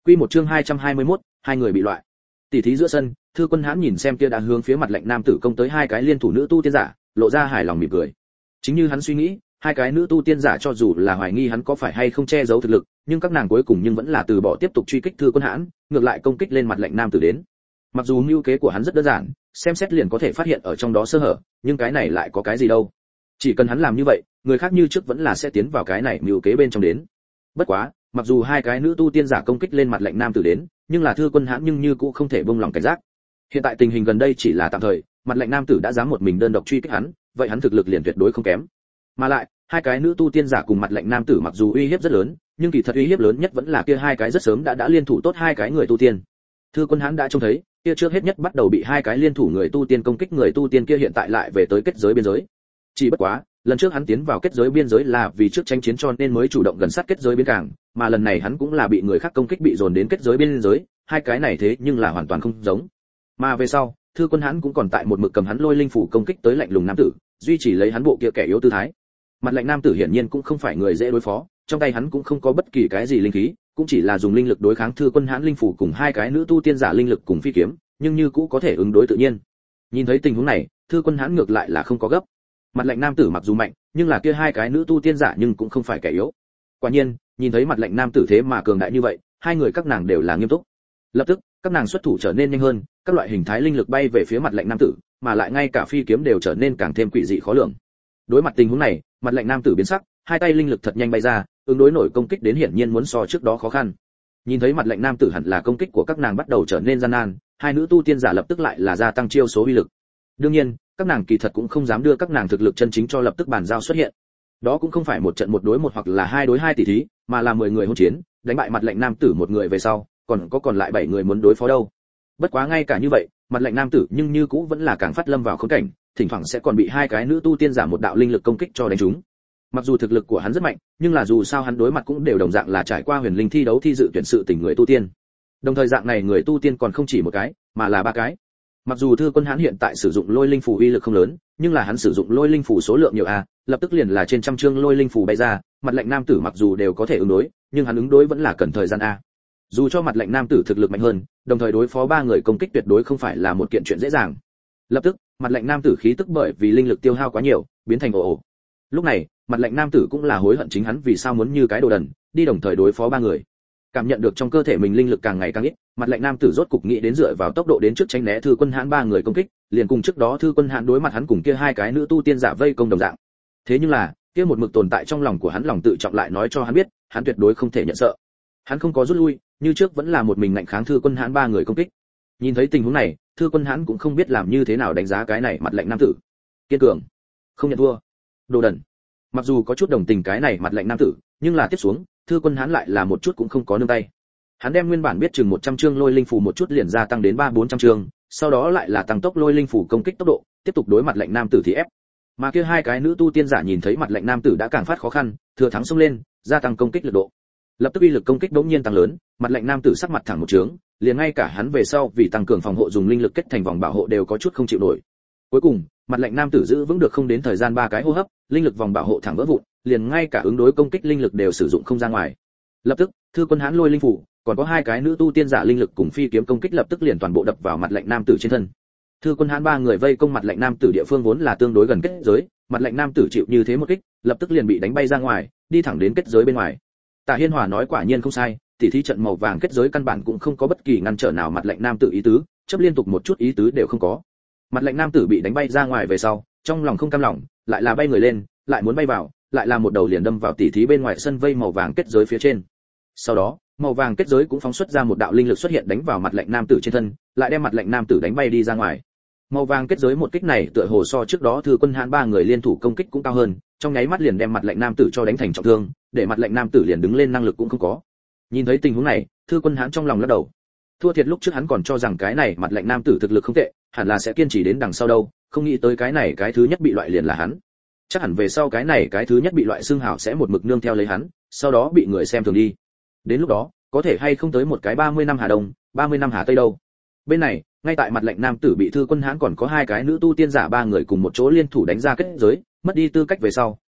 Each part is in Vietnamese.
Quy một chương 221, hai người bị loại. Tỷ thí giữa sân, Thư Quân Hãn nhìn xem kia đã hướng phía mặt lạnh nam tử công tới hai cái liên thủ nữ tu tiên giả, lộ ra hài lòng mỉm cười. Chính như hắn suy nghĩ, hai cái nữ tu tiên giả cho dù là hoài nghi hắn có phải hay không che giấu thực lực, nhưng các nàng cuối cùng nhưng vẫn là từ bỏ tiếp tục truy kích Thư Quân Hãn, ngược lại công kích lên mặt lạnh nam tử đến. Mặc dù mưu kế của hắn rất đơn giản, xem xét liền có thể phát hiện ở trong đó sơ hở, nhưng cái này lại có cái gì đâu? Chỉ cần hắn làm như vậy, người khác như trước vẫn là sẽ tiến vào cái này mưu kế bên trong đến. Bất quá, mặc dù hai cái nữ tu tiên giả công kích lên mặt lạnh nam tử đến, nhưng là Thư Quân Hãn nhưng như cũng không thể buông lòng cảnh giác. Hiện tại tình hình gần đây chỉ là tạm thời, mặt lạnh nam tử đã dám một mình đơn độc truy kích hắn, vậy hắn thực lực liền tuyệt đối không kém. Mà lại, hai cái nữ tu tiên giả cùng mặt lạnh nam tử mặc dù uy hiếp rất lớn, nhưng kỳ thật uy hiếp lớn nhất vẫn là kia hai cái rất sớm đã liên thủ tốt hai cái người tu tiên. Thư Quân Hãn đã trông thấy, kia trước hết nhất bắt đầu bị hai cái liên thủ người tu tiên công kích người tu tiên kia hiện tại lại về tới kết giới biên giới. Chỉ bất quá, lần trước hắn tiến vào kết giới biên giới là vì trước tranh chiến cho nên mới chủ động gần sát kết giới biên cảng, mà lần này hắn cũng là bị người khác công kích bị dồn đến kết giới biên giới, hai cái này thế nhưng là hoàn toàn không giống. Mà về sau, Thư Quân Hãn cũng còn tại một mực cầm hắn lôi linh phủ công kích tới lạnh lùng nam tử, duy trì lấy hắn bộ kia kẻ yếu tư thái. Mặt lạnh nam tử hiển nhiên cũng không phải người dễ đối phó, trong tay hắn cũng không có bất kỳ cái gì linh khí, cũng chỉ là dùng linh lực đối kháng Thư Quân Hãn linh phủ cùng hai cái nữ tu tiên giả linh lực cùng phi kiếm, nhưng như cũ có thể ứng đối tự nhiên. Nhìn thấy tình huống này, Thư Quân Hãn ngược lại là không có gấp. Mặt lạnh nam tử mặc dù mạnh, nhưng là kia hai cái nữ tu tiên giả nhưng cũng không phải kẻ yếu. Quả nhiên, nhìn thấy mặt lạnh nam tử thế mà cường đại như vậy, hai người các nàng đều là nghiêm túc. Lập tức, các nàng xuất thủ trở nên nhanh hơn, các loại hình thái linh lực bay về phía mặt lạnh nam tử, mà lại ngay cả phi kiếm đều trở nên càng thêm quỷ dị khó lường. Đối mặt tình huống này, mặt lạnh nam tử biến sắc, hai tay linh lực thật nhanh bay ra, ứng đối nổi công kích đến hiển nhiên muốn so trước đó khó khăn. Nhìn thấy mặt lạnh nam tử hẳn là công kích của các nàng bắt đầu trở nên gian nan, hai nữ tu tiên giả lập tức lại là gia tăng chiêu số uy lực. Đương nhiên, các nàng kỳ thật cũng không dám đưa các nàng thực lực chân chính cho lập tức bàn giao xuất hiện. Đó cũng không phải một trận một đối một hoặc là hai đối hai tỷ thí, mà là 10 người hỗn chiến, đánh bại mặt lạnh nam tử một người về sau, còn lại 7 người muốn đối phó đâu. Bất quá ngay cả như vậy, mặt lạnh nam tử nhưng như cũ vẫn là càng phát lâm vào khốn cảnh, thỉnh thoảng sẽ còn bị hai cái nữ tu tiên giả một đạo linh lực công kích cho đánh trúng. Mặc dù thực lực của hắn rất mạnh, nhưng là dù sao hắn đối mặt cũng đều đồng dạng là trải qua huyền linh thi đấu thi dự tuyển sự tình người tu tiên. Đồng thời dạng này người tu tiên còn không chỉ một cái, mà là 3 cái. Mặc dù Thư Quân Hãn hiện tại sử dụng lôi linh phù uy lực không lớn, nhưng là hắn sử dụng lôi linh phù số lượng nhiều lập tức liền là trên trăm chương lôi linh phù bay ra, mặt lạnh nam tử mặc dù đều có thể ứng đối, nhưng hắn ứng đối vẫn là cần thời gian Dù cho mặt lạnh nam tử thực lực mạnh hơn, đồng thời đối phó 3 người công kích tuyệt đối không phải là một kiện chuyện dễ dàng. Lập tức, mặt lạnh nam tử khí tức bởi vì linh lực tiêu hao quá nhiều, biến thành ồ ồ. Lúc này, mặt lạnh nam tử cũng là hối hận chính hắn vì sao muốn như cái đồ đần, đi đồng thời đối phó 3 người. Cảm nhận được trong cơ thể mình linh lực càng ngày càng ít, mặt lạnh nam tử rốt cục nghĩ đến dựa vào tốc độ đến trước tránh né Thư Quân Hãn 3 người công kích, liền cùng trước đó Thư Quân Hãn đối mặt hắn cùng kia hai cái nữ tu tiên giả vây công đồng dạng. Thế nhưng là, kia một mực tồn tại trong lòng của hắn lòng tự trọng lại nói cho hắn biết, hắn tuyệt đối không thể nhận sợ. Hắn không có rút lui, như trước vẫn là một mình ngạnh kháng Thư Quân Hãn 3 người công kích. Nhìn thấy tình huống này, Thư Quân Hãn cũng không biết làm như thế nào đánh giá cái này mặt lạnh nam tử. Kiên cường, không nhận thua, đồ đần. Mặc dù có chút đồng tình cái này mặt lạnh nam tử, nhưng là tiếp xuống, Thư Quân Hãn lại là một chút cũng không có nương tay. Hắn đem nguyên bản biết chừng 100 chương lôi linh phù một chút liền gia tăng đến 300-400 chương, sau đó lại là tăng tốc lôi linh phù công kích tốc độ, tiếp tục đối mặt lạnh nam tử thì ép. Mà kia hai cái nữ tu tiên giả nhìn thấy mặt lạnh nam tử đã càng phát khó khăn, thừa thắng xông lên, gia tăng công kích lực độ. Lập tức uy lực công kích đống nhiên tăng lớn, mặt lạnh nam tử sắc mặt thẳng một trướng, liền ngay cả hắn về sau vì tăng cường phòng hộ dùng linh lực kết thành vòng bảo hộ đều có chút không chịu nổi. Cuối cùng, mặt lạnh nam tử giữ vững được không đến thời gian 3 cái hô hấp, linh lực vòng bảo hộ thẳng vỡ vụn, liền ngay cả ứng đối công kích linh lực đều sử dụng không ra ngoài. Lập tức, Thư Quân Hãn lôi linh phủ, còn có hai cái nữ tu tiên giả linh lực cùng phi kiếm công kích lập tức liền toàn bộ đập vào mặt lạnh nam tử trên thân. Thư Quân Hãn 3 người vây công mặt lạnh nam tử địa phương vốn là tương đối gần kết giới, mặt lạnh nam tử chịu như thế một kích, lập tức liền bị đánh bay ra ngoài, đi thẳng đến kết giới bên ngoài. Tạ Hiên Hòa nói quả nhiên không sai, tỉ thí trận màu vàng kết giới căn bản cũng không có bất kỳ ngăn trở nào mặt lạnh nam tử ý tứ, chấp liên tục một chút ý tứ đều không có. Mặt lạnh nam tử bị đánh bay ra ngoài về sau, trong lòng không cam lòng, lại là bay người lên, lại muốn bay vào, lại là một đầu liền đâm vào tỉ thí bên ngoài sân vây màu vàng kết giới phía trên. Sau đó, màu vàng kết giới cũng phóng xuất ra một đạo linh lực xuất hiện đánh vào mặt lạnh nam tử trên thân, lại đem mặt lạnh nam tử đánh bay đi ra ngoài. Màu vàng kết giới một kích này tựa hồ so trước đó Thư Quân Hãn 3 người liên thủ công kích cũng cao hơn, trong nháy mắt liền đem mặt lạnh nam tử cho đánh thành trọng thương, để mặt lạnh nam tử liền đứng lên năng lực cũng không có. Nhìn thấy tình huống này, Thư Quân Hãn trong lòng lắc đầu. Thua thiệt lúc trước hắn còn cho rằng cái này mặt lạnh nam tử thực lực không tệ, hẳn là sẽ kiên trì đến đằng sau đâu, không nghĩ tới cái này cái thứ nhất bị loại liền là hắn. Chắc hẳn về sau cái này cái thứ nhất bị loại xương hào sẽ một mực nương theo lấy hắn, sau đó bị người xem thường đi. Đến lúc đó, có thể hay không tới một cái 30 năm Hà Đông, 30 năm Hà Tây đâu. Bên này, ngay tại mặt lạnh nam tử bị Thư Quân Hãn còn có hai cái nữ tu tiên giả 3 người cùng một chỗ liên thủ đánh ra kết giới, mất đi tư cách về sau,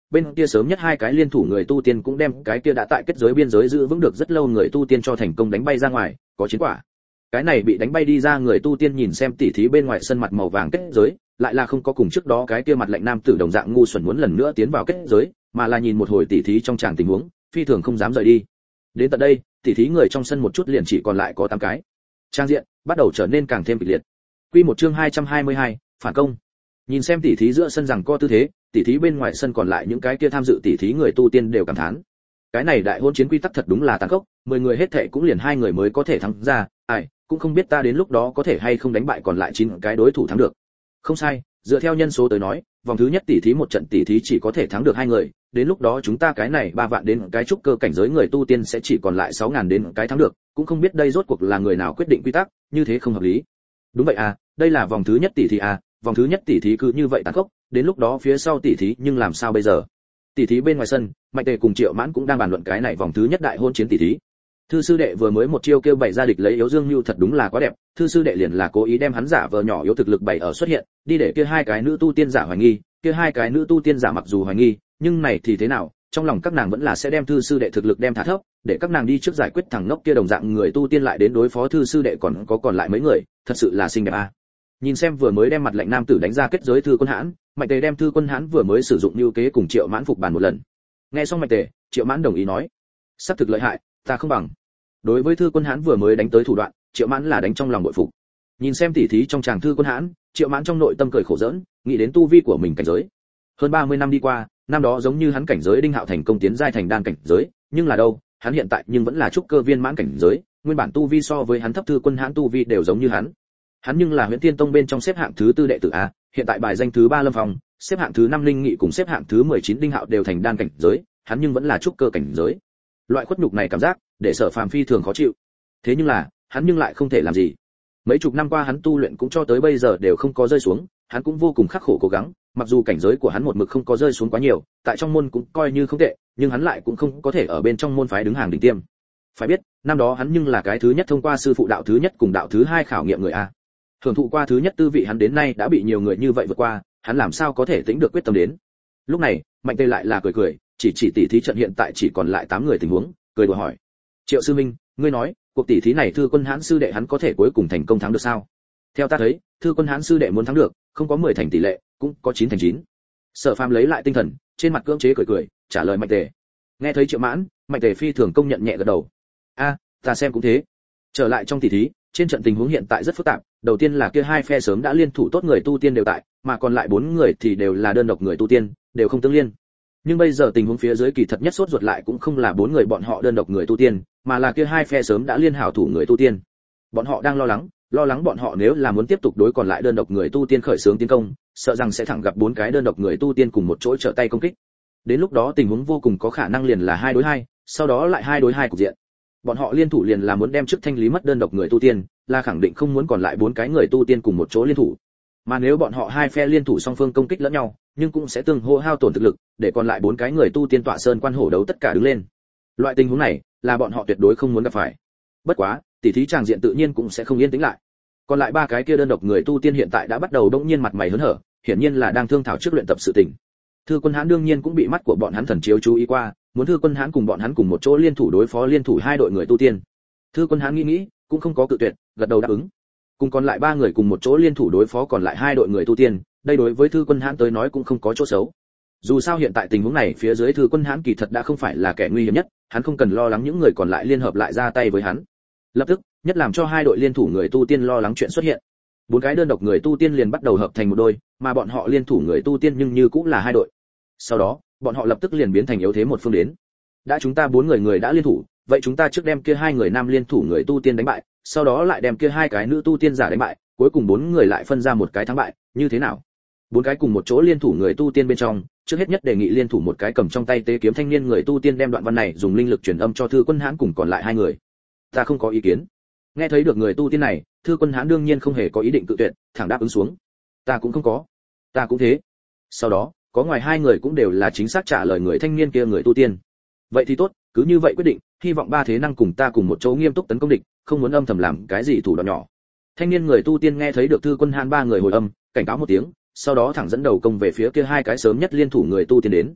bên kia sớm nhất hai cái liên thủ người tu tiên cũng đem cái kia đã tại kết giới biên giới giữ vững được rất lâu người tu tiên cho thành công đánh bay ra ngoài, có chiến quả. Cái này bị đánh bay đi ra người tu tiên nhìn xem tỉ thí bên ngoài sân mặt màu vàng kết giới, lại là không có cùng trước đó cái kia mặt lạnh nam tử đồng dạng ngu xuẩn muốn lần nữa tiến vào kết giới, mà là nhìn một hồi tỉ thí trong tràng tình huống, phi thường không dám rời đi. Đến tận đây, tỉ thí người trong sân một chút liền chỉ còn lại có 8 cái. Trang diện bắt đầu trở nên càng thêm kịch liệt. Quy một chương 222, phản công. Nhìn xem tỉ thí giữa sân rằng co tư thế, tỉ thí bên ngoài sân còn lại những cái kia tham dự tỉ thí người tu tiên đều cảm thán. Cái này đại hôn chiến quy tắc thật đúng là tàn khốc, 10 người hết thệ cũng liền 2 người mới có thể thắng ra, ai, cũng không biết ta đến lúc đó có thể hay không đánh bại còn lại 9 cái đối thủ thắng được. Không sai, dựa theo nhân số tới nói, vòng thứ nhất tỉ thí một trận tỉ thí chỉ có thể thắng được 2 người, đến lúc đó chúng ta cái này 3 vạn đến cái trúc cơ cảnh giới người tu tiên sẽ chỉ còn lại 6000 đến cái thắng được, cũng không biết đây rốt cuộc là người nào quyết định quy tắc, như thế không hợp lý. Đúng vậy à, đây là vòng thứ nhất tỉ thí à, vòng thứ nhất tỉ thí cứ như vậy tàn khốc, đến lúc đó phía sau tỉ thí nhưng làm sao bây giờ? Tỉ thí bên ngoài sân, Mạnh Tề cùng Triệu Mãn cũng đang bàn luận cái này vòng thứ nhất đại hôn chiến tỉ thí. Thư sư đệ vừa mới một chiêu kêu bày ra địch lấy yếu Dương Nưu thật đúng là quá đẹp, thư sư đệ liền là cố ý đem hắn giả vờ nhỏ yếu thực lực bày ở xuất hiện, đi để kia hai cái nữ tu tiên giả hoài nghi, kia hai cái nữ tu tiên giả mặc dù hoài nghi, nhưng này thì thế nào, trong lòng các nàng vẫn là sẽ đem thư sư đệ thực lực đem thả thấp, để các nàng đi trước giải quyết thằng ngốc kia đồng dạng người tu tiên lại đến đối phó thư sư đệ còn lại mấy người, thật sự là xinh đẹp a. Nhìn xem vừa mới đem mặt lạnh nam tử đánh ra kết giới Thư Quân Hãn, Mạnh Tề đem Thư Quân Hãn vừa mới sử dụng lưu kế cùng Triệu Mãn phục bàn một lần. Nghe xong Mạnh Tề, Triệu Mãn đồng ý nói, sắp thực lợi hại, ta không bằng. Đối với Thư Quân Hãn vừa mới đánh tới thủ đoạn, Triệu Mãn là đánh trong lòng bội phục. Nhìn xem tỉ thí trong chàng Thư Quân Hãn, Triệu Mãn trong nội tâm cười khổ giỡn, nghĩ đến tu vi của mình cảnh giới. Hơn 30 năm đi qua, năm đó giống như hắn cảnh giới Đinh Hạo thành công tiến giai thành đan cảnh giới, nhưng là đâu, hắn hiện tại nhưng vẫn là trúc cơ viên mãn cảnh giới, nguyên bản tu vi so với hắn thấp Thư Quân Hãn tu vi đều giống như hắn. Hắn nhưng là Huyễn Tiên Tông bên trong xếp hạng thứ 4 đệ tử a, hiện tại bài danh thứ 3 Lâm Phong, xếp hạng thứ 5 Linh Nghị cùng xếp hạng thứ 19 Đinh Hạo đều thành đan cảnh giới, hắn nhưng vẫn là trúc cơ cảnh giới. Loại khuất nhục này cảm giác, để Sở Phàm phi thường khó chịu. Thế nhưng là, hắn nhưng lại không thể làm gì. Mấy chục năm qua hắn tu luyện cũng cho tới bây giờ đều không có rơi xuống, hắn cũng vô cùng khắc khổ cố gắng, mặc dù cảnh giới của hắn một mực không có rơi xuống quá nhiều, tại trong môn cũng coi như không tệ, nhưng hắn lại cũng không có thể ở bên trong môn phái đứng hàng đỉnh tiêm. Phải biết, năm đó hắn nhưng là cái thứ nhất thông qua sư phụ đạo thứ nhất cùng đạo thứ hai khảo nghiệm người a. Hưởng thụ qua thứ nhất tư vị hắn đến nay đã bị nhiều người như vậy vượt qua, hắn làm sao có thể tĩnh được quyết tâm đến. Lúc này, Mạnh Tề lại là cười, chỉ tỉ thí trận hiện tại chỉ còn lại 8 người tình huống, cười đùa hỏi: "Triệu sư minh, ngươi nói, cuộc tỉ thí này Thư Quân Hãn sư đệ hắn có thể cuối cùng thành công thắng được sao?" Theo ta thấy, Thư Quân Hãn sư đệ muốn thắng được, không có 10 thành tỷ lệ, cũng có 9 thành 9. Sở Phàm lấy lại tinh thần, trên mặt cưỡng chế cười, trả lời Mạnh Tề. Nghe thấy Triệu Mãn, Mạnh Tề phi thường công nhận nhẹ gật đầu. "A, ta xem cũng thế." Trở lại trong tỉ thí, trên trận tình huống hiện tại rất phức tạp, đầu tiên là kia hai phe sớm đã liên thủ tốt người tu tiên đều tại, mà còn lại 4 người thì đều là đơn độc người tu tiên, đều không tương liên. Nhưng bây giờ tình huống phía dưới kỳ thật nhất sốt ruột lại cũng không là 4 người bọn họ đơn độc người tu tiên, mà là kia hai phe sớm đã liên hảo thủ người tu tiên. Bọn họ đang lo lắng bọn họ nếu là muốn tiếp tục đối còn lại đơn độc người tu tiên khởi xướng tiến công, sợ rằng sẽ thẳng gặp 4 cái đơn độc người tu tiên cùng một chỗ trợ tay công kích. Đến lúc đó tình huống vô cùng có khả năng liền là 2 đối 2, sau đó lại 2 đối 2 cục diện. Bọn họ liên thủ liền là muốn đem trước thanh lý mất đơn độc người tu tiên, là khẳng định không muốn còn lại 4 cái người tu tiên cùng một chỗ liên thủ. Mà nếu bọn họ hai phe liên thủ song phương công kích lẫn nhau, nhưng cũng sẽ tương hỗ hao tổn thực lực, để còn lại 4 cái người tu tiên tọa sơn quan hổ đấu tất cả đứng lên. Loại tình huống này, là bọn họ tuyệt đối không muốn gặp phải. Bất quá, tỉ thí tràng diện tự nhiên cũng sẽ không yên tĩnh lại. Còn lại 3 cái kia đơn độc người tu tiên hiện tại đã bắt đầu đống nhiên mặt mày hớn hở, hiển nhiên là đang thương thảo trước luyện tập sự tình. Thư Quân Hãn đương nhiên cũng bị mắt của bọn hắn thần chiếu chú ý qua, muốn Thư Quân Hãn cùng bọn hắn cùng một chỗ liên thủ đối phó liên thủ 2 đội người tu tiên. Thư Quân Hãn nghĩ, cũng không có cự tuyệt, gật đầu đáp ứng. Cùng còn lại 3 người cùng một chỗ liên thủ đối phó còn lại 2 đội người tu tiên, đây đối với Thư Quân Hãn tới nói cũng không có chỗ xấu. Dù sao hiện tại tình huống này phía dưới Thư Quân Hãn kỳ thật đã không phải là kẻ nguy hiểm nhất, hắn không cần lo lắng những người còn lại liên hợp lại ra tay với hắn. Lập tức, nhất làm cho 2 đội liên thủ người tu tiên lo lắng chuyện xuất hiện. 4 cái đơn độc người tu tiên liền bắt đầu hợp thành một đôi, mà bọn họ liên thủ người tu tiên nhưng như cũng là 2 đội. Sau đó, bọn họ lập tức liền biến thành yếu thế một phương đến. Đã chúng ta 4 người đã liên thủ, vậy chúng ta trước đem kia 2 người nam liên thủ người tu tiên đánh bại, sau đó lại đem kia 2 cái nữ tu tiên giả đánh bại, cuối cùng 4 người lại phân ra một cái thắng bại, như thế nào? 4 cái cùng một chỗ liên thủ người tu tiên bên trong, trước hết nhất đề nghị liên thủ một cái cầm trong tay tế kiếm thanh niên người tu tiên đem đoạn văn này dùng linh lực truyền âm cho Thư Quân Hãn cùng còn lại 2 người. Ta không có ý kiến. Nghe thấy được người tu tiên này, Thư Quân Hãn đương nhiên không hề có ý định cự tuyệt, thẳng đáp ứng xuống. Ta cũng không có. Ta cũng thế. Sau đó, có ngoài 2 người cũng đều là chính xác trả lời người thanh niên kia người tu tiên. Vậy thì tốt, cứ như vậy quyết định, hy vọng 3 thế năng cùng ta cùng một chỗ nghiêm túc tấn công địch, không muốn âm thầm làm cái gì thủ đoạn nhỏ. Thanh niên người tu tiên nghe thấy được Thư Quân Hãn 3 người hồi âm, cảnh cáo một tiếng, sau đó thẳng dẫn đầu công về phía kia 2 cái sớm nhất liên thủ người tu tiên đến.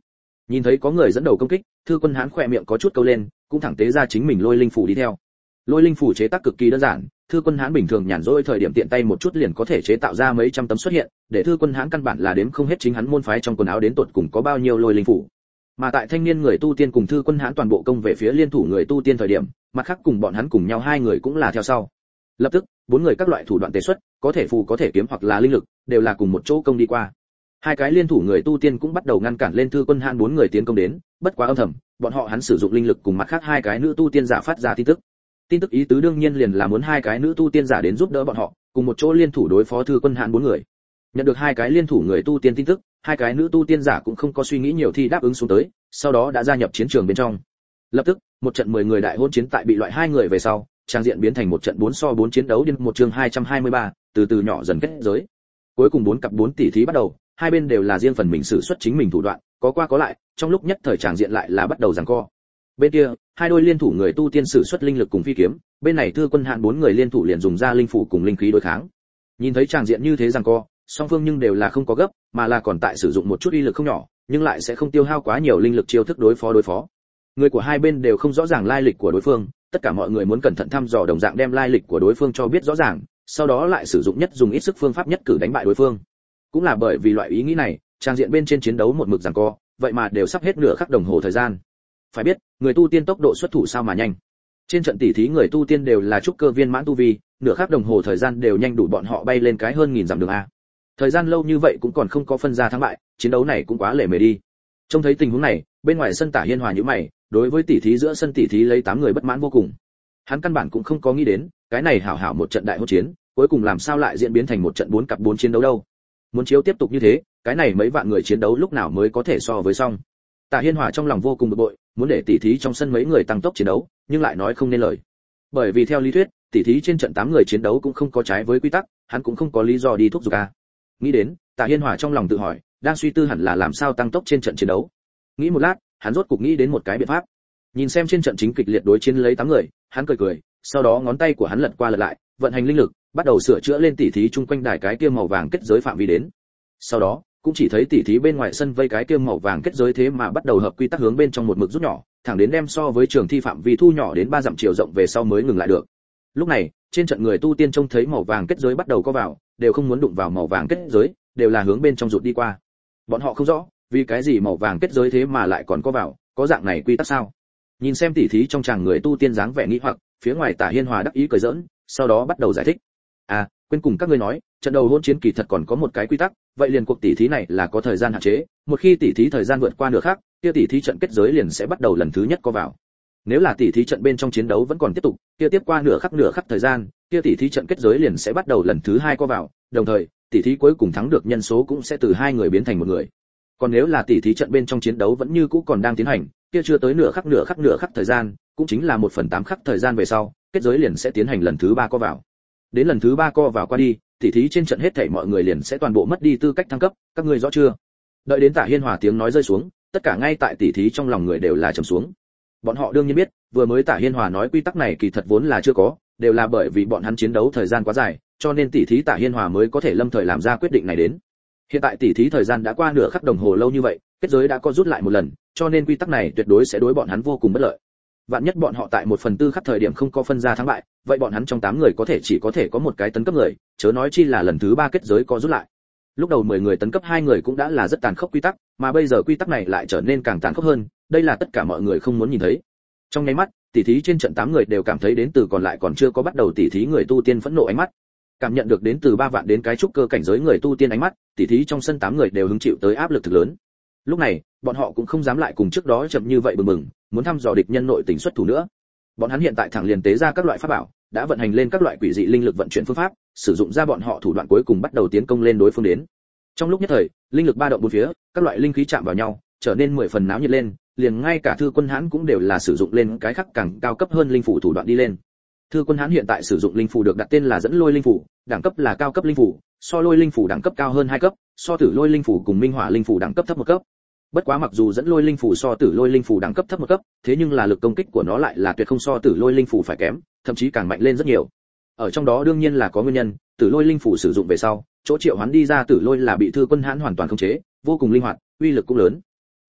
Nhìn thấy có người dẫn đầu công kích, Thư Quân Hán khỏe miệng có chút câu lên, cũng thẳng tế ra chính mình lôi linh phủ đi theo. Lôi linh phủ chế tác cực kỳ đơn giản, Thư Quân Hán bình thường nhàn rỗi thời điểm tiện tay một chút liền có thể chế tạo ra mấy trăm tấm xuất hiện, để Thư Quân Hán căn bản là đếm không hết chính hắn môn phái trong quần áo đến tột cùng có bao nhiêu lôi linh phủ. Mà tại thanh niên người tu tiên cùng Thư Quân Hán toàn bộ công về phía liên thủ người tu tiên thời điểm, mặt khác cùng bọn hắn cùng nhau hai người cũng là theo sau. Lập tức, bốn người các loại thủ đoạn tế xuất, có thể phù có thể kiếm hoặc là linh lực, đều là cùng một chỗ công đi qua. Hai cái liên thủ người tu tiên cũng bắt đầu ngăn cản lên Thư Quân Hán bốn người tiến công đến, bất quá âm thầm, bọn họ hắn sử dụng linh lực cùng mặt khác hai cái nữ tu tiên giả phát ra tin tức. Tin tức ý tứ đương nhiên liền là muốn hai cái nữ tu tiên giả đến giúp đỡ bọn họ, cùng một chỗ liên thủ đối phó Thư Quân Hán bốn người. Nhận được hai cái liên thủ người tu tiên tin tức, hai cái nữ tu tiên giả cũng không có suy nghĩ nhiều thì đáp ứng xuống tới, sau đó đã gia nhập chiến trường bên trong. Lập tức, một trận 10 người đại hôn chiến tại bị loại hai người về sau, trang diện biến thành một trận 4-4 chiến đấu điên một chương 223, từ từ nhỏ dần kết giới. Cuối cùng 4 cặp 4 tỷ thí bắt đầu, hai bên đều là riêng phần mình sử xuất chính mình thủ đoạn, có qua có lại, trong lúc nhất thời tràng diện lại là bắt đầu giằng co. Bên kia, hai đôi liên thủ người tu tiên sử xuất linh lực cùng phi kiếm, bên này Thư Quân Hán bốn người liên thủ liền dùng ra linh phủ cùng linh khí đối kháng. Nhìn thấy tràng diện như thế giằng co, song phương nhưng đều là không có gấp, mà là còn tại sử dụng một chút uy lực không nhỏ, nhưng lại sẽ không tiêu hao quá nhiều linh lực chiêu thức đối phó. Người của hai bên đều không rõ ràng lai lịch của đối phương, tất cả mọi người muốn cẩn thận thăm dò đồng dạng đem lai lịch của đối phương cho biết rõ ràng, sau đó lại sử dụng nhất dùng ít sức phương pháp nhất cử đánh bại đối phương. Cũng là bởi vì loại ý nghĩ này, trang diện bên trên chiến đấu một mực giằng co, vậy mà đều sắp hết nửa khắc đồng hồ thời gian. Phải biết, người tu tiên tốc độ xuất thủ sao mà nhanh. Trên trận tỷ thí người tu tiên đều là trúc cơ viên mãn tu vi, nửa khắc đồng hồ thời gian đều nhanh đủ bọn họ bay lên cái hơn 1000 dặm đường a. Thời gian lâu như vậy cũng còn không có phân ra thắng bại, chiến đấu này cũng quá lề mề đi. Trông thấy tình huống này, bên ngoài sân Tả Hiên Hòa nhíu mày, đối với tỷ thí giữa sân tỷ thí lấy 8 người bất mãn vô cùng. Hắn căn bản cũng không có nghĩ đến, cái này hảo hảo một trận đại hôn chiến, cuối cùng làm sao lại diễn biến thành một trận 4 cặp 4 chiến đấu đâu. Muốn chiếu tiếp tục như thế, cái này mấy vạn người chiến đấu lúc nào mới có thể so với xong. Tả Hiên Hòa trong lòng vô cùng bực bội, muốn để tỷ thí trong sân mấy người tăng tốc chiến đấu, nhưng lại nói không nên lời. Bởi vì theo lý thuyết, tỷ thí trên trận 8 người chiến đấu cũng không có trái với quy tắc, hắn cũng không có lý do đi thúc giục a. Nghĩ đến, Tả Hiên Hòa trong lòng tự hỏi, đang suy tư hẳn là làm sao tăng tốc trên trận chiến đấu. Nghĩ một lát, hắn rốt cục nghĩ đến một cái biện pháp. Nhìn xem trên trận chính kịch liệt đối chiến lấy 8 người, hắn cười, sau đó ngón tay của hắn lật qua lật lại, vận hành linh lực, bắt đầu sửa chữa lên tỷ thí chung quanh đài cái kia màu vàng kết giới phạm vi đến. Sau đó, cũng chỉ thấy tỷ thí bên ngoài sân vây cái kia màu vàng kết giới thế mà bắt đầu hợp quy tắc hướng bên trong một mực rút nhỏ, thẳng đến đem so với trường thi phạm vi thu nhỏ đến 3 dặm chiều rộng về sau mới ngừng lại được. Lúc này, trên trận người tu tiên trông thấy màu vàng kết giới bắt đầu co vào, đều không muốn đụng vào màu vàng kết giới, đều là hướng bên trong rụt đi qua. Bọn họ không rõ, vì cái gì màu vàng kết giới thế mà lại còn co vào, có dạng này quy tắc sao? Nhìn xem tỷ thí trong chàng người tu tiên dáng vẻ nghi hoặc, phía ngoài Tả Hiên Hòa đắc ý cười giỡn, sau đó bắt đầu giải thích. À, quên cùng các ngươi nói, trận đầu hôn chiến kỳ thật còn có một cái quy tắc, vậy liền cuộc tỷ thí này là có thời gian hạn chế, một khi tỷ thí thời gian vượt qua nửa khắc, kia tỷ thí trận kết giới liền sẽ bắt đầu lần thứ nhất co vào. Nếu là tỷ thí trận bên trong chiến đấu vẫn còn tiếp tục, kia tiếp qua nửa khắc thời gian, kia tỷ thí trận kết giới liền sẽ bắt đầu lần thứ hai co vào, đồng thời, tỷ thí cuối cùng thắng được nhân số cũng sẽ từ 2 người biến thành 1 người. Còn nếu là tỷ thí trận bên trong chiến đấu vẫn như cũ còn đang tiến hành, kia chưa tới nửa khắc thời gian, cũng chính là 1/8 khắc thời gian về sau, kết giới liền sẽ tiến hành lần thứ 3 co vào. Đến lần thứ 3 co vào qua đi, tỷ thí trên trận hết thảy mọi người liền sẽ toàn bộ mất đi tư cách thăng cấp, các ngươi rõ chưa? Đợi đến Tả Hiên Hòa tiếng nói rơi xuống, tất cả ngay tại tỷ thí trong lòng người đều là trầm xuống. Bọn họ đương nhiên biết, vừa mới Tả Hiên Hòa nói quy tắc này kỳ thật vốn là chưa có, đều là bởi vì bọn hắn chiến đấu thời gian quá dài, cho nên tỷ thí Tả Hiên Hòa mới có thể lâm thời làm ra quyết định này đến. Hiện tại tỷ thí thời gian đã qua nửa khắc đồng hồ lâu như vậy, kết giới đã co rút lại một lần, cho nên quy tắc này tuyệt đối sẽ đối bọn hắn vô cùng bất lợi. Vạn nhất bọn họ tại 1/4 khắc thời điểm không có phân ra thắng bại, vậy bọn hắn trong 8 người chỉ có thể có một cái tấn cấp người, chớ nói chi là lần thứ 3 kết giới co rút lại. Lúc đầu 10 người tấn cấp 2 người cũng đã là rất tàn khốc quy tắc, mà bây giờ quy tắc này lại trở nên càng tàn khốc hơn, đây là tất cả mọi người không muốn nhìn thấy. Trong nháy mắt, tỷ thí trên trận 8 người đều cảm thấy đến từ còn lại còn chưa có bắt đầu tỷ thí người tu tiên phẫn nộ ánh mắt. Cảm nhận được đến từ 3 vạn đến cái trúc cơ cảnh giới người tu tiên ánh mắt, tỷ thí trong sân 8 người đều hứng chịu tới áp lực thực lớn. Lúc này, bọn họ cũng không dám lại cùng trước đó chậm như vậy bừng bừng, muốn thăm dò địch nhân nội tình xuất thủ nữa. Bọn hắn hiện tại thẳng liền tế ra các loại pháp bảo, đã vận hành lên các loại quỷ dị linh lực vận chuyển phương pháp, sử dụng ra bọn họ thủ đoạn cuối cùng bắt đầu tiến công lên đối phương đến. Trong lúc nhất thời, linh lực ba động bốn phía, các loại linh khí chạm vào nhau, trở nên 10 phần náo nhiệt lên, liền ngay cả Thư Quân Hán cũng đều là sử dụng lên cái khác càng cao cấp hơn linh phủ thủ đoạn đi lên. Thư Quân Hán hiện tại sử dụng linh phủ được đặt tên là Dẫn Lôi linh phủ, đẳng cấp là cao cấp linh phủ, so Lôi linh phủ đẳng cấp cao hơn 2 cấp, so Tử Lôi linh phủ cùng Minh Hỏa linh phủ đẳng cấp thấp 1 cấp. Bất quá mặc dù Dẫn Lôi linh phủ so Tử Lôi linh phủ đẳng cấp thấp 1 cấp, thế nhưng là lực công kích của nó lại là tuyệt không so Tử Lôi linh phủ phải kém, thậm chí càng mạnh lên rất nhiều. Ở trong đó đương nhiên là có nguyên nhân, Tử Lôi linh phủ sử dụng về sau, chỗ triệu hoán đi ra Tử Lôi là bị Thư Quân Hán hoàn toàn khống chế, vô cùng linh hoạt, uy lực cũng lớn.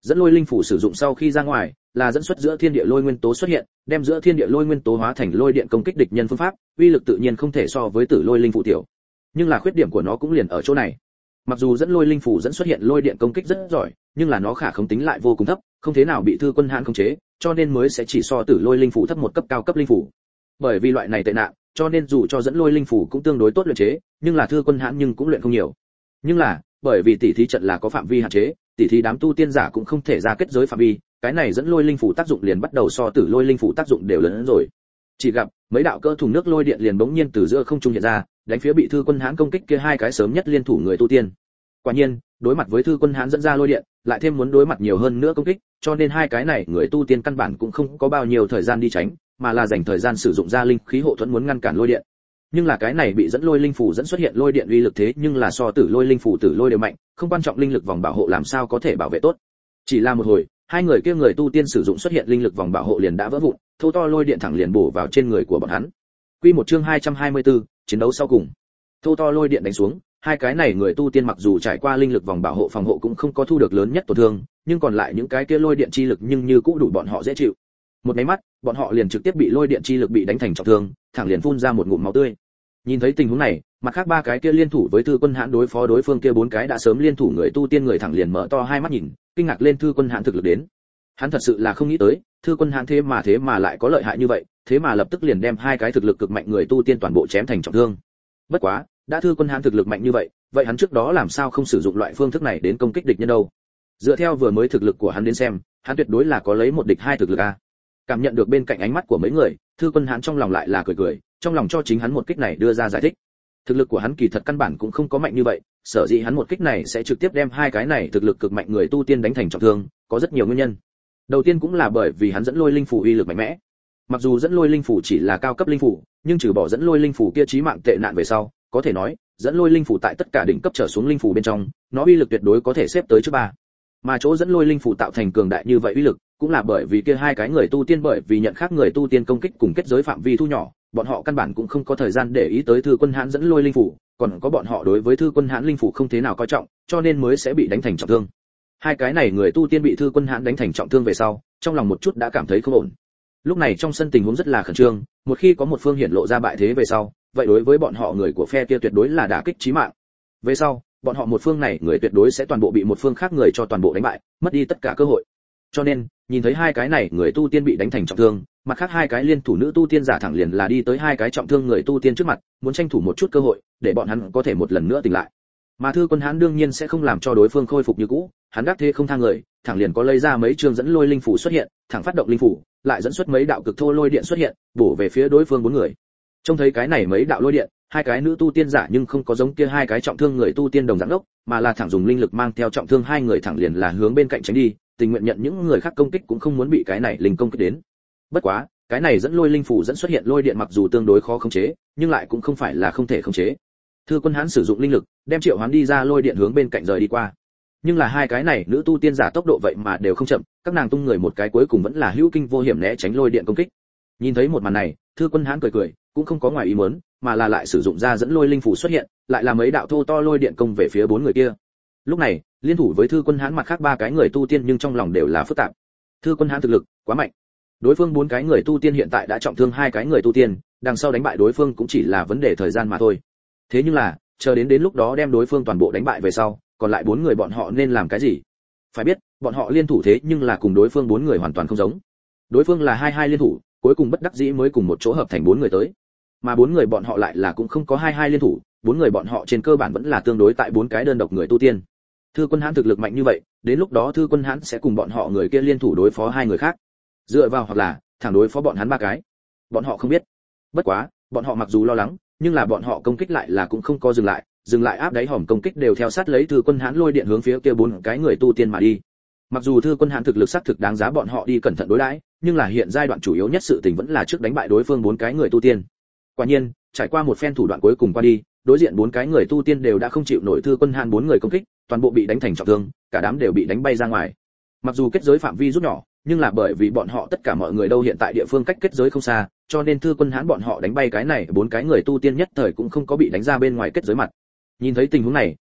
Dẫn lôi linh phủ sử dụng sau khi ra ngoài, là dẫn xuất giữa thiên địa lôi nguyên tố xuất hiện, đem giữa thiên địa lôi nguyên tố hóa thành lôi điện công kích địch nhân phương pháp, uy lực tự nhiên không thể so với tử lôi linh phủ tiểu. Nhưng là khuyết điểm của nó cũng liền ở chỗ này. Mặc dù dẫn lôi linh phủ dẫn xuất hiện lôi điện công kích rất giỏi, nhưng là nó khả không tính lại vô cùng thấp, không thế nào bị Thư Quân Hãn khống chế, cho nên mới sẽ chỉ so tử lôi linh phủ thấp một cấp cao cấp linh phủ. Bởi vì loại này tệ nạn, cho nên dù cho dẫn lôi linh phủ cũng tương đối tốt luyện chế, nhưng là Thư Quân Hãn nhưng cũng luyện không nhiều. Nhưng là, bởi vì tỷ thí trận là có phạm vi hạn chế, tỷ thí đám tu tiên giả cũng không thể ra kết giới phạm vi, cái này dẫn lôi linh phủ tác dụng liền bắt đầu so tử lôi linh phủ tác dụng đều lớn hơn rồi. Chỉ gặp mấy đạo cỡ thùng nước lôi điện liền bỗng nhiên từ giữa không trung hiện ra, đánh phía bị Thư Quân Hãn công kích kia hai cái sớm nhất liên thủ người tu tiên. Quả nhiên, đối mặt với Thư Quân Hãn dẫn ra lôi điện, lại thêm muốn đối mặt nhiều hơn nữa công kích, cho nên hai cái này người tu tiên căn bản cũng không có bao nhiêu thời gian đi tránh, mà là dành thời gian sử dụng ra linh khí hộ thuẫn muốn ngăn cản lôi điện. Nhưng là cái này bị dẫn lôi linh phủ dẫn xuất hiện lôi điện uy lực thế nhưng là so tử lôi linh phủ tử lôi đều mạnh, không quan trọng linh lực vòng bảo hộ làm sao có thể bảo vệ tốt. Chỉ là một hồi, hai người kia người tu tiên sử dụng xuất hiện linh lực vòng bảo hộ liền đã vỡ vụn, thô to lôi điện thẳng liền bổ vào trên người của bọn hắn. Quy một chương 224, chiến đấu sau cùng. Thô to lôi điện đánh xuống, hai cái này người tu tiên mặc dù trải qua linh lực vòng bảo hộ phòng hộ cũng không có thu được lớn nhất tổn thương, nhưng còn lại những cái kia lôi điện chi lực nhưng như cũng đủ bọn họ dễ chịu. Một cái mắt, bọn họ liền trực tiếp bị lôi điện chi lực bị đánh thành trọng thương, thẳng liền phun ra một ngụm máu tươi. Nhìn thấy tình huống này, mặt khác ba cái kia liên thủ với Thư Quân Hãn đối phó đối phương kia bốn cái đã sớm liên thủ người tu tiên người thẳng liền mở to hai mắt nhìn, kinh ngạc lên Thư Quân Hãn thực lực đến. Hắn thật sự là không nghĩ tới, Thư Quân Hãn thế mà lại có lợi hại như vậy, thế mà lập tức liền đem hai cái thực lực cực mạnh người tu tiên toàn bộ chém thành trọng thương. Bất quá, đã Thư Quân Hãn thực lực mạnh như vậy, vậy hắn trước đó làm sao không sử dụng loại phương thức này đến công kích địch nhân đâu? Dựa theo vừa mới thực lực của hắn đến xem, hắn tuyệt đối là có lấy một địch hai thực lực a. Cảm nhận được bên cạnh ánh mắt của mấy người, Thư Quân Hãn trong lòng lại là cười cười, trong lòng cho chính hắn một kích này đưa ra giải thích. Thực lực của hắn kỳ thật căn bản cũng không có mạnh như vậy, sở dĩ hắn một kích này sẽ trực tiếp đem hai cái này thực lực cực mạnh người tu tiên đánh thành trọng thương, có rất nhiều nguyên nhân. Đầu tiên cũng là bởi vì hắn dẫn lôi linh phủ uy lực mạnh mẽ. Mặc dù dẫn lôi linh phủ chỉ là cao cấp linh phủ, nhưng trừ bỏ dẫn lôi linh phủ kia chí mạng tệ nạn về sau, có thể nói, dẫn lôi linh phủ tại tất cả đỉnh cấp trở xuống linh phủ bên trong, nó uy lực tuyệt đối có thể xếp tới trước ba. Mà chỗ dẫn lôi linh phủ tạo thành cường đại như vậy uy lực, cũng là bởi vì kia hai cái người tu tiên bởi vì nhận khác người tu tiên công kích cùng kết giới phạm vi thu nhỏ, bọn họ căn bản cũng không có thời gian để ý tới Thư Quân Hãn dẫn lôi linh phủ, còn có bọn họ đối với Thư Quân Hãn linh phủ không thế nào coi trọng, cho nên mới sẽ bị đánh thành trọng thương. Hai cái này người tu tiên bị Thư Quân Hãn đánh thành trọng thương về sau, trong lòng một chút đã cảm thấy không ổn. Lúc này trong sân tình huống rất là khẩn trương, một khi có một phương hiển lộ ra bại thế về sau, vậy đối với bọn họ người của phe kia tuyệt đối là đả kích chí mạng. Về sau, bọn họ một phương này người tuyệt đối sẽ toàn bộ bị một phương khác người cho toàn bộ đánh bại, mất đi tất cả cơ hội. Cho nên, nhìn thấy hai cái này người tu tiên bị đánh thành trọng thương, mặt khác hai cái liên thủ nữ tu tiên giả thẳng liền là đi tới hai cái trọng thương người tu tiên trước mặt, muốn tranh thủ một chút cơ hội, để bọn hắn có thể một lần nữa tỉnh lại. Mà Thư Quân Hãn đương nhiên sẽ không làm cho đối phương khôi phục như cũ, hắn đắc thế không tha người, thẳng liền có lấy ra mấy trường dẫn lôi linh phủ xuất hiện, thẳng phát động linh phủ, lại dẫn xuất mấy đạo cực thô lôi điện xuất hiện, bổ về phía đối phương bốn người. Trông thấy cái này mấy đạo lôi điện, hai cái nữ tu tiên giả nhưng không có giống kia hai cái trọng thương người tu tiên đồng dạng đốc, mà là thẳng dùng linh lực mang theo trọng thương hai người thẳng liền là hướng bên cạnh tránh đi, tình nguyện nhận những người khác công kích cũng không muốn bị cái này linh công kích đến. Bất quá, cái này dẫn lôi linh phủ dẫn xuất hiện lôi điện mặc dù tương đối khó khống chế, nhưng lại cũng không phải là không thể khống chế. Thư Quân Hãn sử dụng linh lực, đem triệu hoán đi ra lôi điện hướng bên cạnh rời đi qua. Nhưng là hai cái này nữ tu tiên giả tốc độ vậy mà đều không chậm, các nàng tung người một cái cuối cùng vẫn là hữu kinh vô hiểm né tránh lôi điện công kích. Nhìn thấy một màn này, Thư Quân Hãn cười cười, cũng không có ngoài ý muốn, mà là lại sử dụng ra dẫn lôi linh phủ xuất hiện, lại là mấy đạo thô to lôi điện công về phía bốn người kia. Lúc này, liên thủ với Thư Quân Hãn mặt khác ba cái người tu tiên nhưng trong lòng đều là phức tạp. Thư Quân Hãn thực lực quá mạnh. Đối phương bốn cái người tu tiên hiện tại đã trọng thương hai cái người tu tiên, đằng sau đánh bại đối phương cũng chỉ là vấn đề thời gian mà thôi. Thế nhưng là, chờ đến lúc đó đem đối phương toàn bộ đánh bại về sau, còn lại bốn người bọn họ nên làm cái gì? Phải biết, bọn họ liên thủ thế nhưng là cùng đối phương bốn người hoàn toàn không giống. Đối phương là hai liên thủ, cuối cùng bất đắc dĩ mới cùng một chỗ hợp thành bốn người tới. Mà bốn người bọn họ lại là cũng không có hai liên thủ, bốn người bọn họ trên cơ bản vẫn là tương đối tại bốn cái đơn độc người tu tiên. Thư Quân Hãn thực lực mạnh như vậy, đến lúc đó Thư Quân Hãn sẽ cùng bọn họ người kia liên thủ đối phó hai người khác. Dựa vào hoặc là thẳng đối phó bọn hắn ba cái. Bọn họ không biết. Bất quá, bọn họ mặc dù lo lắng, nhưng là bọn họ công kích lại là cũng không có dừng lại áp đáy hòm công kích đều theo sát lấy Thư Quân Hãn lôi điện hướng phía kia bốn cái người tu tiên mà đi. Mặc dù Thư Quân Hãn thực lực xác thực đáng giá bọn họ đi cẩn thận đối đãi, nhưng là hiện giai đoạn chủ yếu nhất sự tình vẫn là trước đánh bại đối phương bốn cái người tu tiên. Quả nhiên, trải qua một phen thủ đoạn cuối cùng qua đi, đối diện bốn cái người tu tiên đều đã không chịu nổi Thư Quân Hãn bốn người công kích, toàn bộ bị đánh thành trọng thương, cả đám đều bị đánh bay ra ngoài. Mặc dù kết giới phạm vi rút nhỏ, nhưng là bởi vì bọn họ tất cả mọi người đâu hiện tại địa phương cách kết giới không xa, cho nên Thư Quân Hãn bọn họ đánh bay cái này bốn cái người tu tiên nhất thời cũng không có bị đánh ra bên ngoài kết giới mặt. Nhìn thấy tình huống này,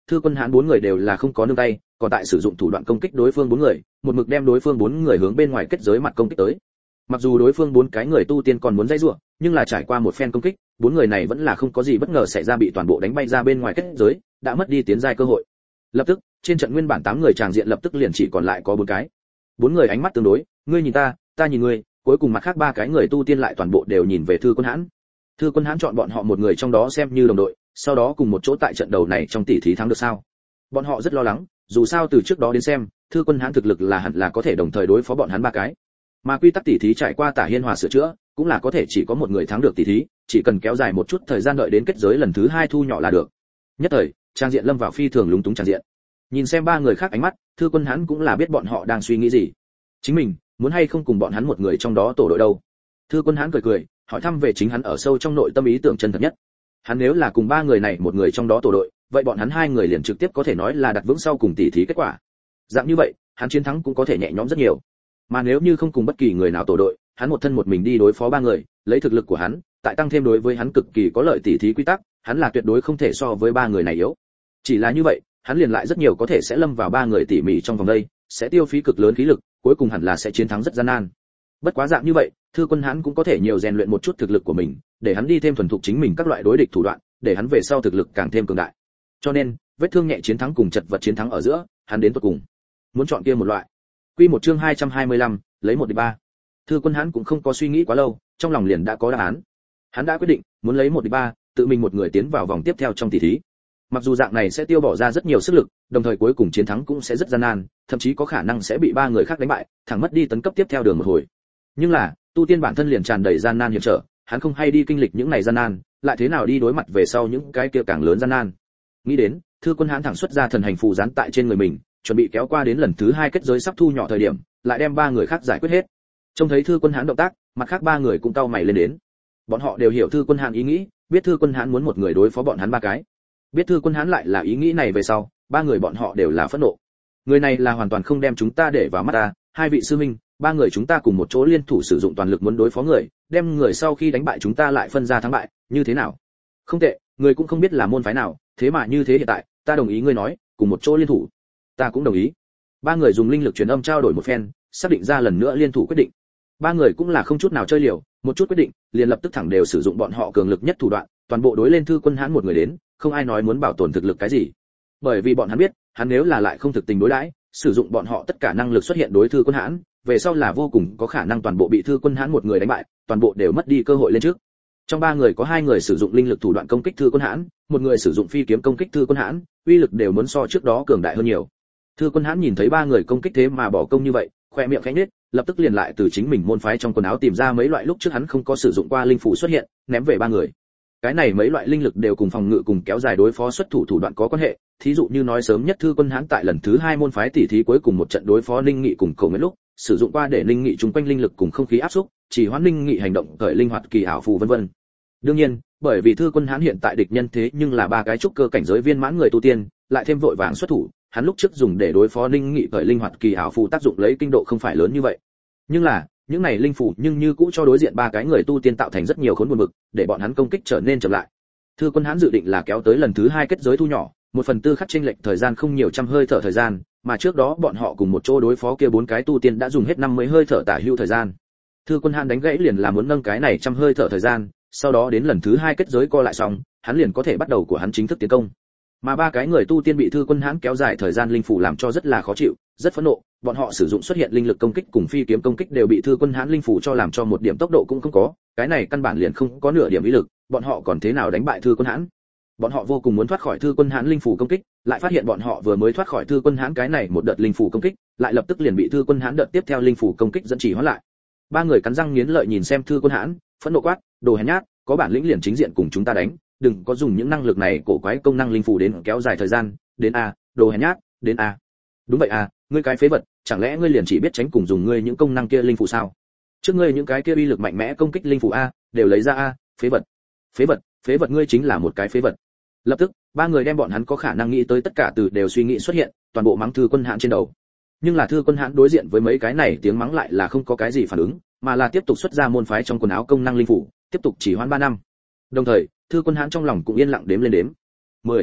Thư Quân Hãn bốn người đều là không có nương tay, còn tại sử dụng thủ đoạn công kích đối phương bốn người, một mực đem đối phương bốn người hướng bên ngoài kết giới mặt công kích tới. Mặc dù đối phương bốn cái người tu tiên còn muốn dây rủa, nhưng là trải qua một phen công kích, bốn người này vẫn là không có gì bất ngờ xảy ra, bị toàn bộ đánh bay ra bên ngoài kết giới, đã mất đi tiến giai cơ hội. Lập tức, trên trận nguyên bản 8 người tràng diện lập tức liền chỉ còn lại có 4 cái. Bốn người ánh mắt tương đối, ngươi nhìn ta, ta nhìn ngươi, cuối cùng mặt khác 3 cái người tu tiên lại toàn bộ đều nhìn về Thư Quân Hãn. Thư Quân Hãn chọn bọn họ một người trong đó xem như đồng đội, sau đó cùng một chỗ tại trận đầu này trong tỷ thí thắng được sao? Bọn họ rất lo lắng, dù sao từ trước đó đến xem, Thư Quân Hãn thực lực là hẳn là có thể đồng thời đối phó bọn hắn 3 cái. Mà quy tắc tỷ thí trải qua Tả Hiên Hòa sửa chữa, cũng là có thể chỉ có một người thắng được tỷ thí, chỉ cần kéo dài một chút thời gian đợi đến kết giới lần thứ 2 thu nhỏ là được. Nhất thời, trang diện lâm vào phi thường lúng túng trang diện. Nhìn xem 3 người khác ánh mắt, Thư Quân Hãn cũng là biết bọn họ đang suy nghĩ gì. Chính mình, muốn hay không cùng bọn hắn một người trong đó tổ đội đâu? Thư Quân Hãn cười cười, hỏi thăm về chính hắn ở sâu trong nội tâm ý tưởng chân thật nhất. Hắn nếu là cùng 3 người này một người trong đó tổ đội, vậy bọn hắn 2 người liền trực tiếp có thể nói là đặt vững sau cùng tỷ thí kết quả. Dạng như vậy, hắn chiến thắng cũng có thể nhẹ nhõm rất nhiều. Mà nếu như không cùng bất kỳ người nào tổ đội, hắn một thân một mình đi đối phó 3 người, lấy thực lực của hắn, tại tăng thêm đối với hắn cực kỳ có lợi tỷ thí quy tắc, hắn là tuyệt đối không thể so với 3 người này yếu. Chỉ là như vậy, hắn liền lại rất nhiều có thể sẽ lâm vào 3 người tỉ mỉ trong vòng đây, sẽ tiêu phí cực lớn khí lực, cuối cùng hẳn là sẽ chiến thắng rất gian nan. Bất quá dạng như vậy, Thư Quân Hãn cũng có thể nhiều rèn luyện một chút thực lực của mình, để hắn đi thêm thuần thục chính mình các loại đối địch thủ đoạn, để hắn về sau thực lực càng thêm cường đại. Cho nên, vết thương nhẹ chiến thắng cùng chật vật chiến thắng ở giữa, hắn đến tận cùng muốn chọn kia một loại. Quy một chương 225, lấy 1 địch 3. Thư Quân Hãn cũng không có suy nghĩ quá lâu, trong lòng liền đã có đáp án. Hắn đã quyết định, muốn lấy 1 địch 3, tự mình một người tiến vào vòng tiếp theo trong tỷ thí. Mặc dù dạng này sẽ tiêu bỏ ra rất nhiều sức lực, đồng thời cuối cùng chiến thắng cũng sẽ rất gian nan, thậm chí có khả năng sẽ bị 3 người khác đánh bại, thẳng mất đi tấn cấp tiếp theo đường một hồi. Nhưng là, tu tiên bản thân liền tràn đầy gian nan hiểm trở, hắn không hay đi kinh lịch những này gian nan, lại thế nào đi đối mặt về sau những cái kia càng lớn gian nan. Nghĩ đến, Thư Quân Hãn thẳng xuất ra thần hành phù dán tại trên người mình, chuẩn bị kéo qua đến lần thứ 2 kết giới sắp thu nhỏ thời điểm, lại đem 3 người khác giải quyết hết. Trông thấy Thư Quân Hãn động tác, mặt khác 3 người cũng cau mày lên đến. Bọn họ đều hiểu Thư Quân Hãn ý nghĩ, biết Thư Quân Hãn muốn một người đối phó bọn hắn 3 cái. Biết Thư Quân Hãn lại là ý nghĩ này về sau, 3 người bọn họ đều là phẫn nộ. Người này là hoàn toàn không đem chúng ta để vào mắt ta, 2 vị sư minh, 3 người chúng ta cùng một chỗ liên thủ sử dụng toàn lực muốn đối phó người, đem người sau khi đánh bại chúng ta lại phân ra thắng bại, như thế nào? Không tệ, người cũng không biết là môn phái nào, thế mà như thế hiện tại, ta đồng ý ngươi nói, cùng một chỗ liên thủ. Ta cũng đồng ý. 3 người dùng linh lực truyền âm trao đổi một phen, xác định ra lần nữa liên thủ quyết định. 3 người cũng là không chút nào chơi liều, một chút quyết định, liền lập tức thẳng đều sử dụng bọn họ cường lực nhất thủ đoạn, toàn bộ đối lên Thư Quân Hãn một người đến, không ai nói muốn bảo tồn thực lực cái gì. Bởi vì bọn hắn biết, hắn nếu là lại không thực tình đối đãi, sử dụng bọn họ tất cả năng lực xuất hiện đối Thư Quân Hãn, về sau là vô cùng có khả năng toàn bộ bị Thư Quân Hãn một người đánh bại, toàn bộ đều mất đi cơ hội lên trước. Trong 3 người có 2 người sử dụng linh lực thủ đoạn công kích Thư Quân Hãn, một người sử dụng phi kiếm công kích Thư Quân Hãn, uy lực đều muốn so trước đó cường đại hơn nhiều. Thư Quân Hãn nhìn thấy 3 người công kích thế mà bỏ công như vậy, khoe miệng khẽ nhếch, lập tức liền lại từ chính mình môn phái trong quần áo tìm ra mấy loại lúc trước hắn không có sử dụng qua linh phù xuất hiện, ném về 3 người. Cái này mấy loại linh lực đều cùng phòng ngự cùng kéo dài đối phó xuất thủ thủ đoạn có quan hệ, thí dụ như nói sớm nhất Thư Quân Hãn tại lần thứ 2 môn phái tỷ thí cuối cùng một trận đối phó Linh Nghị cùng Cầu Nguyệt lúc, sử dụng qua để Linh Nghị chung quanh linh lực cùng không khí áp xúc, chỉ hoãn Linh Nghị hành động thời linh hoạt kỳ ảo phù vân vân. Đương nhiên, bởi vì Thư Quân Hãn hiện tại địch nhân thế nhưng là 3 cái trúc cơ cảnh giới viên mãn người tu tiên, lại thêm vội vàng xuất thủ, hắn lúc trước dùng để đối phó Linh Nghị thời linh hoạt kỳ ảo phù tác dụng lấy kinh độ không phải lớn như vậy. Nhưng là, những này linh phù nhưng như cũ cho đối diện 3 cái người tu tiên tạo thành rất nhiều khốn buồn bực, để bọn hắn công kích trở nên chậm lại. Thư Quân Hãn dự định là kéo tới lần thứ 2 kết giới thu nhỏ, 1/4 khắc chênh lệch thời gian không nhiều trăm hơi thở thời gian, mà trước đó bọn họ cùng một chỗ đối phó kia 4 cái tu tiên đã dùng hết 50 hơi thở tả hữu thời gian. Thư Quân Hãn đánh gãy liền là muốn nâng cái này trăm hơi thở thời gian, sau đó đến lần thứ 2 kết giới co lại xong, hắn liền có thể bắt đầu của hắn chính thức tiến công. Mà 3 cái người tu tiên bị Thư Quân Hãn kéo dài thời gian linh phủ làm cho rất là khó chịu, rất phẫn nộ, bọn họ sử dụng xuất hiện linh lực công kích cùng phi kiếm công kích đều bị Thư Quân Hãn linh phủ cho làm cho một điểm tốc độ cũng không có, cái này căn bản liền không có nửa điểm ý lực, bọn họ còn thế nào đánh bại Thư Quân Hãn? Bọn họ vô cùng muốn thoát khỏi Thư Quân Hãn linh phủ công kích, lại phát hiện bọn họ vừa mới thoát khỏi Thư Quân Hãn cái này một đợt linh phủ công kích, lại lập tức liền bị Thư Quân Hãn đợt tiếp theo linh phủ công kích dẫn chỉ hoãn lại. 3 người cắn răng nghiến lợi nhìn xem Thư Quân Hãn, phẫn nộ quát, đồ hèn nhát, có bản lĩnh liền chính diện cùng chúng ta đánh, đừng có dùng những năng lực này cổ quái công năng linh phủ đến kéo dài thời gian, đến a, đồ hèn nhát, đến a. Đúng vậy à, ngươi cái phế vật, chẳng lẽ ngươi liền chỉ biết tránh cùng dùng ngươi những công năng kia linh phủ sao? Trước ngươi những cái kia uy lực mạnh mẽ công kích linh phủ a, đều lấy ra a, phế vật. Phế vật, phế vật, ngươi chính là một cái phế vật. Lập tức, 3 người đem bọn hắn có khả năng nghĩ tới tất cả từ đều suy nghĩ xuất hiện, toàn bộ mắng Thư Quân Hãn trên đầu. Nhưng là Thư Quân Hãn đối diện với mấy cái này tiếng mắng lại là không có cái gì phản ứng, mà là tiếp tục xuất ra môn phái trong quần áo công năng linh phủ, tiếp tục chỉ hoãn 3 năm. Đồng thời, Thư Quân Hãn trong lòng cũng yên lặng đếm lên đếm. 10,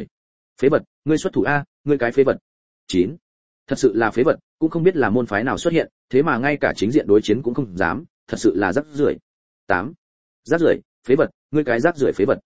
Phế vật, ngươi xuất thủ a, ngươi cái phế vật. 9. Thật sự là phế vật, cũng không biết là môn phái nào xuất hiện, thế mà ngay cả chính diện đối chiến cũng không dám, thật sự là rác rưởi. 8. Rác rưởi, phế vật, ngươi cái rác rưởi phế vật.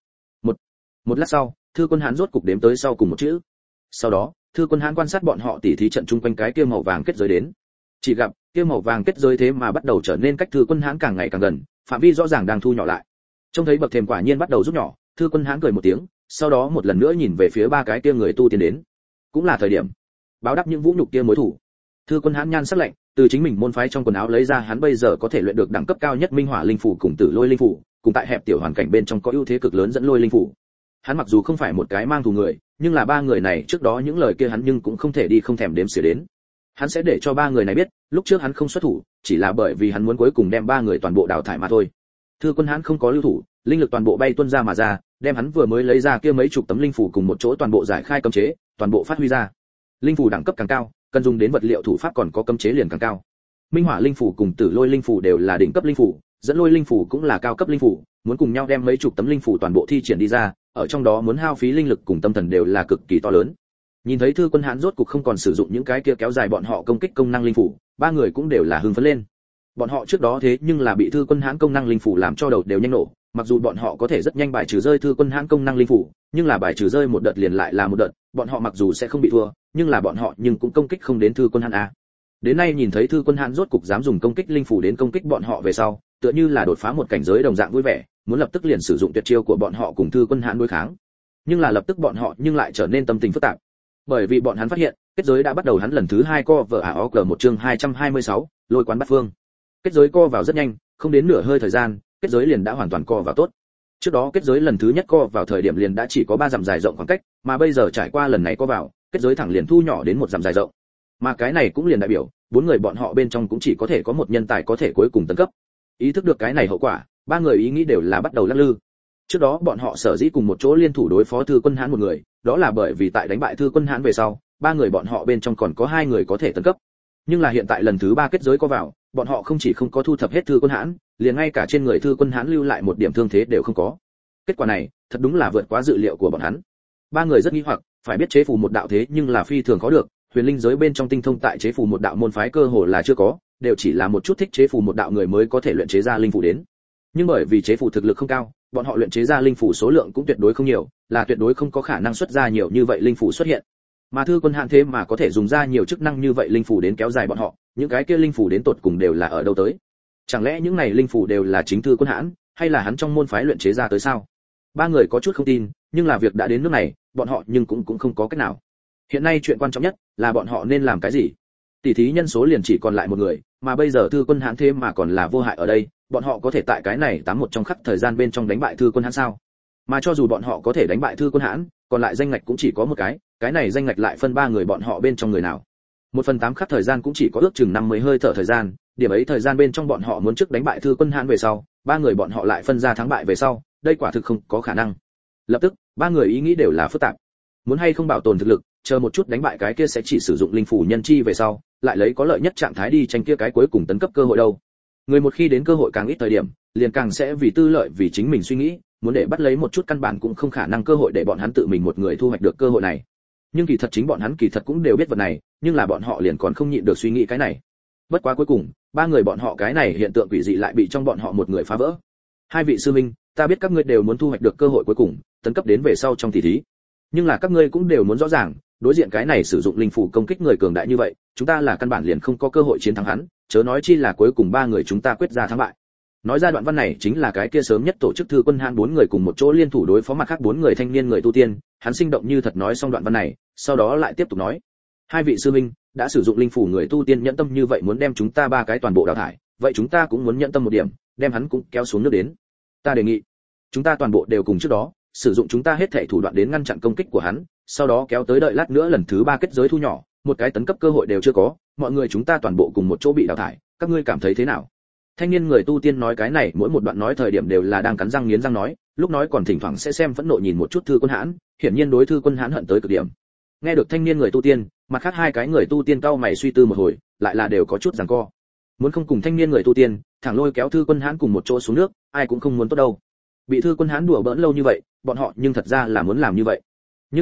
Một lát sau, Thư Quân Hán rốt cục đếm tới sau cùng một chữ. Sau đó, Thư Quân Hán quan sát bọn họ tỉ thí trận chung quanh cái kia màu vàng kết giới đến. Chỉ gặp, kia màu vàng kết giới thế mà bắt đầu trở nên cách Thư Quân Hán càng ngày càng gần, phạm vi rõ ràng đang thu nhỏ lại. Trông thấy bậc thềm quả nhiên bắt đầu rút nhỏ, Thư Quân Hán cười một tiếng, sau đó một lần nữa nhìn về phía ba cái kia người tu tiên đến. Cũng là thời điểm báo đáp những vũ nhục kia mối thù. Thư Quân Hán nhan sắc lạnh, từ chính mình môn phái trong quần áo lấy ra hắn bây giờ có thể luyện được đẳng cấp cao nhất Minh Hỏa Linh Phủ cùng Tử Lôi Linh Phủ, cùng tại hẹp tiểu hoàn cảnh bên trong có ưu thế cực lớn dẫn Lôi Linh Phủ. Hắn mặc dù không phải một cái mang thù người, nhưng là ba người này trước đó những lời kia hắn nhưng cũng không thể đi không thèm đếm xỉa đến. Hắn sẽ để cho ba người này biết, lúc trước hắn không xuất thủ, chỉ là bởi vì hắn muốn cuối cùng đem ba người toàn bộ đào thải mà thôi. Thư Quân Hán không có lưu thủ, linh lực toàn bộ bay tuôn ra mà ra, đem hắn vừa mới lấy ra kia mấy chục tấm linh phủ cùng một chỗ toàn bộ giải khai cấm chế, toàn bộ phát huy ra. Linh phủ đẳng cấp càng cao, cần dùng đến vật liệu thủ pháp còn có cấm chế liền càng cao. Minh Hỏa Linh Phủ cùng Tử Lôi Linh Phủ đều là đỉnh cấp linh phủ, dẫn Lôi Linh Phủ cũng là cao cấp linh phủ, muốn cùng nhau đem mấy chục tấm linh phủ toàn bộ thi triển đi ra, ở trong đó muốn hao phí linh lực cùng tâm thần đều là cực kỳ to lớn. Nhìn thấy Thư Quân Hán rốt cục không còn sử dụng những cái kia kéo dài bọn họ công kích công năng linh phủ, ba người cũng đều là hưng phấn lên. Bọn họ trước đó thế nhưng là bị Thư Quân Hán công năng linh phủ làm cho đầu đều nhanh nổ, mặc dù bọn họ có thể rất nhanh bài trừ rơi Thư Quân Hán công năng linh phủ, nhưng là bài trừ rơi một đợt liền lại là một đợt, bọn họ mặc dù sẽ không bị thua, nhưng là bọn họ nhưng cũng công kích không đến Thư Quân Hán a. Đến nay nhìn thấy Thư Quân Hán rốt cục dám dùng công kích linh phủ đến công kích bọn họ về sau, tựa như là đột phá một cảnh giới đồng dạng vui vẻ, muốn lập tức liền sử dụng tuyệt chiêu của bọn họ cùng Thư Quân Hán đối kháng. Nhưng là lập tức bọn họ nhưng lại trở nên tâm tình phức tạp, bởi vì bọn hắn phát hiện kết giới đã bắt đầu hắn lần thứ 2 co vở AOG một chương 226, lôi quán bắt phương. Kết giới co vào rất nhanh, không đến nửa hơi thời gian, kết giới liền đã hoàn toàn co vào tốt. Trước đó kết giới lần thứ nhất co vào thời điểm liền đã chỉ có 3 dặm dài rộng khoảng cách, mà bây giờ trải qua lần này co vào, kết giới thẳng liền thu nhỏ đến 1 dặm dài rộng. Mà cái này cũng liền đại biểu, 4 người bọn họ bên trong cũng chỉ có thể có một nhân tài có thể cuối cùng tấn cấp. Ý thức được cái này hậu quả, 3 người ý nghĩ đều là bắt đầu lắc lư. Trước đó bọn họ sở dĩ cùng một chỗ liên thủ đối phó Thư Quân Hán một người, đó là bởi vì tại đánh bại Thư Quân Hán về sau, 3 người bọn họ bên trong còn có 2 người có thể tấn cấp. Nhưng là hiện tại lần thứ 3 kết giới có vào, bọn họ không chỉ không có thu thập hết Thư Quân Hán, liền ngay cả trên người Thư Quân Hán lưu lại một điểm thương thế đều không có. Kết quả này, thật đúng là vượt quá dự liệu của bọn hắn. 3 người rất nghi hoặc, phải biết chế phù một đạo thế nhưng là phi thường có được, huyền linh giới bên trong tinh thông tại chế phù một đạo môn phái cơ hồ là chưa có, đều chỉ là một chút thích chế phù một đạo người mới có thể luyện chế ra linh phù đến. Nhưng bởi vì chế phù thực lực không cao, bọn họ luyện chế ra linh phù số lượng cũng tuyệt đối không nhiều, là tuyệt đối không có khả năng xuất ra nhiều như vậy linh phù xuất hiện. Mà Thư Quân Hán thế mà có thể dùng ra nhiều chức năng như vậy linh phù đến kéo dài bọn họ, những cái kia linh phù đến tột cùng đều là ở đâu tới? Chẳng lẽ những này linh phù đều là chính Thư Quân Hán, hay là hắn trong môn phái luyện chế ra tới sao? 3 người có chút không tin, nhưng là việc đã đến nước này, bọn họ nhưng cũng không có cách nào. Hiện nay chuyện quan trọng nhất là bọn họ nên làm cái gì? Tỷ thí nhân số liền chỉ còn lại một người, mà bây giờ Thư Quân Hán thế mà còn là vô hại ở đây, bọn họ có thể tại cái này 81 trong khắc thời gian bên trong đánh bại Thư Quân Hán sao? Mà cho dù bọn họ có thể đánh bại Thư Quân Hán, còn lại danh ngạch cũng chỉ có một cái này danh ngạch lại phân 3 người bọn họ bên trong người nào? 1/8 khắc thời gian cũng chỉ có ước chừng 50 hơi thở thời gian, điểm ấy thời gian bên trong bọn họ muốn trước đánh bại Thư Quân Hán về sau, 3 người bọn họ lại phân ra thắng bại về sau, đây quả thực không có khả năng. Lập tức, 3 người ý nghĩ đều là phức tạp. Muốn hay không bảo tồn thực lực, chờ một chút đánh bại cái kia sẽ chỉ sử dụng linh phủ nhân chi về sau, lại lấy có lợi nhất trạng thái đi tranh kia cái cuối cùng tấn cấp cơ hội đâu. Người một khi đến cơ hội càng ít thời điểm, liền càng sẽ vì tư lợi vì chính mình suy nghĩ, muốn để bắt lấy một chút căn bản cũng không khả năng cơ hội để bọn hắn tự mình một người thu hoạch được cơ hội này. Nhưng kỳ thật chính bọn hắn kỳ thật cũng đều biết vật này, nhưng là bọn họ liền còn không nhịn được suy nghĩ cái này. Bất quá cuối cùng, 3 người bọn họ cái này hiện tượng quỷ dị lại bị trong bọn họ một người phá vỡ. 2 vị sư minh, ta biết các ngươi đều muốn thu hoạch được cơ hội cuối cùng, tấn cấp đến về sau trong tỷ thí. Nhưng là các ngươi cũng đều muốn rõ ràng, đối diện cái này sử dụng linh phủ công kích người cường đại như vậy, chúng ta là căn bản liền không có cơ hội chiến thắng hắn, chớ nói chi là cuối cùng 3 người chúng ta quyết ra thắng bại. Nói ra đoạn văn này chính là cái kia sớm nhất tổ chức Thư Quân Hán 4 người cùng một chỗ liên thủ đối phó mặt khác 4 người thanh niên người tu tiên, hắn sinh động như thật nói xong đoạn văn này, sau đó lại tiếp tục nói: 2 vị sư minh, đã sử dụng linh phủ người tu tiên nhẫn tâm như vậy muốn đem chúng ta 3 cái toàn bộ đào thải, vậy chúng ta cũng muốn nhẫn tâm một điểm, đem hắn cũng kéo xuống nước đến. Ta đề nghị, chúng ta toàn bộ đều cùng trước đó, sử dụng chúng ta hết thảy thủ đoạn đến ngăn chặn công kích của hắn, sau đó kéo tới đợi lát nữa lần thứ 3 kết giới thu nhỏ, một cái tấn cấp cơ hội đều chưa có, mọi người chúng ta toàn bộ cùng một chỗ bị đào thải, các ngươi cảm thấy thế nào? Thanh niên người tu tiên nói cái này mỗi một đoạn nói thời điểm đều là đang cắn răng nghiến răng nói, lúc nói còn thỉnh thoảng sẽ xem phẫn nộ nhìn một chút Thư Quân Hán, hiển nhiên đối Thư Quân Hán hận tới cực điểm. Nghe được thanh niên người tu tiên, mặt khác 2 cái người tu tiên cau mày suy tư một hồi, lại là đều có chút giằng co. Muốn không cùng thanh niên người tu tiên, thẳng lôi kéo Thư Quân Hán cùng một chỗ xuống nước, ai cũng không muốn tốt đâu. Bị Thư Quân Hán đùa bỡn lâu như vậy, bọn họ nhưng thật ra là muốn làm như vậy. Nhưng là,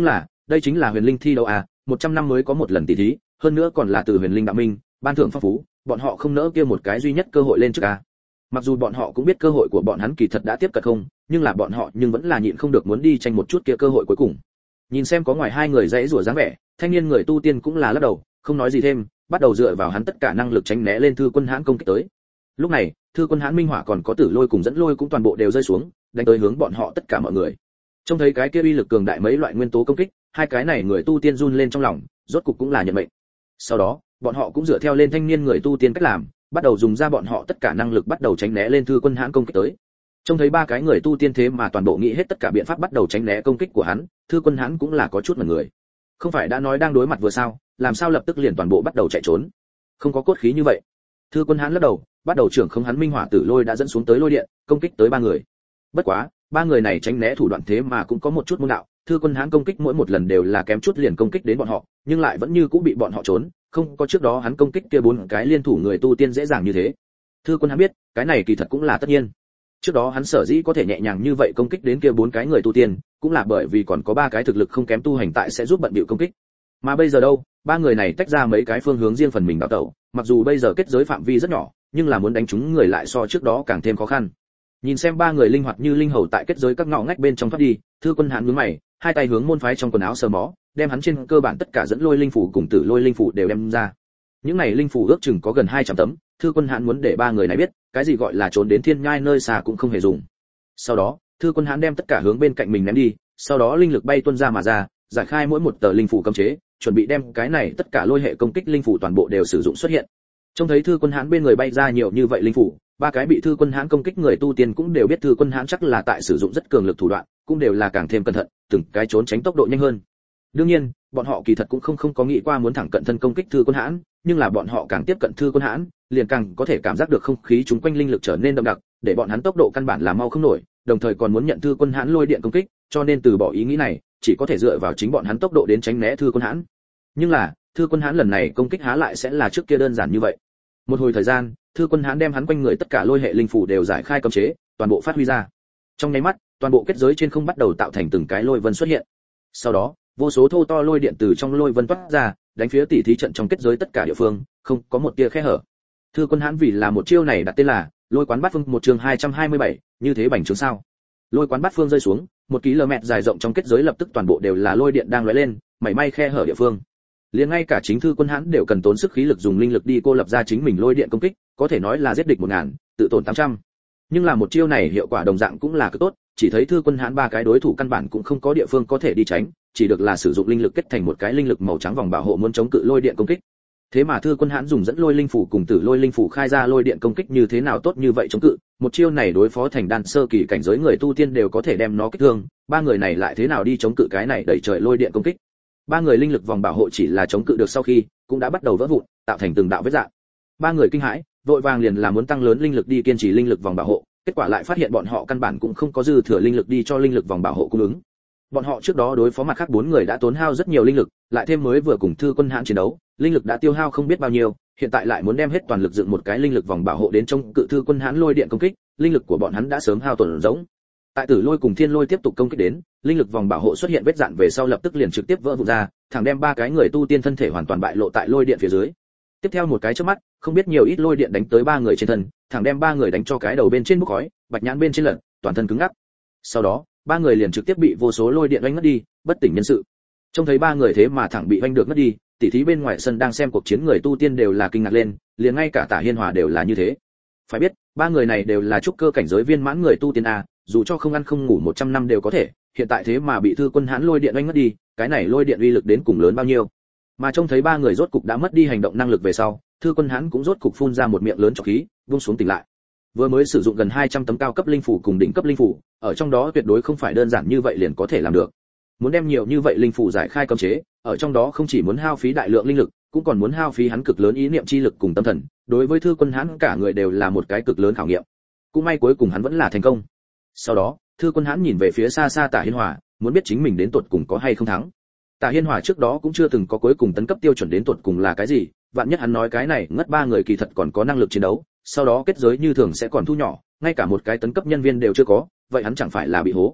đây chính là huyền linh thi đấu à, 100 năm mới có một lần tỷ thí, hơn nữa còn là từ huyền linh đạo minh, ban thưởng phong phú, bọn họ không nỡ kia một cái duy nhất cơ hội lên trước à. Mặc dù bọn họ cũng biết cơ hội của bọn hắn kỳ thật đã tiếp cận không, nhưng là bọn họ nhưng vẫn là nhịn không được muốn đi tranh một chút kia cơ hội cuối cùng. Nhìn xem có ngoài hai người dãy rủa dáng vẻ, thanh niên người tu tiên cũng là lắc đầu, không nói gì thêm, bắt đầu dựa vào hắn tất cả năng lực tránh né lên Thư Quân Hãn công kích tới. Lúc này, Thư Quân Hãn minh hỏa còn có Tử Lôi cùng dẫn lôi cũng toàn bộ đều rơi xuống, đánh tới hướng bọn họ tất cả mọi người. Trông thấy cái kia uy lực cường đại mấy loại nguyên tố công kích, hai cái này người tu tiên run lên trong lòng, rốt cục cũng là nhận mệnh. Sau đó, bọn họ cũng dựa theo lên thanh niên người tu tiên cách làm, bắt đầu dùng ra bọn họ tất cả năng lực bắt đầu tránh né lên Thư Quân Hãn công kích tới. Trông thấy ba cái người tu tiên thế mà toàn bộ nghĩ hết tất cả biện pháp bắt đầu tránh né công kích của hắn, Thư Quân Hãn cũng là có chút mặt người. Không phải đã nói đang đối mặt vừa sao, làm sao lập tức liền toàn bộ bắt đầu chạy trốn? Không có cốt khí như vậy. Thư Quân Hãn lắc đầu, bắt đầu trưởng không hắn minh hỏa tử lôi đã dẫn xuống tới lôi điện, công kích tới ba người. Bất quá, ba người này tránh né thủ đoạn thế mà cũng có một chút môn đạo, Thư Quân Hãn công kích mỗi một lần đều là kém chút liền công kích đến bọn họ, nhưng lại vẫn như cũ bị bọn họ trốn, không có trước đó hắn công kích kia bốn cái liên thủ người tu tiên dễ dàng như thế. Thư Quân Hãn biết, cái này kỳ thật cũng là tất nhiên. Trước đó hắn sở dĩ có thể nhẹ nhàng như vậy công kích đến kia bốn cái người tu tiên, cũng là bởi vì còn có ba cái thực lực không kém tu hành tại sẽ giúp bận bịu công kích. Mà bây giờ đâu, ba người này tách ra mấy cái phương hướng riêng phần mình đào tẩu, mặc dù bây giờ kết giới phạm vi rất nhỏ, nhưng là muốn đánh trúng người lại so trước đó càng thêm khó khăn. Nhìn xem ba người linh hoạt như linh hầu tại kết giới các ngõ ngách bên trong thoát đi, Thư Quân Hãn nhướng mày, hai tay hướng môn phái trong quần áo sờ mó, đem hắn trên cơ bản tất cả dẫn lôi linh phủ cùng tử lôi linh phủ đều đem ra. Những này linh phủ ước chừng có gần 200 tấm, Thư Quân Hãn muốn để ba người này biết, cái gì gọi là trốn đến thiên nhai nơi xa cũng không hề dùng. Sau đó, Thư Quân Hãn đem tất cả hướng bên cạnh mình ném đi, sau đó linh lực bay tuôn ra mà ra, giải khai mỗi một tờ linh phủ cấm chế, chuẩn bị đem cái này tất cả lôi hệ công kích linh phủ toàn bộ đều sử dụng xuất hiện. Trông thấy Thư Quân Hãn bên người bay ra nhiều như vậy linh phủ, ba cái bị Thư Quân Hãn công kích người tu tiên cũng đều biết Thư Quân Hãn chắc là tại sử dụng rất cường lực thủ đoạn, cũng đều là càng thêm cẩn thận, từng cái trốn tránh tốc độ nhanh hơn. Đương nhiên, bọn họ kỳ thật cũng không có nghĩ qua muốn thẳng cận thân công kích Thư Quân Hãn, nhưng là bọn họ càng tiếp cận Thư Quân Hãn, liền càng có thể cảm giác được không khí chúng quanh linh lực trở nên đậm đặc, để bọn hắn tốc độ căn bản là mau không nổi, đồng thời còn muốn nhận Thư Quân Hãn lôi điện công kích, cho nên từ bỏ ý nghĩ này, chỉ có thể dựa vào chính bọn hắn tốc độ đến tránh né Thư Quân Hãn. Nhưng là, Thư Quân Hãn lần này công kích há lại sẽ là trước kia đơn giản như vậy. Một hồi thời gian, Thư Quân Hãn đem hắn quanh người tất cả lôi hệ linh phủ đều giải khai cấm chế, toàn bộ phát huy ra. Trong nháy mắt, toàn bộ kết giới trên không bắt đầu tạo thành từng cái lôi vân xuất hiện. Sau đó, vô số thô to lôi điện từ trong lôi vân toát ra, đánh phía tỉ thí trận trong kết giới tất cả địa phương, không có một tia khe hở. Thư Quân Hãn vì là một chiêu này đặt tên là Lôi Quán Bát Phương, một chương 227, như thế bành trướng sao? Lôi Quán Bát Phương rơi xuống, 1 km dài rộng trong kết giới lập tức toàn bộ đều là lôi điện đang lóe lên, mảy may khe hở địa phương. Liền ngay cả chính Thư Quân Hãn đều cần tốn sức khí lực dùng linh lực đi cô lập ra chính mình lôi điện công kích, có thể nói là giết địch 1000, tự tổn 800. Nhưng là một chiêu này hiệu quả đồng dạng cũng là cực tốt, chỉ thấy Thư Quân Hãn ba cái đối thủ căn bản cũng không có địa phương có thể đi tránh, chỉ được là sử dụng linh lực kết thành một cái linh lực màu trắng vòng bảo hộ muốn chống cự lôi điện công kích. Thế mà Thư Quân Hãn dùng dẫn lôi linh phủ cùng tử lôi linh phủ khai ra lôi điện công kích như thế nào tốt như vậy chống cự, một chiêu này đối phó thành đan sơ kỳ cảnh giới người tu tiên đều có thể đem nó kích thương, ba người này lại thế nào đi chống cự cái này đẩy trời lôi điện công kích. Ba người linh lực vòng bảo hộ chỉ là chống cự được sau khi cũng đã bắt đầu vỡ vụn, tạo thành từng đạo vết rạn. Ba người kinh hãi, vội vàng liền là muốn tăng lớn linh lực đi kiên trì linh lực vòng bảo hộ, kết quả lại phát hiện bọn họ căn bản cũng không có dư thừa linh lực đi cho linh lực vòng bảo hộ cung ứng. Bọn họ trước đó đối phó mặt khác 4 người đã tốn hao rất nhiều linh lực, lại thêm mới vừa cùng Thư Quân Hãn chiến đấu, linh lực đã tiêu hao không biết bao nhiêu, hiện tại lại muốn đem hết toàn lực dựng một cái linh lực vòng bảo hộ đến chống cự Thư Quân Hãn lôi điện công kích, linh lực của bọn hắn đã sớm hao tổn rỗng. Tại Tử Lôi cùng Thiên Lôi tiếp tục công kích đến, linh lực vòng bảo hộ xuất hiện vết rạn về sau lập tức liền trực tiếp vỡ vụn ra, thẳng đem ba cái người tu tiên thân thể hoàn toàn bại lộ tại lôi điện phía dưới. Tiếp theo một cái chớp mắt, không biết nhiều ít lôi điện đánh tới ba người trên thân, thẳng đem ba người đánh cho cái đầu bên trên bốc khói, bạch nhãn bên trên lật, toàn thân cứng ngắc. Sau đó, ba người liền trực tiếp bị vô số lôi điện đánh ngất đi, bất tỉnh nhân sự. Trông thấy ba người thế mà thẳng bị đánh được ngất đi, tỉ thí bên ngoài sân đang xem cuộc chiến người tu tiên đều là kinh ngạc lên, liền ngay cả Tả Hiên Hòa đều là như thế. Phải biết, ba người này đều là trúc cơ cảnh giới viên mãn người tu tiên a, dù cho không ăn không ngủ 100 năm đều có thể, hiện tại thế mà bị Thư Quân Hãn lôi điện đánh ngất đi, cái này lôi điện uy lực đến cùng lớn bao nhiêu. Mà trông thấy ba người rốt cục đã mất đi hành động năng lực về sau, Thư Quân Hãn cũng rốt cục phun ra một miệng lớn trọc khí, buông xuống tỉnh lại. Vừa mới sử dụng gần 200 tấm cao cấp linh phủ cùng đỉnh cấp linh phủ, ở trong đó tuyệt đối không phải đơn giản như vậy liền có thể làm được. Muốn đem nhiều như vậy linh phủ giải khai cấm chế, ở trong đó không chỉ muốn hao phí đại lượng linh lực, cũng còn muốn hao phí hắn cực lớn ý niệm chi lực cùng tâm thần, đối với Thư Quân Hãn cả người đều là một cái cực lớn khảo nghiệm. Cũng may cuối cùng hắn vẫn là thành công. Sau đó, Thư Quân Hãn nhìn về phía xa xa Tả Hiên Hòa, muốn biết chính mình đến tuột cùng có hay không thắng. Tả Hiên Hòa trước đó cũng chưa từng có cuối cùng tấn cấp tiêu chuẩn đến tuột cùng là cái gì, vạn nhất hắn nói cái này ngất ba người kỳ thật còn có năng lực chiến đấu, sau đó kết giới như thường sẽ còn thu nhỏ, ngay cả một cái tấn cấp nhân viên đều chưa có, vậy hắn chẳng phải là bị hố.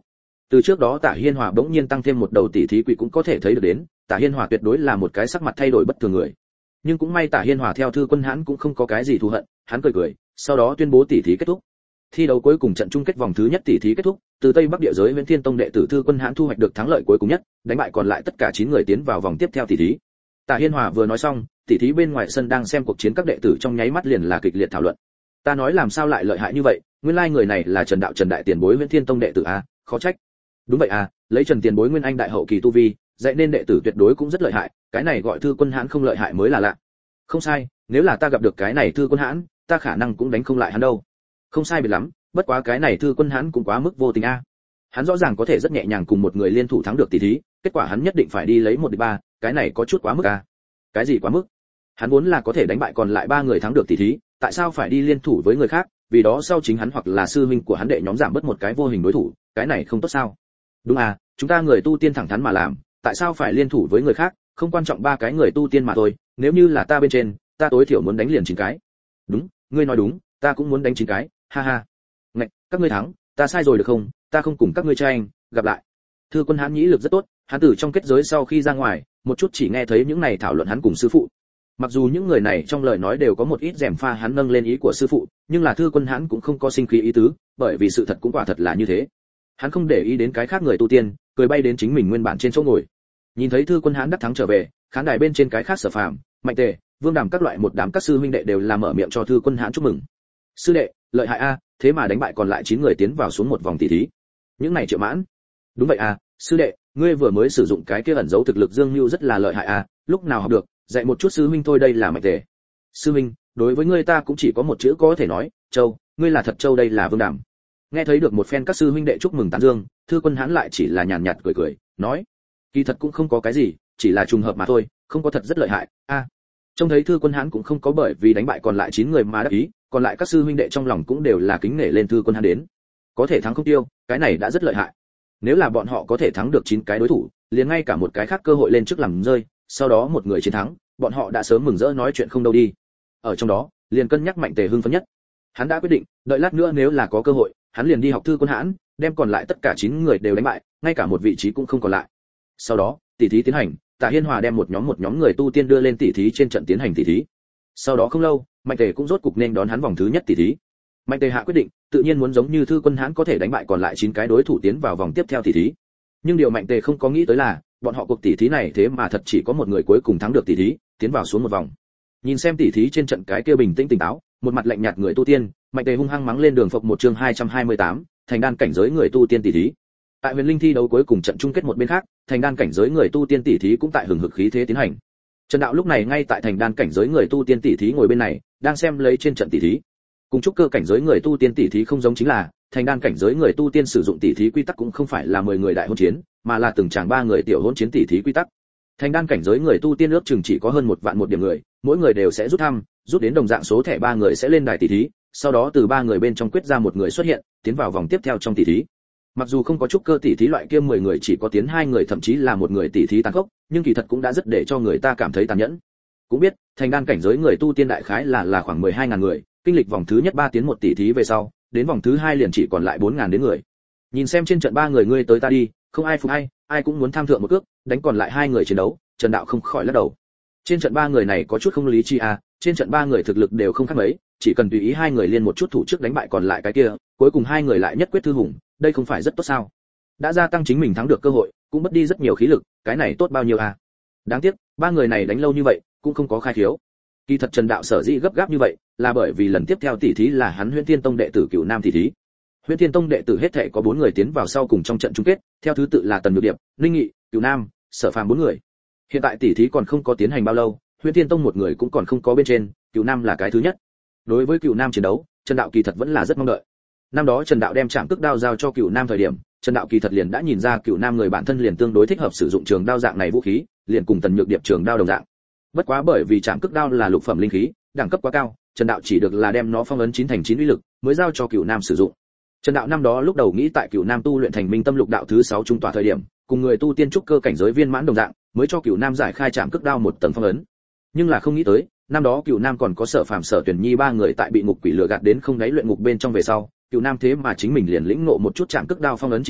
Từ trước đó Tả Hiên Hòa bỗng nhiên tăng thêm một đầu tỷ thí quỷ cũng có thể thấy được đến, Tả Hiên Hòa tuyệt đối là một cái sắc mặt thay đổi bất thường người. Nhưng cũng may Tả Hiên Hòa theo Thư Quân Hãn cũng không có cái gì thù hận, hắn cười cười, sau đó tuyên bố tỷ thí kết thúc. Thi đấu cuối cùng trận chung kết vòng thứ nhất tỷ thí kết thúc, từ Tây Bắc địa giới Viễn Thiên Tông đệ tử Thư Quân Hãn thu hoạch được thắng lợi cuối cùng nhất, đánh bại còn lại tất cả 9 người tiến vào vòng tiếp theo tỷ thí. Tả Hiên Hòa vừa nói xong, tỷ thí bên ngoài sân đang xem cuộc chiến các đệ tử trong nháy mắt liền là kịch liệt thảo luận. Ta nói làm sao lại lợi hại như vậy, nguyên lai người này là Trần đại tiền bối Viễn Thiên Tông đệ tử a, khó trách. Đúng vậy à, lấy Trần tiền bối nguyên anh đại hậu kỳ tu vi, dạy nên đệ tử tuyệt đối cũng rất lợi hại, cái này gọi Thư Quân Hãn không lợi hại mới là lạ. Không sai, nếu là ta gặp được cái này Thư Quân Hãn, ta khả năng cũng đánh không lại hắn đâu. Không sai biệt lắm, bất quá cái này Thư Quân Hãn cũng quá mức vô tình a. Hắn rõ ràng có thể rất nhẹ nhàng cùng một người liên thủ thắng được tỷ thí, kết quả hắn nhất định phải đi lấy 1-3, cái này có chút quá mức a. Cái gì quá mức? Hắn vốn là có thể đánh bại còn lại 3 người thắng được tỷ thí, tại sao phải đi liên thủ với người khác? Vì đó sau chính hắn hoặc là sư huynh của hắn đệ nhóm giảm bớt một cái vô hình đối thủ, cái này không tốt sao? Đúng à, chúng ta người tu tiên thẳng thắn mà làm, tại sao phải liên thủ với người khác? Không quan trọng 3 cái người tu tiên mà thôi, nếu như là ta bên trên, ta tối thiểu muốn đánh liền 9 cái. Đúng, ngươi nói đúng, ta cũng muốn đánh 9 cái, ha ha. Ngạch, các ngươi thắng, ta sai rồi được không? Ta không cùng các ngươi tranh, gặp lại. Thư Quân Hãn nhĩ lực rất tốt, hắn từ trong kết giới sau khi ra ngoài, một chút chỉ nghe thấy những này thảo luận hắn cùng sư phụ. Mặc dù những người này trong lời nói đều có một ít rèm pha hắn nâng lên ý của sư phụ, nhưng là Thư Quân Hãn cũng không có sinh khí ý tứ, bởi vì sự thật cũng quả thật là như thế. Hắn không để ý đến cái khác người tu tiên, cười bay đến chính mình nguyên bản trên chỗ ngồi. Nhìn thấy Thư Quân Hãn đắc thắng trở về, khán đài bên trên cái khác Sở Phàm, Mạnh Tề, Vương Đàm các loại một đám các sư huynh đệ đều làm mở miệng cho Thư Quân Hãn chúc mừng. Sư đệ, lợi hại a, thế mà đánh bại còn lại 9 người tiến vào xuống một vòng tỷ thí. Những này Triệu Mãn. Đúng vậy a, sư đệ, ngươi vừa mới sử dụng cái kia ẩn dấu thực lực Dương Nưu rất là lợi hại a, lúc nào học được, dạy một chút sư huynh thôi. Đây là Mạnh Tề. Sư huynh, đối với ngươi ta cũng chỉ có một chữ có thể nói, Châu, ngươi là thật Châu. Đây là Vương Đàm. Nghe thấy được một phen các sư huynh đệ chúc mừng tán dương, Thư Quân Hãn lại chỉ là nhàn nhạt cười cười, nói, kỳ thật cũng không có cái gì, chỉ là trùng hợp mà thôi, không có thật rất lợi hại. A. Trông thấy Thư Quân Hãn cũng không có bởi vì đánh bại còn lại 9 người mà đắc ý, còn lại các sư huynh đệ trong lòng cũng đều là kính nể lên Thư Quân Hãn đến. Có thể thắng không tiêu, cái này đã rất lợi hại. Nếu là bọn họ có thể thắng được 9 cái đối thủ, liền ngay cả một cái khác cơ hội lên trước làm rơi, sau đó một người chiến thắng, bọn họ đã sớm mừng rỡ nói chuyện không đâu đi. Ở trong đó, liền cân nhắc Mạnh Tề hưng phấn nhất. Hắn đã quyết định, đợi lát nữa nếu là có cơ hội, hắn liền đi học Thư Quân Hãn, đem còn lại tất cả 9 người đều đánh bại, ngay cả một vị trí cũng không còn lại. Sau đó, tỷ thí tiến hành, Tả Hiên Hòa đem một nhóm người tu tiên đưa lên tỷ thí trên trận tiến hành tỷ thí. Sau đó không lâu, Mạnh Tề cũng rốt cục nên đón hắn vòng thứ nhất tỷ thí. Mạnh Tề hạ quyết định, tự nhiên muốn giống như Thư Quân Hãn có thể đánh bại còn lại 9 cái đối thủ tiến vào vòng tiếp theo tỷ thí. Nhưng điều Mạnh Tề không có nghĩ tới là, bọn họ cuộc tỷ thí này thế mà thật chỉ có một người cuối cùng thắng được tỷ thí, tiến vào xuống một vòng. Nhìn xem tỷ thí trên trận cái kia bình tĩnh tỉnh táo, một mặt lạnh nhạt người tu tiên, Mạnh Tề hung hăng mắng lên Đường Phộc một chương 228, thành đan cảnh giới người tu tiên tỷ thí. Tại Huyền Linh thi đấu cuối cùng trận chung kết một bên khác, thành đan cảnh giới người tu tiên tỷ thí cũng tại hừng hực khí thế tiến hành. Trần Đạo lúc này ngay tại thành đan cảnh giới người tu tiên tỷ thí ngồi bên này, đang xem lấy trên trận tỷ thí. Cùng trúc cơ cảnh giới người tu tiên tỷ thí không giống chính là, thành đan cảnh giới người tu tiên sử dụng tỷ thí quy tắc cũng không phải là 10 người đại hôn chiến, mà là từng chàng 3 người tiểu hôn chiến tỷ thí quy tắc. Thành đan cảnh giới người tu tiên ước chừng chỉ có hơn 1 vạn một điểm người, mỗi người đều sẽ rút thăm, rút đến đồng dạng số thẻ 3 người sẽ lên đài tỷ thí, sau đó từ 3 người bên trong quyết ra một người xuất hiện, tiến vào vòng tiếp theo trong tỷ thí. Mặc dù không có trúc cơ tỷ thí loại kia 10 người chỉ có tiến 2 người thậm chí là một người tỷ thí tàn khốc, nhưng kỳ thật cũng đã rất để cho người ta cảm thấy tàn nhẫn. Cũng biết, thành đan cảnh giới người tu tiên đại khái là khoảng 12.000 người, kinh lịch vòng thứ nhất 3 tiến 1 tỷ thí về sau, đến vòng thứ 2 liền chỉ còn lại 4.000 đến người. Nhìn xem trên trận 3 người ngươi tới ta đi, không ai phục ai, ai cũng muốn tham thượng một cước, đánh còn lại 2 người chiến đấu, Trần Đạo không khỏi lắc đầu. Trên trận 3 người này có chút không lý trí à, trên trận 3 người thực lực đều không khác mấy, chỉ cần tùy ý 2 người liên một chút thủ trước đánh bại còn lại cái kia, cuối cùng 2 người lại nhất quyết thư hùng, đây không phải rất tốt sao? Đã gia tăng chính mình thắng được cơ hội, cũng mất đi rất nhiều khí lực, cái này tốt bao nhiêu à? Đáng tiếc, 3 người này đánh lâu như vậy, cũng không có khai khiếu. Kỳ thật Trần Đạo sở dĩ gấp gáp như vậy, là bởi vì lần tiếp theo tỷ thí là hắn Huyễn Thiên Tông đệ tử Cửu Nam tỷ thí. Huyễn Thiên Tông đệ tử hết thảy có 4 người tiến vào sau cùng trong trận chung kết, theo thứ tự là Tần Nhược Điệp, Linh Nghị, Cửu Nam, Sở Phàm 4 người. Hiện tại tỷ thí còn không có tiến hành bao lâu, Huyễn Thiên Tông một người cũng còn không có bên trên, Cửu Nam là cái thứ nhất. Đối với Cửu Nam chiến đấu, Trần Đạo kỳ thật vẫn là rất mong đợi. Năm đó Trần Đạo đem Trảm Cước Đao giao cho Cửu Nam thời điểm, Trần Đạo kỳ thật liền đã nhìn ra Cửu Nam người bản thân liền tương đối thích hợp sử dụng trường đao dạng này vũ khí, liền cùng Tần Nhược Điệp trường đao đồng dạng. Bất quá bởi vì Trảm Cước Đao là lục phẩm linh khí, đẳng cấp quá cao, Trần Đạo chỉ được là đem nó phong ấn 9 thành 9 uy lực, mới giao cho Cửu Nam sử dụng. Trần Đạo năm đó lúc đầu nghĩ tại Cửu Nam tu luyện thành Minh Tâm Lục Đạo thứ 6 trung tọa thời điểm, cùng người tu tiên trúc cơ cảnh giới viên mãn đồng dạng, mới cho Cửu Nam giải khai Trảm Cước Đao một tầng phong ấn. Nhưng là không nghĩ tới, năm đó Cửu Nam còn có Sở Phàm, Sở Tuyển Nhi 3 người tại bị ngục quỷ lừa gạt đến không đáy luyện ngục bên trong về sau, Cửu Nam thế mà chính mình liền lĩnh ngộ một chút Trảm Cước Đao phong ấn chi ý,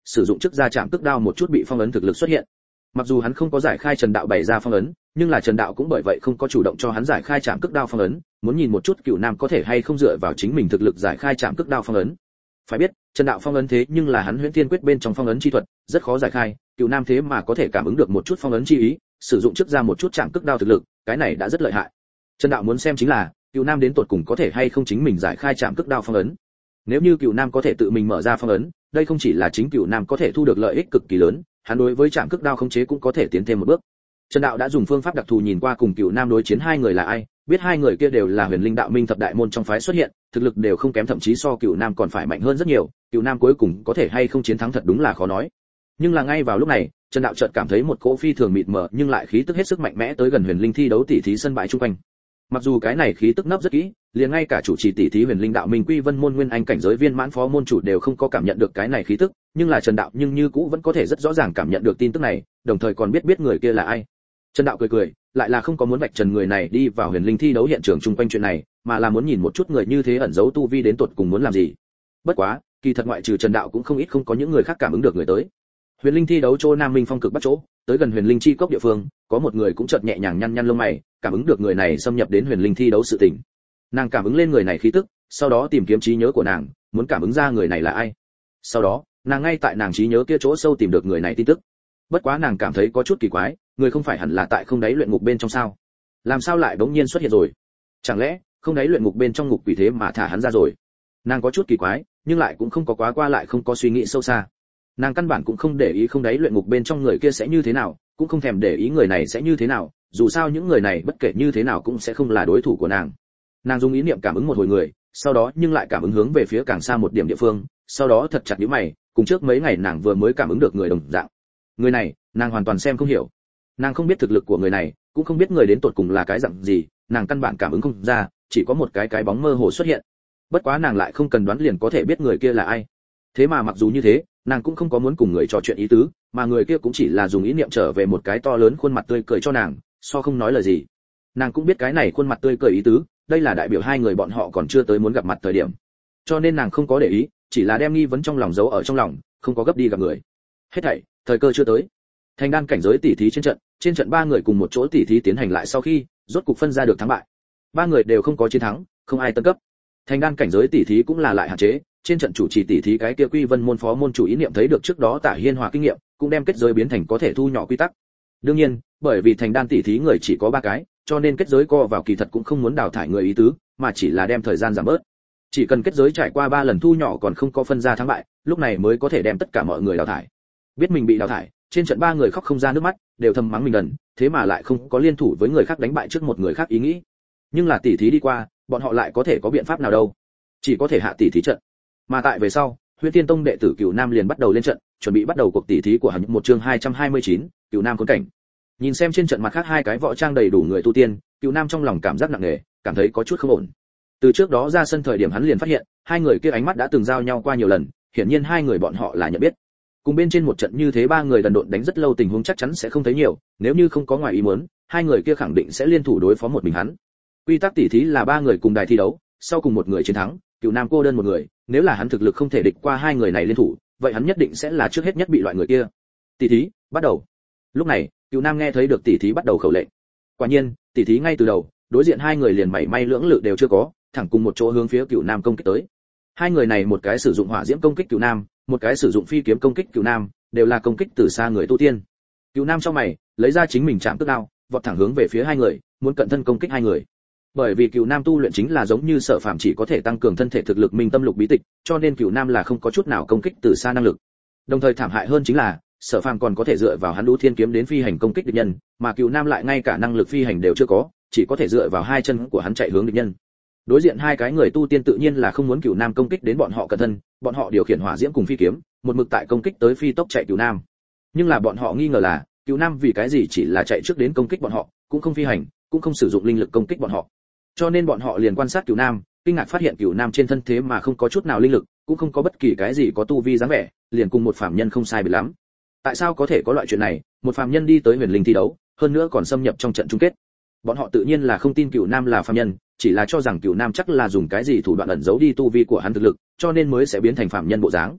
sử dụng chức gia chạm cước đao một chút bị phong ấn thực lực xuất hiện. Mặc dù hắn không có giải khai Trần Đạo bày ra phong ấn, nhưng là Trần Đạo cũng bởi vậy không có chủ động cho hắn giải khai chạm cước đao phong ấn, muốn nhìn một chút Cửu Nam có thể hay không dựa vào chính mình thực lực giải khai chạm cước đao phong ấn. Phải biết, Trần Đạo phong ấn thế nhưng là hắn Huyễn Thiên Quyết bên trong phong ấn chi thuật, rất khó giải khai, Cửu Nam thế mà có thể cảm ứng được một chút phong ấn chi ý, sử dụng trước ra một chút chạm cước đao thực lực, cái này đã rất lợi hại. Trần Đạo muốn xem chính là, Cửu Nam đến tột cùng có thể hay không chính mình giải khai chạm cước đao phong ấn. Nếu như Cửu Nam có thể tự mình mở ra phong ấn, đây không chỉ là chính Cửu Nam có thể thu được lợi ích cực kỳ lớn, hắn đối với chạm cước đao khống chế cũng có thể tiến thêm một bước. Trần Đạo đã dùng phương pháp đặc thù nhìn qua cùng Cửu Nam đối chiến hai người là ai, biết hai người kia đều là Huyền Linh Đạo Minh thập đại môn trong phái xuất hiện, thực lực đều không kém, thậm chí so Cửu Nam còn phải mạnh hơn rất nhiều, Cửu Nam cuối cùng có thể hay không chiến thắng thật đúng là khó nói. Nhưng là ngay vào lúc này, Trần Đạo chợt cảm thấy một cỗ phi thường mịt mờ nhưng lại khí tức hết sức mạnh mẽ tới gần Huyền Linh thi đấu tỷ thí sân bãi chung quanh. Mặc dù cái này khí tức nấp rất kỹ, liền ngay cả chủ trì tỷ thí Huyền Linh Đạo Minh Quy Vân môn nguyên anh cảnh giới viên mãn phó môn chủ đều không có cảm nhận được cái này khí tức, nhưng là Trần Đạo nhưng như cũ vẫn có thể rất rõ ràng cảm nhận được tin tức này, đồng thời còn biết người kia là ai. Trần Đạo cười cười, lại là không có muốn vạch trần người này đi vào Huyền Linh thi đấu hiện trường chung quanh chuyện này, mà là muốn nhìn một chút người như thế ẩn giấu tu vi đến tột cùng muốn làm gì. Bất quá, kỳ thật ngoại trừ Trần Đạo cũng không ít không có những người khác cảm ứng được người tới. Huyền Linh thi đấu chỗ Nam Minh Phong cực bắc chỗ, tới gần Huyền Linh chi cốc địa phương, có một người cũng chợt nhẹ nhàng nhăn nhăn lông mày, cảm ứng được người này xâm nhập đến Huyền Linh thi đấu sự tình. Nàng cảm ứng lên người này khí tức, sau đó tìm kiếm trí nhớ của nàng, muốn cảm ứng ra người này là ai. Sau đó, nàng ngay tại nàng trí nhớ kia chỗ sâu tìm được người này tin tức. Bất quá nàng cảm thấy có chút kỳ quái, người không phải hẳn là tại không đáy luyện ngục bên trong sao? Làm sao lại bỗng nhiên xuất hiện rồi? Chẳng lẽ không đáy luyện ngục bên trong ngục quỷ thế mà thả hắn ra rồi? Nàng có chút kỳ quái, nhưng lại cũng không có quá qua lại không có suy nghĩ sâu xa. Nàng căn bản cũng không để ý không đáy luyện ngục bên trong người kia sẽ như thế nào, cũng không thèm để ý người này sẽ như thế nào, dù sao những người này bất kể như thế nào cũng sẽ không là đối thủ của nàng. Nàng dùng ý niệm cảm ứng một hồi người, sau đó nhưng lại cảm ứng hướng về phía càng xa một điểm địa phương, sau đó thật chặt nhíu mày, cùng trước mấy ngày nàng vừa mới cảm ứng được người đồng dạng. Người này, nàng hoàn toàn xem không hiểu. Nàng không biết thực lực của người này, cũng không biết người đến tột cùng là cái dạng gì, nàng căn bản cảm ứng không ra, chỉ có một cái bóng mơ hồ xuất hiện. Bất quá nàng lại không cần đoán liền có thể biết người kia là ai. Thế mà mặc dù như thế, nàng cũng không có muốn cùng người trò chuyện ý tứ, mà người kia cũng chỉ là dùng ý niệm trở về một cái to lớn khuôn mặt tươi cười cho nàng, so không nói lời gì. Nàng cũng biết cái này khuôn mặt tươi cười ý tứ, đây là đại biểu hai người bọn họ còn chưa tới muốn gặp mặt thời điểm. Cho nên nàng không có để ý, chỉ là đem nghi vấn trong lòng giấu ở trong lòng, không có gấp đi gặp người. Hết thảy, thời cơ chưa tới. Thành đan cảnh giới tỷ thí trên trận ba người cùng một chỗ tỷ thí tiến hành lại sau khi, rốt cục phân ra được thắng bại. Ba người đều không có chiến thắng, không ai tấn cấp. Thành đan cảnh giới tỷ thí cũng là lại hạn chế, trên trận chủ trì tỷ thí cái kia Quy Vân môn phó môn chủ ý niệm thấy được trước đó Tả Hiên Hòa kinh nghiệm, cũng đem kết giới biến thành có thể thu nhỏ quy tắc. Đương nhiên, bởi vì thành đan tỷ thí người chỉ có 3 cái, cho nên kết giới co vào kỳ thật cũng không muốn đào thải người ý tứ, mà chỉ là đem thời gian giảm bớt. Chỉ cần kết giới trải qua 3 lần thu nhỏ còn không có phân ra thắng bại, lúc này mới có thể đem tất cả mọi người đào thải. Biết mình bị đào thải, trên trận 3 người khóc không ra nước mắt, đều thầm mắng mình đần, thế mà lại không có liên thủ với người khác đánh bại trước một người khác ý nghĩ. Nhưng là tỷ thí đi qua, bọn họ lại có thể có biện pháp nào đâu? Chỉ có thể hạ tỷ thí trận. Mà tại về sau, Huyễn Tiên Tông đệ tử Cửu Nam liền bắt đầu lên trận, chuẩn bị bắt đầu cuộc tỷ thí của hắn một chương 229, Cửu Nam khốn cảnh. Nhìn xem trên trận mặt khác 2 cái võ trang đầy đủ người tu tiên, Cửu Nam trong lòng cảm giác nặng nề, cảm thấy có chút không ổn. Từ trước đó ra sân thời điểm hắn liền phát hiện, 2 người kia ánh mắt đã từng giao nhau qua nhiều lần, hiển nhiên 2 người bọn họ là nhận biết. Cùng bên trên một trận như thế 3 người đần độn đánh rất lâu tình huống chắc chắn sẽ không thấy nhiều, nếu như không có ngoài ý muốn, 2 người kia khẳng định sẽ liên thủ đối phó một mình hắn. Quy tắc tỷ thí là 3 người cùng đài thi đấu, sau cùng một người chiến thắng, Cửu Nam cô đơn một người, nếu là hắn thực lực không thể địch qua 2 người này liên thủ, vậy hắn nhất định sẽ là trước hết nhất bị loại người kia. Tỷ thí bắt đầu. Lúc này, Cửu Nam nghe thấy được tỷ thí bắt đầu khẩu lệnh. Quả nhiên, tỷ thí ngay từ đầu, đối diện 2 người liền mảy may lưỡng lự đều chưa có, thẳng cùng một chỗ hướng phía Cửu Nam công kích tới. 2 người này một cái sử dụng hỏa diễm công kích Cửu Nam, một cái sử dụng phi kiếm công kích Cửu Nam, đều là công kích từ xa người tu tiên. Cửu Nam trong mày, lấy ra chính mình chạm tức đao, vọt thẳng hướng về phía 2 người, muốn cận thân công kích 2 người. Bởi vì Cửu Nam tu luyện chính là giống như Sở Phàm chỉ có thể tăng cường thân thể thực lực minh tâm lục bí tịch, cho nên Cửu Nam là không có chút nào công kích từ xa năng lực. Đồng thời thảm hại hơn chính là, Sở Phàm còn có thể dựa vào hắn Đũ Thiên kiếm đến phi hành công kích địch nhân, mà Cửu Nam lại ngay cả năng lực phi hành đều chưa có, chỉ có thể dựa vào 2 chân của hắn chạy hướng địch nhân. Đối diện 2 cái người tu tiên tự nhiên là không muốn Cửu Nam công kích đến bọn họ cận thân, bọn họ điều khiển hỏa diễm cùng phi kiếm, một mực tại công kích tới phi tốc chạy Cửu Nam. Nhưng là bọn họ nghi ngờ là, Cửu Nam vì cái gì chỉ là chạy trước đến công kích bọn họ, cũng không phi hành, cũng không sử dụng linh lực công kích bọn họ. Cho nên bọn họ liền quan sát Cửu Nam, kinh ngạc phát hiện Cửu Nam trên thân thế mà không có chút nào linh lực, cũng không có bất kỳ cái gì có tu vi dáng vẻ, liền cùng một phàm nhân không sai biệt lắm. Tại sao có thể có loại chuyện này, một phàm nhân đi tới Huyền Linh thi đấu, hơn nữa còn xâm nhập trong trận chung kết? Bọn họ tự nhiên là không tin Cửu Nam là phàm nhân, chỉ là cho rằng Cửu Nam chắc là dùng cái gì thủ đoạn ẩn giấu đi tu vi của hắn thực lực, cho nên mới sẽ biến thành phàm nhân bộ dáng.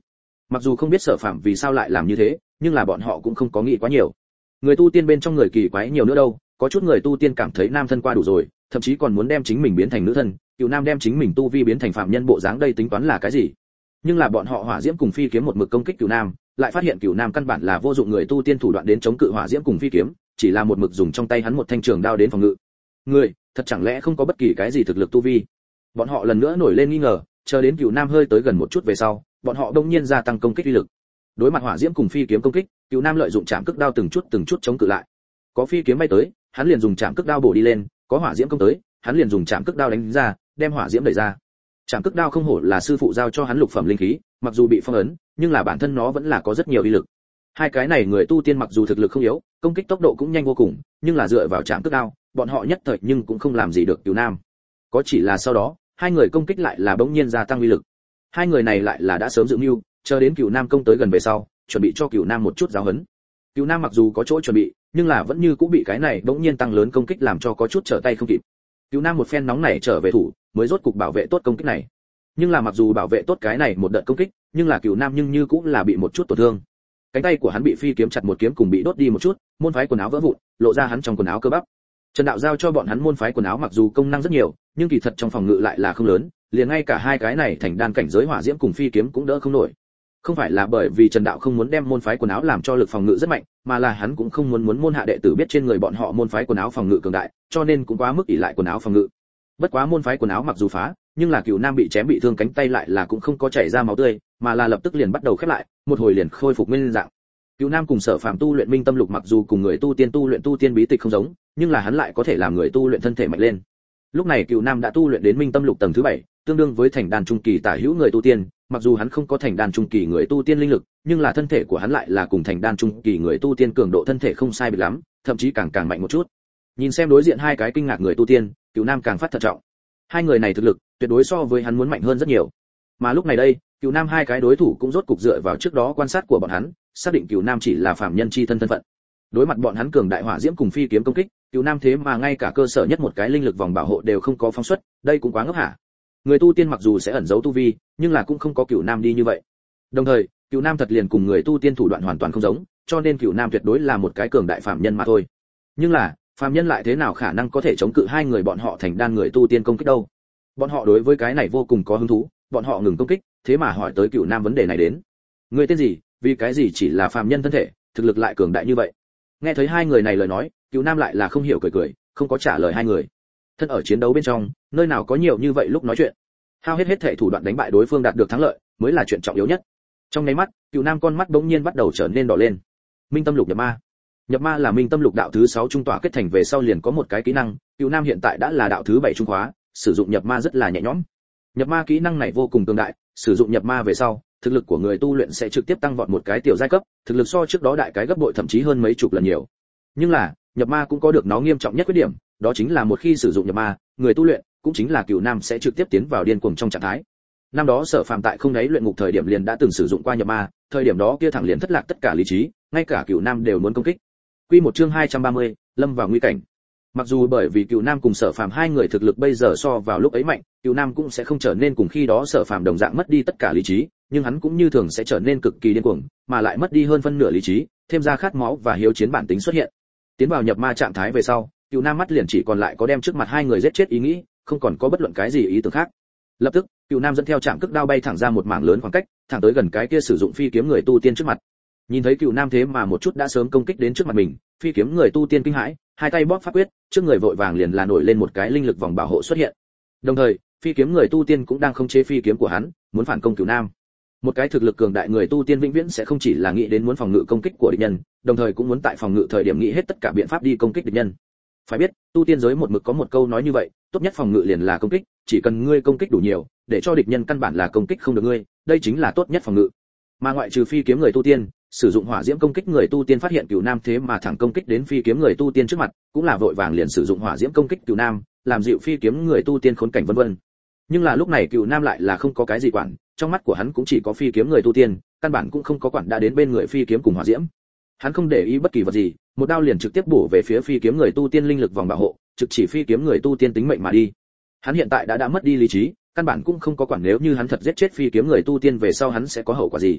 Mặc dù không biết Sở Phàm vì sao lại làm như thế, nhưng là bọn họ cũng không có nghĩ quá nhiều. Người tu tiên bên trong người kỳ quái nhiều nữa đâu, có chút người tu tiên cảm thấy nam thân qua đủ rồi, thậm chí còn muốn đem chính mình biến thành nữ thân, Cửu Nam đem chính mình tu vi biến thành phạm nhân bộ dáng, đây tính toán là cái gì? Nhưng là bọn họ hỏa diễm cùng phi kiếm một mực công kích Cửu Nam, lại phát hiện Cửu Nam căn bản là vô dụng người tu tiên thủ đoạn đến chống cự hỏa diễm cùng phi kiếm, chỉ là một mực dùng trong tay hắn một thanh trường đao đến phòng ngự. Người, thật chẳng lẽ không có bất kỳ cái gì thực lực tu vi? Bọn họ lần nữa nổi lên nghi ngờ, chờ đến Cửu Nam hơi tới gần một chút về sau, bọn họ đông nhiên gia tăng công kích uy lực. Đối mặt hỏa diễm cùng phi kiếm công kích, Cửu Nam lợi dụng chạm cước đao từng chút chống cự lại. Có phi kiếm bay tới, hắn liền dùng chạm cước đao bổ đi lên, có hỏa diễm công tới, hắn liền dùng chạm cước đao đánh ra, đem hỏa diễm đẩy ra. Chạm cước đao không hổ là sư phụ giao cho hắn lục phẩm linh khí, mặc dù bị phong ấn, nhưng là bản thân nó vẫn là có rất nhiều uy lực. Hai cái này người tu tiên mặc dù thực lực không yếu, công kích tốc độ cũng nhanh vô cùng, nhưng là dựa vào chạm cước đao, bọn họ nhất thời nhưng cũng không làm gì được Cửu Nam. Có chỉ là sau đó, hai người công kích lại là bỗng nhiên gia tăng uy lực. Hai người này lại là đã sớm dự mưu, chờ đến Cửu Nam công tới gần về sau, chuẩn bị cho Cửu Nam một chút giáo huấn. Cửu Nam mặc dù có chỗ chuẩn bị, nhưng là vẫn như cũng bị cái này bỗng nhiên tăng lớn công kích làm cho có chút trở tay không kịp. Cửu Nam một phen nóng này trở về thủ, mới rốt cục bảo vệ tốt công kích này. Nhưng là mặc dù bảo vệ tốt cái này một đợt công kích, nhưng là Cửu Nam nhưng như cũng là bị một chút tổn thương. Cánh tay của hắn bị phi kiếm chặt một kiếm cùng bị đốt đi một chút, môn phái quần áo vỡ vụn, lộ ra hắn trong quần áo cơ bắp. Trần Đạo giao cho bọn hắn môn phái quần áo mặc dù công năng rất nhiều, nhưng kỳ thật trong phòng ngự lại là không lớn, liền ngay cả hai cái này thành đan cảnh giới hỏa diễm cùng phi kiếm cũng đỡ không nổi. Không phải là bởi vì Trần Đạo không muốn đem môn phái quần áo làm cho lực phòng ngự rất mạnh, mà là hắn cũng không muốn môn hạ đệ tử biết trên người bọn họ môn phái quần áo phòng ngự cường đại, cho nên cũng quá mức ỷ lại quần áo phòng ngự. Bất quá môn phái quần áo mặc dù phá, nhưng là Cửu Nam bị chém bị thương cánh tay lại là cũng không có chảy ra máu tươi, mà là lập tức liền bắt đầu khép lại, một hồi liền khôi phục nguyên dạng. Cửu Nam cùng Sở Phàm tu luyện Minh Tâm Lục mặc dù cùng người tu tiên tu luyện tu tiên bí tịch không giống, nhưng là hắn lại có thể làm người tu luyện thân thể mạnh lên. Lúc này Cửu Nam đã tu luyện đến Minh Tâm Lục tầng thứ 7, tương đương với thành đan trung kỳ tả hữu người tu tiên, mặc dù hắn không có thành đan trung kỳ người tu tiên linh lực, nhưng là thân thể của hắn lại là cùng thành đan trung kỳ người tu tiên cường độ thân thể không sai biệt lắm, thậm chí càng mạnh một chút. Nhìn xem đối diện hai cái kinh ngạc người tu tiên, Cửu Nam càng phát thận trọng. Hai người này thực lực tuyệt đối so với hắn muốn mạnh hơn rất nhiều. Mà lúc này đây, Cửu Nam hai cái đối thủ cũng rốt cục dựa vào trước đó quan sát của bọn hắn, xác định Cửu Nam chỉ là phàm nhân chi thân phận. Đối mặt bọn hắn cường đại hỏa diễm cùng phi kiếm công kích, Cửu Nam thế mà ngay cả cơ sở nhất một cái linh lực vòng bảo hộ đều không có phóng xuất, đây cũng quá ngốc hả. Người tu tiên mặc dù sẽ ẩn giấu tu vi, nhưng là cũng không có Cửu Nam đi như vậy. Đồng thời, Cửu Nam thật liền cùng người tu tiên thủ đoạn hoàn toàn không giống, cho nên Cửu Nam tuyệt đối là một cái cường đại phàm nhân mà thôi. Nhưng là, phàm nhân lại thế nào khả năng có thể chống cự hai người bọn họ thành đan người tu tiên công kích đâu? Bọn họ đối với cái này vô cùng có hứng thú, bọn họ ngừng công kích, thế mà hỏi tới Cửu Nam vấn đề này đến. Người tên gì, vì cái gì chỉ là phàm nhân thân thể, thực lực lại cường đại như vậy? Nghe thấy hai người này lời nói, Cửu Nam lại là không hiểu cười, không có trả lời hai người. Thân ở chiến đấu bên trong, nơi nào có nhiều như vậy lúc nói chuyện. Hao hết thể thủ đoạn đánh bại đối phương đạt được thắng lợi, mới là chuyện trọng yếu nhất. Trong nháy mắt, Cửu Nam con mắt bỗng nhiên bắt đầu trở nên đỏ lên. Minh Tâm Lục nhập ma. Nhập ma là Minh Tâm Lục đạo thứ 6 trung tỏa kết thành về sau liền có một cái kỹ năng, Cửu Nam hiện tại đã là đạo thứ 7 trung khóa, sử dụng nhập ma rất là nhẹ nhõm. Nhập ma kỹ năng này vô cùng cường đại, sử dụng nhập ma về sau, thực lực của người tu luyện sẽ trực tiếp tăng vọt một cái tiểu giai cấp, thực lực so trước đó đại cái gấp bội thậm chí hơn mấy chục lần nhiều. Nhưng là, nhập ma cũng có được nó nghiêm trọng nhất khuyết điểm, đó chính là một khi sử dụng nhập ma, người tu luyện, cũng chính là Cửu Nam sẽ trực tiếp tiến vào điên cuồng trong trạng thái. Năm đó Sở Phàm tại không đáy luyện ngục thời điểm liền đã từng sử dụng qua nhập ma, thời điểm đó kia thẳng liền thất lạc tất cả lý trí, ngay cả Cửu Nam đều muốn công kích. Quy một chương 230, lâm vào nguy cảnh. Mặc dù bởi vì Cửu Nam cùng Sở Phàm hai người thực lực bây giờ so vào lúc ấy mạnh, Cửu Nam cũng sẽ không trở nên cùng khi đó Sở Phàm đồng dạng mất đi tất cả lý trí, nhưng hắn cũng như thường sẽ trở nên cực kỳ điên cuồng, mà lại mất đi hơn phân nửa lý trí, thêm ra khát máu và hiếu chiến bản tính xuất hiện. Tiến vào nhập ma trạng thái về sau, Cửu Nam mắt liền chỉ còn lại có đem trước mặt hai người giết chết ý nghĩ, không còn có bất luận cái gì ý tưởng khác. Lập tức, Cửu Nam dẫn theo chạm cước đao bay thẳng ra một mảng lớn khoảng cách, thẳng tới gần cái kia sử dụng phi kiếm người tu tiên trước mặt. Nhìn thấy Cửu Nam thế mà một chút đã sớm công kích đến trước mặt mình, phi kiếm người tu tiên kinh hãi, hai tay bóp pháp quyết, trước người vội vàng liền là nổi lên một cái linh lực vòng bảo hộ xuất hiện. Đồng thời, phi kiếm người tu tiên cũng đang khống chế phi kiếm của hắn, muốn phản công Cửu Nam. Một cái thực lực cường đại người tu tiên vĩnh viễn sẽ không chỉ là nghĩ đến muốn phòng ngự công kích của địch nhân, đồng thời cũng muốn tại phòng ngự thời điểm nghĩ hết tất cả biện pháp đi công kích địch nhân. Phải biết, tu tiên giới một mực có một câu nói như vậy, tốt nhất phòng ngự liền là công kích, chỉ cần ngươi công kích đủ nhiều, để cho địch nhân căn bản là công kích không được ngươi, đây chính là tốt nhất phòng ngự. Mà ngoại trừ phi kiếm người tu tiên, sử dụng hỏa diễm công kích người tu tiên phát hiện Cửu Nam thế mà thẳng công kích đến phi kiếm người tu tiên trước mặt, cũng là vội vàng liền sử dụng hỏa diễm công kích Cửu Nam, làm dịu phi kiếm người tu tiên khốn cảnh vân vân. Nhưng là lúc này Cửu Nam lại là không có cái gì quản, trong mắt của hắn cũng chỉ có phi kiếm người tu tiên, căn bản cũng không có quản đã đến bên người phi kiếm cùng hỏa diễm. Hắn không để ý bất kỳ vật gì, một đao liền trực tiếp bổ về phía phi kiếm người tu tiên linh lực vòng bảo hộ, trực chỉ phi kiếm người tu tiên tính mệnh mà đi. Hắn hiện tại đã mất đi lý trí, căn bản cũng không có quản nếu như hắn thật giết chết phi kiếm người tu tiên về sau hắn sẽ có hậu quả gì.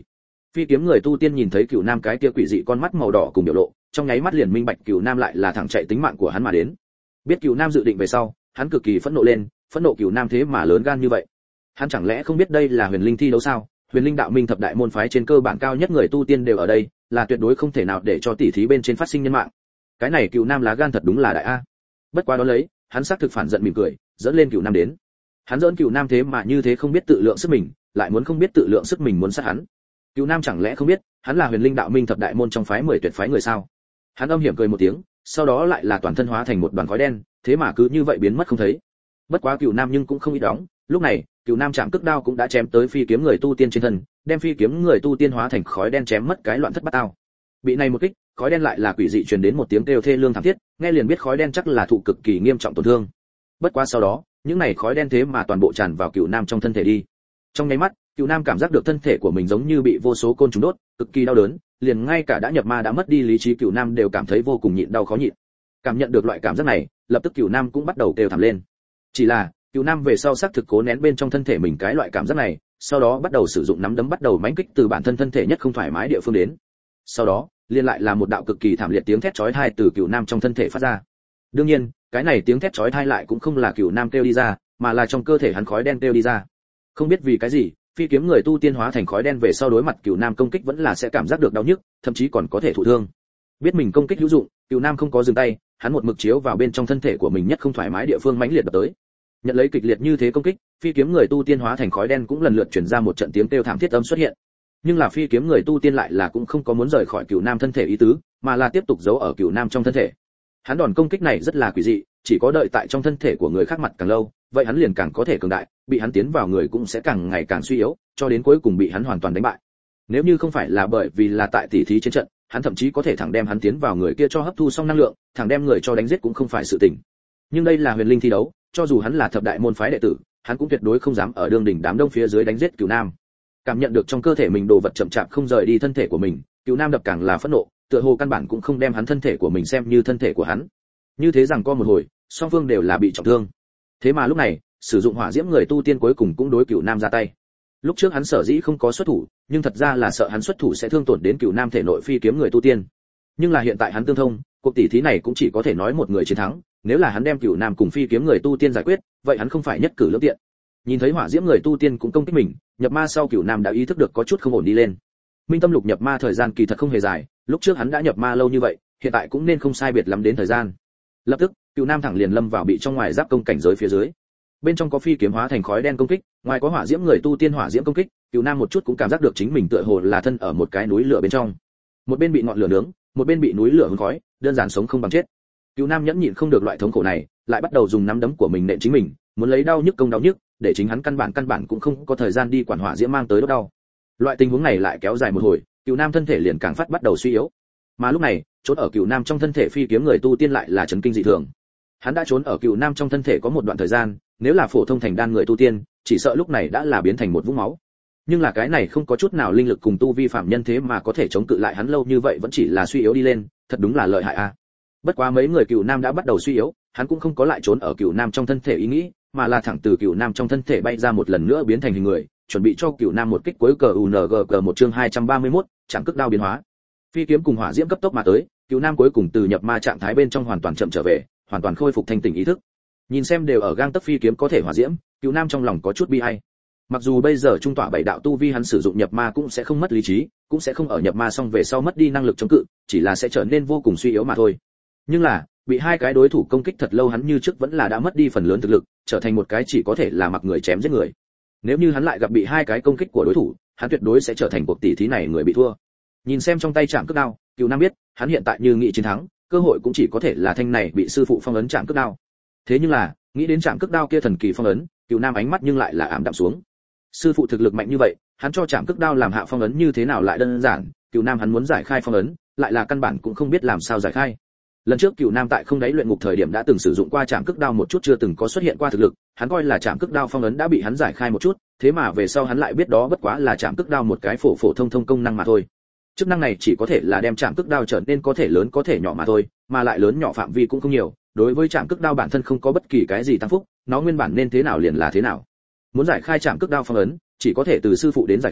Phi kiếm người tu tiên nhìn thấy Cửu Nam cái kia quỷ dị con mắt màu đỏ cùng biểu lộ, trong nháy mắt liền minh bạch Cửu Nam lại là thẳng chạy tính mạng của hắn mà đến. Biết Cửu Nam dự định về sau, hắn cực kỳ phẫn nộ lên, phẫn nộ Cửu Nam thế mà lớn gan như vậy. Hắn chẳng lẽ không biết đây là huyền linh thi đấu sao? Huyền linh đạo minh thập đại môn phái trên cơ bản cao nhất người tu tiên đều ở đây, là tuyệt đối không thể nào để cho tỷ thí bên trên phát sinh nhân mạng. Cái này Cửu Nam lá gan thật đúng là đại a. Bất quá đó lấy, hắn xác thực phản giận mỉm cười, dẫn lên Cửu Nam đến. Hắn dẫn Cửu Nam thế mà như thế không biết tự lượng sức mình, lại muốn không biết tự lượng sức mình muốn sát hắn. Cửu Nam chẳng lẽ không biết, hắn là huyền linh đạo minh thập đại môn trong phái 10 tuyệt phái người sao? Hắn âm hiểm cười một tiếng, sau đó lại là toàn thân hóa thành một đoàn khói đen, thế mà cứ như vậy biến mất không thấy. Bất quá Cửu Nam nhưng cũng không ít đóng, lúc này, Cửu Nam chạm cước đao cũng đã chém tới phi kiếm người tu tiên trên thân, đem phi kiếm người tu tiên hóa thành khói đen chém mất cái loạn thất bát tao. Bị này một kích, khói đen lại là quỷ dị truyền đến một tiếng kêu thê lương thảm thiết, nghe liền biết khói đen chắc là thụ cực kỳ nghiêm trọng tổn thương. Bất quá sau đó, những này khói đen thế mà toàn bộ tràn vào Cửu Nam trong thân thể đi. Trong nháy mắt, Cửu Nam cảm giác được thân thể của mình giống như bị vô số côn trùng đốt, cực kỳ đau đớn, liền ngay cả đã nhập ma đã mất đi lý trí Cửu Nam đều cảm thấy vô cùng nhịn đau khó nhịn. Cảm nhận được loại cảm giác này, lập tức Cửu Nam cũng bắt đầu kêu thảm lên. Chỉ là, Cửu Nam về sau xác thực cố nén bên trong thân thể mình cái loại cảm giác này, sau đó bắt đầu sử dụng nắm đấm bắt đầu mãnh kích từ bản thân thân thể nhất không thoải mái địa phương đến. Sau đó, liên lại là một đạo cực kỳ thảm liệt tiếng thét chói tai từ Cửu Nam trong thân thể phát ra. Đương nhiên, cái này tiếng thét chói tai lại cũng không là Cửu Nam kêu đi ra, mà là trong cơ thể hắn khói đen kêu đi ra. Không biết vì cái gì, phi kiếm người tu tiên hóa thành khói đen về sau đối mặt Cửu Nam công kích vẫn là sẽ cảm giác được đau nhức, thậm chí còn có thể thụ thương. Biết mình công kích hữu dụng, Cửu Nam không có dừng tay, hắn một mực chiếu vào bên trong thân thể của mình nhất không thoải mái địa phương mãnh liệt đập tới. Nhận lấy kịch liệt như thế công kích, phi kiếm người tu tiên hóa thành khói đen cũng lần lượt truyền ra một trận tiếng kêu thảm thiết âm xuất hiện. Nhưng là phi kiếm người tu tiên lại là cũng không có muốn rời khỏi Cửu Nam thân thể ý tứ, mà là tiếp tục giấu ở Cửu Nam trong thân thể. Hắn đòn công kích này rất là quỷ dị, chỉ có đợi tại trong thân thể của người khác mặt càng lâu, vậy hắn liền càng có thể cường đại, bị hắn tiến vào người cũng sẽ càng ngày càng suy yếu, cho đến cuối cùng bị hắn hoàn toàn đánh bại. Nếu như không phải là bởi vì là tại tỷ thí chiến trận, hắn thậm chí có thể thẳng đem hắn tiến vào người kia cho hấp thu xong năng lượng, thẳng đem người cho đánh giết cũng không phải sự tình. Nhưng đây là huyền linh thi đấu, cho dù hắn là thập đại môn phái đệ tử, hắn cũng tuyệt đối không dám ở đương đỉnh đám đông phía dưới đánh giết Cửu Nam. Cảm nhận được trong cơ thể mình đồ vật chậm chạp không rời đi thân thể của mình, Cửu Nam đập càng là phẫn nộ, tựa hồ căn bản cũng không đem hắn thân thể của mình xem như thân thể của hắn. Như thế rằng co một hồi, song phương đều là bị trọng thương. Thế mà lúc này, sử dụng hỏa diễm người tu tiên cuối cùng cũng đối Cửu Nam ra tay. Lúc trước hắn sở dĩ không có xuất thủ, nhưng thật ra là sợ hắn xuất thủ sẽ thương tổn đến Cửu Nam thể nội phi kiếm người tu tiên. Nhưng là hiện tại hắn tương thông, cuộc tỷ thí này cũng chỉ có thể nói một người chiến thắng, nếu là hắn đem Cửu Nam cùng phi kiếm người tu tiên giải quyết, vậy hắn không phải nhất cử lưỡng tiện. Nhìn thấy hỏa diễm người tu tiên cũng công kích mình, nhập ma sau Cửu Nam đã ý thức được có chút không ổn đi lên. Minh Tâm Lục nhập ma thời gian kỳ thật không hề dài, lúc trước hắn đã nhập ma lâu như vậy, hiện tại cũng nên không sai biệt lắm đến thời gian. Lập tức, Cửu Nam thẳng liền lâm vào bị trong ngoài giáp công cảnh giới phía dưới. Bên trong có phi kiếm hóa thành khói đen công kích, ngoài có hỏa diễm người tu tiên hỏa diễm công kích, Cửu Nam một chút cũng cảm giác được chính mình tựa hồ là thân ở một cái núi lửa bên trong. Một bên bị ngọn lửa nướng, một bên bị núi lửa hứng khói, đơn giản sống không bằng chết. Cửu Nam nhẫn nhịn không được loại thống khổ này, lại bắt đầu dùng nắm đấm của mình nện chính mình, muốn lấy đau nhức công đau nhức, để chính hắn căn bản cũng không có thời gian đi quản hỏa diễm mang tới đốt đau. Loại tình huống này lại kéo dài một hồi, Cửu Nam thân thể liền càng phát bắt đầu suy yếu. Mà lúc này, trốn ở Cửu Nam trong thân thể phi kiếm người tu tiên lại là chấn kinh dị thường. Hắn đã trốn ở Cửu Nam trong thân thể có một đoạn thời gian, nếu là phổ thông thành đan người tu tiên, chỉ sợ lúc này đã là biến thành một vũng máu. Nhưng là cái này không có chút nào linh lực cùng tu vi phạm nhân thế mà có thể chống cự lại hắn lâu như vậy vẫn chỉ là suy yếu đi lên, thật đúng là lợi hại a. Bất quá mấy người Cửu Nam đã bắt đầu suy yếu, hắn cũng không có lại trốn ở Cửu Nam trong thân thể ý nghĩ, mà là thẳng từ Cửu Nam trong thân thể bay ra một lần nữa biến thành hình người, chuẩn bị cho Cửu Nam một kích cuối cờ UNGG một chương 231, chạm cước đao biến hóa. Phi kiếm cùng hỏa diễm cấp tốc mà tới, Cửu Nam cuối cùng từ nhập ma trạng thái bên trong hoàn toàn chậm trở về, hoàn toàn khôi phục thanh tỉnh ý thức. Nhìn xem đều ở gang tấc phi kiếm có thể hỏa diễm, Cửu Nam trong lòng có chút bi ai. Mặc dù bây giờ trung tọa bảy đạo tu vi hắn sử dụng nhập ma cũng sẽ không mất lý trí, cũng sẽ không ở nhập ma xong về sau mất đi năng lực chống cự, chỉ là sẽ trở nên vô cùng suy yếu mà thôi. Nhưng là, bị hai cái đối thủ công kích thật lâu hắn như trước vẫn là đã mất đi phần lớn thực lực, trở thành một cái chỉ có thể là mặc người chém giết người. Nếu như hắn lại gặp bị hai cái công kích của đối thủ, hắn tuyệt đối sẽ trở thành cuộc tỷ thí này người bị thua. Nhìn xem trong tay chạm cước đao, Cửu Nam biết, hắn hiện tại như nghị chiến thắng, cơ hội cũng chỉ có thể là thanh này bị sư phụ phong ấn chạm cước đao. Thế nhưng là, nghĩ đến chạm cước đao kia thần kỳ phong ấn, Cửu Nam ánh mắt nhưng lại là ảm đạm xuống. Sư phụ thực lực mạnh như vậy, hắn cho chạm cước đao làm hạ phong ấn như thế nào lại đơn giản, Cửu Nam hắn muốn giải khai phong ấn, lại là căn bản cũng không biết làm sao giải khai. Lần trước Cửu Nam tại không đáy luyện ngục thời điểm đã từng sử dụng qua chạm cước đao một chút chưa từng có xuất hiện qua thực lực, hắn coi là chạm cước đao phong ấn đã bị hắn giải khai một chút, thế mà về sau hắn lại biết đó bất quá là chạm cước đao một cái phổ phổ thông thông công năng mà thôi. Chức năng này chỉ có thể là đem chạm cước đao trở nên có thể lớn có thể nhỏ mà thôi, mà lại lớn nhỏ phạm vi cũng không nhiều, đối với chạm cước đao bản thân không có bất kỳ cái gì tăng phúc, nó nguyên bản nên thế nào liền là thế nào. Muốn giải khai chạm cước đao phong ấn, chỉ có thể từ sư phụ đến giải khai,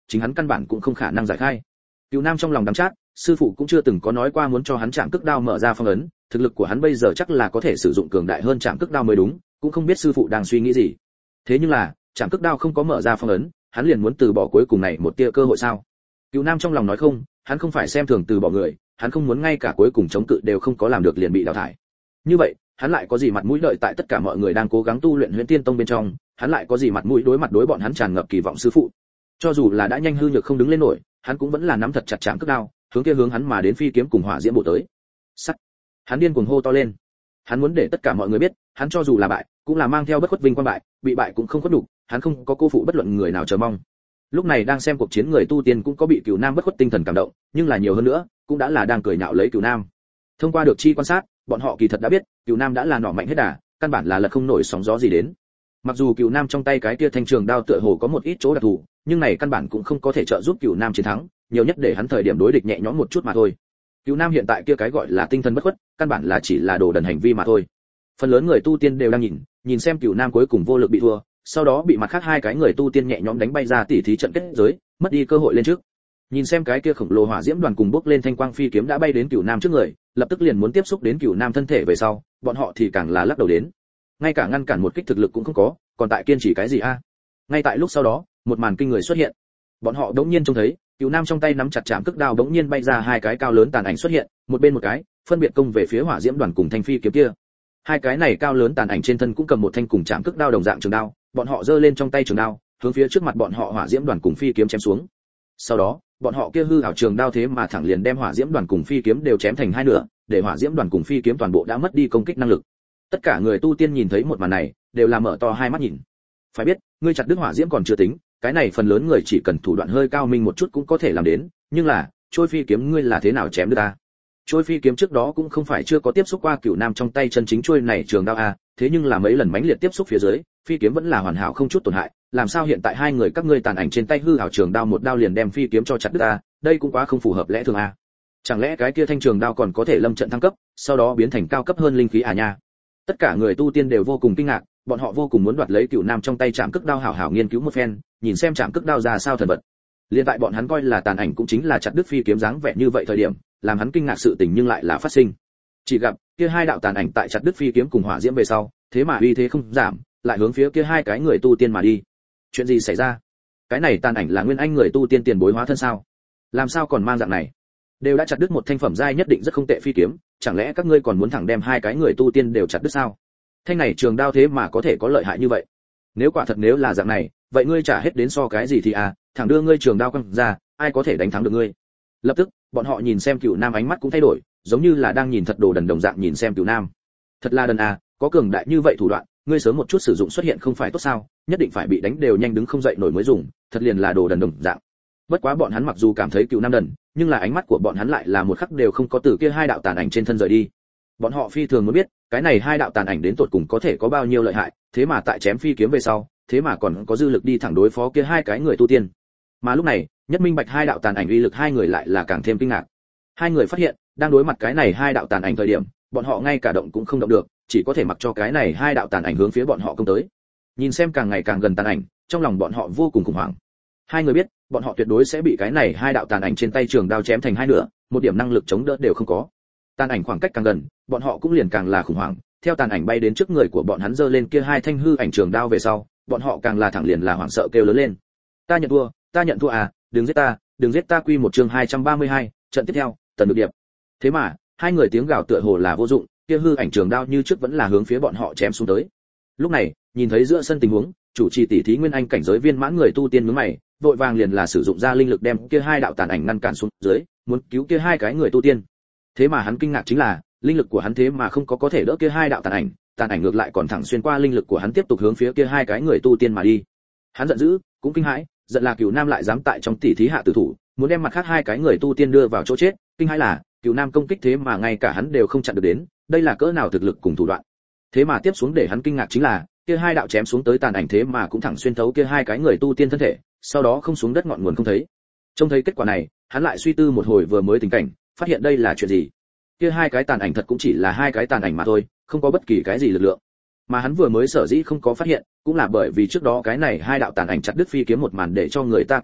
chính hắn căn bản cũng không khả năng giải khai. Cửu Nam trong lòng đắng chát, sư phụ cũng chưa từng có nói qua muốn cho hắn Trảm Cước Đao mở ra phong ấn, thực lực của hắn bây giờ chắc là có thể sử dụng cường đại hơn Trảm Cước Đao mới đúng, cũng không biết sư phụ đang suy nghĩ gì. Thế nhưng là, Trảm Cước Đao không có mở ra phong ấn, hắn liền muốn từ bỏ cuối cùng này một tia cơ hội sao? Cửu Nam trong lòng nói không, hắn không phải xem thường từ bỏ người, hắn không muốn ngay cả cuối cùng chống cự đều không có làm được liền bị đào thải. Như vậy, hắn lại có gì mặt mũi đợi tại tất cả mọi người đang cố gắng tu luyện Huyền Tiên Tông bên trong, hắn lại có gì mặt mũi đối mặt đối bọn hắn tràn ngập kỳ vọng sư phụ. Cho dù là đã nhanh hư nhược không đứng lên nổi, hắn cũng vẫn là nắm thật chặt Trảm Cước Đao, hướng hắn mà đến phi kiếm cùng hỏa diễm bộ tới. Sắt. Hắn điên cuồng hô to lên. Hắn muốn để tất cả mọi người biết, hắn cho dù là bại, cũng là mang theo bất khuất vinh quang bại, bị bại cũng không khuất đủ, hắn không có cô phụ bất luận người nào chờ mong. Lúc này đang xem cuộc chiến người tu tiên cũng có bị Cửu Nam bất khuất tinh thần cảm động, nhưng là nhiều hơn nữa, cũng đã là đang cười nhạo lấy Cửu Nam. Thông qua được chi quan sát, bọn họ kỳ thật đã biết, Cửu Nam đã là nỏ mạnh hết đà, căn bản là lật không nổi sóng gió gì đến. Mặc dù Cửu Nam trong tay cái kia thanh trường đao tựa hồ có một ít chỗ đặc thù, nhưng này căn bản cũng không có thể trợ giúp Cửu Nam chiến thắng, nhiều nhất để hắn thời điểm đối địch nhẹ nhõm một chút mà thôi. Cửu Nam hiện tại kia cái gọi là tinh thần bất khuất, căn bản là chỉ là đồ đần hành vi mà thôi. Phần lớn người tu tiên đều đang nhìn xem Cửu Nam cuối cùng vô lực bị thua, sau đó bị mặt khác hai cái người tu tiên nhẹ nhõm đánh bay ra tỉ thí trận kết giới, mất đi cơ hội lên trước. Nhìn xem cái kia khổng lồ hỏa diễm đoàn cùng bốc lên thanh quang phi kiếm đã bay đến Cửu Nam trước người, lập tức liền muốn tiếp xúc đến Cửu Nam thân thể về sau, bọn họ thì càng là lắc đầu đến. Ngay cả ngăn cản một kích thực lực cũng không có, còn tại kiên trì cái gì a? Ngay tại lúc sau đó, một màn kinh người xuất hiện. Bọn họ đống nhiên trông thấy, Cửu Nam trong tay nắm chặt Trảm Cước Đao đống nhiên bay ra hai cái cao lớn tàn ảnh xuất hiện, một bên một cái, phân biệt công về phía hỏa diễm đoàn cùng thanh phi kiếm kia. Hai cái này cao lớn tàn ảnh trên thân cũng cầm một thanh cùng Trảm Cước Đao đồng dạng trường đao, bọn họ giơ lên trong tay trường đao, hướng phía trước mặt bọn họ hỏa diễm đoàn cùng phi kiếm chém xuống. Sau đó, bọn họ kia hư ảo trường đao thế mà thẳng liền đem hỏa diễm đoàn cùng phi kiếm đều chém thành hai nửa, để hỏa diễm đoàn cùng phi kiếm toàn bộ đã mất đi công kích năng lực. Tất cả người tu tiên nhìn thấy một màn này, đều là mở to hai mắt nhìn. Phải biết, ngươi chặt đứt hỏa diễm còn chưa tính, cái này phần lớn người chỉ cần thủ đoạn hơi cao minh một chút cũng có thể làm đến, nhưng là, trôi phi kiếm ngươi là thế nào chém được ta? Trôi phi kiếm trước đó cũng không phải chưa có tiếp xúc qua Cửu Nam trong tay chân chính trôi này trường đao a, thế nhưng là mấy lần mãnh liệt tiếp xúc phía dưới, phi kiếm vẫn là hoàn hảo không chút tổn hại, làm sao hiện tại hai người các ngươi tàn ảnh trên tay hư ảo trường đao một đao liền đem phi kiếm cho chặt đứt a, đây cũng quá không phù hợp lẽ thường a. Chẳng lẽ cái kia thanh trường đao còn có thể lâm trận thăng cấp, sau đó biến thành cao cấp hơn linh khí à nha? Tất cả người tu tiên đều vô cùng kinh ngạc, bọn họ vô cùng muốn đoạt lấy Cửu Nam trong tay Trảm Cước Đao hảo hảo nghiên cứu một phen, nhìn xem Trảm Cước Đao ra sao thần vật. Liên tại bọn hắn coi là tàn ảnh cũng chính là chặt đứt phi kiếm dáng vẻ như vậy thời điểm, làm hắn kinh ngạc sự tình nhưng lại là phát sinh. Chỉ gặp kia hai đạo tàn ảnh tại chặt đứt phi kiếm cùng hỏa diễm về sau, thế mà uy thế không giảm, lại hướng phía kia hai cái người tu tiên mà đi. Chuyện gì xảy ra? Cái này tàn ảnh là nguyên anh người tu tiên tiền bối hóa thân sao? Làm sao còn mang dạng này? Đều đã chặt đứt một thanh phẩm giai nhất định rất không tệ phi kiếm, chẳng lẽ các ngươi còn muốn thẳng đem hai cái người tu tiên đều chặt đứt sao? Thanh này trường đao thế mà có thể có lợi hại như vậy? Nếu quả thật nếu là dạng này, vậy ngươi trả hết đến so cái gì thì à, thẳng đưa ngươi trường đao quăng ra, ai có thể đánh thắng được ngươi? Lập tức, bọn họ nhìn xem Cửu Nam ánh mắt cũng thay đổi, giống như là đang nhìn thật đồ đần đồng dạng nhìn xem Cửu Nam. Thật là đần à, có cường đại như vậy thủ đoạn, ngươi sớm một chút sử dụng xuất hiện không phải tốt sao? Nhất định phải bị đánh đều nhanh đứng không dậy nổi mới dùng, thật liền là đồ đần đồng dạng. Bất quá bọn hắn mặc dù cảm thấy Cửu Nam đần, nhưng là ánh mắt của bọn hắn lại là một khắc đều không có từ kia hai đạo tàn ảnh trên thân rời đi. Bọn họ phi thường muốn biết, cái này hai đạo tàn ảnh đến tột cùng có thể có bao nhiêu lợi hại, thế mà tại chém phi kiếm về sau, thế mà còn có dư lực đi thẳng đối phó kia hai cái người tu tiên. Mà lúc này, nhất minh bạch hai đạo tàn ảnh uy lực hai người lại là càng thêm kinh ngạc. Hai người phát hiện, đang đối mặt cái này hai đạo tàn ảnh thời điểm, bọn họ ngay cả động cũng không động được, chỉ có thể mặc cho cái này hai đạo tàn ảnh hướng phía bọn họ công tới. Nhìn xem càng ngày càng gần tàn ảnh, trong lòng bọn họ vô cùng khủng hoảng. Hai người biết, bọn họ tuyệt đối sẽ bị cái này hai đạo tàn ảnh trên tay trường đao chém thành hai nửa, một điểm năng lực chống đỡ đều không có. Tàn ảnh khoảng cách càng gần, bọn họ cũng liền càng là khủng hoảng. Theo tàn ảnh bay đến trước người của bọn hắn giơ lên kia hai thanh hư ảnh trường đao về sau, bọn họ càng là thẳng liền là hoảng sợ kêu lớn lên. Ta nhận thua à, đừng giết ta quy một chương 232, trận tiếp theo, tần ngược điệp. Thế mà, hai người tiếng gào tựa hồ là vô dụng, kia hư ảnh trường đao như trước vẫn là hướng phía bọn họ chém xuống tới. Lúc này, nhìn thấy giữa sân tình huống, chủ trì tỷ thí nguyên anh cảnh giới viên mãn người tu tiên nhướng mày, vội vàng liền là sử dụng ra linh lực đem kia hai đạo tàn ảnh ngăn cản xuống dưới, muốn cứu kia hai cái người tu tiên. Thế mà hắn kinh ngạc chính là, linh lực của hắn thế mà không có thể đỡ kia hai đạo tàn ảnh ngược lại còn thẳng xuyên qua linh lực của hắn tiếp tục hướng phía kia hai cái người tu tiên mà đi. Hắn giận dữ, cũng kinh hãi, giận là Cửu Nam lại dám tại trong tỷ thí hạ tử thủ, muốn đem mặt khác hai cái người tu tiên đưa vào chỗ chết, kinh hãi là Cửu Nam công kích thế mà ngay cả hắn đều không chặn được đến, đây là cỡ nào thực lực cùng thủ đoạn. Thế mà tiếp xuống để hắn kinh ngạc chính là, kia hai đạo chém xuống tới tàn ảnh thế mà cũng thẳng xuyên thấu kia hai cái người tu tiên thân thể, sau đó không xuống đất ngọn nguồn không thấy. Trông thấy kết quả này, hắn lại suy tư một hồi vừa mới tình cảnh, phát hiện đây là chuyện gì. Kia hai cái tàn ảnh thật cũng chỉ là hai cái tàn ảnh mà thôi, không có bất kỳ cái gì lực lượng. Mà hắn vừa mới sở dĩ không có phát hiện, cũng là bởi vì trước đó cái này hai đạo tàn ảnh chặt đứt phi kiếm một màn để cho người ta kinh ngạc,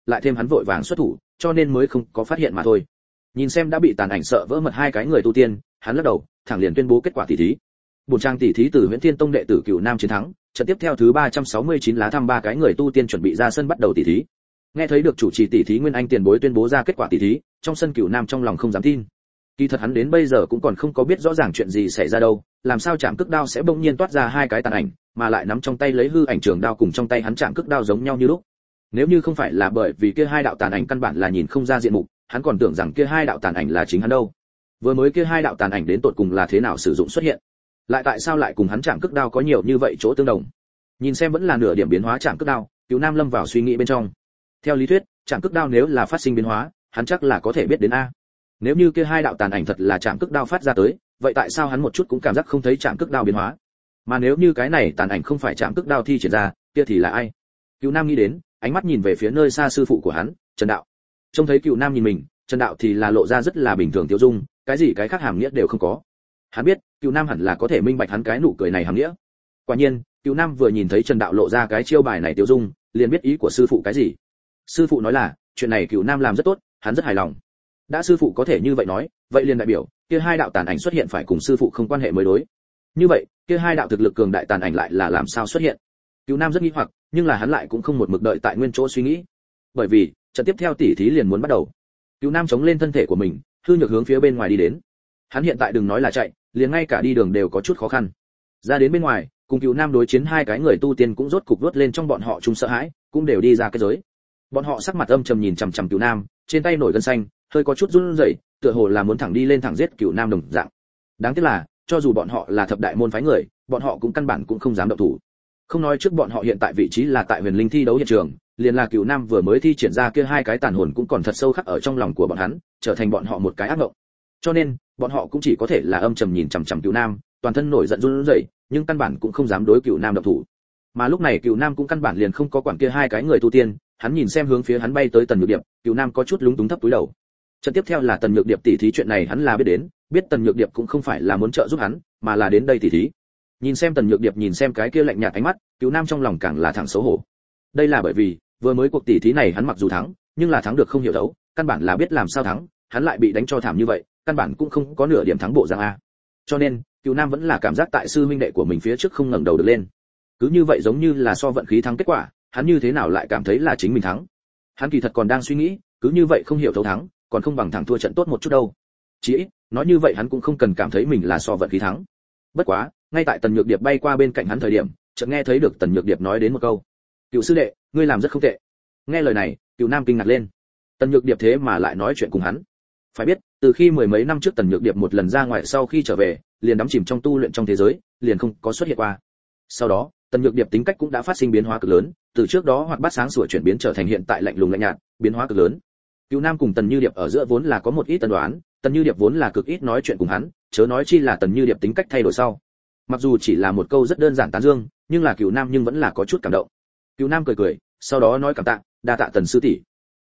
lại thêm hắn vội vàng xuất thủ, cho nên mới không có phát hiện mà thôi. Nhìn xem đã bị tàn ảnh sợ vỡ mật hai cái người tu tiên, hắn lắc đầu, thẳng liền tuyên bố kết quả tỷ thí. Bổn trang tỷ thí từ Huyễn Thiên Tông đệ tử Cửu Nam chiến thắng, trận tiếp theo thứ 369 lá thăm ba cái người tu tiên chuẩn bị ra sân bắt đầu tỷ thí. Nghe thấy được chủ trì tỷ thí Nguyên Anh tiền bối tuyên bố ra kết quả tỷ thí, trong sân Cửu Nam trong lòng không dám tin. Kỳ thật hắn đến bây giờ cũng còn không có biết rõ ràng chuyện gì xảy ra đâu, làm sao chạm cước đao sẽ bỗng nhiên toát ra hai cái tàn ảnh, mà lại nắm trong tay lấy hư ảnh trường đao cùng trong tay hắn chạm cước đao giống nhau như lúc. Nếu như không phải là bởi vì kia hai đạo tàn ảnh căn bản là nhìn không ra diện mục, hắn còn tưởng rằng kia hai đạo tàn ảnh là chính hắn đâu. Vừa mới kia hai đạo tàn ảnh đến tột cùng là thế nào sử dụng xuất hiện, lại tại sao lại cùng hắn chạm cước đao có nhiều như vậy chỗ tương đồng. Nhìn xem vẫn là nửa điểm biến hóa chạm cước đao, Cửu Nam lâm vào suy nghĩ bên trong. Theo lý thuyết, chạm cước đao nếu là phát sinh biến hóa, hắn chắc là có thể biết đến a. Nếu như kia hai đạo tàn ảnh thật là chạm cước đao phát ra tới, vậy tại sao hắn một chút cũng cảm giác không thấy chạm cước đao biến hóa? Mà nếu như cái này tàn ảnh không phải chạm cước đao thi triển ra, kia thì là ai? Cửu Nam nghĩ đến, ánh mắt nhìn về phía nơi xa sư phụ của hắn, Trần Đạo. Trông thấy Cửu Nam nhìn mình, Trần Đạo thì là lộ ra rất là bình thường tiêu dung, cái gì cái khác hàm nghĩa đều không có. Hắn biết, Cửu Nam hẳn là có thể minh bạch hắn cái nụ cười này hàm nghĩa. Quả nhiên, Cửu Nam vừa nhìn thấy Trần Đạo lộ ra cái chiêu bài này tiêu dung, liền biết ý của sư phụ cái gì. Sư phụ nói là, chuyện này Cửu Nam làm rất tốt, hắn rất hài lòng. Đã sư phụ có thể như vậy nói, vậy liền đại biểu kia hai đạo tàn ảnh xuất hiện phải cùng sư phụ không quan hệ mới đối. Như vậy, kia hai đạo thực lực cường đại tàn ảnh lại là làm sao xuất hiện? Cửu Nam rất nghi hoặc, nhưng là hắn lại cũng không một mực đợi tại nguyên chỗ suy nghĩ. Bởi vì, trận tiếp theo tỷ thí liền muốn bắt đầu. Cửu Nam chống lên thân thể của mình, hư nhược hướng phía bên ngoài đi đến. Hắn hiện tại đừng nói là chạy, liền ngay cả đi đường đều có chút khó khăn. Ra đến bên ngoài, cùng Cửu Nam đối chiến hai cái người tu tiên cũng rốt cục vớt lên trong bọn họ chung sợ hãi, cũng đều đi ra cái giới. Bọn họ sắc mặt âm trầm nhìn chằm chằm Cửu Nam, trên tay nổi gân xanh, hơi có chút run rẩy, tựa hồ là muốn thẳng đi lên thẳng giết Cửu Nam đồng dạng. Đáng tiếc là, cho dù bọn họ là thập đại môn phái người, bọn họ cũng căn bản cũng không dám động thủ. Không nói trước bọn họ hiện tại vị trí là tại Huyền Linh thi đấu hiện trường, liền là Cửu Nam vừa mới thi triển ra kia hai cái tàn hồn cũng còn thật sâu khắc ở trong lòng của bọn hắn, trở thành bọn họ một cái ác mộng. Cho nên, bọn họ cũng chỉ có thể là âm trầm nhìn chằm chằm Cửu Nam, toàn thân nổi giận run rẩy, nhưng căn bản cũng không dám đối Cửu Nam động thủ. Mà lúc này Cửu Nam cũng căn bản liền không có quản kia hai cái người tu tiên, hắn nhìn xem hướng phía hắn bay tới Tần Nhược Điệp, Cửu Nam có chút lúng túng thấp túi đầu. Trận tiếp theo là Tần Nhược Điệp tỷ thí, chuyện này hắn là biết đến, biết Tần Nhược Điệp cũng không phải là muốn trợ giúp hắn, mà là đến đây tỷ thí. Nhìn xem Tần Nhược Điệp nhìn xem cái kia lạnh nhạt ánh mắt, Cửu Nam trong lòng càng là thẳng xấu hổ. Đây là bởi vì, vừa mới cuộc tỷ thí này hắn mặc dù thắng, nhưng là thắng được không hiểu đấu, căn bản là biết làm sao thắng, hắn lại bị đánh cho thảm như vậy, căn bản cũng không có nửa điểm thắng bộ dạng a. Cho nên, Cửu Nam vẫn là cảm giác tại sư huynh đệ của mình phía trước không ngẩng đầu được lên. Cứ như vậy giống như là so vận khí thắng kết quả, hắn như thế nào lại cảm thấy là chính mình thắng. Hắn kỳ thật còn đang suy nghĩ, cứ như vậy không hiểu thấu thắng, còn không bằng thẳng thua trận tốt một chút đâu. Chỉ ít, nói như vậy hắn cũng không cần cảm thấy mình là so vận khí thắng. Bất quá, ngay tại Tần Nhược Điệp bay qua bên cạnh hắn thời điểm, chợt nghe thấy được Tần Nhược Điệp nói đến một câu: "Cửu sư đệ, ngươi làm rất không tệ." Nghe lời này, Cửu Nam kinh ngạc lên. Tần Nhược Điệp thế mà lại nói chuyện cùng hắn. Phải biết, từ khi mười mấy năm trước Tần Nhược Điệp một lần ra ngoài sau khi trở về, liền đắm chìm trong tu luyện trong thế giới, liền không có xuất hiện qua. Sau đó, Tần Nhược Điệp tính cách cũng đã phát sinh biến hóa cực lớn, từ trước đó hoạt bát sáng sủa chuyển biến trở thành hiện tại lạnh lùng lạnh nhạt, biến hóa cực lớn. Cửu Nam cùng Tần Như Điệp ở giữa vốn là có một ít tân đoán, Tần Như Điệp vốn là cực ít nói chuyện cùng hắn, chớ nói chi là Tần Như Điệp tính cách thay đổi sau. Mặc dù chỉ là một câu rất đơn giản tán dương, nhưng là Cửu Nam nhưng vẫn là có chút cảm động. Cửu Nam cười cười, sau đó nói cảm tạ, đa tạ Tần sư tỷ.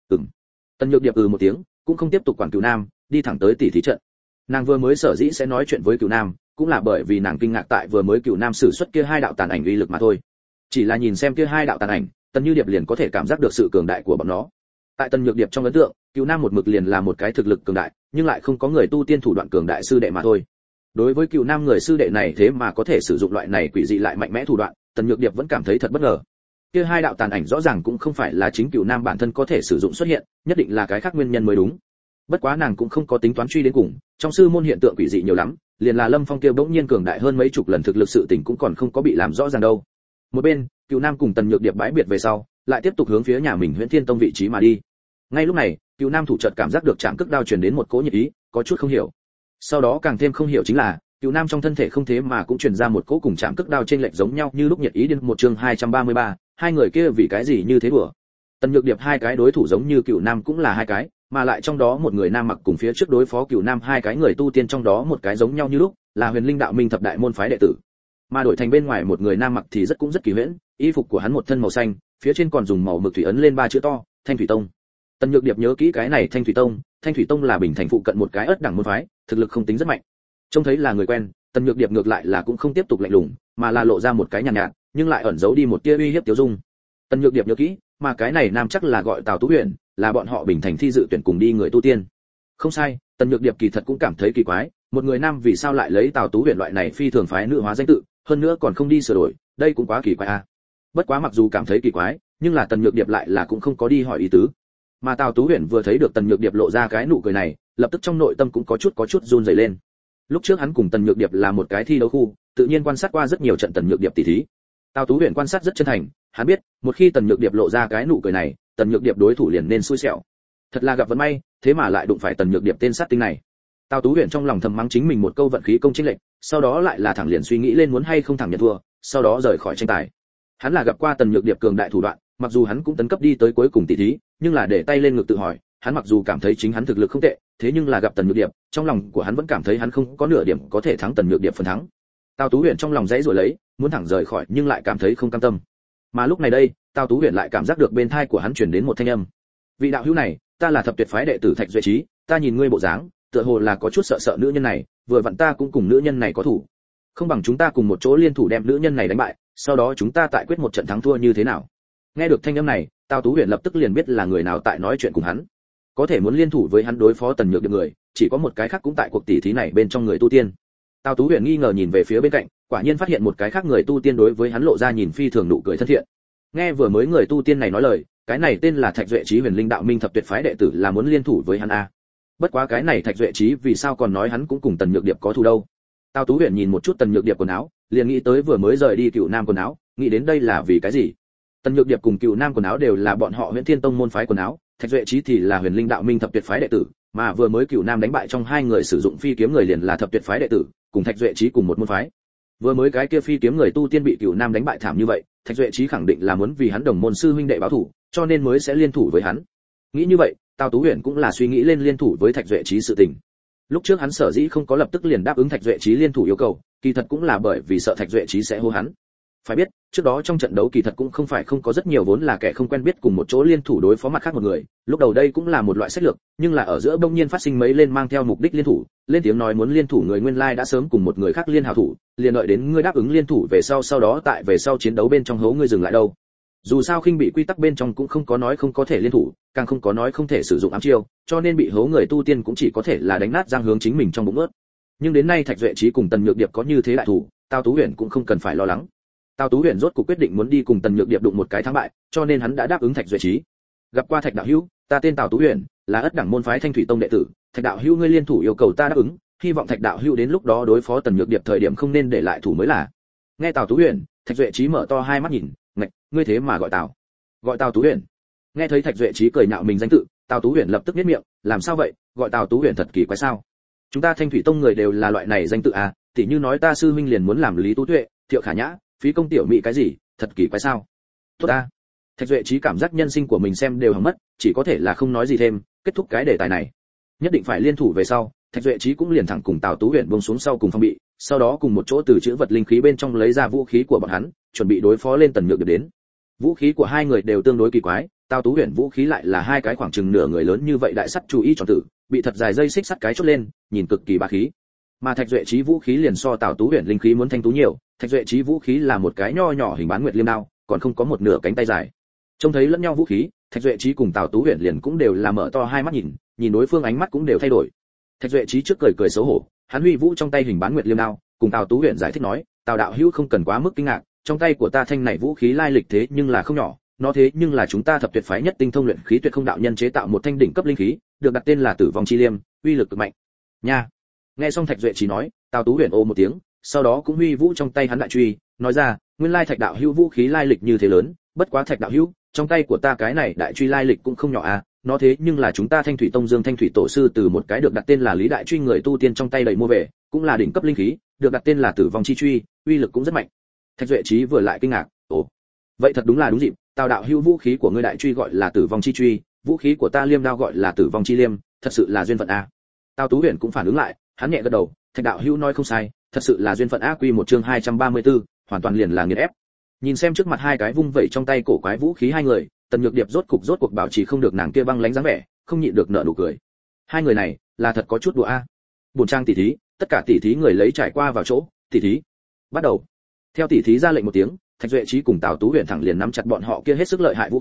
Tần Nhược Điệp một tiếng, cũng không tiếp tục quản Cửu Nam, đi thẳng tới tỷ thí trận. Nàng vừa mới sở dĩ sẽ nói chuyện với Cửu Nam, cũng là bởi vì nàng kinh ngạc tại vừa mới Cửu Nam sử xuất kia hai đạo tàn ảnh uy lực mà thôi. Chỉ là nhìn xem kia hai đạo tàn ảnh, Tần Như Điệp liền có thể cảm giác được sự cường đại của bọn nó. Tại Tần Nhược Điệp trong ấn tượng, Cửu Nam một mực liền là một cái thực lực cường đại, nhưng lại không có người tu tiên thủ đoạn cường đại sư đệ mà thôi. Đối với Cửu Nam người sư đệ này thế mà có thể sử dụng loại này quỷ dị lại mạnh mẽ thủ đoạn, Tần Nhược Điệp vẫn cảm thấy thật bất ngờ. Kia hai đạo tàn ảnh rõ ràng cũng không phải là chính Cửu Nam bản thân có thể sử dụng xuất hiện, nhất định là cái khác nguyên nhân mới đúng. Bất quá nàng cũng không có tính toán truy đến cùng, trong sư môn hiện tượng quỷ dị nhiều lắm, liền là Lâm Phong kia bỗng nhiên cường đại hơn mấy chục lần thực lực sự tình cũng còn không có bị làm rõ ràng đâu. Một bên, Cửu Nam cùng Tần Nhược Điệp bãi biệt về sau, lại tiếp tục hướng phía nhà mình Huyễn Thiên Tông vị trí mà đi. Ngay lúc này, Cửu Nam thủ chợt cảm giác được chạm cước đao truyền đến một cỗ nhiệt ý, có chút không hiểu. Sau đó càng thêm không hiểu chính là, Cửu Nam trong thân thể không thế mà cũng truyền ra một cỗ cùng chạm cước đao trên lệch giống nhau như lúc nhiệt ý. Đến một chương 233, hai người kia vì cái gì như thế đùa. Tần Nhược Điệp hai cái đối thủ giống như Cửu Nam cũng là hai cái, mà lại trong đó một người nam mặc cùng phía trước đối phó Cửu Nam hai cái người tu tiên trong đó một cái giống nhau như lúc, là Huyền Linh đạo minh thập đại môn phái đệ tử. Mà đổi thành bên ngoài một người nam mặc thì rất kỳ huyễn, y phục của hắn một thân màu xanh, phía trên còn dùng màu mực thủy ấn lên ba chữ to, Thanh Thủy Tông. Tần Nhược Điệp nhớ kỹ cái này Thanh Thủy Tông là Bình Thành phụ cận một cái ớt đẳng môn phái, thực lực không tính rất mạnh. Trông thấy là người quen, Tần Nhược Điệp ngược lại là cũng không tiếp tục lạnh lùng, mà là lộ ra một cái nhàn nhạt, nhưng lại ẩn giấu đi một tia uy hiếp tiêu dung. Tần Nhược Điệp nhớ kỹ, mà cái này nam chắc là gọi Tào Tú Huyền, là bọn họ Bình Thành thi dự tuyển cùng đi người tu tiên. Không sai, Tần Nhược Điệp kỳ thật cũng cảm thấy kỳ quái, một người nam vì sao lại lấy Tào Tú Huyền loại này phi thường phái nữ hóa danh tự, hơn nữa còn không đi sửa đổi, đây cũng quá kỳ quái a. Bất quá mặc dù cảm thấy kỳ quái, nhưng là Tần Nhược Điệp lại là cũng không có đi hỏi ý tứ. Mà Tào Tú Huyền vừa thấy được Tần Nhược Điệp lộ ra cái nụ cười này, lập tức trong nội tâm cũng có chút run rẩy lên. Lúc trước hắn cùng Tần Nhược Điệp là một cái thi đấu khu, tự nhiên quan sát qua rất nhiều trận Tần Nhược Điệp tỷ thí. Tào Tú Huyền quan sát rất chân thành, hắn biết, một khi Tần Nhược Điệp lộ ra cái nụ cười này, Tần Nhược Điệp đối thủ liền nên xui xẻo. Thật là gặp vận may, thế mà lại đụng phải Tần Nhược Điệp tên sát tinh này. Tào Tú Huyền trong lòng thầm mắng chính mình một câu vận khí công chênh lệch, sau đó lại là thẳng liền suy nghĩ lên muốn hay không thẳng nhận thua, sau đó rời khỏi tranh tài. Hắn là gặp qua Tần Nhược Điệp cường đại thủ đoạn, mặc dù hắn cũng tấn cấp đi tới cuối cùng tỷ thí, nhưng là để tay lên ngực tự hỏi, hắn mặc dù cảm thấy chính hắn thực lực không tệ, thế nhưng là gặp Tần Nhược Điệp, trong lòng của hắn vẫn cảm thấy hắn không có nửa điểm có thể thắng Tần Nhược Điệp phần thắng. Tào Tú Huyền trong lòng dãy rồi lấy, muốn thẳng rời khỏi nhưng lại cảm thấy không cam tâm. Mà lúc này đây, Tào Tú Huyền lại cảm giác được bên tai của hắn truyền đến một thanh âm. Vị đạo hữu này, ta là thập tuyệt phái đệ tử Thạch Duệ Trí, ta nhìn ngươi bộ dáng, tựa hồ là có chút sợ nữ nhân này, vừa vặn ta cũng cùng nữ nhân này có thủ. Không bằng chúng ta cùng một chỗ liên thủ đem nữ nhân này đánh bại, sau đó chúng ta tại quyết một trận thắng thua như thế nào? Nghe được thanh âm này, Tào Tú Huyền lập tức liền biết là người nào tại nói chuyện cùng hắn. Có thể muốn liên thủ với hắn đối phó Tần Nhược Điệp người, chỉ có một cái khác cũng tại cuộc tỷ thí này bên trong người tu tiên. Tào Tú Huyền nghi ngờ nhìn về phía bên cạnh, quả nhiên phát hiện một cái khác người tu tiên đối với hắn lộ ra nhìn phi thường nụ cười thân thiện. Nghe vừa mới người tu tiên này nói lời, cái này tên là Thạch Duệ Trí Huyền Linh Đạo Minh thập tuyệt phái đệ tử là muốn liên thủ với hắn a. Bất quá cái này Thạch Duệ Trí vì sao còn nói hắn cũng cùng Tần Nhược Điệp có thù đâu? Tào Tú Huyền nhìn một chút Tần Nhược Điệp quần áo, liền nghĩ tới vừa mới rời đi Cựu Nam quần áo, nghĩ đến đây là vì cái gì? Tần Nhược Điệp cùng Cựu Nam quần áo đều là bọn họ Huyền Thiên Tông môn phái quần áo, Thạch Duệ Trí thì là Huyền Linh Đạo Minh thập tuyệt phái đệ tử, mà vừa mới Cựu Nam đánh bại trong hai người sử dụng phi kiếm người liền là thập tuyệt phái đệ tử, cùng Thạch Duệ Trí cùng một môn phái. Vừa mới cái kia phi kiếm người tu tiên bị Cựu Nam đánh bại thảm như vậy, Thạch Duệ Trí khẳng định là muốn vì hắn đồng môn sư huynh đệ báo thù, cho nên mới sẽ liên thủ với hắn. Nghĩ như vậy, Tào Tú Huyền cũng là suy nghĩ lên liên thủ với Thạch Duệ Trí sự tình. Lúc trước hắn sở dĩ không có lập tức liền đáp ứng Thạch Duệ Trí liên thủ yêu cầu, kỳ thật cũng là bởi vì sợ Thạch Duệ Trí sẽ hô hắn. Phải biết, trước đó trong trận đấu kỳ thật cũng không phải không có rất nhiều vốn là kẻ không quen biết cùng một chỗ liên thủ đối phó mặt khác một người, lúc đầu đây cũng là một loại sách lược, nhưng là ở giữa bỗng nhiên phát sinh mấy lên mang theo mục đích liên thủ, lên tiếng nói muốn liên thủ người nguyên lai đã sớm cùng một người khác liên hảo thủ, liền đợi đến ngươi đáp ứng liên thủ về sau đó tại về sau chiến đấu bên trong hố ngươi dừng lại đâu. Dù sao khinh bị quy tắc bên trong cũng không có nói không có thể liên thủ, càng không có nói không thể sử dụng ám chiêu, cho nên bị hố người tu tiên cũng chỉ có thể là đánh nát răng hướng chính mình trong bụng ướt. Nhưng đến nay Thạch Duệ Trí cùng Tần Nhược Điệp có như thế đại thủ, Tào Tú Huyền cũng không cần phải lo lắng. Tào Tú Huyền rốt cuộc quyết định muốn đi cùng Tần Nhược Điệp đụng một cái thắng bại, cho nên hắn đã đáp ứng Thạch Duệ Trí. Gặp qua Thạch đạo hữu, ta tên Tào Tú Huyền, là Ất Đẳng môn phái Thanh Thủy Tông đệ tử, Thạch đạo hữu ngươi liên thủ yêu cầu ta đáp ứng, hy vọng Thạch đạo hữu đến lúc đó đối phó Tần Nhược Điệp thời điểm không nên để lại thủ mới là. Nghe Tào Tú Huyền, Thạch Duệ Trí mở to hai mắt nhìn, ngạch, ngươi thế mà gọi Tào Tú Huyền. Nghe thấy Thạch Duệ Trí cười nhạo mình danh tự, Tào Tú Huyền lập tức nhếch miệng, làm sao vậy, gọi Tào Tú Huyền thật kỳ quái sao? Chúng ta Thanh Thủy Tông người đều là loại này danh tự à, tỉ như nói ta sư huynh liền muốn làm Lý Tú Tuệ, Thiệu Khả Nhã, Phí Công Tiểu Mỹ cái gì, thật kỳ quái sao? Tốt a. Thạch Duệ Trí cảm giác nhân sinh của mình xem đều hỏng mất, chỉ có thể là không nói gì thêm, kết thúc cái đề tài này. Nhất định phải liên thủ về sau, Thạch Duệ Trí cũng liền thẳng cùng Tào Tú Huyền buông xuống sau cùng phong bị, sau đó cùng một chỗ từ chữ vật linh khí bên trong lấy ra vũ khí của bọn hắn, chuẩn bị đối phó lên Tần Nhược Điệp đến. Vũ khí của hai người đều tương đối kỳ quái, Tào Tú Huyền vũ khí lại là hai cái khoảng chừng nửa người lớn như vậy đại sắt chú ý tròn tử, bị thật dài dây xích sắt cái chốt lên, nhìn cực kỳ bá khí. Mà Thạch Duệ Trí vũ khí liền so Tào Tú Huyền linh khí muốn thanh tú nhiều, Thạch Duệ Trí vũ khí là một cái nho nhỏ hình bán nguyệt liêm đao, còn không có một nửa cánh tay dài. Trông thấy lẫn nhau vũ khí, Thạch Duệ Trí cùng Tào Tú Huyền liền cũng đều là mở to hai mắt nhìn đối phương ánh mắt cũng đều thay đổi. Thạch Duệ Trí trước cười xấu hổ, hắn huy vũ trong tay hình bán nguyệt liêm đao, cùng Tào Tú Huyền giải thích nói, Tào đạo hữu không cần quá mức kinh ngạc, trong tay của ta thanh này vũ khí lai lịch thế nhưng là không nhỏ, nó thế nhưng là chúng ta thập tuyệt phái nhất tinh thông luyện khí tuyệt không đạo nhân chế tạo một thanh đỉnh cấp linh khí, được đặt tên là Tử Vong Chi Liêm, uy lực cực mạnh. Nha. Nghe xong Thạch Duệ Trí nói, Tào Tú Huyền ô một tiếng, sau đó cũng huy vũ trong tay hắn đại truy, nói ra, nguyên lai Thạch đạo hữu vũ khí lai lịch như thế lớn, bất quá Thạch đạo hữu, trong tay của ta cái này đại truy lai lịch cũng không nhỏ à, nó thế nhưng là chúng ta Thanh Thủy Tông Dương Thanh Thủy tổ sư từ một cái được đặt tên là Lý đại truy người tu tiên trong tay đẩy mua về, cũng là đỉnh cấp linh khí, được đặt tên là Tử Vong Chi truy, uy lực cũng rất mạnh. Thạch Duệ Trí vừa lại kinh ngạc, ồ, vậy thật đúng là đúng dịp, Tào đạo hữu vũ khí của ngươi đại truy gọi là Tử Vong Chi truy, vũ khí của ta liêm đao gọi là Tử Vong Chi liêm, thật sự là duyên phận a. Tào Tú Huyền cũng phản ứng lại, hắn nhẹ gật đầu, Thạch đạo hữu nói không sai, thật sự là duyên phận a. Quy một chương 234, hoàn toàn liền là nghiền ép. Nhìn xem trước mặt hai cái vung vẩy trong tay cổ quái vũ khí hai người, Tần Nhược Điệp rốt cuộc bảo trì không được nàng kia băng lãnh dáng vẻ, không nhịn được nở nụ cười. Hai người này, là thật có chút đùa a. Buồn trang tỷ thí, tất cả tỷ thí người lấy trải qua vào chỗ, tỷ thí. Bắt đầu. Theo tỷ thí ra lệnh một tiếng, Thạch Duệ Trí cùng Tào Tú Huyền thẳng liền nắm chặt bọn họ kia hết sức lợi hại vũ khí,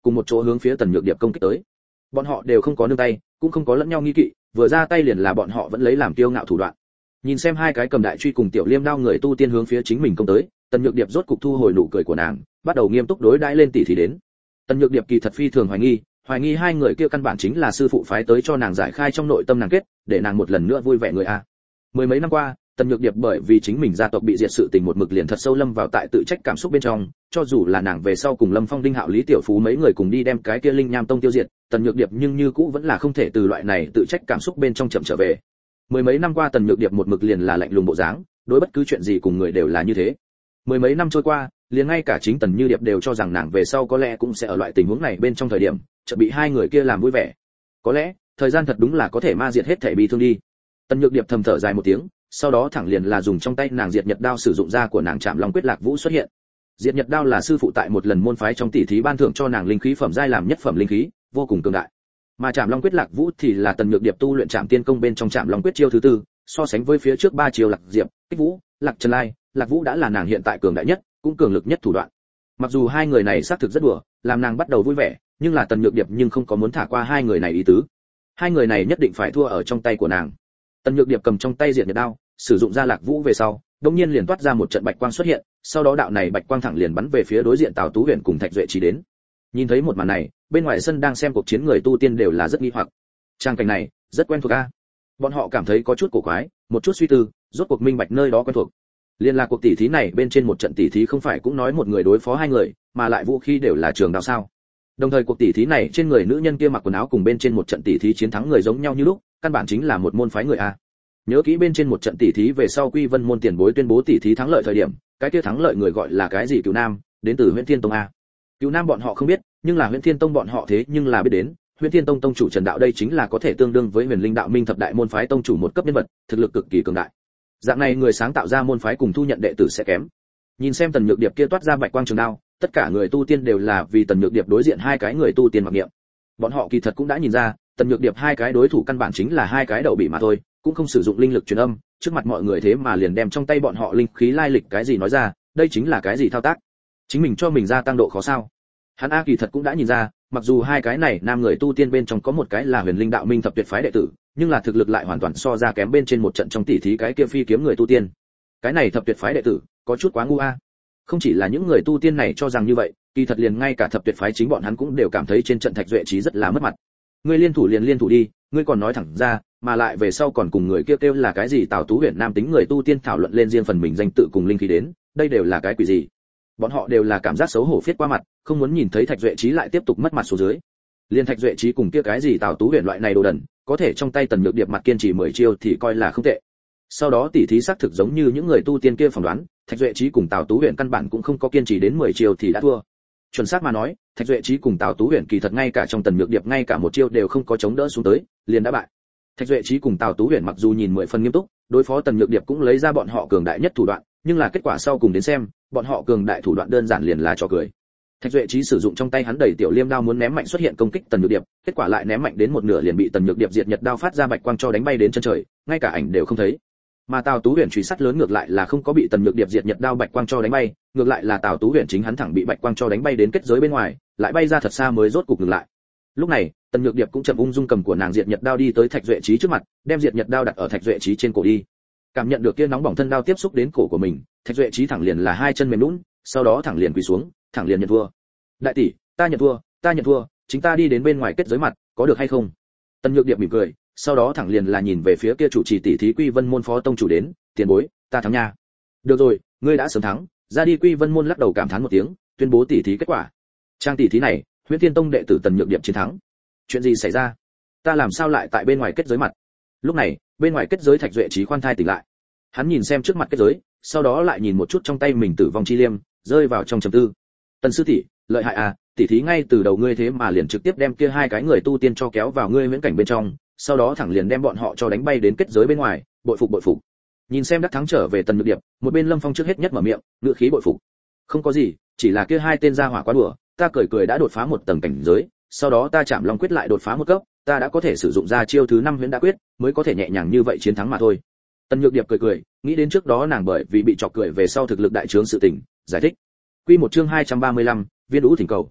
cùng một chỗ hướng phía Tần Nhược Điệp công kích tới. Bọn họ đều không có nương tay, cũng không có lẫn nhau nghi kỵ, vừa ra tay liền là bọn họ vẫn lấy làm kiêu ngạo thủ đoạn. Nhìn xem hai cái cầm đại truy cùng tiểu liêm đao người tu tiên hướng phía chính mình công tới, Tần Nhược Điệp rốt cục thu hồi nụ cười của nàng, bắt đầu nghiêm túc đối đãi lên tỷ thí đến. Tần Nhược Điệp kỳ thật phi thường hoài nghi hai người kia căn bản chính là sư phụ phái tới cho nàng giải khai trong nội tâm nàng kết, để nàng một lần nữa vui vẻ người a. Mười mấy năm qua, Tần Nhược Điệp bởi vì chính mình gia tộc bị diệt sự tình một mực liền thật sâu lâm vào tại tự trách cảm xúc bên trong, cho dù là nàng về sau cùng Lâm Phong, Đinh Hạo, Lý Tiểu Phú mấy người cùng đi đem cái kia Linh Nham Tông tiêu diệt, Tần Nhược Điệp nhưng như cũ vẫn là không thể từ loại này tự trách cảm xúc bên trong chậm trở về. Mười mấy năm qua Tần Nhược Điệp một mực liền là lạnh lùng bộ dáng, đối bất cứ chuyện gì cùng người đều là như thế. Mười mấy năm trôi qua, liền ngay cả chính Tần Như Điệp đều cho rằng nàng về sau có lẽ cũng sẽ ở loại tình huống này bên trong thời điểm, chợt bị hai người kia làm vui vẻ. Có lẽ, thời gian thật đúng là có thể ma diệt hết thảy bi thương đi. Tần Nhược Điệp thầm thở dài một tiếng, sau đó thẳng liền là dùng trong tay nàng Diệt Nhật đao sử dụng ra của nàng Trảm Long Quyết Lạc Vũ xuất hiện. Diệt Nhật đao là sư phụ tại một lần môn phái trong tỷ thí ban thưởng cho nàng linh khí phẩm giai làm nhất phẩm linh khí, vô cùng cường đại. Mà Trảm Long Quyết Lạc Vũ thì là Tần Nhược Điệp tu luyện Trảm Tiên công bên trong Trảm Long Quyết chiêu thứ tư, so sánh với phía trước ba chiêu Lạc Diệp, Kích Vũ, Lạc Trần Lai, Lạc Vũ đã là nàng hiện tại cường đại nhất, cũng cường lực nhất thủ đoạn. Mặc dù hai người này xác thực rất đùa, làm nàng bắt đầu vui vẻ, nhưng là Tần Nhược Điệp nhưng không có muốn thả qua hai người này ý tứ. Hai người này nhất định phải thua ở trong tay của nàng. Tần Nhược Điệp cầm trong tay Diệt Nhật đao, sử dụng ra Lạc Vũ về sau, đột nhiên liền toát ra một trận bạch quang xuất hiện, sau đó đạo này bạch quang thẳng liền bắn về phía đối diện Tào Tú Huyền cùng Thạch Duệ Trí đến. Nhìn thấy một màn này, bên ngoài sân đang xem cuộc chiến người tu tiên đều là rất nghi hoặc. Trang cảnh này, rất quen thuộc a. Bọn họ cảm thấy có chút cổ quái, một chút suy tư, rốt cuộc minh bạch nơi đó quen thuộc. Liên là cuộc tỷ thí này bên trên một trận tỷ thí không phải cũng nói một người đối phó hai người, mà lại vũ khí đều là trường đao sao? Đồng thời cuộc tỷ thí này trên người nữ nhân kia mặc quần áo cùng bên trên một trận tỷ thí chiến thắng người giống nhau như lúc, căn bản chính là một môn phái người a. Nhớ kỹ bên trên một trận tỷ thí về sau Quy Vân môn tiền bối tuyên bố tỷ thí thắng lợi thời điểm, cái kia thắng lợi người gọi là cái gì Cửu Nam, đến từ Huyền Thiên Tông a. Cửu Nam bọn họ không biết, nhưng là Huyền Thiên Tông bọn họ thế nhưng là biết đến, Huyền Thiên Tông tông chủ Trần Đạo đây chính là có thể tương đương với Huyền Linh Đạo Minh thập đại môn phái tông chủ một cấp nhân vật, thực lực cực kỳ cường đại. Dạng này người sáng tạo ra môn phái cùng thu nhận đệ tử sẽ kém. Nhìn xem Tần Nhược Điệp kia toát ra bạch quang trường đao, tất cả người tu tiên đều là vì Tần Nhược Điệp đối diện hai cái người tu tiên mặc niệm. Bọn họ kỳ thật cũng đã nhìn ra, Tần Nhược Điệp hai cái đối thủ căn bản chính là hai cái đậu bị mà thôi, cũng không sử dụng linh lực truyền âm, trước mặt mọi người thế mà liền đem trong tay bọn họ linh khí lai lịch cái gì nói ra, đây chính là cái gì thao tác? Chính mình cho mình gia tăng độ khó sao? Hắn A kỳ thật cũng đã nhìn ra, mặc dù hai cái này nam người tu tiên bên trong có một cái là Huyền Linh Đạo Minh thập tuyệt phái đệ tử, nhưng là thực lực lại hoàn toàn so ra kém bên trên một trận trong tỷ thí cái kia phi kiếm người tu tiên. Cái này thập tuyệt phái đệ tử, có chút quá ngu a. Không chỉ là những người tu tiên này cho rằng như vậy, kỳ thật liền ngay cả thập tuyệt phái chính bọn hắn cũng đều cảm thấy trên trận Thạch Duệ Trí rất là mất mặt. Ngươi liên thủ liền liên thủ đi, ngươi còn nói thẳng ra, mà lại về sau còn cùng người kia kêu là cái gì Tào Tú Huyền nam tính người tu tiên thảo luận lên riêng phần mình danh tự cùng linh khí đến, đây đều là cái quỷ gì? Bọn họ đều là cảm giác xấu hổ phiết qua mặt, không muốn nhìn thấy Thạch Duệ Trí lại tiếp tục mất mặt xuống dưới. Liên Thạch Duệ Trí cùng kia cái gì Tào Tú Huyền loại này đồ đần, có thể trong tay Tần Nhược Điệp mặt kiên trì 10 chiêu thì coi là không tệ. Sau đó tỷ thí xác thực giống như những người tu tiên kia phỏng đoán, Thạch Duệ Trí cùng Tào Tú Huyền căn bản cũng không có kiên trì đến 10 chiêu thì đã thua. Chuẩn xác mà nói, Thạch Duệ Trí cùng Tào Tú Huyền kỳ thật ngay cả trong Tần Nhược Điệp ngay cả một chiêu đều không có chống đỡ xuống tới, liền đã bại. Thạch Duệ Trí cùng Tào Tú Huyền mặc dù nhìn 10 phần nghiêm túc, đối phó Tần Nhược Điệp cũng lấy ra bọn họ cường đại nhất thủ đoạn, nhưng là kết quả sau cùng đến xem, bọn họ cường đại thủ đoạn đơn giản liền là trò cười. Thạch Duệ Trí sử dụng trong tay hắn đầy tiểu liêm đao muốn ném mạnh xuất hiện công kích Tần Nhược Điệp, kết quả lại ném mạnh đến một nửa liền bị Tần Nhược Điệp Diệt Nhật đao phát ra bạch quang cho đánh bay đến chân trời, ngay cả ảnh đều không thấy. Mà Tào Tú Huyền chùy sắt lớn ngược lại là không có bị Tần Nhược Điệp Diệt Nhật đao bạch quang cho đánh bay, ngược lại là Tào Tú Huyền chính hắn thẳng bị bạch quang cho đánh bay đến kết giới bên ngoài, lại bay ra thật xa mới rốt cục ngừng lại. Lúc này, Tần Nhược Điệp cũng chậm ung dung cầm của nàng Diệt Nhật đao đi tới Thạch Duệ Trí trước mặt, đem Diệt Nhật đao đặt ở Thạch Duệ Trí trên cổ đi. Cảm nhận được kia nóng bỏng thân đao tiếp xúc đến cổ của mình, Thạch Duệ Trí thẳng liền là hai chân mềm nhũn, sau đó thẳng liền quỳ xuống, thẳng liền nhận thua. Đại tỷ, ta nhận thua, chính ta đi đến bên ngoài kết giới mặt, có được hay không? Tần Nhược Điệp mỉm cười, sau đó thẳng liền là nhìn về phía kia chủ trì tỷ thí Quy Vân môn phó tông chủ đến, tiền bối, ta thắng nha. Được rồi, ngươi đã sớm thắng, ra đi. Quy Vân môn lắc đầu cảm thán một tiếng, tuyên bố tỷ thí kết quả. Trang tỷ thí này, Huyền Thiên Tông đệ tử Tần Nhược Điệp chiến thắng. Chuyện gì xảy ra? Ta làm sao lại tại bên ngoài kết giới mặt? Lúc này, bên ngoài kết giới Thạch Duệ Trí khoan thai tỉnh lại. Hắn nhìn xem trước mặt kết giới, sau đó lại nhìn một chút trong tay mình tử vong chi liêm, rơi vào trong trầm tư. Tần sư tỷ, lợi hại à, tỷ thí ngay từ đầu ngươi thế mà liền trực tiếp đem kia hai cái người tu tiên cho kéo vào ngươi huyễn cảnh bên trong, sau đó thẳng liền đem bọn họ cho đánh bay đến kết giới bên ngoài, bội phục. Nhìn xem đắc thắng trở về Tần Nhược Điệp, một bên Lâm Phong trước hết nhất mở miệng, ngữ khí bội phục. Không có gì, chỉ là kia hai tên gia hỏa quá đùa, ta cười đã đột phá một tầng cảnh giới, sau đó ta Trảm Long Quyết lại đột phá một cấp, ta đã có thể sử dụng ra chiêu thứ 5 Huyễn Đã Quyết, mới có thể nhẹ nhàng như vậy chiến thắng mà thôi. Tần Nhược Điệp cười, nghĩ đến trước đó nàng bởi vì bị chọc cười về sau thực lực đại trướng sự tình, giải thích. Quy một chương 235, Viên Vũ thỉnh cầu.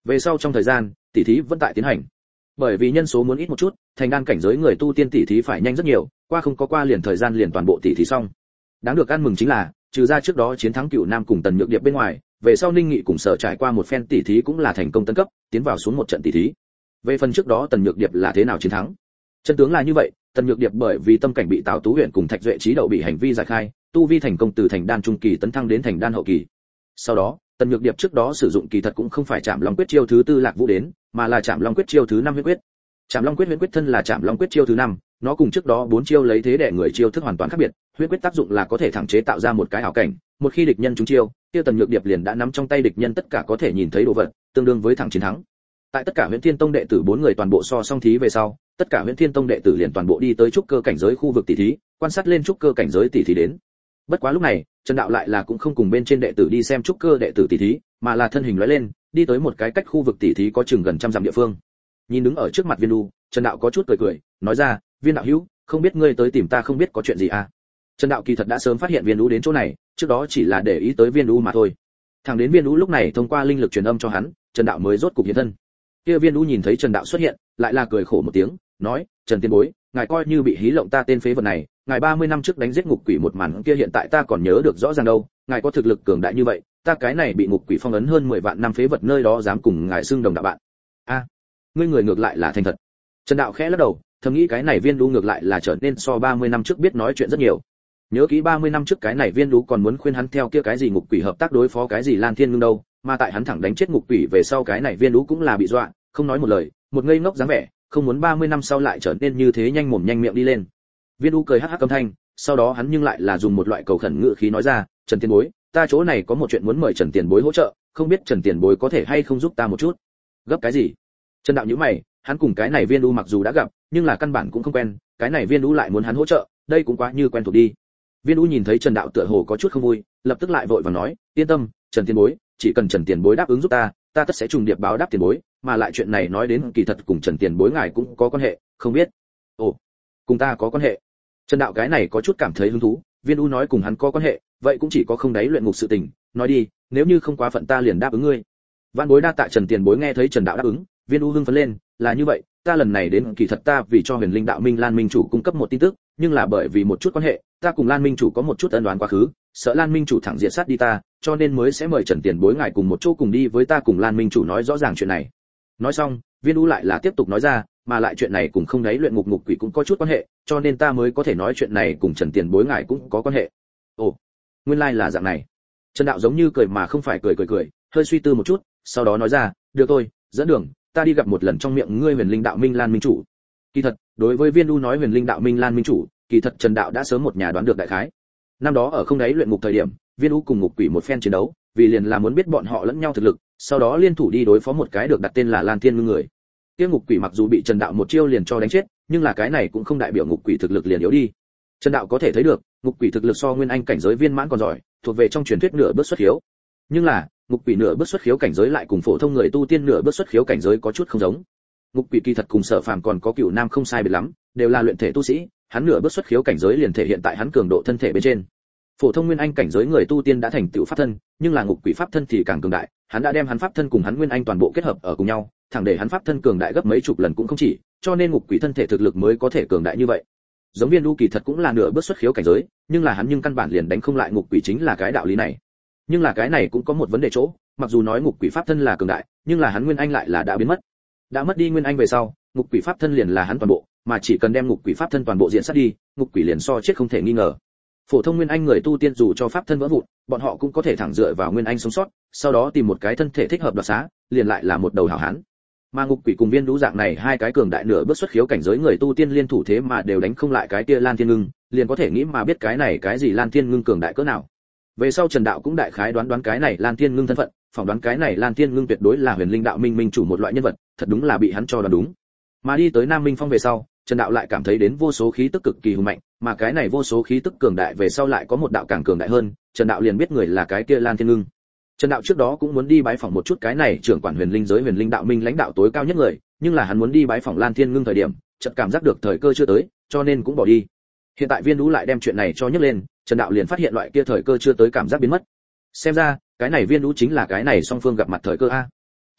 Về sau trong thời gian, tỷ thí vẫn tại tiến hành. Bởi vì nhân số muốn ít một chút, thành đan cảnh giới người tu tiên tỷ thí phải nhanh rất nhiều, qua không có qua liền thời gian liền toàn bộ tỷ thí xong. Đáng được ăn mừng chính là, trừ ra trước đó chiến thắng Cửu Nam cùng Tần Nhược Điệp bên ngoài, về sau Ninh Nghị cùng Sở trải qua một phen tỷ thí cũng là thành công tấn cấp, tiến vào xuống một trận tỷ thí. Về phần trước đó Tần Nhược Điệp là thế nào chiến thắng, chân tướng là như vậy, Tần Nhược Điệp bởi vì tâm cảnh bị Tào Tú Huyền cùng Thạch Duệ Trí đậu bị hành vi giải khai, tu vi thành công từ thành đan trung kỳ tấn thăng đến thành đan hậu kỳ. Sau đó, Tần Nhược Điệp trước đó sử dụng kỳ thật cũng không phải Trảm Long quyết chiêu thứ tư Lạc Vũ đến, mà là Trảm Long quyết chiêu thứ 5 Huyễn quyết. Trảm Long quyết Huyễn quyết thân là Trảm Long quyết chiêu thứ 5, nó cùng trước đó 4 chiêu lấy thế đè người chiêu thức hoàn toàn khác biệt, Huyễn quyết tác dụng là có thể thẳng chế tạo ra một cái ảo cảnh, một khi địch nhân trúng chiêu, tiêu Tần Nhược Điệp liền đã nắm trong tay địch nhân tất cả có thể nhìn thấy đồ vật, tương đương với thẳng chiến thắng. Tại tất cả Huyễn Thiên Tông đệ tử 4 người toàn bộ so song thí về sau, tất cả Huyễn Thiên Tông đệ tử liền toàn bộ đi tới trúc cơ cảnh giới khu vực tỷ thí, quan sát lên trúc cơ cảnh giới tỷ thí đến. Bất quá lúc này, Trần Đạo lại là cũng không cùng bên trên đệ tử đi xem trúc cơ đệ tử tỷ thí, mà là thân hình lóe lên, đi tới một cái cách khu vực tỷ thí có chừng gần trăm dặm địa phương. Nhìn đứng ở trước mặt Viên Du, Trần Đạo có chút cười, nói ra, "Viên đạo hữu, không biết ngươi tới tìm ta không biết có chuyện gì à?" Trần Đạo kỳ thật đã sớm phát hiện Viên Du đến chỗ này, trước đó chỉ là để ý tới Viên Du mà thôi. Thẳng đến Viên Du lúc này thông qua linh lực truyền âm cho hắn, Trần Đạo mới rốt cục hiện thân. Kia Viên Du nhìn thấy Trần Đạo xuất hiện, lại là cười khổ một tiếng, nói, "Trần Tiên Bối, ngài coi như bị hí lộng ta tên phế vật này, ngài 30 năm trước đánh giết ngục quỷ một màn kia hiện tại ta còn nhớ được rõ ràng đâu, ngài có thực lực cường đại như vậy, ta cái này bị ngục quỷ phong ấn hơn 10 vạn năm phế vật nơi đó dám cùng ngài xưng đồng đạo bạn." A, ngươi người ngược lại là thành thật. Trần Đạo khẽ lắc đầu, thầm nghĩ cái này Viên Du ngược lại là trở nên so 30 năm trước biết nói chuyện rất nhiều. Nhớ kỹ 30 năm trước cái này Viên Du còn muốn khuyên hắn theo kia cái gì ngục quỷ hợp tác đối phó cái gì Lan Thiên Ngưng đâu, mà tại hắn thẳng đánh chết ngục quỷ về sau cái này Viên Du cũng là bị dọa, không nói một lời, một ngây ngốc dáng vẻ, không muốn 30 năm sau lại trở nên như thế nhanh mồm nhanh miệng đi lên. Viên Du cười hắc hắc âm thanh, sau đó hắn nhưng lại là dùng một loại cầu khẩn ngữ khí nói ra, "Trần Tiền Bối, ta chỗ này có một chuyện muốn mời Trần Tiền Bối hỗ trợ, không biết Trần Tiền Bối có thể hay không giúp ta một chút." Gấp cái gì? Trần Đạo nhíu mày, hắn cùng cái này Viên Du mặc dù đã gặp, nhưng là căn bản cũng không quen, cái này Viên Du lại muốn hắn hỗ trợ, đây cũng quá như quen thuộc đi. Viên Du nhìn thấy Trần Đạo tựa hồ có chút không vui, lập tức lại vội vàng nói, "Yên tâm, Trần Tiền Bối, chỉ cần Trần Tiền Bối đáp ứng giúp ta, ta tất sẽ trùng điệp báo đáp tiền bối, mà lại chuyện này nói đến kỳ thật cùng Trần Tiền Bối ngài cũng có quan hệ, không biết." "Ồ, cùng ta có quan hệ?" Trần Đạo cái này có chút cảm thấy hứng thú, Viên Du nói cùng hắn có quan hệ, vậy cũng chỉ có không đáy luyện ngục sự tình, nói đi, nếu như không quá phận ta liền đáp ứng ngươi. Vạn bối đa tạ Trần Tiền Bối. Nghe thấy Trần Đạo đáp ứng, Viên Du hưng phấn lên, "Là như vậy, ta lần này đến kỳ thật ta vì cho Huyền Linh Đạo Minh Lan Minh chủ cung cấp một tin tức, nhưng là bởi vì một chút quan hệ, ta cùng Lan Minh chủ có một chút ân oán quá khứ, sợ Lan Minh chủ thẳng diệt sát đi ta, cho nên mới sẽ mời Trần Tiền Bối ngài cùng một chỗ cùng đi với ta cùng Lan Minh chủ nói rõ ràng chuyện này." Nói xong, Viên Du lại là tiếp tục nói ra, "Mà lại chuyện này cùng không đáy luyện ngục ngục quỷ cũng có chút quan hệ, cho nên ta mới có thể nói chuyện này cùng Trần Tiền Bối ngài cũng có quan hệ." "Ồ, nguyên lai là dạng này." Trần Đạo giống như cười mà không phải cười, hơi suy tư một chút, sau đó nói ra, "Được thôi, dẫn đường, ta đi gặp một lần trong miệng ngươi Huyền Linh Đạo Minh Lan Minh chủ." Kỳ thật, đối với Viên Du nói Huyền Linh Đạo Minh Lan Minh chủ, kỳ thật Trần Đạo đã sớm một nhà đoán được đại khái. Năm đó ở không đáy luyện ngục thời điểm, Viên Du cùng ngục quỷ một phen chiến đấu, vì liền là muốn biết bọn họ lẫn nhau thực lực, sau đó liên thủ đi đối phó một cái được đặt tên là Lan Thiên Ngưng người. Kia ngục quỷ mặc dù bị Trần Đạo một chiêu liền cho đánh chết, nhưng là cái này cũng không đại biểu ngục quỷ thực lực liền yếu đi. Trần Đạo có thể thấy được, ngục quỷ thực lực so Nguyên Anh cảnh giới viên mãn còn giỏi, thuộc về trong truyền thuyết nửa bước xuất khiếu. Nhưng là, ngục quỷ nửa bước xuất khiếu cảnh giới lại cùng phổ thông người tu tiên nửa bước xuất khiếu cảnh giới có chút không giống. Ngục quỷ kỳ thật cùng Sở Phàm còn có Cửu Nam không sai biệt lắm, đều là luyện thể tu sĩ, hắn nửa bước xuất khiếu cảnh giới liền thể hiện tại hắn cường độ thân thể bên trên. Phổ thông Nguyên Anh cảnh giới người tu tiên đã thành tựu pháp thân, nhưng là ngục quỷ pháp thân thì càng cường đại, hắn đã đem hắn pháp thân cùng hắn Nguyên Anh toàn bộ kết hợp ở cùng nhau, thẳng để hắn pháp thân cường đại gấp mấy chục lần cũng không chỉ, cho nên ngục quỷ thân thể thực lực mới có thể cường đại như vậy. Giống Viên Du kỳ thật cũng là nửa bước xuất khiếu cảnh giới, nhưng là hắn nhưng căn bản liền đánh không lại ngục quỷ chính là cái đạo lý này. Nhưng là cái này cũng có một vấn đề chỗ, mặc dù nói ngục quỷ pháp thân là cường đại, nhưng là hắn Nguyên Anh lại là đã biến mất. Đã mất đi Nguyên Anh về sau, ngục quỷ pháp thân liền là hắn toàn bộ, mà chỉ cần đem ngục quỷ pháp thân toàn bộ diện sát đi, ngục quỷ liền so chết không thể nghi ngờ. Phổ thông Nguyên Anh người tu tiên dù cho pháp thân vỡ vụn, bọn họ cũng có thể thẳng dựa vào Nguyên Anh sống sót, sau đó tìm một cái thân thể thích hợp đoạt xá, liền lại là một đầu hảo hán. Mà ngục quỷ cùng Viên Du dạng này hai cái cường đại nửa bước xuất khiếu cảnh giới người tu tiên liên thủ thế mà đều đánh không lại cái kia Lan Thiên Ngưng, liền có thể nghĩ mà biết cái này cái gì Lan Thiên Ngưng cường đại cỡ nào. Về sau Trần Đạo cũng đại khái đoán cái này Lan Thiên Ngưng thân phận, phỏng đoán cái này Lan Thiên Ngưng tuyệt đối là Huyền Linh Đạo Minh minh chủ một loại nhân vật, thật đúng là bị hắn cho đoán đúng. Mà đi tới Nam Minh Phong về sau, Trần Đạo lại cảm thấy đến vô số khí tức cực kỳ hùng mạnh, mà cái này vô số khí tức cường đại về sau lại có một đạo càng cường đại hơn, Trần Đạo liền biết người là cái kia Lan Thiên Ngưng. Trần Đạo trước đó cũng muốn đi bái phỏng một chút cái này trưởng quản Huyền Linh giới Huyền Linh Đạo Minh lãnh đạo tối cao nhất người, nhưng là hắn muốn đi bái phỏng Lan Thiên Ngưng thời điểm, chợt cảm giác được thời cơ chưa tới, cho nên cũng bỏ đi. Hiện tại Viên Du lại đem chuyện này cho nhấc lên, Trần Đạo liền phát hiện loại kia thời cơ chưa tới cảm giác biến mất. Xem ra, cái này Viên Du chính là cái này song phương gặp mặt thời cơ a.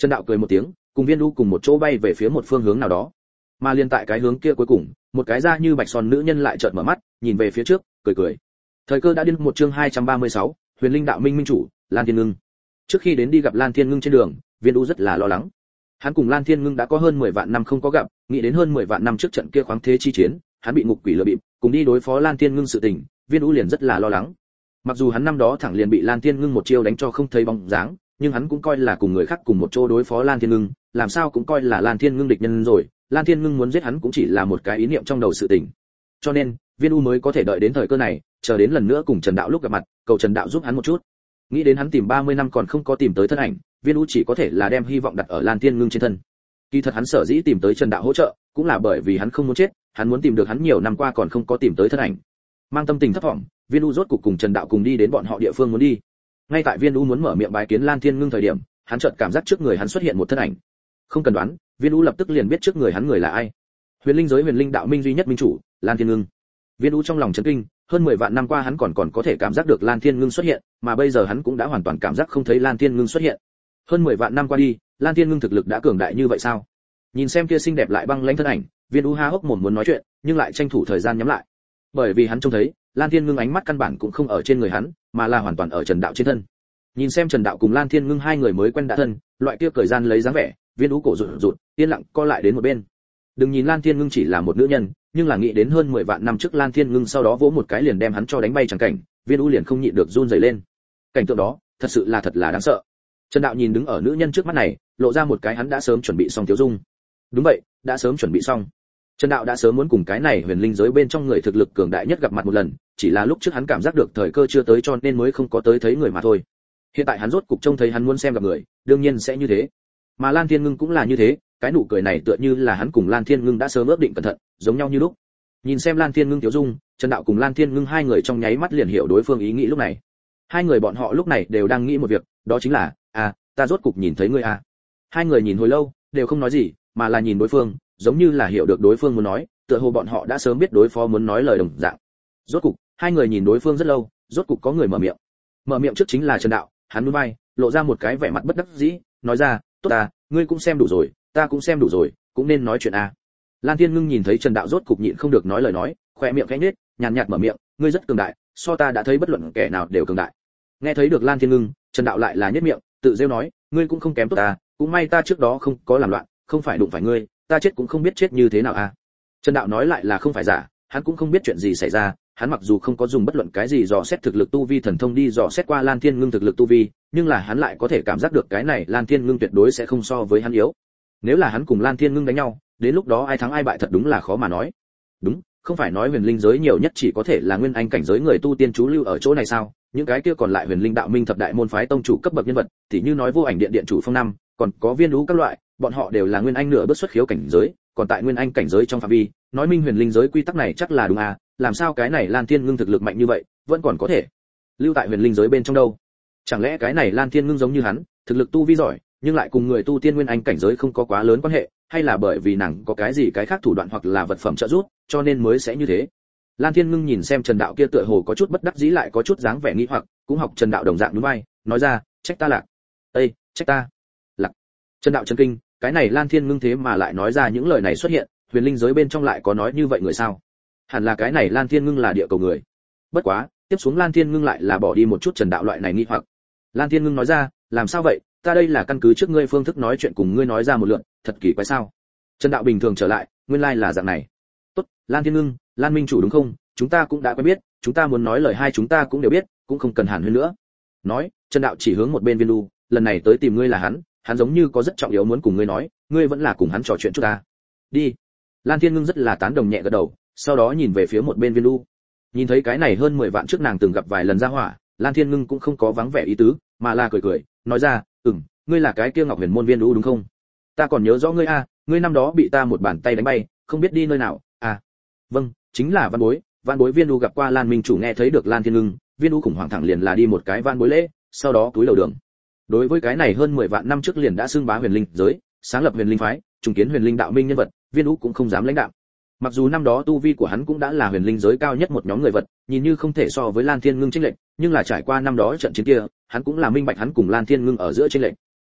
Trần Đạo cười một tiếng, cùng Viên Du cùng một chỗ bay về phía một phương hướng nào đó. Mà liên tại cái hướng kia cuối cùng, một cái da như bạch son nữ nhân lại chợt mở mắt, nhìn về phía trước, cười cười. Thời cơ đã đến. Một chương 236, Huyền Linh Đạo Minh minh chủ, Lan Thiên Ngưng. Trước khi đến đi gặp Lan Thiên Ngưng trên đường, Viên Du rất là lo lắng. Hắn cùng Lan Thiên Ngưng đã có hơn 10 vạn năm không có gặp, nghĩ đến hơn 10 vạn năm trước trận kia khoáng thế chi chiến, hắn bị ngục quỷ lừa bịp, cùng đi đối phó Lan Thiên Ngưng sự tình, Viên Du liền rất là lo lắng. Mặc dù hắn năm đó thẳng liền bị Lan Thiên Ngưng một chiêu đánh cho không thấy bóng dáng, nhưng hắn cũng coi là cùng người khác cùng một chỗ đối phó Lan Thiên Ngưng, làm sao cũng coi là Lan Thiên Ngưng địch nhân rồi, Lan Thiên Ngưng muốn giết hắn cũng chỉ là một cái ý niệm trong đầu sự tình. Cho nên, Viên Du mới có thể đợi đến thời cơ này, chờ đến lần nữa cùng Trần Đạo lúc gặp mặt, cầu Trần Đạo giúp hắn một chút. Nghĩ đến hắn tìm 30 năm còn không có tìm tới thân ảnh, Viên Du chỉ có thể là đem hy vọng đặt ở Lan Thiên Ngưng trên thân. Kỳ thật hắn sở dĩ tìm tới Trần Đạo hỗ trợ, cũng là bởi vì hắn không muốn chết, hắn muốn tìm được hắn nhiều năm qua còn không có tìm tới thân ảnh. Mang tâm tình thấp vọng, Viên Du rốt cục cùng Trần Đạo cùng đi đến bọn họ địa phương muốn đi. Ngay tại Viên Du muốn mở miệng bái kiến Lan Thiên Ngưng thời điểm, hắn chợt cảm giác trước người hắn xuất hiện một thân ảnh. Không cần đoán, Viên Du lập tức liền biết trước người hắn người là ai. Huyền Linh giới Huyền Linh Đạo Minh duy nhất minh chủ, Lan Thiên Ngưng. Viên Du trong lòng chấn kinh, hơn 10 vạn năm qua hắn còn có thể cảm giác được Lan Thiên Ngưng xuất hiện, mà bây giờ hắn cũng đã hoàn toàn cảm giác không thấy Lan Thiên Ngưng xuất hiện. Hơn 10 vạn năm qua đi, Lan Thiên Ngưng thực lực đã cường đại như vậy sao? Nhìn xem kia xinh đẹp lại băng lãnh thân ảnh, Viên Du há hốc mồm muốn nói chuyện, nhưng lại tranh thủ thời gian nhắm lại. Bởi vì hắn trông thấy, Lan Thiên Ngưng ánh mắt căn bản cũng không ở trên người hắn, mà là hoàn toàn ở Trần Đạo trên thân. Nhìn xem Trần Đạo cùng Lan Thiên Ngưng hai người mới quen đã thân, loại kia thời gian lấy dáng vẻ, Viên Du cổ rụt rụt, yên lặng co lại đến một bên. Đừng nhìn Lan Thiên Ngưng chỉ là một nữ nhân, nhưng là nghĩ đến hơn 10 vạn năm trước Lan Thiên Ngưng sau đó vỗ một cái liền đem hắn cho đánh bay chẳng cảnh, Viên Du liền không nhịn được run rẩy lên. Cảnh tượng đó, thật sự là đáng sợ. Trần Đạo nhìn đứng ở nữ nhân trước mắt này, lộ ra một cái hắn đã sớm chuẩn bị xong tiêu dung. Đúng vậy, đã sớm chuẩn bị xong. Trần Đạo đã sớm muốn cùng cái này huyền linh giới bên trong người thực lực cường đại nhất gặp mặt một lần, chỉ là lúc trước hắn cảm giác được thời cơ chưa tới cho nên mới không có tới thấy người mà thôi. Hiện tại hắn rốt cục trông thấy hắn muốn xem gặp người, đương nhiên sẽ như thế. Mà Lan Thiên Ngưng cũng là như thế, cái nụ cười này tựa như là hắn cùng Lan Thiên Ngưng đã sớm ước định cẩn thận, giống nhau như lúc. Nhìn xem Lan Thiên Ngưng tiểu dung, Trần Đạo cùng Lan Thiên Ngưng hai người trong nháy mắt liền hiểu đối phương ý nghĩ lúc này. Hai người bọn họ lúc này đều đang nghĩ một việc, đó chính là, ta rốt cục nhìn thấy ngươi à. Hai người nhìn hồi lâu, đều không nói gì, mà là nhìn đối phương, giống như là hiểu được đối phương muốn nói, tựa hồ bọn họ đã sớm biết đối phó muốn nói lời đồng dạng. Rốt cục, hai người nhìn đối phương rất lâu, rốt cục có người mở miệng. Mở miệng trước chính là Trần Đạo, hắn nhún vai, lộ ra một cái vẻ mặt bất đắc dĩ, nói ra, tốt ta, ngươi cũng xem đủ rồi, ta cũng xem đủ rồi, cũng nên nói chuyện à. Lan Thiên Ngưng nhìn thấy Trần Đạo rốt cục nhịn không được nói lời nói, khóe miệng khẽ nhếch, nhàn nhạt mở miệng, ngươi rất cường đại, so ta đã thấy bất luận kẻ nào đều cường đại. Nghe thấy được Lan Thiên Ngưng, Trần Đạo lại là nhếch miệng, tự rêu nói, ngươi cũng không kém tốt ta, cũng may ta trước đó không có làm loạn, không phải đụng phải ngươi, ta chết cũng không biết chết như thế nào à. Trần Đạo nói lại là không phải giả, hắn cũng không biết chuyện gì xảy ra, hắn mặc dù không có dùng bất luận cái gì dò xét thực lực tu vi thần thông đi dò xét qua Lan Thiên Ngưng thực lực tu vi, nhưng là hắn lại có thể cảm giác được cái này Lan Thiên Ngưng tuyệt đối sẽ không so với hắn yếu. Nếu là hắn cùng Lan Thiên Ngưng đánh nhau, đến lúc đó ai thắng ai bại thật đúng là khó mà nói. Đúng, không phải nói huyền linh giới nhiều nhất chỉ có thể là nguyên anh cảnh giới người tu tiên trú lưu ở chỗ này sao? Những cái kia còn lại huyền linh đạo minh thập đại môn phái tông chủ cấp bậc nhân vật, thì như nói vô ảnh điện điện chủ Phong Năm, còn có Viên Lũ các loại, bọn họ đều là nguyên anh nửa bước xuất khiếu cảnh giới, còn tại nguyên anh cảnh giới trong phạm vi, nói minh huyền linh giới quy tắc này chắc là đúng à, làm sao cái này Lan Thiên Ngưng thực lực mạnh như vậy, vẫn còn có thể lưu tại huyền linh giới bên trong đâu? Chẳng lẽ cái này Lan Thiên Ngưng giống như hắn, thực lực tu vi giỏi, nhưng lại cùng người tu tiên nguyên anh cảnh giới không có quá lớn quan hệ, hay là bởi vì nàng có cái gì cái khác thủ đoạn hoặc là vật phẩm trợ giúp, cho nên mới sẽ như thế? Lan Thiên Ngưng nhìn xem Trần Đạo kia tựa hồ có chút bất đắc dĩ lại có chút dáng vẻ nghi hoặc, cũng học Trần Đạo đồng dạng nhún vai, nói ra, trách ta lạc. Ê, trách ta lạc. Trần Đạo chấn kinh, cái này Lan Thiên Ngưng thế mà lại nói ra những lời này xuất hiện, huyền linh giới bên trong lại có nói như vậy người sao? Hẳn là cái này Lan Thiên Ngưng là địa cầu người. Bất quá, tiếp xuống Lan Thiên Ngưng lại là bỏ đi một chút Trần Đạo loại này nghi hoặc. Lan Thiên Ngưng nói ra, làm sao vậy, ta đây là căn cứ trước ngươi phương thức nói chuyện cùng ngươi nói ra một lượt, thật kỳ quái sao? Trần Đạo bình thường trở lại, nguyên lai là dạng này. Tốt, Lan Thiên Ngưng, Lan minh chủ đúng không? Chúng ta cũng đã quen biết, chúng ta muốn nói lời hai chúng ta cũng đều biết, cũng không cần hàn huyên nữa. Nói, Trần Đạo chỉ hướng một bên Viên Du, lần này tới tìm ngươi là hắn giống như có rất trọng yếu muốn cùng ngươi nói, ngươi vẫn là cùng hắn trò chuyện chút ta. Đi. Lan Thiên Ngưng rất là tán đồng nhẹ gật đầu, sau đó nhìn về phía một bên Viên Du. Nhìn thấy cái này hơn 10 vạn trước nàng từng gặp vài lần ra hỏa, Lan Thiên Ngưng cũng không có vắng vẻ ý tứ, mà là cười cười, nói ra, ngươi là cái kia Ngọc Huyền môn Viên Du đúng không? Ta còn nhớ rõ ngươi a, ngươi năm đó bị ta một bàn tay đánh bay, không biết đi nơi nào. À, vâng, chính là Văn Bối Viên Du gặp qua Lan minh chủ. Nghe thấy được Lan Thiên Ngưng, Viên Du khủng hoảng thẳng liền là đi một cái Văn Bối lễ, sau đó túi lầu đường. Đối với cái này hơn 10 vạn năm trước liền đã xưng bá huyền linh giới, sáng lập huyền linh phái, trùng kiến huyền linh đạo minh nhân vật, Viên Du cũng không dám lãnh đạo. Mặc dù năm đó tu vi của hắn cũng đã là huyền linh giới cao nhất một nhóm người vật, nhìn như không thể so với Lan Thiên Ngưng chênh lệch, nhưng là trải qua năm đó trận chiến kia, hắn cũng là minh bạch hắn cùng Lan Thiên Ngưng ở giữa chênh lệch.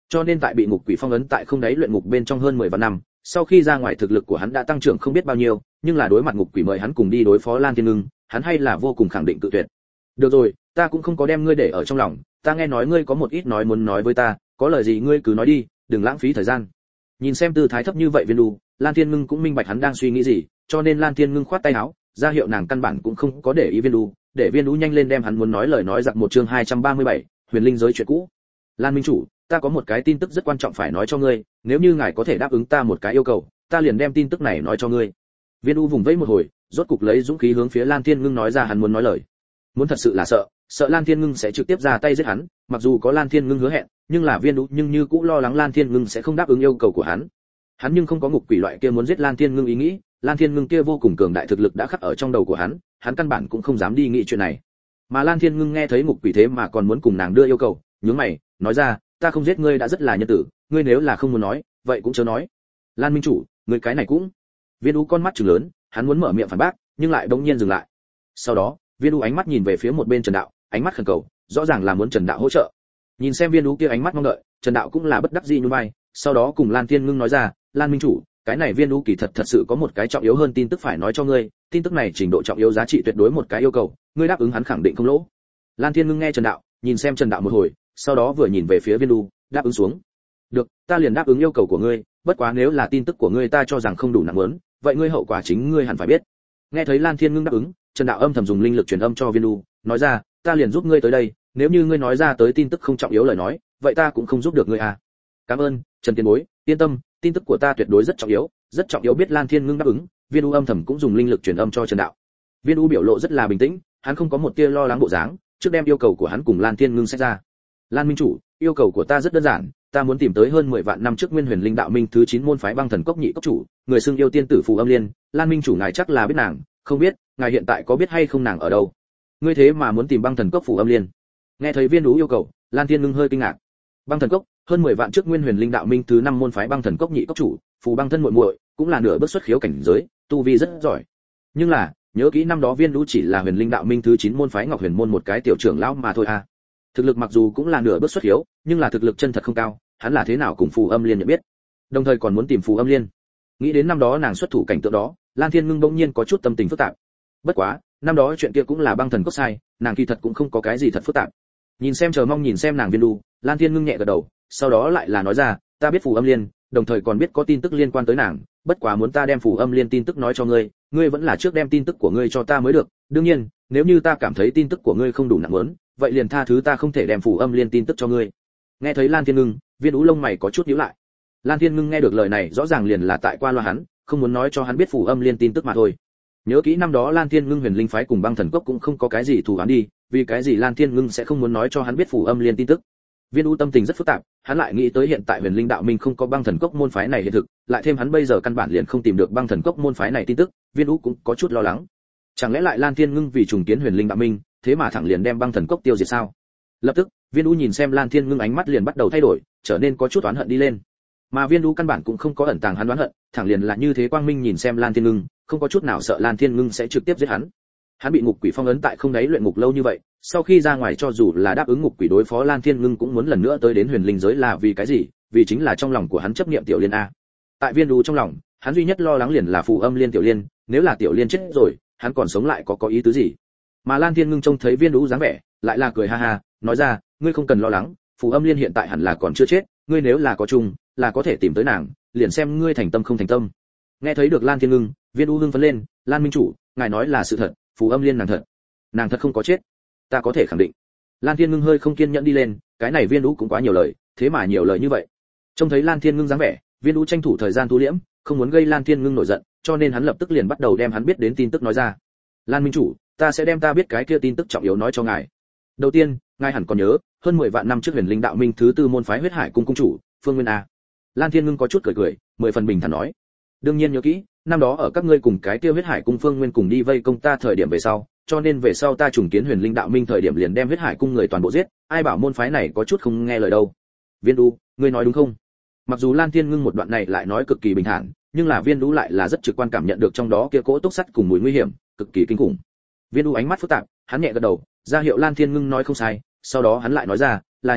Cho nên tại bị ngục quỷ phong ấn tại không đáy luyện ngục bên trong hơn 10 vạn năm, sau khi ra ngoài thực lực của hắn đã tăng trưởng không biết bao nhiêu, nhưng là đối mặt ngục quỷ mời hắn cùng đi đối phó Lan Thiên Ngưng, hắn hay là vô cùng khẳng định cự tuyệt. Được rồi, ta cũng không có đem ngươi để ở trong lòng, ta nghe nói ngươi có một ít nói muốn nói với ta, có lời gì ngươi cứ nói đi, đừng lãng phí thời gian. Nhìn xem tư thái thấp như vậy Viên Đu, Lan Thiên Ngưng cũng minh bạch hắn đang suy nghĩ gì, cho nên Lan Thiên Ngưng khoát tay áo, ra hiệu nàng căn bản cũng không có để ý Viên Đu, để Viên Đu nhanh lên đem hắn muốn nói lời nói giặc một chương 237, Huyền Linh giới chuyện cũ. Lan minh chủ, ta có một cái tin tức rất quan trọng phải nói cho ngươi, nếu như ngài có thể đáp ứng ta một cái yêu cầu, ta liền đem tin tức này nói cho ngươi. Viên U vùng vẫy một hồi, rốt cục lấy dũng khí hướng phía Lan Thiên Ngưng nói ra hắn muốn nói lời. Muốn thật sự là sợ Lan Thiên Ngưng sẽ trực tiếp ra tay giết hắn, mặc dù có Lan Thiên Ngưng hứa hẹn, nhưng là Viên U nhưng như cũng lo lắng Lan Thiên Ngưng sẽ không đáp ứng yêu cầu của hắn. Hắn nhưng không có ngục quỷ loại kia muốn giết Lan Thiên Ngưng ý nghĩ, Lan Thiên Ngưng kia vô cùng cường đại thực lực đã khắc ở trong đầu của hắn căn bản cũng không dám đi nghĩ chuyện này. Mà Lan Thiên Ngưng nghe thấy ngục quỷ thế mà còn muốn cùng nàng đưa yêu cầu, nhướng mày, nói ra, ta không giết ngươi đã rất là nhân tử, ngươi nếu là không muốn nói, vậy cũng chớ nói. Lan minh chủ, ngươi cái này cũng. Viên U con mắt trừng lớn, hắn muốn mở miệng phản bác, nhưng lại bỗng nhiên dừng lại. Sau đó, Viên U ánh mắt nhìn về phía một bên Trần Đạo, ánh mắt khẩn cầu, rõ ràng là muốn Trần Đạo hỗ trợ. Nhìn xem Viên U kia ánh mắt mong đợi, Trần Đạo cũng là bất đắc dĩ nhún vai, sau đó cùng Lan Thiên Ngưng nói ra, Lan minh chủ, cái này Viên U kỳ thật sự có một cái trọng yếu hơn tin tức phải nói cho ngươi, tin tức này trình độ trọng yếu giá trị tuyệt đối một cái yêu cầu, ngươi đáp ứng hắn khẳng định không lỗ. Lan Thiên Ngưng nghe Trần Đạo, nhìn xem Trần Đạo một hồi, sau đó vừa nhìn về phía Viên U, đáp ứng xuống. Được, ta liền đáp ứng yêu cầu của ngươi, bất quá nếu là tin tức của ngươi ta cho rằng không đủ nặng lớn, vậy ngươi hậu quả chính ngươi hẳn phải biết. Nghe thấy Lan Thiên Ngưng đáp ứng, Trần Đạo âm thầm dùng linh lực truyền âm cho Viên U, nói ra, ta liền giúp ngươi tới đây, nếu như ngươi nói ra tới tin tức không trọng yếu lời nói, vậy ta cũng không giúp được ngươi à. Cảm ơn, Trần Tiền Bối, yên tâm, tin tức của ta tuyệt đối rất trọng yếu biết Lan Thiên Ngưng đáp ứng, Viên U âm thầm cũng dùng linh lực truyền âm cho Trần Đạo. Viên U biểu lộ rất là bình tĩnh, hắn không có một tia lo lắng bộ dáng, trước đem yêu cầu của hắn cùng Lan Thiên Ngưng xét ra. Lan minh chủ, yêu cầu của ta rất đơn giản, ta muốn tìm tới hơn 10 vạn năm trước Nguyên Huyền Linh đạo minh thứ 9 môn phái Băng Thần Cốc nhị cốc chủ, người xưng yêu tiên tử Phù Âm Liên, Lan minh chủ ngài chắc là biết nàng, không biết, ngài hiện tại có biết hay không nàng ở đâu? Ngươi thế mà muốn tìm Băng Thần Cốc Phù Âm Liên? Nghe thấy Viên Ú yêu cầu, Lan Thiên Ngưng hơi kinh ngạc. Băng Thần Cốc, hơn 10 vạn trước Nguyên Huyền Linh đạo minh thứ 5 môn phái Băng Thần Cốc nhị cốc chủ, Phù Băng thân muội muội, cũng là nửa bước xuất khiếu cảnh giới, tu vi rất giỏi. Nhưng là, nhớ kỹ năm đó Viên Ú chỉ là Huyền Linh đạo minh thứ 9 môn phái Ngọc Huyền môn một cái tiểu trưởng lão mà thôi à. Thực lực mặc dù cũng là nửa bước xuất khiếu, nhưng là thực lực chân thật không cao, hắn là thế nào cùng Phù Âm Liên nhận biết. Đồng thời còn muốn tìm Phù Âm Liên. Nghĩ đến năm đó nàng xuất thủ cảnh tượng đó, Lan Thiên Ngưng bỗng nhiên có chút tâm tình phức tạp. Bất quá, năm đó chuyện kia cũng là Băng Thần Cốc sai, nàng kỳ thật cũng không có cái gì thật phức tạp. Nhìn xem chờ mong nhìn xem nàng Viên Đu, Lan Thiên Ngưng nhẹ gật đầu, sau đó lại là nói ra, ta biết Phù Âm Liên, đồng thời còn biết có tin tức liên quan tới nàng, bất quá muốn ta đem Phù Âm Liên tin tức nói cho ngươi, ngươi vẫn là trước đem tin tức của ngươi cho ta mới được, đương nhiên, nếu như ta cảm thấy tin tức của ngươi không đủ nặng lớn, vậy liền tha thứ ta không thể đem Phù Âm Liên tin tức cho ngươi. Nghe thấy Lan Thiên Ngưng, Viên Đu lông mày có chút nhíu lại. Lan Thiên Ngưng nghe được lời này rõ ràng liền là tại qua loa hắn, không muốn nói cho hắn biết Phù Âm Liên tin tức mà thôi. Nhớ kỹ năm đó Lan Thiên Ngưng Huyền Linh phái cùng Băng Thần Cốc cũng không có cái gì thù oán đi, vì cái gì Lan Thiên Ngưng sẽ không muốn nói cho hắn biết Phù Âm Liên tin tức. Viên U tâm tình rất phức tạp, hắn lại nghĩ tới hiện tại Huyền Linh đạo minh không có Băng Thần Cốc môn phái này hiện thực, lại thêm hắn bây giờ căn bản liền không tìm được Băng Thần Cốc môn phái này tin tức, Viên U cũng có chút lo lắng. Chẳng lẽ lại Lan Thiên Ngưng vì trùng kiến Huyền Linh đạo minh, thế mà thẳng liền đem Băng Thần Cốc tiêu diệt sao? Lập tức, Viên U nhìn xem Lan Thiên Ngưng ánh mắt liền bắt đầu thay đổi, trở nên có chút oán hận đi lên. Mà Viên U căn bản cũng không có ẩn tàng hắn oán hận, thẳng liền là như thế quang minh nhìn xem Lan Thiên Ngưng, không có chút nào sợ Lan Thiên Ngưng sẽ trực tiếp giết hắn. Hắn bị ngục quỷ phong ấn tại không đáy luyện ngục lâu như vậy, sau khi ra ngoài cho dù là đáp ứng ngục quỷ đối phó Lan Thiên Ngưng cũng muốn lần nữa tới đến Huyền Linh giới là vì cái gì? Vì chính là trong lòng của hắn chấp niệm Tiểu Liên a. Tại Viên U trong lòng, hắn duy nhất lo lắng liền là Phù Âm Liên Tiểu Liên, nếu là Tiểu Liên chết rồi, hắn còn sống lại có ý tứ gì? Mà Lan Thiên Ngưng trông thấy Viên U dáng vẻ, lại là cười ha ha, nói ra, ngươi không cần lo lắng, Phù Âm Liên hiện tại hẳn là còn chưa chết, ngươi nếu là có chung, là có thể tìm tới nàng, liền xem ngươi thành tâm không thành tâm. Nghe thấy được Lan Thiên Ngưng, Viên U hưng phấn lên, Lan minh chủ, ngài nói là sự thật, Phù Âm Liên nàng thật không có chết, ta có thể khẳng định. Lan Thiên Ngưng hơi không kiên nhẫn đi lên, cái này Viên U cũng quá nhiều lời, thế mà nhiều lời như vậy. Trông thấy Lan Thiên Ngưng dáng vẻ, Viên U tranh thủ thời gian thu liễm, không muốn gây Lan Thiên Ngưng nổi giận, cho nên hắn lập tức liền bắt đầu đem hắn biết đến tin tức nói ra. Lan minh chủ, ta sẽ đem ta biết cái kia tin tức trọng yếu nói cho ngài. Đầu tiên, ngài hẳn còn nhớ, hơn 10 vạn năm trước Huyền Linh đạo minh thứ 4 môn phái Huyết Hải cung cung chủ, Phương Nguyên a. Lan Thiên Ngưng có chút cười, 10 phần bình thản nói, đương nhiên nhớ kỹ, năm đó ở các ngươi cùng cái kia Huyết Hải cung Phương Nguyên cùng đi vây công ta thời điểm về sau, cho nên về sau ta trùng kiến Huyền Linh đạo minh thời điểm liền đem Huyết Hải cung người toàn bộ giết, ai bảo môn phái này có chút không nghe lời đâu. Viên Đu, ngươi nói đúng không? Mặc dù Lan Thiên Ngưng một đoạn này lại nói cực kỳ bình thản, nhưng là Viên Đu lại là rất trực quan cảm nhận được trong đó kia cỗ túc sắt cùng mùi nguy hiểm, cực kỳ kinh khủng. Viên Đu ánh mắt phức tạp, hắn nhẹ gật đầu, ra hiệu Lan Thiên Ngưng nói không sai, sau đó hắn lại nói ra, là như vậy,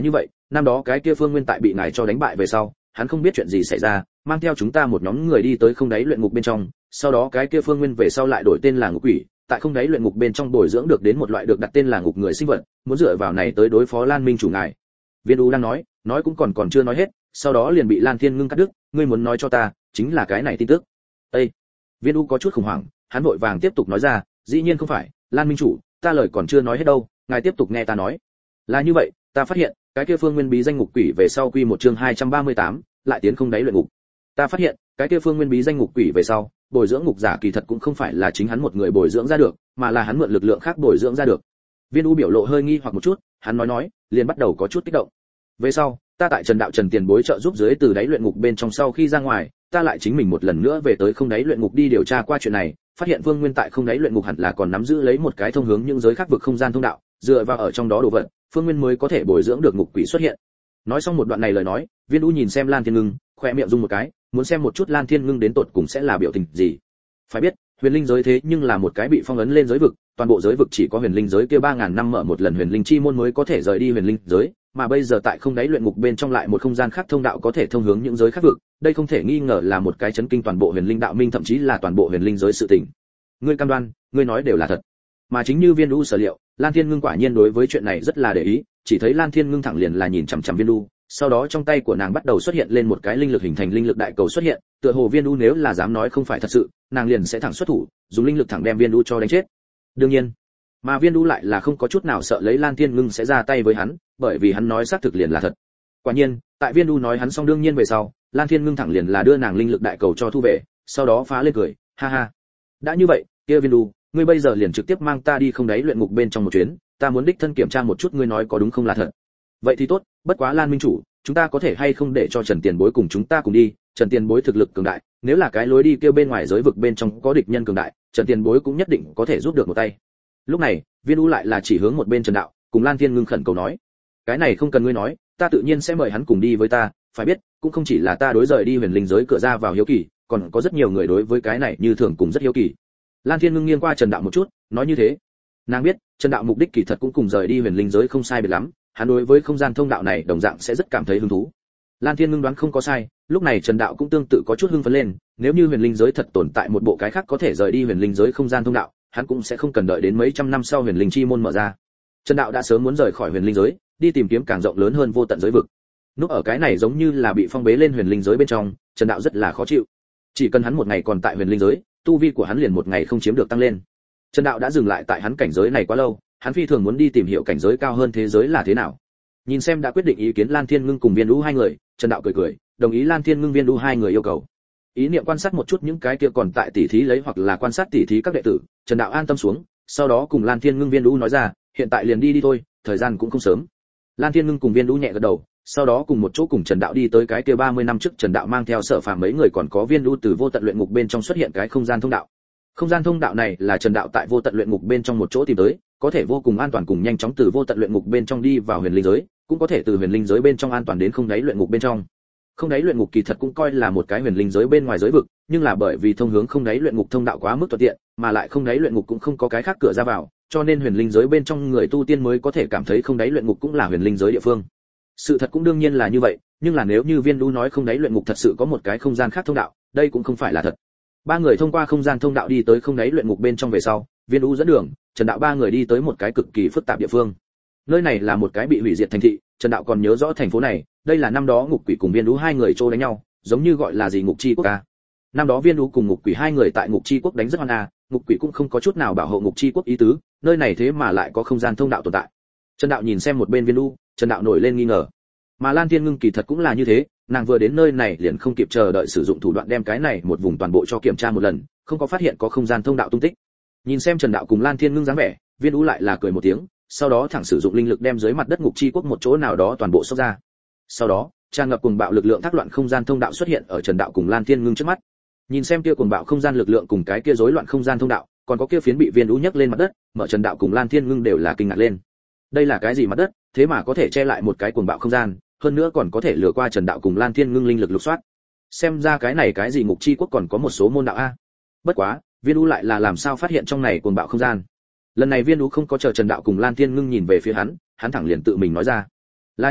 năm đó cái kia Phương Nguyên tại bị ngài cho đánh bại về sau, hắn không biết chuyện gì xảy ra, mang theo chúng ta một nhóm người đi tới không đáy luyện ngục bên trong, sau đó cái kia Phương Nguyên về sau lại đổi tên là Ngục Quỷ, tại không đáy luyện ngục bên trong bồi dưỡng được đến một loại được đặt tên là ngục người sinh vật, muốn dựa vào này tới đối phó Lan Minh chủ ngài. Viên U đang nói cũng còn chưa nói hết, sau đó liền bị Lan Thiên Ngưng cắt đứt, ngươi muốn nói cho ta, chính là cái này tin tức. Ê! Viên U có chút khủng hoảng, hắn vội vàng tiếp tục nói ra, dĩ nhiên không phải, Lan Minh chủ, ta lời còn chưa nói hết đâu, ngài tiếp tục nghe ta nói. Là như vậy, ta phát hiện, cái kia Phương Nguyên bí danh ngục quỷ về sau quy một chương 238, lại tiến không đáy luyện ngục. Ta phát hiện, cái kia Phương Nguyên bí danh ngục quỷ về sau, bồi dưỡng ngục giả kỳ thật cũng không phải là chính hắn một người bồi dưỡng ra được, mà là hắn mượn lực lượng khác bồi dưỡng ra được. Viên U biểu lộ hơi nghi hoặc một chút, hắn nói, liền bắt đầu có chút kích động. Về sau, ta tại Trần Tiền Bối trợ giúp dưới từ đáy luyện ngục bên trong sau khi ra ngoài, ta lại chính mình một lần nữa về tới không đáy luyện ngục đi điều tra qua chuyện này, phát hiện Vương Nguyên tại không đáy luyện ngục hẳn là còn nắm giữ lấy một cái thông hướng những giới khác vực không gian thông đạo, dựa vào ở trong đó đồ vật, Phương Nguyên mới có thể bồi dưỡng được ngục quỷ xuất hiện. Nói xong một đoạn này lời nói, Viên U nhìn xem Lan Thiên Ngưng, khóe miệng rung một cái, muốn xem một chút Lan Thiên Ngưng đến tột cùng sẽ là biểu tình gì. Phải biết, huyền linh giới thế nhưng là một cái bị phong ấn lên giới vực, toàn bộ giới vực chỉ có huyền linh giới kia 3000 năm mở một lần huyền linh chi môn mới có thể rời đi huyền linh giới, mà bây giờ tại không đáy luyện ngục bên trong lại một không gian khác thông đạo có thể thông hướng những giới khác vực, đây không thể nghi ngờ là một cái chấn kinh toàn bộ huyền linh đạo minh, thậm chí là toàn bộ huyền linh giới sự tình. Ngươi cam đoan, ngươi nói đều là thật. Mà chính như Viên U sở liệu, Lan Thiên Ngưng quả nhiên đối với chuyện này rất là để ý, chỉ thấy Lan Thiên Ngưng thẳng liền là nhìn chằm chằm Viên U, sau đó trong tay của nàng bắt đầu xuất hiện lên một cái linh lực hình thành linh lực đại cầu xuất hiện, tựa hồ Viên U nếu là dám nói không phải thật sự, nàng liền sẽ thẳng xuất thủ, dùng linh lực thẳng đem Viên U cho đánh chết. Đương nhiên, mà Viên U lại là không có chút nào sợ lấy Lan Thiên Ngưng sẽ ra tay với hắn, bởi vì hắn nói xác thực liền là thật. Quả nhiên, tại Viên U nói hắn xong đương nhiên về sau, Lan Thiên Ngưng thẳng liền là đưa nàng linh lực đại cầu cho thu về, sau đó phá lên cười, ha ha. Đã như vậy, kia Viên U, ngươi bây giờ liền trực tiếp mang ta đi không đáy luyện ngục bên trong một chuyến, ta muốn đích thân kiểm tra một chút ngươi nói có đúng không là thật. Vậy thì tốt, bất quá Lan Minh chủ, chúng ta có thể hay không để cho Trần Tiền Bối cùng chúng ta cùng đi, Trần Tiền Bối thực lực cường đại, nếu là cái lối đi kia bên ngoài giới vực bên trong có địch nhân cường đại, Trần Tiền Bối cũng nhất định có thể giúp được một tay. Lúc này, Viên U lại là chỉ hướng một bên Trần Đạo, cùng Lan Thiên Ngưng khẩn cầu nói, cái này không cần ngươi nói, ta tự nhiên sẽ mời hắn cùng đi với ta, phải biết, cũng không chỉ là ta đối rời đi huyền linh giới cửa ra vào hiếu kỳ, còn có rất nhiều người đối với cái này như thường cùng rất hiếu kỳ. Lan Thiên Ngưng nghiêng qua Trần Đạo một chút, nói như thế. Nàng biết, Trần Đạo mục đích kỳ thật cũng cùng rời đi huyền linh giới không sai biệt lắm, hắn đối với không gian thông đạo này đồng dạng sẽ rất cảm thấy hứng thú. Lan Thiên Ngưng đoán không có sai, lúc này Trần Đạo cũng tương tự có chút hưng phấn lên, nếu như huyền linh giới thật tồn tại một bộ cái khác có thể rời đi huyền linh giới không gian thông đạo, hắn cũng sẽ không cần đợi đến mấy trăm năm sau huyền linh chi môn mở ra. Trần Đạo đã sớm muốn rời khỏi huyền linh giới, đi tìm kiếm càng rộng lớn hơn vô tận giới vực. Núp ở cái này giống như là bị phong bế lên huyền linh giới bên trong, Trần Đạo rất là khó chịu. Chỉ cần hắn một ngày còn tại huyền linh giới, tu vi của hắn liền một ngày không chiếm được tăng lên. Trần Đạo đã dừng lại tại hắn cảnh giới này quá lâu, hắn phi thường muốn đi tìm hiểu cảnh giới cao hơn thế giới là thế nào. Nhìn xem đã quyết định ý kiến Lan Thiên Ngưng cùng Viên U hai người, Trần Đạo cười, đồng ý Lan Thiên Ngưng Viên U hai người yêu cầu. Ý niệm quan sát một chút những cái kia còn tại tỉ thí lấy hoặc là quan sát tỉ thí các đệ tử, Trần Đạo an tâm xuống, sau đó cùng Lan Thiên Ngưng Viên U nói ra, hiện tại liền đi thôi, thời gian cũng không sớm. Lan Thiên Ngưng cùng Viên U nhẹ gật đầu, sau đó cùng một chỗ cùng Trần Đạo đi tới cái kia 30 năm trước Trần Đạo mang theo Sở Phàm mấy người còn có Viên U từ vô tận luyện ngục bên trong xuất hiện cái không gian thông đạo. Không gian thông đạo này là Trần Đạo tại vô tận luyện ngục bên trong một chỗ tìm tới, có thể vô cùng an toàn cùng nhanh chóng từ vô tận luyện ngục bên trong đi vào huyền linh giới, cũng có thể từ huyền linh giới bên trong an toàn đến không đáy luyện ngục bên trong. Không đáy luyện ngục kỳ thật cũng coi là một cái huyền linh giới bên ngoài giới vực, nhưng là bởi vì thông hướng không đáy luyện ngục thông đạo quá mức thuận tiện, mà lại không đáy luyện ngục cũng không có cái khác cửa ra vào, cho nên huyền linh giới bên trong người tu tiên mới có thể cảm thấy không đáy luyện ngục cũng là huyền linh giới địa phương. Sự thật cũng đương nhiên là như vậy, nhưng là nếu như Viên U nói không đáy luyện ngục thật sự có một cái không gian khác thông đạo, đây cũng không phải là thật. Ba người thông qua không gian thông đạo đi tới không đáy luyện ngục bên trong về sau, Viên U dẫn đường, Trần Đạo ba người đi tới một cái cực kỳ phức tạp địa phương. Nơi này là một cái bị hủy diệt thành thị, Trần Đạo còn nhớ rõ thành phố này, đây là năm đó Ngục Quỷ cùng Viên U hai người trô đánh nhau, giống như gọi là gì Ngục Chi Quốc a. Năm đó Viên U cùng Ngục Quỷ hai người tại Ngục Chi Quốc đánh rất oan a, Ngục Quỷ cũng không có chút nào bảo hộ Ngục Chi Quốc ý tứ, nơi này thế mà lại có không gian thông đạo tồn tại. Trần Đạo nhìn xem một bên Viên U, Trần Đạo nổi lên nghi ngờ. Mà Lan Thiên Ngưng kỳ thật cũng là như thế, nàng vừa đến nơi này liền không kịp chờ đợi sử dụng thủ đoạn đem cái này một vùng toàn bộ cho kiểm tra một lần, không có phát hiện có không gian thông đạo tung tích. Nhìn xem Trần Đạo cùng Lan Thiên Ngưng dáng vẻ, Viên U lại là cười một tiếng, sau đó thẳng sử dụng linh lực đem dưới mặt đất Ngục Chi Quốc một chỗ nào đó toàn bộ xốc ra. Sau đó, tràn ngập cuồng bạo lực lượng thác loạn không gian thông đạo xuất hiện ở Trần Đạo cùng Lan Thiên Ngưng trước mắt. Nhìn xem kia cuồng bạo không gian lực lượng cùng cái kia rối loạn không gian thông đạo, còn có kia phiến bị Viên U nhấc lên mặt đất, mở Trần Đạo cùng Lan Thiên Ngưng đều là kinh ngạc lên. Đây là cái gì mặt đất, thế mà có thể che lại một cái cuồng bạo không gian, hơn nữa còn có thể lừa qua Trần Đạo cùng Lan Thiên Ngưng linh lực lục soát. Xem ra cái này cái gì Ngục Chi Quốc còn có một số môn đạo a. Bất quá, Viên U lại là làm sao phát hiện trong này cuồng bạo không gian. Lần này Viên U không có chờ Trần Đạo cùng Lan Thiên Ngưng nhìn về phía hắn, hắn thẳng liền tự mình nói ra. Là như vậy,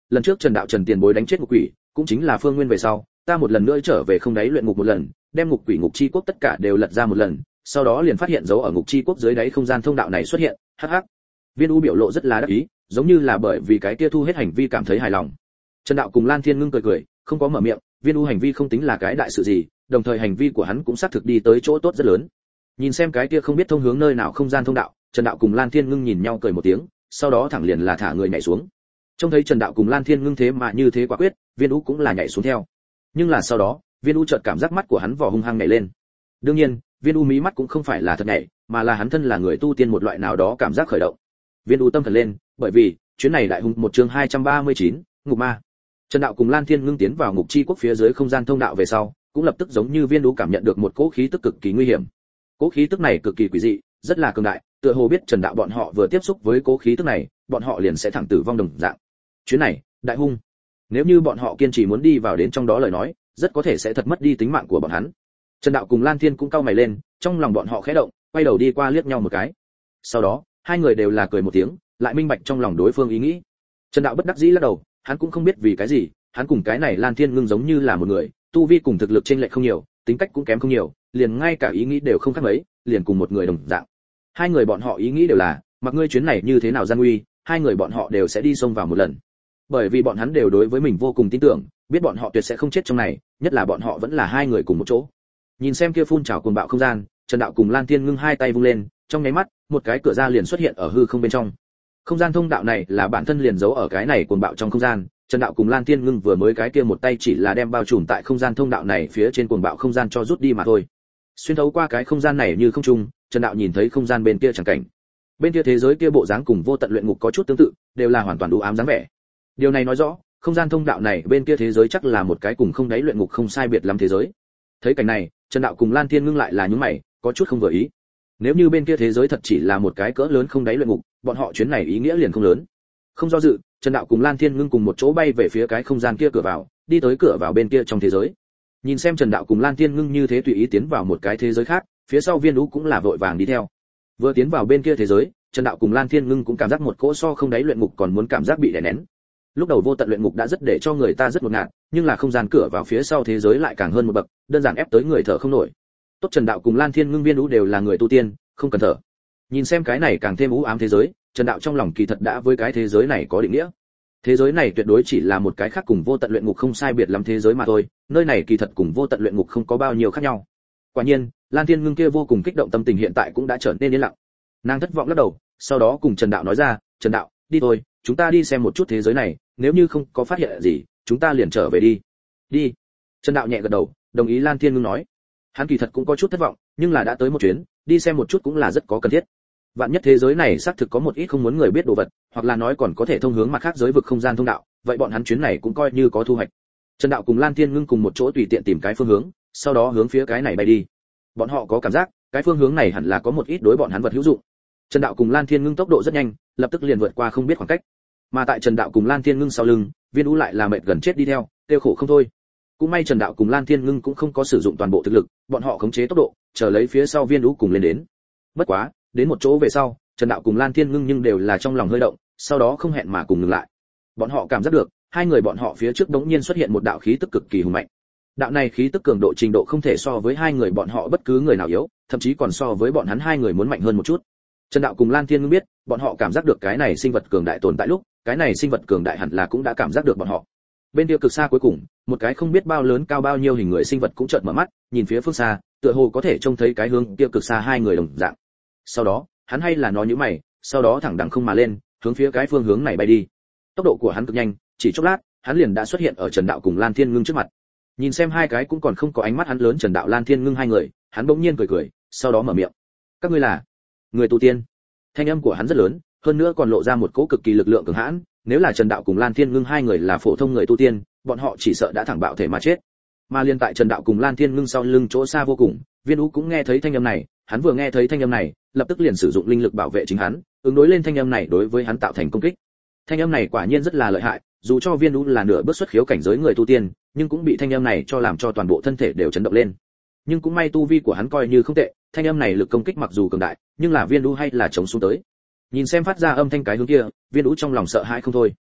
lần trước Trần đạo Trần tiền bối đánh chết ngục quỷ, cũng chính là Phương Nguyên về sau, ta một lần nữa trở về không đáy luyện ngục một lần, đem ngục quỷ ngục chi quốc tất cả đều lật ra một lần, sau đó liền phát hiện dấu ở ngục chi quốc dưới đáy không gian thông đạo này xuất hiện. Hắc hắc. Viên U biểu lộ rất là đắc ý, giống như là bởi vì cái kia thu hết hành vi cảm thấy hài lòng. Trần đạo cùng Lan Thiên Ngưng cười cười, không có mở miệng, Viên U hành vi không tính là cái đại sự gì, đồng thời hành vi của hắn cũng xác thực đi tới chỗ tốt rất lớn. Nhìn xem cái kia không biết thông hướng nơi nào không gian thông đạo, Trần đạo cùng Lan Thiên Ngưng nhìn nhau cười một tiếng, sau đó thẳng liền là thả người nhảy xuống. Trông thấy Trần đạo cùng Lan Thiên Ngưng thế mà như thế quả quyết, Viên U cũng là nhảy xuống theo. Nhưng là sau đó, Viên U chợt cảm giác mắt của hắn vỏ hung hăng nhảy lên. Đương nhiên, Viên U mí mắt cũng không phải là thật nhảy, mà là hắn thân là người tu tiên một loại nào đó cảm giác khởi động. Viên U tâm thần lên, bởi vì chuyến này đại hùng một chương 239, ngục ma. Trần đạo cùng Lan Thiên Ngưng tiến vào ngục chi quốc phía dưới không gian thông đạo về sau, cũng lập tức giống như Viên U cảm nhận được một cỗ khí tức cực kỳ nguy hiểm. Cỗ khí tức này cực kỳ quỷ dị, rất là cường đại, tựa hồ biết Trần đạo bọn họ vừa tiếp xúc với cỗ khí tức này, bọn họ liền sẽ thẳng tử vong đồng dạng. Chuyến này, đại hung. Nếu như bọn họ kiên trì muốn đi vào đến trong đó lời nói, rất có thể sẽ thật mất đi tính mạng của bọn hắn. Trần đạo cùng Lan Thiên cũng cau mày lên, trong lòng bọn họ khẽ động, quay đầu đi qua liếc nhau một cái. Sau đó, hai người đều là cười một tiếng, lại minh bạch trong lòng đối phương ý nghĩ. Trần đạo bất đắc dĩ lắc đầu, hắn cũng không biết vì cái gì, hắn cùng cái này Lan Thiên Ngưng giống như là một người, tu vi cùng thực lực chênh lệch không nhiều, tính cách cũng kém không nhiều, liền ngay cả ý nghĩ đều không khác mấy, liền cùng một người đồng dạng. Hai người bọn họ ý nghĩ đều là, mặc ngươi chuyến này như thế nào gian nguy, hai người bọn họ đều sẽ đi xông vào một lần. Bởi vì bọn hắn đều đối với mình vô cùng tin tưởng, biết bọn họ tuyệt sẽ không chết trong này, nhất là bọn họ vẫn là hai người cùng một chỗ. Nhìn xem kia phun trào cuồng bạo không gian, Trần đạo cùng Lan Thiên Ngưng hai tay vung lên, trong nháy mắt, một cái cửa ra liền xuất hiện ở hư không bên trong. Không gian thông đạo này là bản thân liền giấu ở cái này cuồng bạo trong không gian, Trần đạo cùng Lan Thiên Ngưng vừa mới cái kia một tay chỉ là đem bao trùm tại không gian thông đạo này phía trên cuồng bạo không gian cho rút đi mà thôi. Xuyên thấu qua cái không gian này như không trung, Trần đạo nhìn thấy không gian bên kia chẳng cảnh. Bên kia thế giới kia bộ dáng cùng vô tận luyện ngục có chút tương tự, đều là hoàn toàn u ám dáng vẻ. Điều này nói rõ, không gian thông đạo này bên kia thế giới chắc là một cái cùng không đáy luyện ngục không sai biệt lắm thế giới. Thấy cảnh này, Trần đạo cùng Lan Thiên Ngưng lại là nhướng mày, có chút không vừa ý. Nếu như bên kia thế giới thật chỉ là một cái cỡ lớn không đáy luyện ngục, bọn họ chuyến này ý nghĩa liền không lớn. Không do dự, Trần đạo cùng Lan Thiên Ngưng cùng một chỗ bay về phía cái không gian kia cửa vào, đi tới cửa vào bên kia trong thế giới. Nhìn xem Trần đạo cùng Lan Thiên Ngưng như thế tùy ý tiến vào một cái thế giới khác, phía sau Viên Ú cũng là vội vàng đi theo. Vừa tiến vào bên kia thế giới, Trần đạo cùng Lan Thiên Ngưng cũng cảm giác một cỗ so không đáy luyện ngục còn muốn cảm giác bị đè nén. Lúc đầu vô tận luyện ngục đã rất để cho người ta rất ngột ngạt, nhưng là không gian cửa vào phía sau thế giới lại càng hơn một bậc, đơn giản ép tới người thở không nổi. Tốt, Trần đạo cùng Lan Thiên Ngưng Viên Ú đều là người tu tiên, không cần thở. Nhìn xem cái này càng thêm u ám thế giới, Trần đạo trong lòng kỳ thật đã với cái thế giới này có định nghĩa. Thế giới này tuyệt đối chỉ là một cái khác cùng vô tận luyện ngục không sai biệt lắm thế giới mà thôi, nơi này kỳ thật cùng vô tận luyện ngục không có bao nhiêu khác nhau. Quả nhiên, Lan Thiên Ngưng kia vô cùng kích động tâm tình hiện tại cũng đã trở nên yên lặng. Nàng thất vọng lắc đầu, sau đó cùng Trần đạo nói ra, Trần đạo, đi thôi, chúng ta đi xem một chút thế giới này, nếu như không có phát hiện gì, chúng ta liền trở về đi. Đi. Trần đạo nhẹ gật đầu, đồng ý Lan Thiên Ngưng nói. Hắn kỳ thật cũng có chút thất vọng, nhưng là đã tới một chuyến, đi xem một chút cũng là rất có cần thiết. Vạn nhất thế giới này xác thực có một ít không muốn người biết đồ vật, hoặc là nói còn có thể thông hướng mặt khác giới vực không gian thông đạo, vậy bọn hắn chuyến này cũng coi như có thu hoạch. Trần đạo cùng Lan Thiên Ngưng cùng một chỗ tùy tiện tìm cái phương hướng, sau đó hướng phía cái này bay đi. Bọn họ có cảm giác, cái phương hướng này hẳn là có một ít đối bọn hắn vật hữu dụng. Trần đạo cùng Lan Thiên Ngưng tốc độ rất nhanh, lập tức liền vượt qua không biết khoảng cách. Mà tại Trần đạo cùng Lan Thiên Ngưng sau lưng, Viên Ú lại là mệt gần chết đi theo, tiêu khổ không thôi. Cũng may Trần đạo cùng Lan Thiên Ngưng cũng không có sử dụng toàn bộ thực lực, bọn họ khống chế tốc độ, chờ lấy phía sau Viên Ú cùng lên đến. Bất quá, đến một chỗ về sau, Trần đạo cùng Lan Thiên Ngưng nhưng đều là trong lòng hơi động, sau đó không hẹn mà cùng ngừng lại. Bọn họ cảm giác được, hai người bọn họ phía trước đống nhiên xuất hiện một đạo khí tức cực kỳ hùng mạnh. Đạo này khí tức cường độ trình độ không thể so với hai người bọn họ bất cứ người nào yếu, thậm chí còn so với bọn hắn hai người muốn mạnh hơn một chút. Trần đạo cùng Lan Thiên Ngưng biết, bọn họ cảm giác được cái này sinh vật cường đại tồn tại lúc, cái này sinh vật cường đại hẳn là cũng đã cảm giác được bọn họ. Bên kia cực xa cuối cùng, một cái không biết bao lớn cao bao nhiêu hình người sinh vật cũng chợt mở mắt, nhìn phía phương xa, tựa hồ có thể trông thấy cái hướng kia cực xa hai người đồng dạng. Sau đó, hắn hay là nói như mày, sau đó thẳng đằng không mà lên, hướng phía cái phương hướng này bay đi. Tốc độ của hắn cực nhanh, chỉ chốc lát, hắn liền đã xuất hiện ở Trần đạo cùng Lan Thiên Ngưng trước mặt. Nhìn xem hai cái cũng còn không có ánh mắt hắn lớn Trần đạo Lan Thiên Ngưng hai người, hắn bỗng nhiên cười cười, sau đó mở miệng. Các ngươi là người tu tiên? Thanh âm của hắn rất lớn, hơn nữa còn lộ ra một cỗ cực kỳ lực lượng cường hãn, nếu là Trần đạo cùng Lan Thiên Ngưng hai người là phổ thông người tu tiên, bọn họ chỉ sợ đã thẳng bạo thể mà chết. Mà liên tại Trần đạo cùng Lan Thiên Ngưng sau lưng chỗ xa vô cùng, Viên Ú cũng nghe thấy thanh âm này, hắn vừa nghe thấy thanh âm này, lập tức liền sử dụng linh lực bảo vệ chính hắn, ứng đối lên thanh âm này đối với hắn tạo thành công kích. Thanh âm này quả nhiên rất là lợi hại, dù cho Viên Ú là nửa bước xuất khiếu cảnh giới người tu tiên, nhưng cũng bị thanh âm này cho làm cho toàn bộ thân thể đều chấn động lên. Nhưng cũng may tu vi của hắn coi như không tệ, thanh âm này lực công kích mặc dù cường đại, nhưng là Viên Ú hay là chống xuống tới. Nhìn xem phát ra âm thanh cái hướng kia, Viên Ú trong lòng sợ hãi không thôi.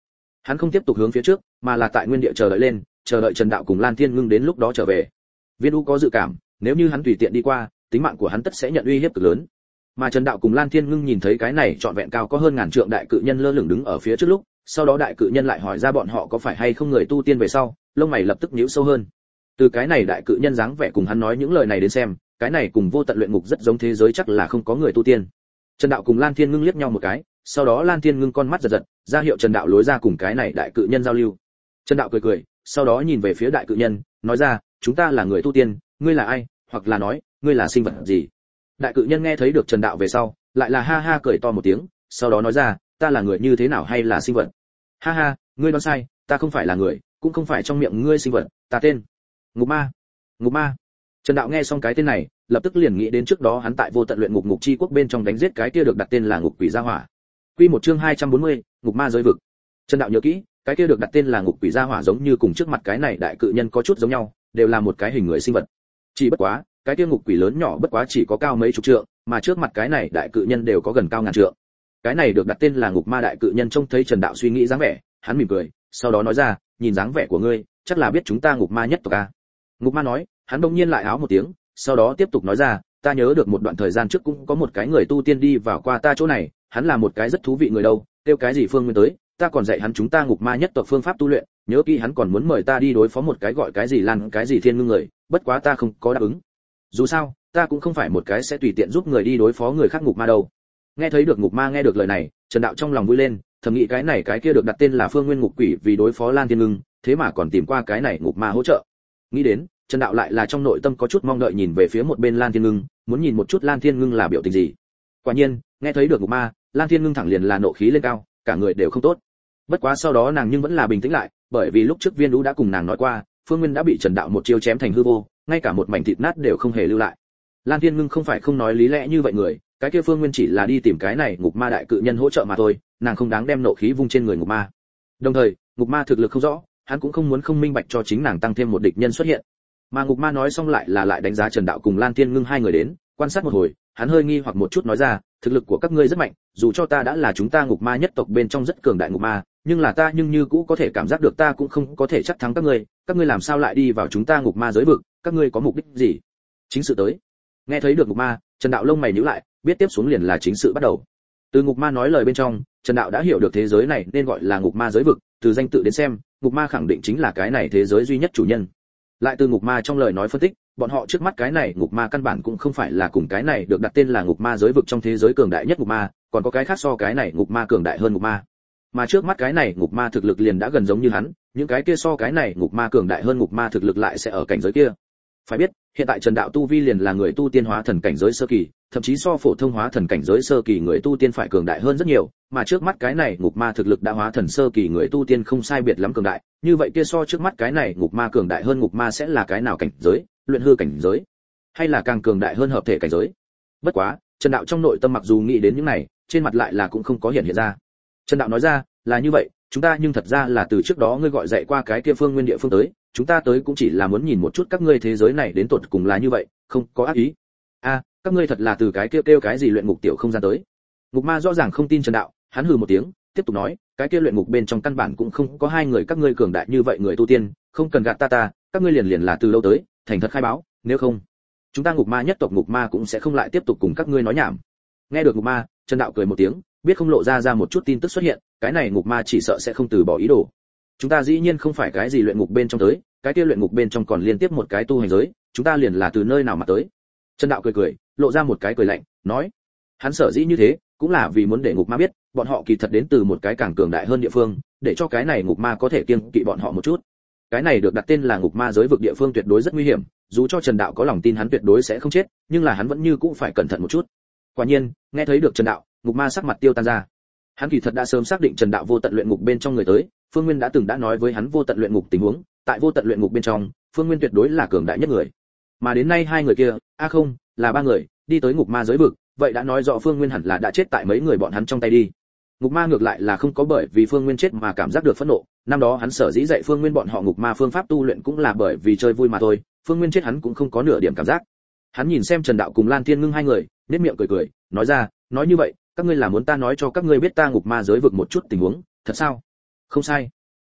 Hắn không tiếp tục hướng phía trước, mà là tại nguyên địa chờ đợi lên, chờ đợi Trần Đạo cùng Lan Thiên Ngưng đến lúc đó trở về. Viên U có dự cảm, nếu như hắn tùy tiện đi qua, tính mạng của hắn tất sẽ nhận uy hiếp cực lớn. Mà Trần Đạo cùng Lan Thiên Ngưng nhìn thấy cái này trọn vẹn cao có hơn ngàn trượng đại cự nhân lơ lửng đứng ở phía trước lúc, sau đó đại cự nhân lại hỏi ra bọn họ có phải hay không người tu tiên về sau, lông mày lập tức nhíu sâu hơn. Từ cái này đại cự nhân dáng vẻ cùng hắn nói những lời này đến xem, cái này cùng vô tận luyện ngục rất giống thế giới chắc là không có người tu tiên. Trần Đạo cùng Lan Thiên Ngưng liếc nhau một cái, sau đó Lan Thiên Ngưng con mắt giật giật, ra hiệu Trần Đạo lối ra cùng cái này đại cự nhân giao lưu. Trần Đạo cười cười, sau đó nhìn về phía đại cự nhân, nói ra, chúng ta là người tu tiên, ngươi là ai, hoặc là nói, ngươi là sinh vật gì? Đại cự nhân nghe thấy được Trần Đạo về sau, lại là ha ha cười to một tiếng, sau đó nói ra, ta là người như thế nào hay là sinh vật? Ha ha, ngươi đoán sai, ta không phải là người, cũng không phải trong miệng ngươi sinh vật, ta tên Ngục Ma. Ngục Ma. Trần Đạo nghe xong cái tên này, lập tức liền nghĩ đến trước đó hắn tại vô tận luyện ngục chi quốc bên trong đánh giết cái kia được đặt tên là Ngục Quỷ Gia Hỏa. Quy một chương 240, Ngục Ma giới vực. Trần Đạo nhớ kỹ, cái kia được đặt tên là Ngục Quỷ Gia Hỏa giống như cùng trước mặt cái này đại cự nhân có chút giống nhau, đều là một cái hình người sinh vật. Chỉ bất quá, cái kia ngục quỷ lớn nhỏ bất quá chỉ có cao mấy chục trượng, mà trước mặt cái này đại cự nhân đều có gần cao ngàn trượng. Cái này được đặt tên là Ngục Ma đại cự nhân trông thấy Trần Đạo suy nghĩ dáng vẻ, hắn mỉm cười, sau đó nói ra, nhìn dáng vẻ của ngươi, chắc là biết chúng ta Ngục Ma nhất tộc a. Ngục Ma nói, hắn đột nhiên lại áo một tiếng, sau đó tiếp tục nói ra, ta nhớ được một đoạn thời gian trước cũng có một cái người tu tiên đi vào qua ta chỗ này, hắn là một cái rất thú vị người đâu, kêu cái gì Phương Nguyên tới, ta còn dạy hắn chúng ta Ngục Ma nhất tộc phương pháp tu luyện, nhớ kỹ hắn còn muốn mời ta đi đối phó một cái gọi cái gì Lan cái gì Thiên Ngưng người, bất quá ta không có đáp ứng. Dù sao, ta cũng không phải một cái sẽ tùy tiện giúp người đi đối phó người khác Ngục Ma đâu. Nghe thấy được Ngục Ma nghe được lời này, Trần Đạo trong lòng vui lên, thầm nghĩ cái này cái kia được đặt tên là Phương Nguyên Ngục Quỷ vì đối phó Lan Thiên Ngưng, thế mà còn tìm qua cái này Ngục Ma hỗ trợ. Nghĩ đến, Trần Đạo lại là trong nội tâm có chút mong đợi nhìn về phía một bên Lan Thiên Ngưng, muốn nhìn một chút Lan Thiên Ngưng là biểu tình gì. Quả nhiên, nghe thấy được Ngục Ma, Lan Thiên Ngưng thẳng liền là nộ khí lên cao, cả người đều không tốt. Bất quá sau đó nàng nhưng vẫn là bình tĩnh lại, bởi vì lúc trước Viên Đũ đã cùng nàng nói qua, Phương Nguyên đã bị Trần Đạo một chiêu chém thành hư vô, ngay cả một mảnh thịt nát đều không hề lưu lại. Lan Thiên Ngưng không phải không nói lý lẽ như vậy người, cái kia Phương Nguyên chỉ là đi tìm cái này Ngục Ma đại cự nhân hỗ trợ mà thôi, nàng không đáng đem nộ khí vung trên người Ngục Ma. Đồng thời, Ngục Ma thực lực không rõ, hắn cũng không muốn không minh bạch cho chính nàng tăng thêm một địch nhân xuất hiện. Mà Ngục Ma nói xong lại đánh giá Trần Đạo cùng Lan Thiên Ngưng hai người đến, quan sát một hồi, hắn hơi nghi hoặc một chút nói ra, thực lực của các ngươi rất mạnh, dù cho ta đã là chúng ta Ngục Ma nhất tộc bên trong rất cường đại Ngục Ma, nhưng là ta nhưng như cũ có thể cảm giác được ta cũng không có thể chắc thắng các ngươi làm sao lại đi vào chúng ta Ngục Ma giới vực, các ngươi có mục đích gì? Chính sự tới. Nghe thấy được Ngục Ma, Trần Đạo lông mày nhíu lại, biết tiếp xuống liền là chính sự bắt đầu. Từ Ngục Ma nói lời bên trong, Trần Đạo đã hiểu được thế giới này nên gọi là Ngục Ma giới vực, từ danh tự đến xem, Ngục Ma khẳng định chính là cái này thế giới duy nhất chủ nhân. Lại từ Ngục Ma trong lời nói phân tích, bọn họ trước mắt cái này Ngục Ma căn bản cũng không phải là cùng cái này được đặt tên là Ngục Ma giới vực trong thế giới cường đại nhất Ngục Ma, còn có cái khác so cái này Ngục Ma cường đại hơn Ngục Ma. Mà trước mắt cái này Ngục Ma thực lực liền đã gần giống như hắn, những cái kia so cái này Ngục Ma cường đại hơn Ngục Ma thực lực lại sẽ ở cảnh giới kia. Phải biết, hiện tại Trần Đạo tu vi liền là người tu tiên hóa thần cảnh giới sơ kỳ, thậm chí so phổ thông hóa thần cảnh giới sơ kỳ người tu tiên phải cường đại hơn rất nhiều, mà trước mắt cái này Ngục Ma thực lực đã hóa thần sơ kỳ người tu tiên không sai biệt lắm cường đại, như vậy kia so trước mắt cái này Ngục Ma cường đại hơn Ngục Ma sẽ là cái nào cảnh giới, luyện hư cảnh giới, hay là càng cường đại hơn hợp thể cảnh giới? Bất quá, Trần Đạo trong nội tâm mặc dù nghĩ đến những này, trên mặt lại là cũng không có hiện ra. Trần Đạo nói ra, là như vậy, chúng ta nhưng thật ra là từ trước đó ngươi gọi dạy qua cái kia Phương Nguyên địa phương tới, chúng ta tới cũng chỉ là muốn nhìn một chút các ngươi thế giới này đến tột cùng là như vậy, không có ác ý. A, các ngươi thật là từ cái kia kêu cái gì luyện ngục tiểu không gian tới. Ngục Ma rõ ràng không tin Trần Đạo, hắn hừ một tiếng, tiếp tục nói, cái kia luyện ngục bên trong căn bản cũng không có hai người các ngươi cường đại như vậy người tu tiên, không cần gạt ta, các ngươi liền là từ lâu tới, thành thật khai báo, nếu không, chúng ta Ngục Ma nhất tộc Ngục Ma cũng sẽ không lại tiếp tục cùng các ngươi nói nhảm. Nghe được Ngục Ma, Trần Đạo cười một tiếng, biết không lộ ra một chút tin tức xuất hiện, cái này Ngục Ma chỉ sợ sẽ không từ bỏ ý đồ. Chúng ta dĩ nhiên không phải cái gì luyện ngục bên trong tới, cái kia luyện ngục bên trong còn liên tiếp một cái tu hành giới, chúng ta liền là từ nơi nào mà tới. Trần Đạo cười, lộ ra một cái cười lạnh, nói, hắn sở dĩ như thế, cũng là vì muốn để Ngục Ma biết, bọn họ kỳ thật đến từ một cái càng cường đại hơn địa phương, để cho cái này Ngục Ma có thể kiêng kỵ bọn họ một chút. Cái này được đặt tên là Ngục Ma giới vực địa phương tuyệt đối rất nguy hiểm, dù cho Trần Đạo có lòng tin hắn tuyệt đối sẽ không chết, nhưng là hắn vẫn như cũng phải cẩn thận một chút. Quả nhiên, nghe thấy được Trần Đạo, Ngục Ma sắc mặt tiêu tan ra. Hắn kỳ thật đã sớm xác định Trần Đạo vô tận luyện ngục bên trong người tới, Phương Nguyên đã từng đã nói với hắn vô tận luyện ngục tình huống, tại vô tận luyện ngục bên trong, Phương Nguyên tuyệt đối là cường đại nhất người. Mà đến nay hai người kia, không, là ba người, đi tới Ngục Ma giới vực, vậy đã nói rõ Phương Nguyên hẳn là đã chết tại mấy người bọn hắn trong tay đi. Ngục Ma ngược lại là không có bởi vì Phương Nguyên chết mà cảm giác được phẫn nộ, năm đó hắn sở dĩ dạy Phương Nguyên bọn họ Ngục Ma phương pháp tu luyện cũng là bởi vì chơi vui mà thôi, Phương Nguyên chết hắn cũng không có nửa điểm cảm giác. Hắn nhìn xem Trần Đạo cùng Lan Thiên Ngưng hai người, nhếch miệng cười, nói ra, nói như vậy, các ngươi là muốn ta nói cho các ngươi biết ta Ngục Ma giới vực một chút tình huống, thật sao? Không sai,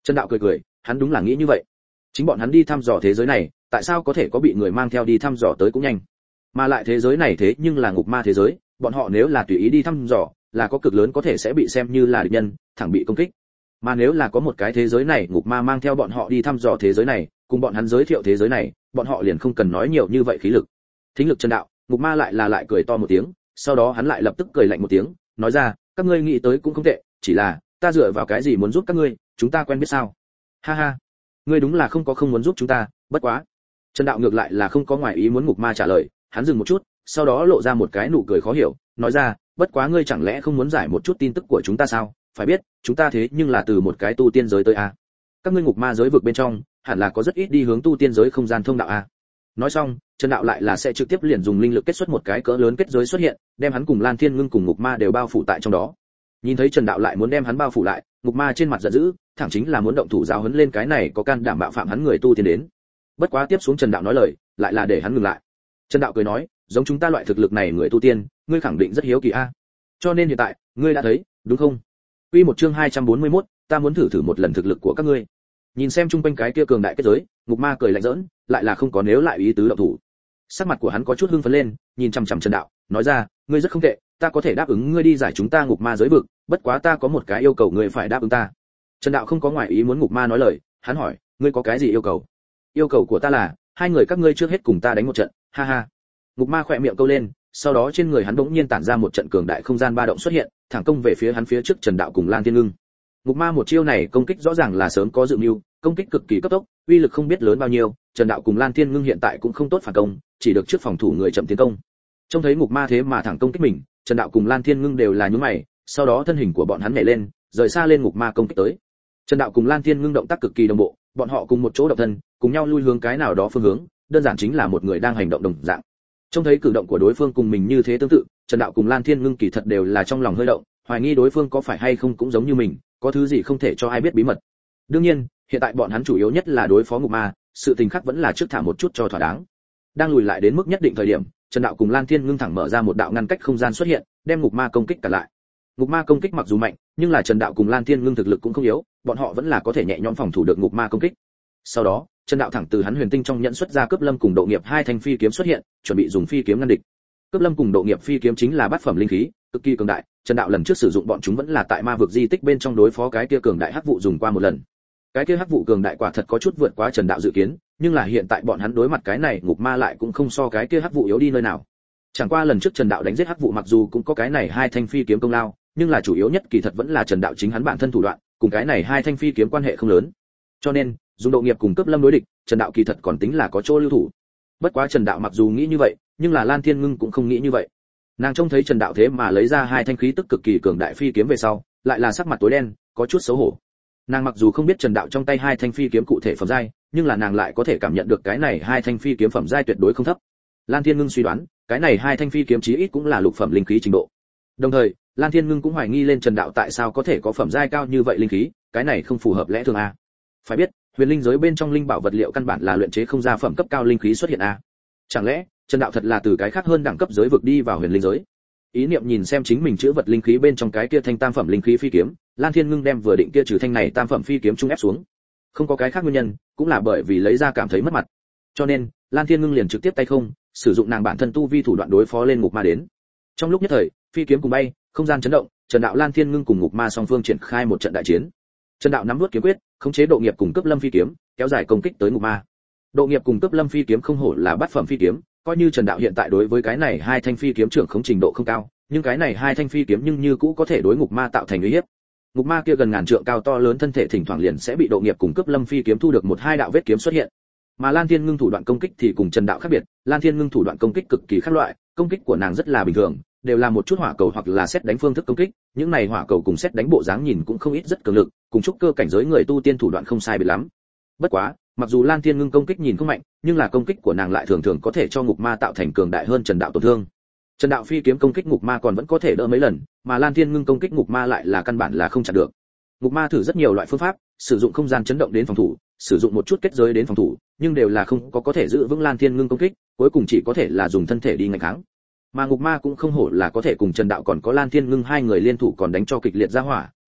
Trần Đạo cười cười, hắn đúng là nghĩ như vậy. Chính bọn hắn đi thăm dò thế giới này, tại sao có thể có bị người mang theo đi thăm dò tới cũng nhanh. Mà lại thế giới này thế nhưng là ngục ma thế giới, bọn họ nếu là tùy ý đi thăm dò, là có cực lớn có thể sẽ bị xem như là địch nhân, thẳng bị công kích. Mà nếu là có một cái thế giới này, ngục ma mang theo bọn họ đi thăm dò thế giới này, cùng bọn hắn giới thiệu thế giới này, bọn họ liền không cần nói nhiều như vậy khí lực. Thính lực Trần Đạo, ngục ma lại cười to một tiếng, sau đó hắn lại lập tức cười lạnh một tiếng, nói ra, các ngươi nghĩ tới cũng không tệ, chỉ là ta dựa vào cái gì muốn giúp các ngươi, chúng ta quen biết sao? Ha ha, ngươi đúng là không muốn giúp chúng ta, bất quá. Trần Đạo ngược lại là không có ngoài ý muốn ngục ma trả lời, hắn dừng một chút, sau đó lộ ra một cái nụ cười khó hiểu, nói ra, bất quá ngươi chẳng lẽ không muốn giải một chút tin tức của chúng ta sao? Phải biết, chúng ta thế nhưng là từ một cái tu tiên giới tới a. Các ngươi ngục ma giới vực bên trong, hẳn là có rất ít đi hướng tu tiên giới không gian thông đạo a. Nói xong, Trần Đạo lại là sẽ trực tiếp liền dùng linh lực kết xuất một cái cỡ lớn kết giới xuất hiện, đem hắn cùng Lan Thiên Ngưng cùng ngục ma đều bao phủ tại trong đó. Nhìn thấy Trần Đạo lại muốn đem hắn bao phủ lại, ngục ma trên mặt giận dữ, thẳng chính là muốn động thủ giáo huấn lên cái này có can đảm bạo phạm hắn người tu tiên đến. Bất quá tiếp xuống Trần Đạo nói lời, lại là để hắn ngừng lại. Trần Đạo cười nói, giống chúng ta loại thực lực này người tu tiên, ngươi khẳng định rất hiếu kỳ a. Cho nên hiện tại, ngươi đã thấy, đúng không? Quy một chương 241, ta muốn thử một lần thực lực của các ngươi. Nhìn xem chung quanh cái kia cường đại kết giới, ngục ma cười lạnh giỡn, lại là không có nếu lại ý tứ động thủ. Sắc mặt của hắn có chút hưng phấn lên, nhìn chằm chằm Trần Đạo, nói ra, ngươi rất không tệ, ta có thể đáp ứng ngươi đi giải chúng ta ngục ma giới vực, bất quá ta có một cái yêu cầu ngươi phải đáp ứng ta. Trần Đạo không có ngoài ý muốn ngục ma nói lời, hắn hỏi, ngươi có cái gì yêu cầu? Yêu cầu của ta là, hai người các ngươi trước hết cùng ta đánh một trận, ha ha. Ngục ma khỏe miệng câu lên, sau đó trên người hắn bỗng nhiên tản ra một trận cường đại không gian ba động xuất hiện, thẳng công về phía hắn phía trước Trần Đạo cùng Lan Thiên Ngưng. Ngục ma một chiêu này công kích rõ ràng là sớm có dự mưu, công kích cực kỳ cấp tốc, uy lực không biết lớn bao nhiêu, Trần Đạo cùng Lan Thiên Ngưng hiện tại cũng không tốt phản công, chỉ được trước phòng thủ người chậm tiến công. Trông thấy ngục ma thế mà thẳng công kích mình, Trần Đạo cùng Lan Thiên Ngưng đều là nhướng mày, sau đó thân hình của bọn hắn nhảy lên, rời xa lên ngục ma công kích tới. Trần Đạo cùng Lan Thiên Ngưng động tác cực kỳ đồng bộ, bọn họ cùng một chỗ động thân, cùng nhau lui hướng cái nào đó phương hướng, đơn giản chính là một người đang hành động đồng dạng. Trông thấy cử động của đối phương cùng mình như thế tương tự, Trần Đạo cùng Lan Thiên Ngưng kỳ thật đều là trong lòng hơi động, hoài nghi đối phương có phải hay không cũng giống như mình, có thứ gì không thể cho ai biết bí mật. Đương nhiên, hiện tại bọn hắn chủ yếu nhất là đối phó ngục ma, sự tình khác vẫn là trước thả một chút cho thỏa đáng. Đang lùi lại đến mức nhất định thời điểm, Trần Đạo cùng Lan Thiên Ngưng thẳng mở ra một đạo ngăn cách không gian xuất hiện, đem ngục ma công kích cả lại. Ngục ma công kích mặc dù mạnh, nhưng là Trần Đạo cùng Lan Thiên Ngưng thực lực cũng không yếu, bọn họ vẫn là có thể nhẹ nhõm phòng thủ được ngục ma công kích. Sau đó, Trần Đạo thẳng từ hắn huyền tinh trong nhận xuất ra cướp lâm cùng độ nghiệp hai thanh phi kiếm xuất hiện, chuẩn bị dùng phi kiếm ngăn địch. Cướp lâm cùng độ nghiệp phi kiếm chính là bát phẩm linh khí, cực kỳ cường đại, Trần Đạo lần trước sử dụng bọn chúng vẫn là tại ma vực di tích bên trong đối phó cái kia cường đại hắc vụ dùng qua một lần. Cái kia hắc vụ cường đại quả thật có chút vượt quá Trần Đạo dự kiến, nhưng là hiện tại bọn hắn đối mặt cái này ngục ma lại cũng không so cái kia hắc vụ yếu đi nơi nào. Chẳng qua lần trước Trần Đạo đánh giết hắc vụ mặc dù cũng có cái này hai thanh phi kiếm công lao, nhưng là chủ yếu nhất kỳ thật vẫn là Trần Đạo chính hắn bản thân thủ đoạn, cùng cái này hai thanh phi kiếm quan hệ không lớn. Cho nên, dùng độ nghiệp cùng cướp lâm đối địch, Trần Đạo kỳ thật còn tính là có chỗ lưu thủ. Bất quá Trần Đạo mặc dù nghĩ như vậy, nhưng là Lan Thiên Ngưng cũng không nghĩ như vậy. Nàng trông thấy Trần Đạo thế mà lấy ra hai thanh khí tức cực kỳ cường đại phi kiếm về sau, lại là sắc mặt tối đen, có chút xấu hổ. Nàng mặc dù không biết Trần Đạo trong tay hai thanh phi kiếm cụ thể phẩm giai, nhưng là nàng lại có thể cảm nhận được cái này hai thanh phi kiếm phẩm giai tuyệt đối không thấp. Lan Thiên Ngưng suy đoán, cái này hai thanh phi kiếm chí ít cũng là lục phẩm linh khí trình độ. Đồng thời, Lan Thiên Ngưng cũng hoài nghi lên Trần Đạo tại sao có thể có phẩm giai cao như vậy linh khí, cái này không phù hợp lẽ thường a. Phải biết, huyền linh giới bên trong linh bảo vật liệu căn bản là luyện chế không ra phẩm cấp cao linh khí xuất hiện a. Chẳng lẽ, Trần Đạo thật là từ cái khác hơn đẳng cấp giới vực đi vào huyền linh giới? Ý niệm nhìn xem chính mình chứa vật linh khí bên trong cái kia thanh tam phẩm linh khí phi kiếm, Lan Thiên Ngưng đem vừa định kia trừ thanh này tam phẩm phi kiếm trung ép xuống. Không có cái khác nguyên nhân, cũng là bởi vì lấy ra cảm thấy mất mặt. Cho nên, Lan Thiên Ngưng liền trực tiếp tay không, sử dụng nàng bản thân tu vi thủ đoạn đối phó lên ngục ma đến. Trong lúc nhất thời, phi kiếm cùng bay, không gian chấn động, Trần Đạo Lan Thiên Ngưng cùng ngục ma song phương triển khai một trận đại chiến. Trần Đạo nắm nuốt kiếm quyết, khống chế độ nghiệp cùng cướp lâm phi kiếm, kéo dài công kích tới ngục ma. Độ nghiệp cùng cướp lâm phi kiếm không hổ là bát phẩm phi kiếm, coi như Trần Đạo hiện tại đối với cái này hai thanh phi kiếm trưởng khống trình độ không cao, nhưng cái này hai thanh phi kiếm nhưng như cũ có thể đối ngục ma tạo thành uy hiếp. Ngục ma kia gần ngàn trượng cao to lớn thân thể thỉnh thoảng liền sẽ bị độ nghiệp cùng cướp lâm phi kiếm thu được một hai đạo vết kiếm xuất hiện. Mà Lan Thiên Ngưng thủ đoạn công kích thì cùng Trần Đạo khác biệt, Lan Thiên Ngưng thủ đoạn công kích cực kỳ khác loại, công kích của nàng rất là bình thường, đều là một chút hỏa cầu hoặc là sét đánh phương thức công kích, những này hỏa cầu cùng sét đánh bộ dáng nhìn cũng không ít rất cường lực, cùng trúc cơ cảnh giới người tu tiên thủ đoạn không sai biệt lắm. Bất quá, mặc dù Lan Thiên Ngưng công kích nhìn không mạnh, nhưng là công kích của nàng lại thường thường có thể cho ngục ma tạo thành cường đại hơn Trần Đạo tổn thương. Trần Đạo phi kiếm công kích ngục ma còn vẫn có thể đỡ mấy lần, mà Lan Thiên Ngưng công kích ngục ma lại là căn bản là không chặn được. Ngục ma thử rất nhiều loại phương pháp, sử dụng không gian chấn động đến phòng thủ, sử dụng một chút kết giới đến phòng thủ, nhưng đều là không có thể giữ vững Lan Thiên Ngưng công kích, cuối cùng chỉ có thể là dùng thân thể đi nghênh kháng. Mà ngục ma cũng không hổ là có thể cùng Trần Đạo còn có Lan Thiên Ngưng hai người liên thủ còn đánh cho kịch liệt ra hỏa,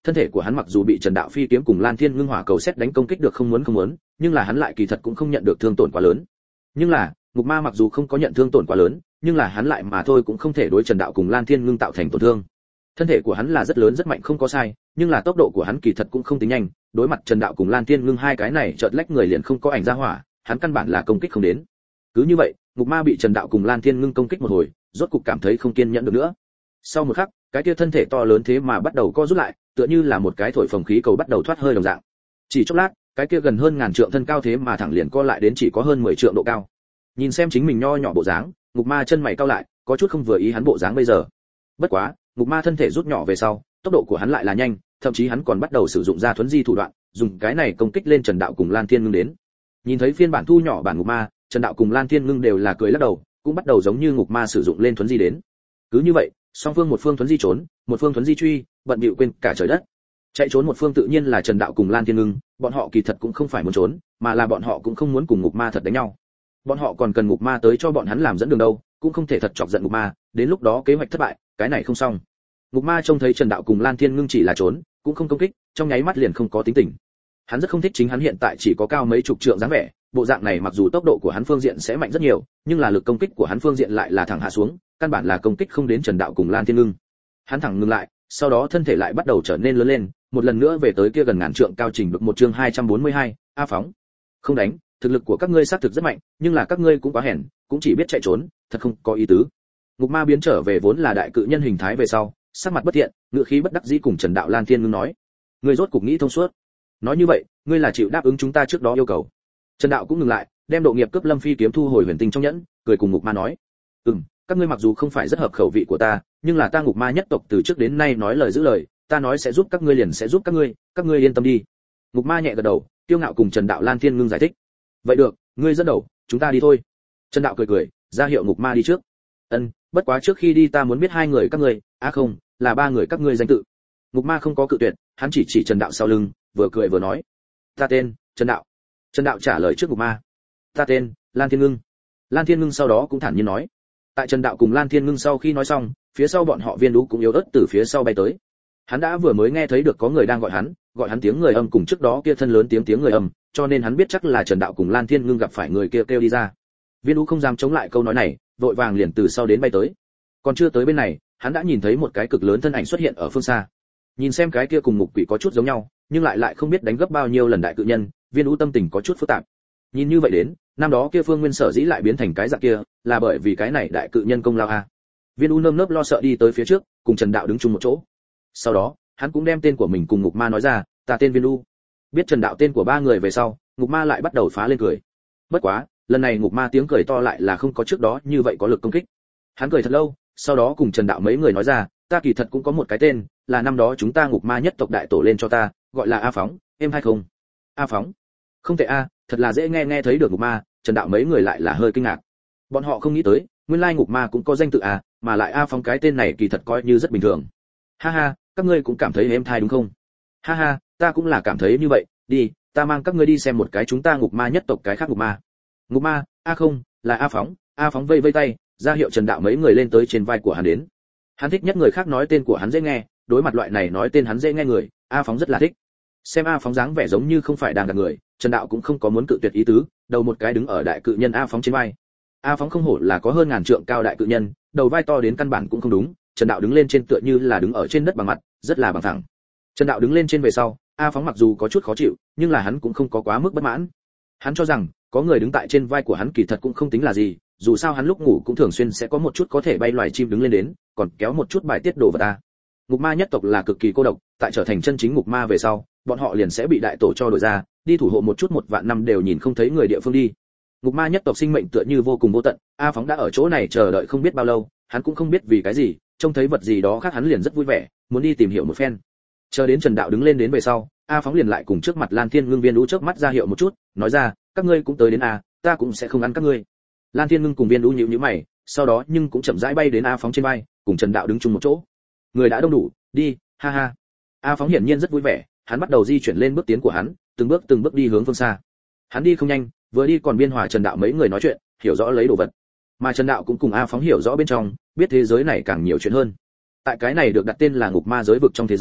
thân thể của hắn mặc dù bị Trần Đạo phi kiếm cùng Lan Thiên Ngưng hỏa cầu xét đánh công kích được không muốn, nhưng là hắn lại kỳ thật cũng không nhận được thương tổn quá lớn. Nhưng là, Ngục Ma mặc dù không có nhận thương tổn quá lớn, nhưng là hắn lại mà thôi cũng không thể đối Trần Đạo cùng Lan Thiên Ngưng tạo thành tổn thương. Thân thể của hắn là rất lớn rất mạnh không có sai, nhưng là tốc độ của hắn kỳ thật cũng không tính nhanh, đối mặt Trần Đạo cùng Lan Thiên Ngưng hai cái này chợt lách người liền không có ảnh ra hỏa, hắn căn bản là công kích không đến. Cứ như vậy, Ngục Ma bị Trần Đạo cùng Lan Thiên Ngưng công kích một hồi, rốt cục cảm thấy không kiên nhẫn được nữa. Sau một khắc, cái kia thân thể to lớn thế mà bắt đầu co rút lại, tựa như là một cái thổi phồng khí cầu bắt đầu thoát hơi đồng dạng. Chỉ chốc lát, cái kia gần hơn ngàn trượng thân cao thế mà thẳng liền co lại đến chỉ có hơn 10 trượng độ cao. Nhìn xem chính mình nho nhỏ bộ dáng, Ngục Ma chân mày cau lại, có chút không vừa ý hắn bộ dáng bây giờ. Bất quá, Ngục Ma thân thể rút nhỏ về sau, tốc độ của hắn lại là nhanh, thậm chí hắn còn bắt đầu sử dụng ra thuấn di thủ đoạn, dùng cái này công kích lên Trần Đạo cùng Lan Thiên Ngưng đến. Nhìn thấy phiên bản thu nhỏ bản Ngục Ma, Trần Đạo cùng Lan Thiên Ngưng đều là cười lắc đầu, cũng bắt đầu giống như Ngục Ma sử dụng lên thuấn di đến. Cứ như vậy, song phương một phương thuấn di trốn, một phương thuấn di truy, bận bịu quên cả trời đất. Chạy trốn một phương tự nhiên là Trần Đạo cùng Lan Thiên Ngưng, bọn họ kỳ thật cũng không phải muốn trốn, mà là bọn họ cũng không muốn cùng Ngục Ma thật đánh nhau. Bọn họ còn cần Ngục Ma tới cho bọn hắn làm dẫn đường đâu, cũng không thể thật chọc giận Ngục Ma, đến lúc đó kế hoạch thất bại, cái này không xong. Ngục Ma trông thấy Trần Đạo cùng Lan Thiên Ngưng chỉ là trốn, cũng không công kích, trong nháy mắt liền không có tính tình. Hắn rất không thích chính hắn hiện tại chỉ có cao mấy chục trượng dáng vẻ, bộ dạng này mặc dù tốc độ của hắn phương diện sẽ mạnh rất nhiều, nhưng là lực công kích của hắn phương diện lại là thẳng hạ xuống, căn bản là công kích không đến Trần Đạo cùng Lan Thiên Ngưng. Hắn thẳng ngừng lại, sau đó thân thể lại bắt đầu trở nên lớn lên, một lần nữa về tới kia gần ngàn trượng cao trình được một chương 242, A phóng. Không đánh, thực lực của các ngươi xác thực rất mạnh, nhưng là các ngươi cũng quá hèn, cũng chỉ biết chạy trốn, thật không có ý tứ. Ngục Ma biến trở về vốn là đại cự nhân hình thái về sau, sắc mặt bất thiện, ngữ khí bất đắc dĩ cùng Trần Đạo Lan Thiên Ngưng nói: "Ngươi rốt cục nghĩ thông suốt. Nói như vậy, ngươi là chịu đáp ứng chúng ta trước đó yêu cầu." Trần Đạo cũng ngừng lại, đem độ nghiệp cấp Lâm Phi kiếm thu hồi huyền tinh trong nhẫn, cười cùng Ngục Ma nói: các ngươi mặc dù không phải rất hợp khẩu vị của ta, nhưng là ta Ngục Ma nhất tộc từ trước đến nay nói lời giữ lời, ta nói sẽ giúp các ngươi liền sẽ giúp các ngươi yên tâm đi." Ngục Ma nhẹ gật đầu, kiêu ngạo cùng Trần Đạo Lan Thiên Ngưng giải thích: "Vậy được, ngươi dẫn đầu, chúng ta đi thôi." Trần Đạo cười cười, ra hiệu Ngục Ma đi trước. Bất quá trước khi đi ta muốn biết hai người các ngươi, không, là ba người các ngươi danh tự." Ngục Ma không có cự tuyệt, hắn chỉ Trần Đạo sau lưng, vừa cười vừa nói: "Ta tên Trần Đạo." Trần Đạo trả lời trước Ngục Ma: "Ta tên Lan Thiên Ngưng." Lan Thiên Ngưng sau đó cũng thản nhiên nói. Tại Trần Đạo cùng Lan Thiên Ngưng sau khi nói xong, phía sau bọn họ Viên Đú cũng yếu ớt từ phía sau bay tới. Hắn đã vừa mới nghe thấy được có người đang gọi hắn tiếng người âm cùng trước đó kia thân lớn tiếng người âm, cho nên hắn biết chắc là Trần Đạo cùng Lan Thiên Ngưng gặp phải người kia kêu đi ra. Viên Đú không dám chống lại câu nói này, vội vàng liền từ sau đến bay tới. Còn chưa tới bên này, hắn đã nhìn thấy một cái cực lớn thân ảnh xuất hiện ở phương xa. Nhìn xem cái kia cùng Ngục Quỷ có chút giống nhau, nhưng lại không biết đánh gấp bao nhiêu lần đại cự nhân, Viên Đú tâm tình có chút phức tạp. Nhìn như vậy đến, năm đó kia Phương Nguyên sở dĩ lại biến thành cái dạng kia, là bởi vì cái này đại cự nhân công lao a. Viên U nơm nớp lo sợ đi tới phía trước, cùng Trần Đạo đứng chung một chỗ. Sau đó, hắn cũng đem tên của mình cùng Ngục Ma nói ra, "Ta tên Viên U." Biết Trần Đạo tên của ba người về sau, Ngục Ma lại bắt đầu phá lên cười. Bất quá, lần này Ngục Ma tiếng cười to lại là không có trước đó như vậy có lực công kích. Hắn cười thật lâu, sau đó cùng Trần Đạo mấy người nói ra, "Ta kỳ thật cũng có một cái tên, là năm đó chúng ta Ngục Ma nhất tộc đại tổ lên cho ta, gọi là A Phóng, em hay không?" A Phóng? Không tệ a, thật là dễ nghe thấy được Ngục Ma. Trần Đạo mấy người lại là hơi kinh ngạc. Bọn họ không nghĩ tới, nguyên lai Ngục Ma cũng có danh tự à, mà lại A Phóng cái tên này kỳ thật coi như rất bình thường. Ha ha, các ngươi cũng cảm thấy êm thai đúng không? Ha ha, ta cũng là cảm thấy như vậy, đi, ta mang các ngươi đi xem một cái chúng ta Ngục Ma nhất tộc cái khác Ngục Ma. Ngục Ma, không, là A Phóng. A Phóng vây vây tay, ra hiệu Trần Đạo mấy người lên tới trên vai của hắn đến. Hắn thích nhất người khác nói tên của hắn dễ nghe, đối mặt loại này nói tên hắn dễ nghe người, A Phóng rất là thích. Xem A Phóng dáng vẻ giống như không phải đang gạt người, Trần Đạo cũng không có muốn cự tuyệt ý tứ, đầu một cái đứng ở đại cự nhân A Phóng trên vai. A Phóng không hổ là có hơn ngàn trượng cao đại cự nhân, đầu vai to đến căn bản cũng không đúng, Trần Đạo đứng lên trên tựa như là đứng ở trên đất bằng mặt, rất là bằng thẳng. Trần Đạo đứng lên trên về sau, A Phóng mặc dù có chút khó chịu, nhưng là hắn cũng không có quá mức bất mãn. Hắn cho rằng, có người đứng tại trên vai của hắn kỳ thật cũng không tính là gì, dù sao hắn lúc ngủ cũng thường xuyên sẽ có một chút có thể bay loài chim đứng lên đến, còn kéo một chút bài tiết đồ vật ta. Ngục Ma nhất tộc là cực kỳ cô độc, tại trở thành chân chính Ngục Ma về sau, bọn họ liền sẽ bị đại tổ cho đổi ra, đi thủ hộ một chút một vạn năm đều nhìn không thấy người địa phương đi. Ngục Ma nhất tộc sinh mệnh tựa như vô cùng vô tận, A Phóng đã ở chỗ này chờ đợi không biết bao lâu, hắn cũng không biết vì cái gì, trông thấy vật gì đó khác hắn liền rất vui vẻ, muốn đi tìm hiểu một phen. Chờ đến Trần Đạo đứng lên đến về sau, A Phóng liền lại cùng trước mặt Lan Thiên Ngưng Viên Đũ chớp mắt ra hiệu một chút, nói ra, các ngươi cũng tới đến à, ta cũng sẽ không ăn các ngươi. Lan Thiên Ngưng cùng Viên Đũ nhíu mày, sau đó nhưng cũng chậm rãi bay đến A Phóng trên vai, cùng Trần Đạo đứng chung một chỗ. Người đã đông đủ, đi, ha ha. A Phóng hiển nhiên rất vui vẻ, hắn bắt đầu di chuyển lên bước tiến của hắn, từng bước đi hướng phương xa. Hắn đi không nhanh, vừa đi còn biên hòa Trần Đạo mấy người nói chuyện, hiểu rõ lấy đồ vật. Mà Trần Đạo cũng cùng A Phóng hiểu rõ bên trong, biết thế giới này càng nhiều chuyện hơn. Tại cái này được đặt tên là Ngục Ma giới vực trong thế giới,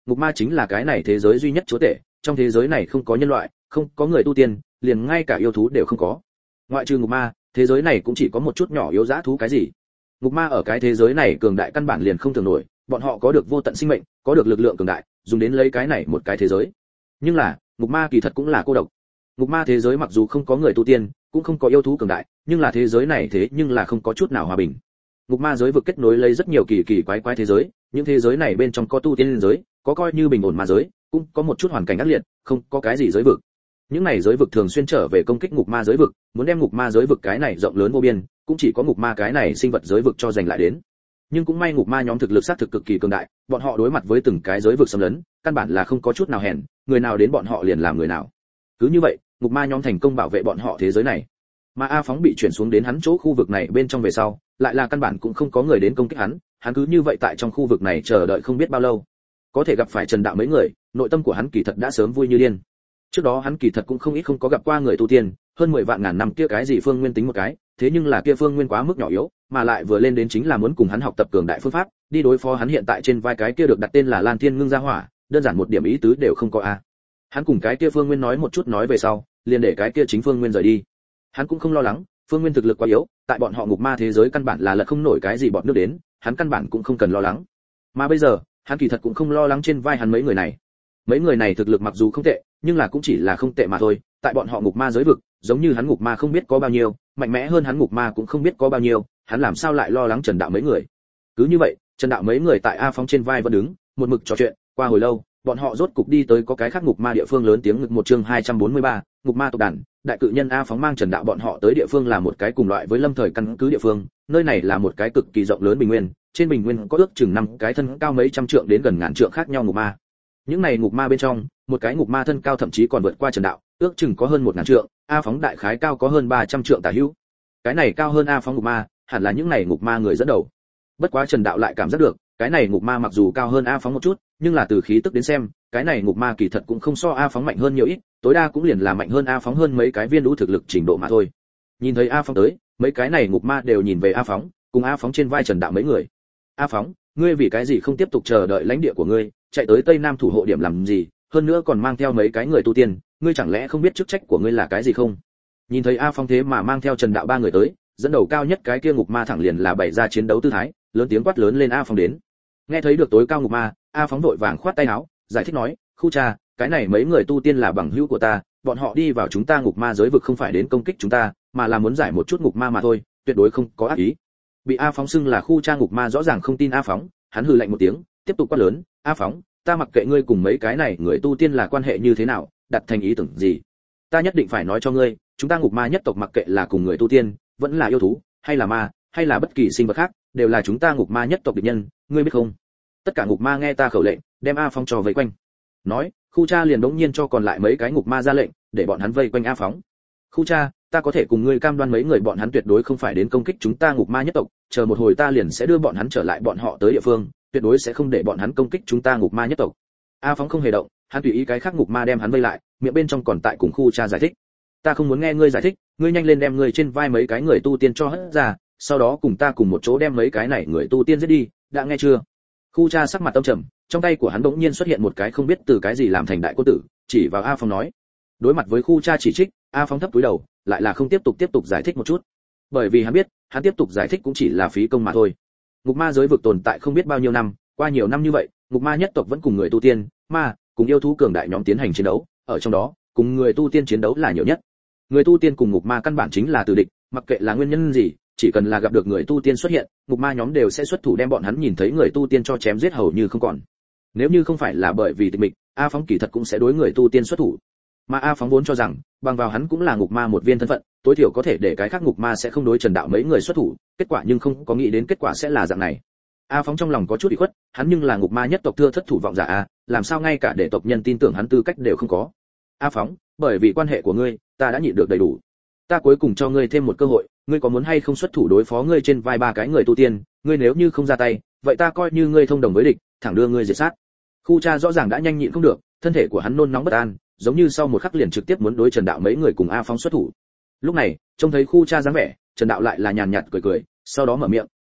ngục ma chính là cái này thế giới duy nhất chúa tể, trong thế giới này không có nhân loại, không có người tu tiên, liền ngay cả yêu thú đều không có. Ngoại trừ ngục ma, thế giới này cũng chỉ có một chút nhỏ yếu dã thú cái gì. Ngục ma ở cái thế giới này cường đại căn bản liền không tưởng nổi, bọn họ có được vô tận sinh mệnh, có được lực lượng cường đại, dùng đến lấy cái này một cái thế giới. Nhưng là, ngục ma kỳ thật cũng là cô độc. Ngục ma thế giới mặc dù không có người tu tiên, cũng không có yêu thú cường đại, nhưng là thế giới này thế nhưng là không có chút nào hòa bình. Ngục ma giới vực kết nối lấy rất nhiều kỳ kỳ quái quái thế giới, những thế giới này bên trong có tu tiên giới, có coi như bình ổn ma giới, cũng có một chút hoàn cảnh ác liệt, không có cái gì giới vực. Những này giới vực thường xuyên trở về công kích ngục ma giới vực, muốn đem ngục ma giới vực cái này rộng lớn vô biên, cũng chỉ có ngục ma cái này sinh vật giới vực cho giành lại đến. Nhưng cũng may ngục ma nhóm thực lực sát thực cực kỳ cường đại, bọn họ đối mặt với từng cái giới vực xâm lấn, căn bản là không có chút nào hèn, người nào đến bọn họ liền làm người nào. Cứ như vậy, ngục ma nhóm thành công bảo vệ bọn họ thế giới này. Mà A Phóng bị chuyển xuống đến hắn chỗ khu vực này bên trong về sau, lại là căn bản cũng không có người đến công kích hắn, hắn cứ như vậy tại trong khu vực này chờ đợi không biết bao lâu. Có thể gặp phải Trần Đạo mấy người, nội tâm của hắn kỳ thật đã sớm vui như điên. Trước đó hắn kỳ thật cũng không ít không có gặp qua người tu tiên, hơn 10 vạn ngàn năm kia cái gì Phương Nguyên tính một cái, thế nhưng là kia Phương Nguyên quá mức nhỏ yếu, mà lại vừa lên đến chính là muốn cùng hắn học tập cường đại phương pháp, đi đối phó hắn hiện tại trên vai cái kia được đặt tên là Lan Thiên Ngưng Gia Hỏa, đơn giản một điểm ý tứ đều không có a. Hắn cùng cái kia Phương Nguyên nói một chút nói về sau, liền để cái kia chính Phương Nguyên rời đi. Hắn cũng không lo lắng, Phương Nguyên thực lực quá yếu, tại bọn họ ngục ma thế giới căn bản là lật không nổi cái gì bọn nước đến, hắn căn bản cũng không cần lo lắng. Mà bây giờ, hắn kỳ thật cũng không lo lắng trên vai hắn mấy người này. Mấy người này thực lực mặc dù không tệ, nhưng là cũng chỉ là không tệ mà thôi, tại bọn họ ngục ma giới vực, giống như hắn ngục ma không biết có bao nhiêu, mạnh mẽ hơn hắn ngục ma cũng không biết có bao nhiêu, hắn làm sao lại lo lắng Trần Đạo mấy người. Cứ như vậy, Trần Đạo mấy người tại A Phóng trên vai vẫn đứng, một mực trò chuyện, qua hồi lâu, bọn họ rốt cục đi tới có cái khác ngục ma địa phương lớn tiếng ngực một chương 243, ngục ma tộc đàn, đại cự nhân A Phóng mang Trần Đạo bọn họ tới địa phương là một cái cùng loại với Lâm Thời căn cứ địa phương, nơi này là một cái cực kỳ rộng lớn bình nguyên, trên bình nguyên có ước chừng 5 cái thân cao mấy trăm trượng đến gần ngàn trượng khác nhau ngục ma. Những này ngục ma bên trong, một cái ngục ma thân cao thậm chí còn vượt qua Trần Đạo, ước chừng có hơn 1000 trượng, A Phóng đại khái cao có hơn 300 trượng tả hữu. Cái này cao hơn A Phóng ngục ma, hẳn là những này ngục ma người dẫn đầu. Bất quá Trần Đạo lại cảm giác được, cái này ngục ma mặc dù cao hơn A Phóng một chút, nhưng là từ khí tức đến xem, cái này ngục ma kỳ thật cũng không so A Phóng mạnh hơn nhiều ít, tối đa cũng liền là mạnh hơn A Phóng hơn mấy cái viên đủ thực lực trình độ mà thôi. Nhìn thấy A Phóng tới, mấy cái này ngục ma đều nhìn về A Phóng, cùng A Phóng trên vai Trần Đạo mấy người. A Phóng, ngươi vì cái gì không tiếp tục chờ đợi lãnh địa của ngươi, chạy tới Tây Nam thủ hộ điểm làm gì, hơn nữa còn mang theo mấy cái người tu tiên, ngươi chẳng lẽ không biết chức trách của ngươi là cái gì không? Nhìn thấy A Phóng thế mà mang theo Trần Đạo ba người tới, dẫn đầu cao nhất cái kia ngục ma thẳng liền là bày ra chiến đấu tư thái, lớn tiếng quát lớn lên A Phóng đến. Nghe thấy được tối cao ngục ma, A Phóng vội vàng khoát tay áo, giải thích nói, khu cha, cái này mấy người tu tiên là bằng hữu của ta, bọn họ đi vào chúng ta ngục ma giới vực không phải đến công kích chúng ta, mà là muốn giải một chút ngục ma mà thôi, tuyệt đối không có ác ý. Bị A Phóng xưng là khu cha ngục ma rõ ràng không tin A Phóng, hắn hừ lạnh một tiếng, tiếp tục quát lớn, A Phóng, ta mặc kệ ngươi cùng mấy cái này người tu tiên là quan hệ như thế nào, đặt thành ý tưởng gì, ta nhất định phải nói cho ngươi, chúng ta ngục ma nhất tộc mặc kệ là cùng người tu tiên, vẫn là yêu thú, hay là ma, hay là bất kỳ sinh vật khác, đều là chúng ta ngục ma nhất tộc địch nhân, ngươi biết không? Tất cả ngục ma nghe ta khẩu lệnh, đem A Phóng cho vây quanh. Nói, khu cha liền đống nhiên cho còn lại mấy cái ngục ma ra lệnh, để bọn hắn vây quanh A Phóng. Khu cha, ta có thể cùng ngươi cam đoan mấy người bọn hắn tuyệt đối không phải đến công kích chúng ta ngục ma nhất tộc, chờ một hồi ta liền sẽ đưa bọn hắn trở lại bọn họ tới địa phương, tuyệt đối sẽ không để bọn hắn công kích chúng ta ngục ma nhất tộc. A Phóng không hề động, hắn tùy ý cái khác ngục ma đem hắn vây lại, miệng bên trong còn tại cùng khu cha giải thích. Ta không muốn nghe ngươi giải thích, ngươi nhanh lên đem ngươi trên vai mấy cái người tu tiên cho hất ra, sau đó cùng ta cùng một chỗ đem mấy cái này người tu tiên giết đi, đã nghe chưa? Khu cha sắc mặt âm trầm, trong tay của hắn bỗng nhiên xuất hiện một cái không biết từ cái gì làm thành đại cô tử, chỉ vào A Phóng nói. Đối mặt với khu cha chỉ trích, A Phóng thấp cúi đầu, lại là không tiếp tục giải thích một chút. Bởi vì hắn biết, hắn tiếp tục giải thích cũng chỉ là phí công mà thôi. Ngục ma giới vực tồn tại không biết bao nhiêu năm, qua nhiều năm như vậy, ngục ma nhất tộc vẫn cùng người tu tiên, ma, cùng yêu thú cường đại nhóm tiến hành chiến đấu, ở trong đó, cùng người tu tiên chiến đấu là nhiều nhất. Người tu tiên cùng ngục ma căn bản chính là từ địch, mặc kệ là nguyên nhân gì, chỉ cần là gặp được người tu tiên xuất hiện, ngục ma nhóm đều sẽ xuất thủ đem bọn hắn nhìn thấy người tu tiên cho chém giết hầu như không còn. Nếu như không phải là bởi vì tịch mịch, A Phóng kỳ thật cũng sẽ đối người tu tiên xuất thủ. Mà A Phóng vốn cho rằng, bằng vào hắn cũng là ngục ma một viên thân phận, tối thiểu có thể để cái khác ngục ma sẽ không đối Trần Đạo mấy người xuất thủ, kết quả nhưng không có nghĩ đến kết quả sẽ là dạng này. A Phóng trong lòng có chút ủy khuất, hắn nhưng là ngục ma nhất tộc thưa thất thủ vọng giả a, làm sao ngay cả để tộc nhân tin tưởng hắn tư cách đều không có. A Phóng, bởi vì quan hệ của ngươi, ta đã nhịn được đầy đủ. Ta cuối cùng cho ngươi thêm một cơ hội, ngươi có muốn hay không xuất thủ đối phó ngươi trên vai ba cái người tu tiên, ngươi nếu như không ra tay, vậy ta coi như ngươi thông đồng với địch, thẳng đưa ngươi diệt sát. Khu cha rõ ràng đã nhanh nhịn không được, thân thể của hắn nôn nóng bất an, giống như sau một khắc liền trực tiếp muốn đối Trần Đạo mấy người cùng A Phóng xuất thủ. Lúc này, trông thấy khu cha dáng vẻ, Trần Đạo lại là nhàn nhạt cười cười, sau đó mở miệng,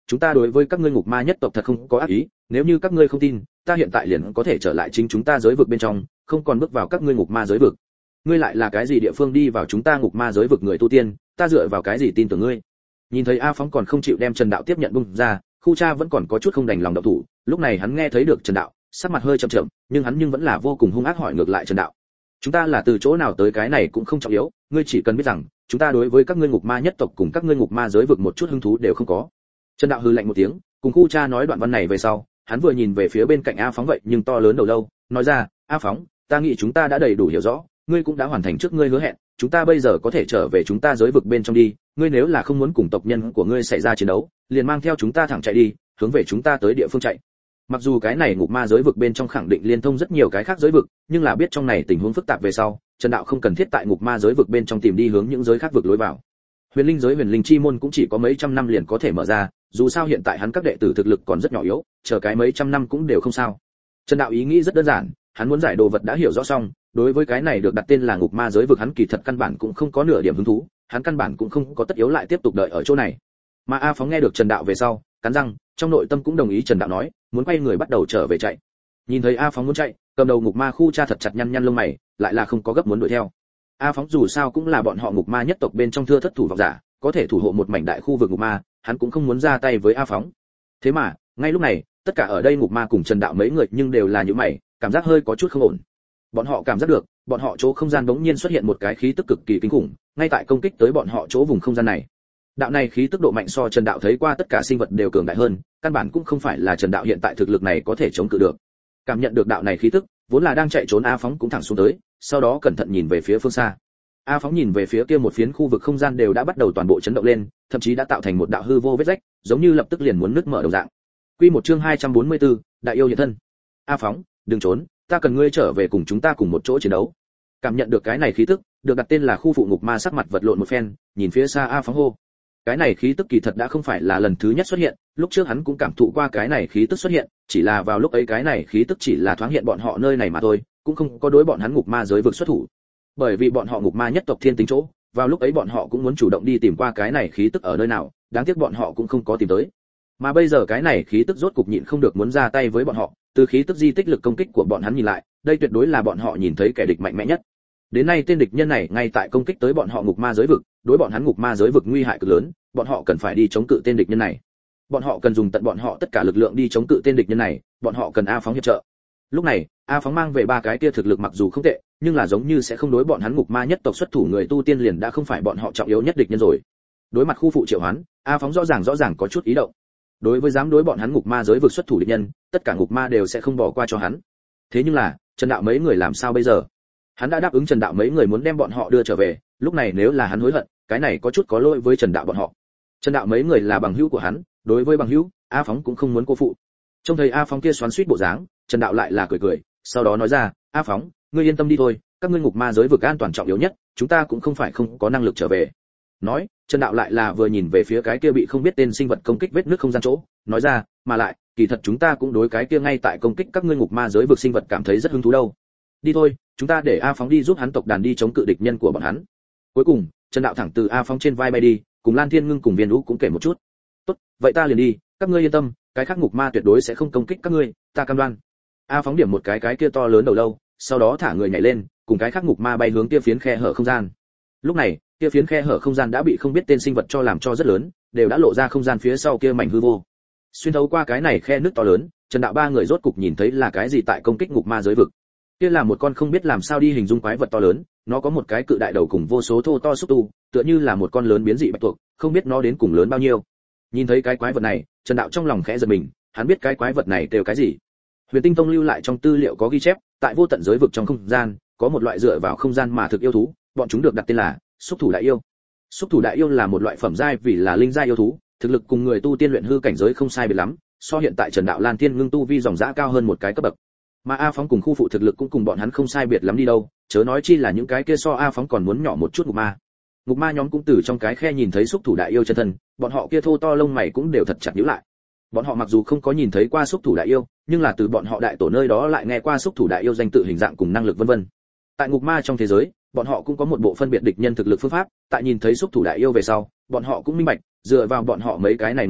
chúng ta đối với các ngươi ngục ma nhất tộc thật không có ác ý, nếu như các ngươi không tin, ta hiện tại liền có thể trở lại chính chúng ta giới vực bên trong, không còn bước vào các ngươi ngục ma giới vực. Ngươi lại là cái gì địa phương đi vào chúng ta ngục ma giới vực người tu tiên, ta dựa vào cái gì tin tưởng ngươi? Nhìn thấy A Phóng còn không chịu đem Trần Đạo tiếp nhận bung ra, Khu Cha vẫn còn có chút không đành lòng động thủ, lúc này hắn nghe thấy được Trần Đạo, sắc mặt hơi trầm trầm, nhưng hắn vẫn là vô cùng hung ác hỏi ngược lại Trần Đạo. Chúng ta là từ chỗ nào tới cái này cũng không trọng yếu, ngươi chỉ cần biết rằng, chúng ta đối với các ngươi ngục ma nhất tộc cùng các ngươi ngục ma giới vực một chút hứng thú đều không có. Trần Đạo hừ lạnh một tiếng, cùng Khu Cha nói đoạn văn này về sau, hắn vừa nhìn về phía bên cạnh A Phóng vậy nhưng to lớn đầu lâu, nói ra, A Phóng, ta nghĩ chúng ta đã đầy đủ hiểu rõ, ngươi cũng đã hoàn thành trước ngươi hứa hẹn, chúng ta bây giờ có thể trở về chúng ta giới vực bên trong đi, ngươi nếu là không muốn cùng tộc nhân của ngươi xảy ra chiến đấu, liền mang theo chúng ta thẳng chạy đi, hướng về chúng ta tới địa phương chạy. Mặc dù cái này ngục ma giới vực bên trong khẳng định liên thông rất nhiều cái khác giới vực, nhưng là biết trong này tình huống phức tạp về sau, Trần Đạo không cần thiết tại ngục ma giới vực bên trong tìm đi hướng những giới khác vực lối vào. Huyền linh giới huyền linh chi môn cũng chỉ có mấy trăm năm liền có thể mở ra, dù sao hiện tại hắn các đệ tử thực lực còn rất nhỏ yếu, chờ cái mấy trăm năm cũng đều không sao. Trần Đạo ý nghĩ rất đơn giản, hắn muốn giải đồ vật đã hiểu rõ xong, đối với cái này được đặt tên là ngục ma giới vực hắn kỳ thật căn bản cũng không có nửa điểm hứng thú, hắn căn bản cũng không có tất yếu lại tiếp tục đợi ở chỗ này. Mà A Phóng nghe được Trần Đạo về sau, cắn răng, trong nội tâm cũng đồng ý Trần Đạo nói, muốn quay người bắt đầu trở về chạy. Nhìn thấy A Phóng muốn chạy, cầm đầu ngục ma Khu Cha thật chặt nhăn nhăn lông mày, lại là không có gấp muốn đuổi theo. A Phóng dù sao cũng là bọn họ ngục ma nhất tộc bên trong thưa thất thủ vọng giả, có thể thủ hộ một mảnh đại khu vực ngục ma, hắn cũng không muốn ra tay với A Phóng. Thế mà, ngay lúc này, tất cả ở đây ngục ma cùng Trần Đạo mấy người nhưng đều là những mày, cảm giác hơi có chút không ổn. Bọn họ cảm giác được, bọn họ chỗ không gian bỗng nhiên xuất hiện một cái khí tức cực kỳ kinh khủng, ngay tại công kích tới bọn họ chỗ vùng không gian này. Đạo này khí tức độ mạnh so Trần Đạo thấy qua tất cả sinh vật đều cường đại hơn, căn bản cũng không phải là Trần Đạo hiện tại thực lực này có thể chống cự được. Cảm nhận được đạo này khí tức, vốn là đang chạy trốn A Phóng cũng thẳng xuống tới, sau đó cẩn thận nhìn về phía phương xa. A Phóng nhìn về phía kia một phiến khu vực không gian đều đã bắt đầu toàn bộ chấn động lên, thậm chí đã tạo thành một đạo hư vô vết rách, giống như lập tức liền muốn nứt mở đồng dạng. Quy một chương 244, đại yêu hiện thân. A Phóng, đừng trốn, ta cần ngươi trở về cùng chúng ta cùng một chỗ chiến đấu. Cảm nhận được cái này khí tức, được đặt tên là khu phụ ngục ma sắc mặt vật lộn một phen, nhìn phía xa A Phóng hô. Cái này khí tức kỳ thật đã không phải là lần thứ nhất xuất hiện, lúc trước hắn cũng cảm thụ qua cái này khí tức xuất hiện, chỉ là vào lúc ấy cái này khí tức chỉ là thoáng hiện bọn họ nơi này mà thôi, cũng không có đối bọn hắn ngục ma giới vực xuất thủ. Bởi vì bọn họ ngục ma nhất tộc thiên tính chỗ, vào lúc ấy bọn họ cũng muốn chủ động đi tìm qua cái này khí tức ở nơi nào, đáng tiếc bọn họ cũng không có tìm tới. Mà bây giờ cái này khí tức rốt cục nhịn không được muốn ra tay với bọn họ, từ khí tức di tích lực công kích của bọn hắn nhìn lại, đây tuyệt đối là bọn họ nhìn thấy kẻ địch mạnh mẽ nhất. Đến nay tên địch nhân này ngay tại công kích tới bọn họ ngục ma giới vực, đối bọn hắn ngục ma giới vực nguy hại cực lớn, bọn họ cần phải đi chống cự tên địch nhân này. Bọn họ cần dùng tận bọn họ tất cả lực lượng đi chống cự tên địch nhân này, bọn họ cần A Phóng hiệp trợ. Lúc này, A Phóng mang về ba cái kia thực lực mặc dù không tệ, nhưng là giống như sẽ không đối bọn hắn ngục ma nhất tộc xuất thủ người tu tiên liền đã không phải bọn họ trọng yếu nhất địch nhân rồi. Đối mặt khu phụ triệu hoán, A Phóng rõ ràng có chút ý động. Đối với dám đối bọn hắn ngục ma giới vực xuất thủ địch nhân, tất cả ngục ma đều sẽ không bỏ qua cho hắn. Thế nhưng là, Trần Đạo mấy người làm sao bây giờ? Hắn đã đáp ứng Trần Đạo mấy người muốn đem bọn họ đưa trở về, lúc này nếu là hắn hối hận, cái này có chút có lỗi với Trần Đạo bọn họ. Trần Đạo mấy người là bằng hữu của hắn, đối với bằng hữu, A Phóng cũng không muốn cô phụ. Trông thấy A Phóng kia xoắn xuýt bộ dáng, Trần Đạo lại là cười, sau đó nói ra, A Phóng, ngươi yên tâm đi thôi, các ngươi ngục ma giới vực an toàn trọng yếu nhất, chúng ta cũng không phải không có năng lực trở về. Nói, Trần Đạo lại là vừa nhìn về phía cái kia bị không biết tên sinh vật công kích vết nứt không gian chỗ, nói ra, mà lại, kỳ thật chúng ta cũng đối cái kia ngay tại công kích các ngươi ngục ma giới vực sinh vật cảm thấy rất hứng thú đâu. Đi thôi, chúng ta để A Phóng đi giúp hắn tộc đàn đi chống cự địch nhân của bọn hắn. Cuối cùng, Trần Đạo thẳng từ A Phóng trên vai bay đi, cùng Lan Thiên Ngưng cùng Viên Vũ cũng kể một chút. Tốt, vậy ta liền đi, các ngươi yên tâm, cái khác ngục ma tuyệt đối sẽ không công kích các ngươi, ta cam đoan. A Phóng điểm một cái kia to lớn đầu lâu, sau đó thả người nhảy lên, cùng cái khác ngục ma bay hướng kia phiến khe hở không gian. Lúc này, kia phiến khe hở không gian đã bị không biết tên sinh vật cho làm cho rất lớn, đều đã lộ ra không gian phía sau kia mảnh hư vô. Xuyên thấu qua cái này khe nước to lớn, Trần Đạo ba người rốt cục nhìn thấy là cái gì tại công kích ngục ma giới vực. Kia là một con không biết làm sao đi hình dung quái vật to lớn, nó có một cái cự đại đầu cùng vô số thô to xúc tu, tựa như là một con lớn biến dị bạch tuộc, không biết nó đến cùng lớn bao nhiêu. Nhìn thấy cái quái vật này, Trần Đạo trong lòng khẽ giật mình, hắn biết cái quái vật này kêu cái gì. Huyền Tinh Tông lưu lại trong tư liệu có ghi chép, tại vô tận giới vực trong không gian, có một loại dựa vào không gian mà thực yêu thú, bọn chúng được đặt tên là xúc thủ đại yêu. Xúc thủ đại yêu là một loại phẩm giai vì là linh giai yêu thú, thực lực cùng người tu tiên luyện hư cảnh giới không sai biệt lắm, so hiện tại Trần Đạo Lan Thiên Ngưng tu vi dòng dã cao hơn một cái cấp bậc. Mà A Phóng cùng khu phụ thực lực cũng cùng bọn hắn không sai biệt lắm đi đâu, chớ nói chi là những cái kia so A Phóng còn muốn nhỏ một chút ngục ma. Ngục ma nhóm cũng từ trong cái khe nhìn thấy xúc thủ đại yêu chân thân, bọn họ kia thô to lông mày cũng đều thật chặt nhíu lại. Bọn họ mặc dù không có nhìn thấy qua xúc thủ đại yêu, nhưng là từ bọn họ đại tổ nơi đó lại nghe qua xúc thủ đại yêu danh tự hình dạng cùng năng lực vân vân. Tại ngục ma trong thế giới, bọn họ cũng có một bộ phân biệt địch nhân thực lực phương pháp, tại nhìn thấy xúc thủ đại yêu về sau, bọn họ cũng minh bạch, dựa vào bọn họ mấy cái này ngục ma,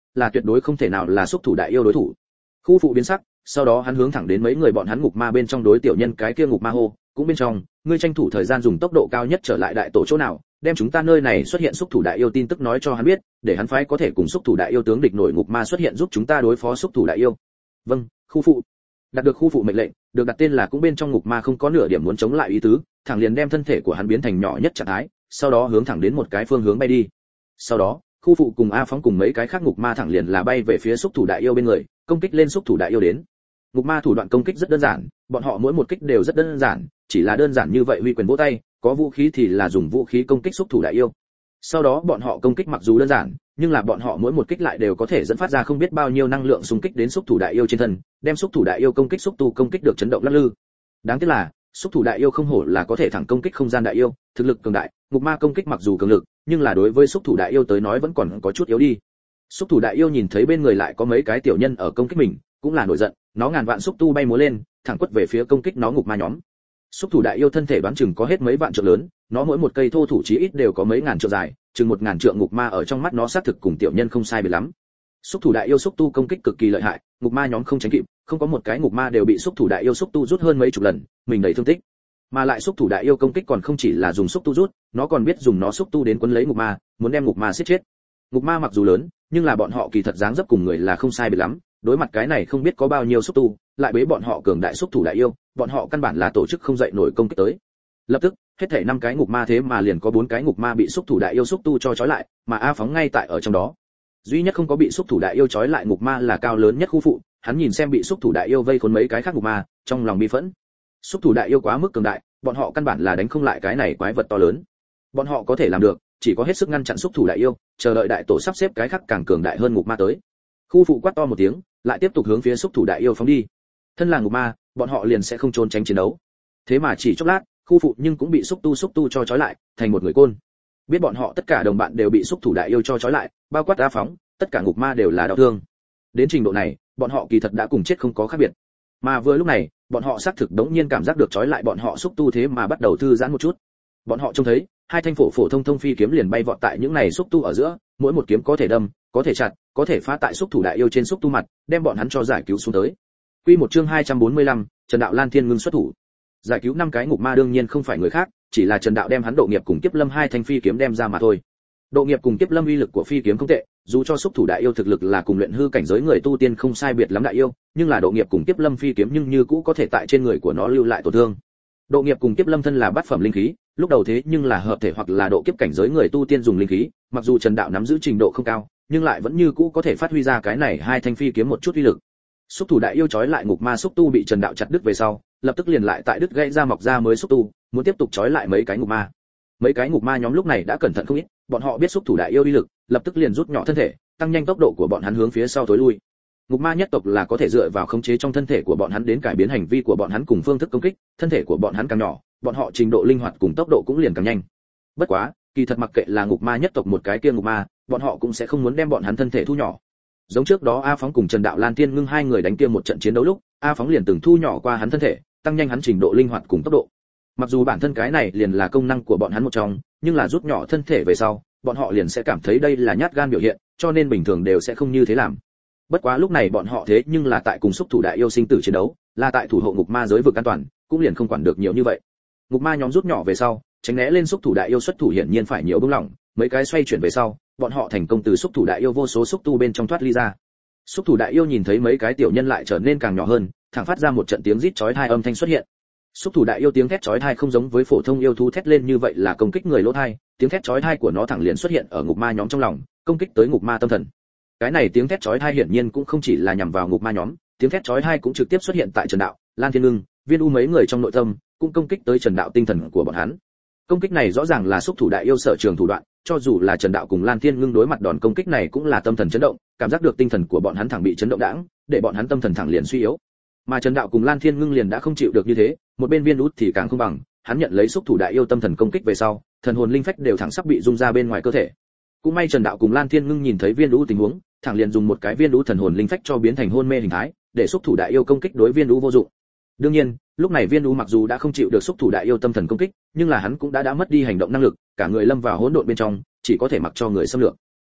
là tuyệt đối không thể nào là xúc thủ đại yêu đối thủ. Khu phụ biến sắc, sau đó hắn hướng thẳng đến mấy người bọn hắn ngục ma bên trong đối tiểu nhân cái kia ngục ma hô, cũng bên trong, ngươi tranh thủ thời gian dùng tốc độ cao nhất trở lại đại tổ chỗ nào, đem chúng ta nơi này xuất hiện xúc thủ đại yêu tin tức nói cho hắn biết, để hắn phái có thể cùng xúc thủ đại yêu tướng địch nổi ngục ma xuất hiện giúp chúng ta đối phó xúc thủ đại yêu. Vâng, khu phụ. Đạt được khu phụ mệnh lệnh, được đặt tên là cũng bên trong ngục ma không có nửa điểm muốn chống lại ý tứ, thẳng liền đem thân thể của hắn biến thành nhỏ nhất trạng thái, sau đó hướng thẳng đến một cái phương hướng bay đi. Sau đó, khu phụ cùng A Phóng cùng mấy cái khác ngục ma thẳng liền là bay về phía xúc thủ đại yêu bên người, công kích lên xúc thủ đại yêu đến. Ngục ma thủ đoạn công kích rất đơn giản, bọn họ mỗi một kích đều rất đơn giản, chỉ là đơn giản như vậy huy quyền vỗ tay, có vũ khí thì là dùng vũ khí công kích xúc thủ đại yêu. Sau đó bọn họ công kích mặc dù đơn giản, nhưng là bọn họ mỗi một kích lại đều có thể dẫn phát ra không biết bao nhiêu năng lượng xung kích đến xúc thủ đại yêu trên thân, đem xúc thủ đại yêu công kích xúc tu công kích được chấn động lắc lư. Đáng tiếc là, xúc thủ đại yêu không hổ là có thể thẳng công kích không gian đại yêu, thực lực cường đại, ngục ma công kích mặc dù cường lực, nhưng là đối với xúc thủ đại yêu tới nói vẫn còn có chút yếu đi. Xúc thủ đại yêu nhìn thấy bên người lại có mấy cái tiểu nhân ở công kích mình, cũng là nổi giận, nó ngàn vạn xúc tu bay múa lên, thẳng quất về phía công kích nó ngục ma nhóm. Xúc thủ đại yêu thân thể đoán chừng có hết mấy vạn trượng lớn, nó mỗi một cây thô thủ chí ít đều có mấy ngàn trượng dài, chừng 1000 trượng ngục ma ở trong mắt nó xác thực cùng tiểu nhân không sai biệt lắm. Xúc thủ đại yêu xúc tu công kích cực kỳ lợi hại, ngục ma nhóm không tránh kịp, không có một cái ngục ma đều bị xúc thủ đại yêu xúc tu rút hơn mấy chục lần, mình đầy thương tích. Mà lại xúc thủ đại yêu công kích còn không chỉ là dùng xúc tu rút, nó còn biết dùng nó xúc tu đến quấn lấy ngục ma, muốn đem ngục ma giết chết. Ngục ma mặc dù lớn, nhưng là bọn họ kỳ thật dáng dấp cùng người là không sai biệt lắm, đối mặt cái này không biết có bao nhiêu xúc tu, lại bế bọn họ cường đại xúc thủ đại yêu, bọn họ căn bản là tổ chức không dậy nổi công kích tới. Lập tức, hết thảy 5 cái ngục ma thế mà liền có 4 cái ngục ma bị xúc thủ đại yêu xúc tu cho trói lại, mà A Phóng ngay tại ở trong đó. Duy nhất không có bị xúc thủ đại yêu trói lại ngục ma là cao lớn nhất khu phụ, hắn nhìn xem bị xúc thủ đại yêu vây khốn mấy cái khác ngục ma, trong lòng bi phẫn. Xúc thủ đại yêu quá mức cường đại, bọn họ căn bản là đánh không lại cái này quái vật to lớn. Bọn họ có thể làm được, chỉ có hết sức ngăn chặn xúc thủ đại yêu, chờ đợi đại tổ sắp xếp cái khác càng cường đại hơn ngục ma tới. Khu phụ quát to một tiếng, lại tiếp tục hướng phía xúc thủ đại yêu phóng đi. Thân là ngục ma, bọn họ liền sẽ không trốn tránh chiến đấu. Thế mà chỉ chốc lát, khu phụ nhưng cũng bị xúc tu cho trói lại, thành một người côn. Biết bọn họ tất cả đồng bạn đều bị xúc thủ đại yêu cho trói lại, bao quát A Phóng, tất cả ngục ma đều là đau thương. Đến trình độ này, bọn họ kỳ thật đã cùng chết không có khác biệt. Mà vừa lúc này, bọn họ xác thực đống nhiên cảm giác được trói lại bọn họ xúc tu thế mà bắt đầu thư giãn một chút. Bọn họ trông thấy, 2 thanh phổ thông phi kiếm liền bay vọt tại những này xúc tu ở giữa, mỗi một kiếm có thể đâm, có thể chặt, có thể phá tại xúc thủ đại yêu trên xúc tu mặt, đem bọn hắn cho giải cứu xuống tới. Quy một chương 245, Trần Đạo Lan Thiên Ngưng xuất thủ. Giải cứu 5 cái ngục ma đương nhiên không phải người khác, chỉ là Trần Đạo đem hắn Độ Nghiệp cùng Kiếp Lâm 2 thanh phi kiếm đem ra mà thôi. Độ Nghiệp cùng Kiếp Lâm uy lực của phi kiếm không tệ, dù cho xúc thủ đại yêu thực lực là cùng luyện hư cảnh giới người tu tiên không sai biệt lắm đại yêu, nhưng là Độ Nghiệp cùng Kiếp Lâm phi kiếm nhưng như cũ có thể tại trên người của nó lưu lại tổn thương. Độ Nghiệp cùng Kiếp Lâm thân là bát phẩm linh khí, lúc đầu thế nhưng là hợp thể hoặc là độ kiếp cảnh giới người tu tiên dùng linh khí, mặc dù Trần Đạo nắm giữ trình độ không cao, nhưng lại vẫn như cũ có thể phát huy ra cái này 2 thanh phi kiếm một chút uy lực. Xúc thủ đại yêu trói lại ngục ma xúc tu bị Trần Đạo chặt đứt về sau, lập tức liền lại tại đứt gãy ra mọc ra mới xúc tu, muốn tiếp tục trói lại mấy cái ngục ma. Mấy cái ngục ma nhóm lúc này đã cẩn thận không ít, bọn họ biết xúc thủ đại yêu uy lực, lập tức liền rút nhỏ thân thể, tăng nhanh tốc độ của bọn hắn hướng phía sau tối lui. Ngục ma nhất tộc là có thể dựa vào khống chế trong thân thể của bọn hắn đến cải biến hành vi của bọn hắn cùng phương thức công kích, thân thể của bọn hắn càng nhỏ, bọn họ trình độ linh hoạt cùng tốc độ cũng liền càng nhanh. Bất quá, kỳ thật mặc kệ là ngục ma nhất tộc một cái kia ngục ma, bọn họ cũng sẽ không muốn đem bọn hắn thân thể thu nhỏ. Giống trước đó A Phóng cùng Trần Đạo Lan Thiên Ngưng 2 người đánh kia một trận chiến đấu lúc, A Phóng liền từng thu nhỏ qua hắn thân thể, tăng nhanh hắn trình độ linh hoạt cùng tốc độ. Mặc dù bản thân cái này liền là công năng của bọn hắn một trong, nhưng là rút nhỏ thân thể về sau, bọn họ liền sẽ cảm thấy đây là nhát gan biểu hiện, cho nên bình thường đều sẽ không như thế làm. Bất quá lúc này bọn họ thế nhưng là tại cùng xúc thủ đại yêu sinh tử chiến đấu, là tại thủ hộ ngục ma giới vực an toàn, cũng liền không quản được nhiều như vậy. Ngục ma nhóm rút nhỏ về sau, tránh né lên xúc thủ đại yêu xuất thủ hiển nhiên phải nhiều bướng lỏng, mấy cái xoay chuyển về sau, bọn họ thành công từ xúc thủ đại yêu vô số xúc tu bên trong thoát ly ra. Xúc thủ đại yêu nhìn thấy mấy cái tiểu nhân lại trở nên càng nhỏ hơn, thẳng phát ra một trận tiếng rít chói tai âm thanh xuất hiện. Xúc thủ đại yêu tiếng thét chói tai không giống với phổ thông yêu thú thét lên như vậy là công kích người lỗ tai, tiếng thét chói tai của nó thẳng liền xuất hiện ở ngục ma nhóm trong lòng, công kích tới ngục ma tâm thần. Cái này tiếng thét chói tai hiển nhiên cũng không chỉ là nhằm vào ngục ma nhóm, tiếng thét chói tai cũng trực tiếp xuất hiện tại Trần Đạo, Lan Thiên Ngưng, Viên U mấy người trong nội tâm, cũng công kích tới Trần Đạo tinh thần của bọn hắn. Công kích này rõ ràng là xúc thủ đại yêu sở trường thủ đoạn, cho dù là Trần Đạo cùng Lan Thiên Ngưng đối mặt đòn công kích này cũng là tâm thần chấn động, cảm giác được tinh thần của bọn hắn thẳng bị chấn động đãng, để bọn hắn tâm thần thẳng liền suy yếu. Mà Trần Đạo cùng Lan Thiên Ngưng liền đã không chịu được như thế, một bên Viên Út thì càng không bằng, hắn nhận lấy xúc thủ đại yêu tâm thần công kích về sau, thần hồn linh phách đều thẳng sắp bị rung ra bên ngoài cơ thể. Cũng may Trần Đạo cùng Lan Thiên Ngưng nhìn thấy Viên Út tình huống, thẳng liền dùng một cái Viên Út thần hồn linh phách cho biến thành hôn mê hình thái, để xúc thủ đại yêu công kích đối Viên Út vô dụng. Đương nhiên, lúc này Viên Út mặc dù đã không chịu được xúc thủ đại yêu tâm thần công kích, nhưng là hắn cũng đã mất đi hành động năng lực, cả người lâm vào hỗn độn bên trong, chỉ có thể mặc cho người xâm lược.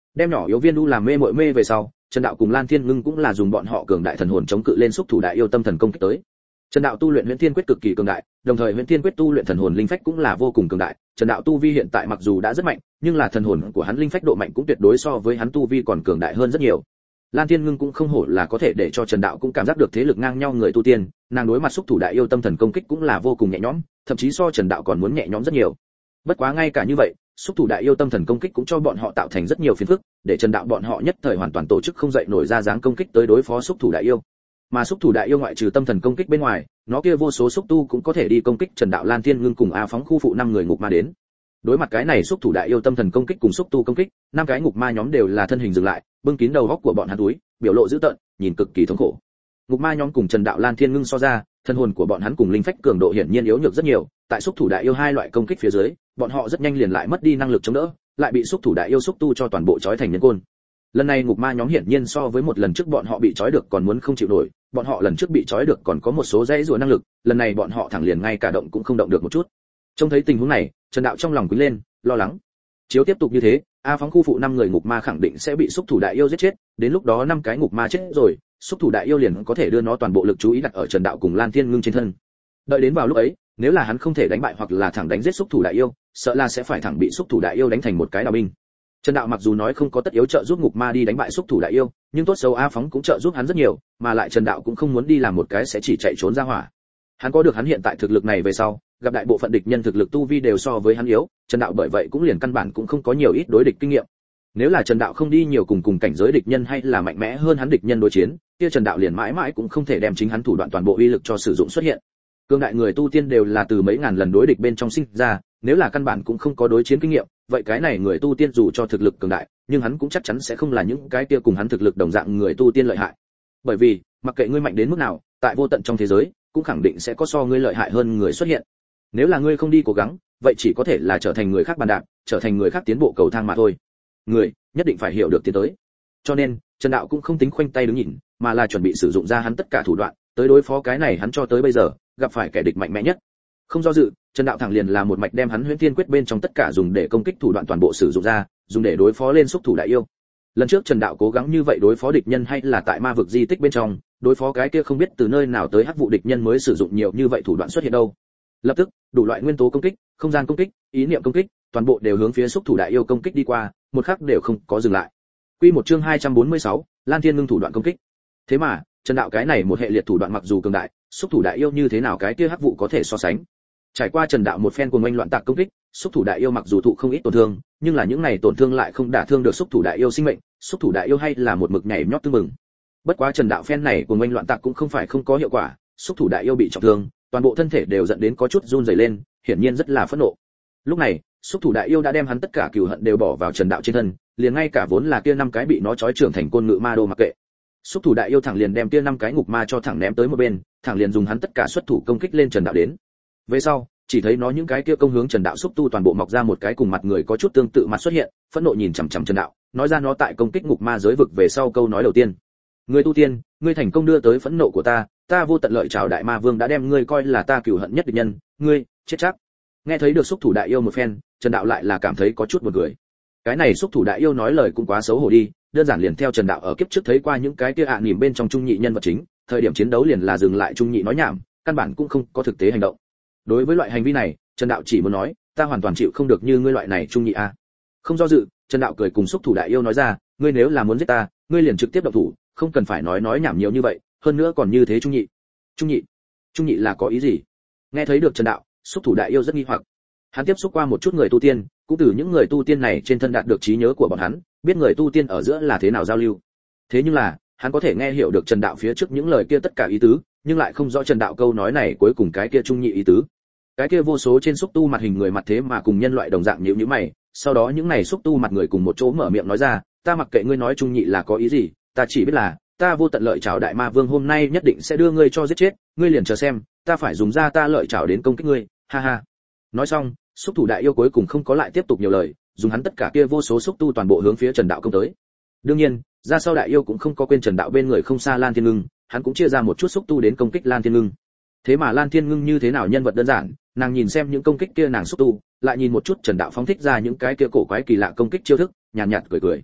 Đem nhỏ yếu viên đu làm mê mội mê về sau, Trần Đạo cùng Lan Thiên Ngưng cũng là dùng bọn họ cường đại thần hồn chống cự lên xúc thủ đại yêu tâm thần công kích tới. Trần Đạo tu luyện Huyễn Thiên Quyết cực kỳ cường đại, đồng thời Huyễn Thiên Quyết tu luyện thần hồn linh phách cũng là vô cùng cường đại. Trần Đạo tu vi hiện tại mặc dù đã rất mạnh, nhưng là thần hồn của hắn linh phách độ mạnh cũng tuyệt đối so với hắn tu vi còn cường đại hơn rất nhiều. Lan Thiên Ngưng cũng không hổ là có thể để cho Trần Đạo cũng cảm giác được thế lực ngang nhau người tu tiên, nàng đối mặt xúc thủ đại yêu tâm thần công kích cũng là vô cùng nhẹ nhõm, thậm chí so Trần Đạo còn muốn nhẹ nhõm rất nhiều. Bất quá ngay cả như vậy, xúc thủ đại yêu tâm thần công kích cũng cho bọn họ tạo thành rất nhiều phiền phức, để Trần Đạo bọn họ nhất thời hoàn toàn tổ chức không dậy nổi ra dáng công kích tới đối phó xúc thủ đại yêu. Mà xúc thủ đại yêu ngoại trừ tâm thần công kích bên ngoài, nó kia vô số xúc tu cũng có thể đi công kích Trần Đạo, Lan Thiên Ngưng cùng A Phóng khu phụ 5 người ngục ma đến. Đối mặt cái này xúc thủ đại yêu tâm thần công kích cùng xúc tu công kích, 5 cái ngục ma nhóm đều là thân hình dừng lại, bưng kín đầu góc của bọn hắn túi, biểu lộ dữ tợn, nhìn cực kỳ thống khổ. Ngục ma nhóm cùng Trần Đạo, Lan Thiên Ngưng so ra, thân hồn của bọn hắn cùng linh phách cường độ hiển nhiên yếu nhược rất nhiều, tại xúc thủ đại yêu hai loại công kích phía dưới, bọn họ rất nhanh liền lại mất đi năng lực chống đỡ, lại bị xúc thủ đại yêu xúc tu cho toàn bộ trói thành nhân côn. Lần này ngục ma nhóm hiển nhiên so với một lần trước bọn họ bị trói được còn muốn không chịu nổi, bọn họ lần trước bị trói được còn có một số dãy rủa năng lực, lần này bọn họ thẳng liền ngay cả động cũng không động được một chút. Trông thấy tình huống này, Trần Đạo trong lòng quý lên, lo lắng. Chiếu tiếp tục như thế, A Phóng khu phụ 5 người ngục ma khẳng định sẽ bị xúc thủ đại yêu giết chết, đến lúc đó 5 cái ngục ma chết rồi, xúc thủ đại yêu liền có thể đưa nó toàn bộ lực chú ý đặt ở Trần Đạo cùng Lan Thiên Ngưng trên thân. Đợi đến vào lúc ấy, nếu là hắn không thể đánh bại hoặc là thẳng đánh giết xúc thủ đại yêu, sợ là sẽ phải thẳng bị xúc thủ đại yêu đánh thành một cái đào binh. Trần Đạo mặc dù nói không có tất yếu trợ giúp ngục ma đi đánh bại xúc thủ đại yêu, nhưng tốt xấu A Phóng cũng trợ giúp hắn rất nhiều, mà lại Trần Đạo cũng không muốn đi làm một cái sẽ chỉ chạy trốn ra hỏa. Hắn có được hắn hiện tại thực lực này về sau, gặp đại bộ phận địch nhân thực lực tu vi đều so với hắn yếu, Trần Đạo bởi vậy cũng liền căn bản cũng không có nhiều ít đối địch kinh nghiệm. Nếu là Trần Đạo không đi nhiều cùng cảnh giới địch nhân hay là mạnh mẽ hơn hắn địch nhân đối chiến, kia Trần Đạo liền mãi mãi cũng không thể đem chính hắn thủ đoạn toàn bộ uy lực cho sử dụng xuất hiện. Cương đại người tu tiên đều là từ mấy ngàn lần đối địch bên trong sinh ra, nếu là căn bản cũng không có đối chiến kinh nghiệm, vậy cái này người tu tiên dù cho thực lực cường đại, nhưng hắn cũng chắc chắn sẽ không là những cái kia cùng hắn thực lực đồng dạng người tu tiên lợi hại. Bởi vì, mặc kệ ngươi mạnh đến mức nào, tại vô tận trong thế giới, cũng khẳng định sẽ có so ngươi lợi hại hơn người xuất hiện. Nếu là ngươi không đi cố gắng, vậy chỉ có thể là trở thành người khác bàn đạp, trở thành người khác tiến bộ cầu thang mà thôi. Người nhất định phải hiểu được tiến tới. Cho nên, Trần Đạo cũng không tính khoanh tay đứng nhìn, mà là chuẩn bị sử dụng ra hắn tất cả thủ đoạn, tới đối phó cái này hắn cho tới bây giờ gặp phải kẻ địch mạnh mẽ nhất. Không do dự, Trần Đạo thẳng liền là một mạch đem hắn Huyễn Thiên Quyết bên trong tất cả dùng để công kích thủ đoạn toàn bộ sử dụng ra, dùng để đối phó lên xúc thủ đại yêu. Lần trước Trần Đạo cố gắng như vậy đối phó địch nhân hay là tại ma vực di tích bên trong, đối phó cái kia không biết từ nơi nào tới hắc vụ địch nhân mới sử dụng nhiều như vậy thủ đoạn xuất hiện đâu. Lập tức, đủ loại nguyên tố công kích, không gian công kích, ý niệm công kích, toàn bộ đều hướng phía xúc thủ đại yêu công kích đi qua, một khắc đều không có dừng lại. Quy một chương 246, Lan Thiên Ngưng thủ đoạn công kích. Thế mà, Trần Đạo cái này một hệ liệt thủ đoạn mặc dù cường đại, xúc thủ đại yêu như thế nào cái kia hắc vụ có thể so sánh. Trải qua Trần Đạo một phen cuồng oanh loạn tạc công kích, xúc thủ đại yêu mặc dù thụ không ít tổn thương, nhưng là những này tổn thương lại không đả thương được xúc thủ đại yêu sinh mệnh, xúc thủ đại yêu hay là một mực nhảy nhót tưng mừng. Bất quá Trần Đạo phen này cuồng oanh loạn tạc cũng không phải không có hiệu quả, xúc thủ đại yêu bị trọng thương, toàn bộ thân thể đều dẫn đến có chút run rẩy lên, hiển nhiên rất là phẫn nộ. Lúc này, xúc thủ đại yêu đã đem hắn tất cả cừu hận đều bỏ vào Trần Đạo trên thân, liền ngay cả vốn là kia 5 cái bị nó trói trưởng thành côn ngự ma đô mặc kệ. Xúc thủ đại yêu thẳng liền đem kia 5 cái ngục ma cho thẳng ném tới một bên, thẳng liền dùng hắn tất cả xuất thủ công kích lên Trần Đạo đến. Về sau, chỉ thấy nó những cái kia công hướng Trần Đạo xúc tu toàn bộ mọc ra một cái cùng mặt người có chút tương tự mặt xuất hiện, phẫn nộ nhìn chằm chằm Trần Đạo, nói ra nó tại công kích ngục ma giới vực về sau câu nói đầu tiên. Người tu tiên, ngươi thành công đưa tới phẫn nộ của ta, ta vô tận lợi chào đại ma vương đã đem ngươi coi là ta cừu hận nhất địch nhân, ngươi chết chắc. Nghe thấy được xúc thủ đại yêu một phen, Trần Đạo lại là cảm thấy có chút buồn cười. Cái này xúc thủ đại yêu nói lời cũng quá xấu hổ đi, đơn giản liền theo Trần Đạo ở kiếp trước thấy qua những cái kia nỉm bên trong trung nhị nhân vật chính, thời điểm chiến đấu liền là dừng lại trung nhị nói nhảm, căn bản cũng không có thực tế hành động. Đối với loại hành vi này, Trần Đạo chỉ muốn nói, ta hoàn toàn chịu không được như ngươi loại này trung nhị a. Không do dự, Trần Đạo cười cùng xúc thủ đại yêu nói ra, ngươi nếu là muốn giết ta, ngươi liền trực tiếp động thủ, không cần phải nói nhảm nhiều như vậy, hơn nữa còn như thế trung nhị. Trung nhị là có ý gì? Nghe thấy được Trần Đạo, xúc thủ đại yêu rất nghi hoặc. Hắn tiếp xúc qua một chút người tu tiên, cũng từ những người tu tiên này trên thân đạt được trí nhớ của bọn hắn, biết người tu tiên ở giữa là thế nào giao lưu. Thế nhưng là, hắn có thể nghe hiểu được Trần Đạo phía trước những lời kia tất cả ý tứ, nhưng lại không rõ Trần Đạo câu nói này cuối cùng cái kia trung nhị ý tứ. Cái kia vô số trên xúc tu mặt hình người mặt thế mà cùng nhân loại đồng dạng nhíu nhíu mày, sau đó những này xúc tu mặt người cùng một chỗ mở miệng nói ra, ta mặc kệ ngươi nói trung nhị là có ý gì, ta chỉ biết là, ta vô tận lợi chảo đại ma vương hôm nay nhất định sẽ đưa ngươi cho giết chết, ngươi liền chờ xem, ta phải dùng ra ta lợi chảo đến công kích ngươi, ha ha. Nói xong, xúc thủ đại yêu cuối cùng không có lại tiếp tục nhiều lời, dùng hắn tất cả kia vô số xúc tu toàn bộ hướng phía Trần Đạo công tới. Đương nhiên, ra sau đại yêu cũng không có quên Trần Đạo bên người không xa Lan Thiên Ngưng, hắn cũng chia ra một chút xúc tu đến công kích Lan Thiên Ngưng. Thế mà Lan Thiên Ngưng như thế nào nhân vật đơn giản, nàng nhìn xem những công kích kia nàng xúc tu, lại nhìn một chút Trần Đạo phóng thích ra những cái kia cổ quái kỳ lạ công kích chiêu thức, nhàn nhạt cười cười.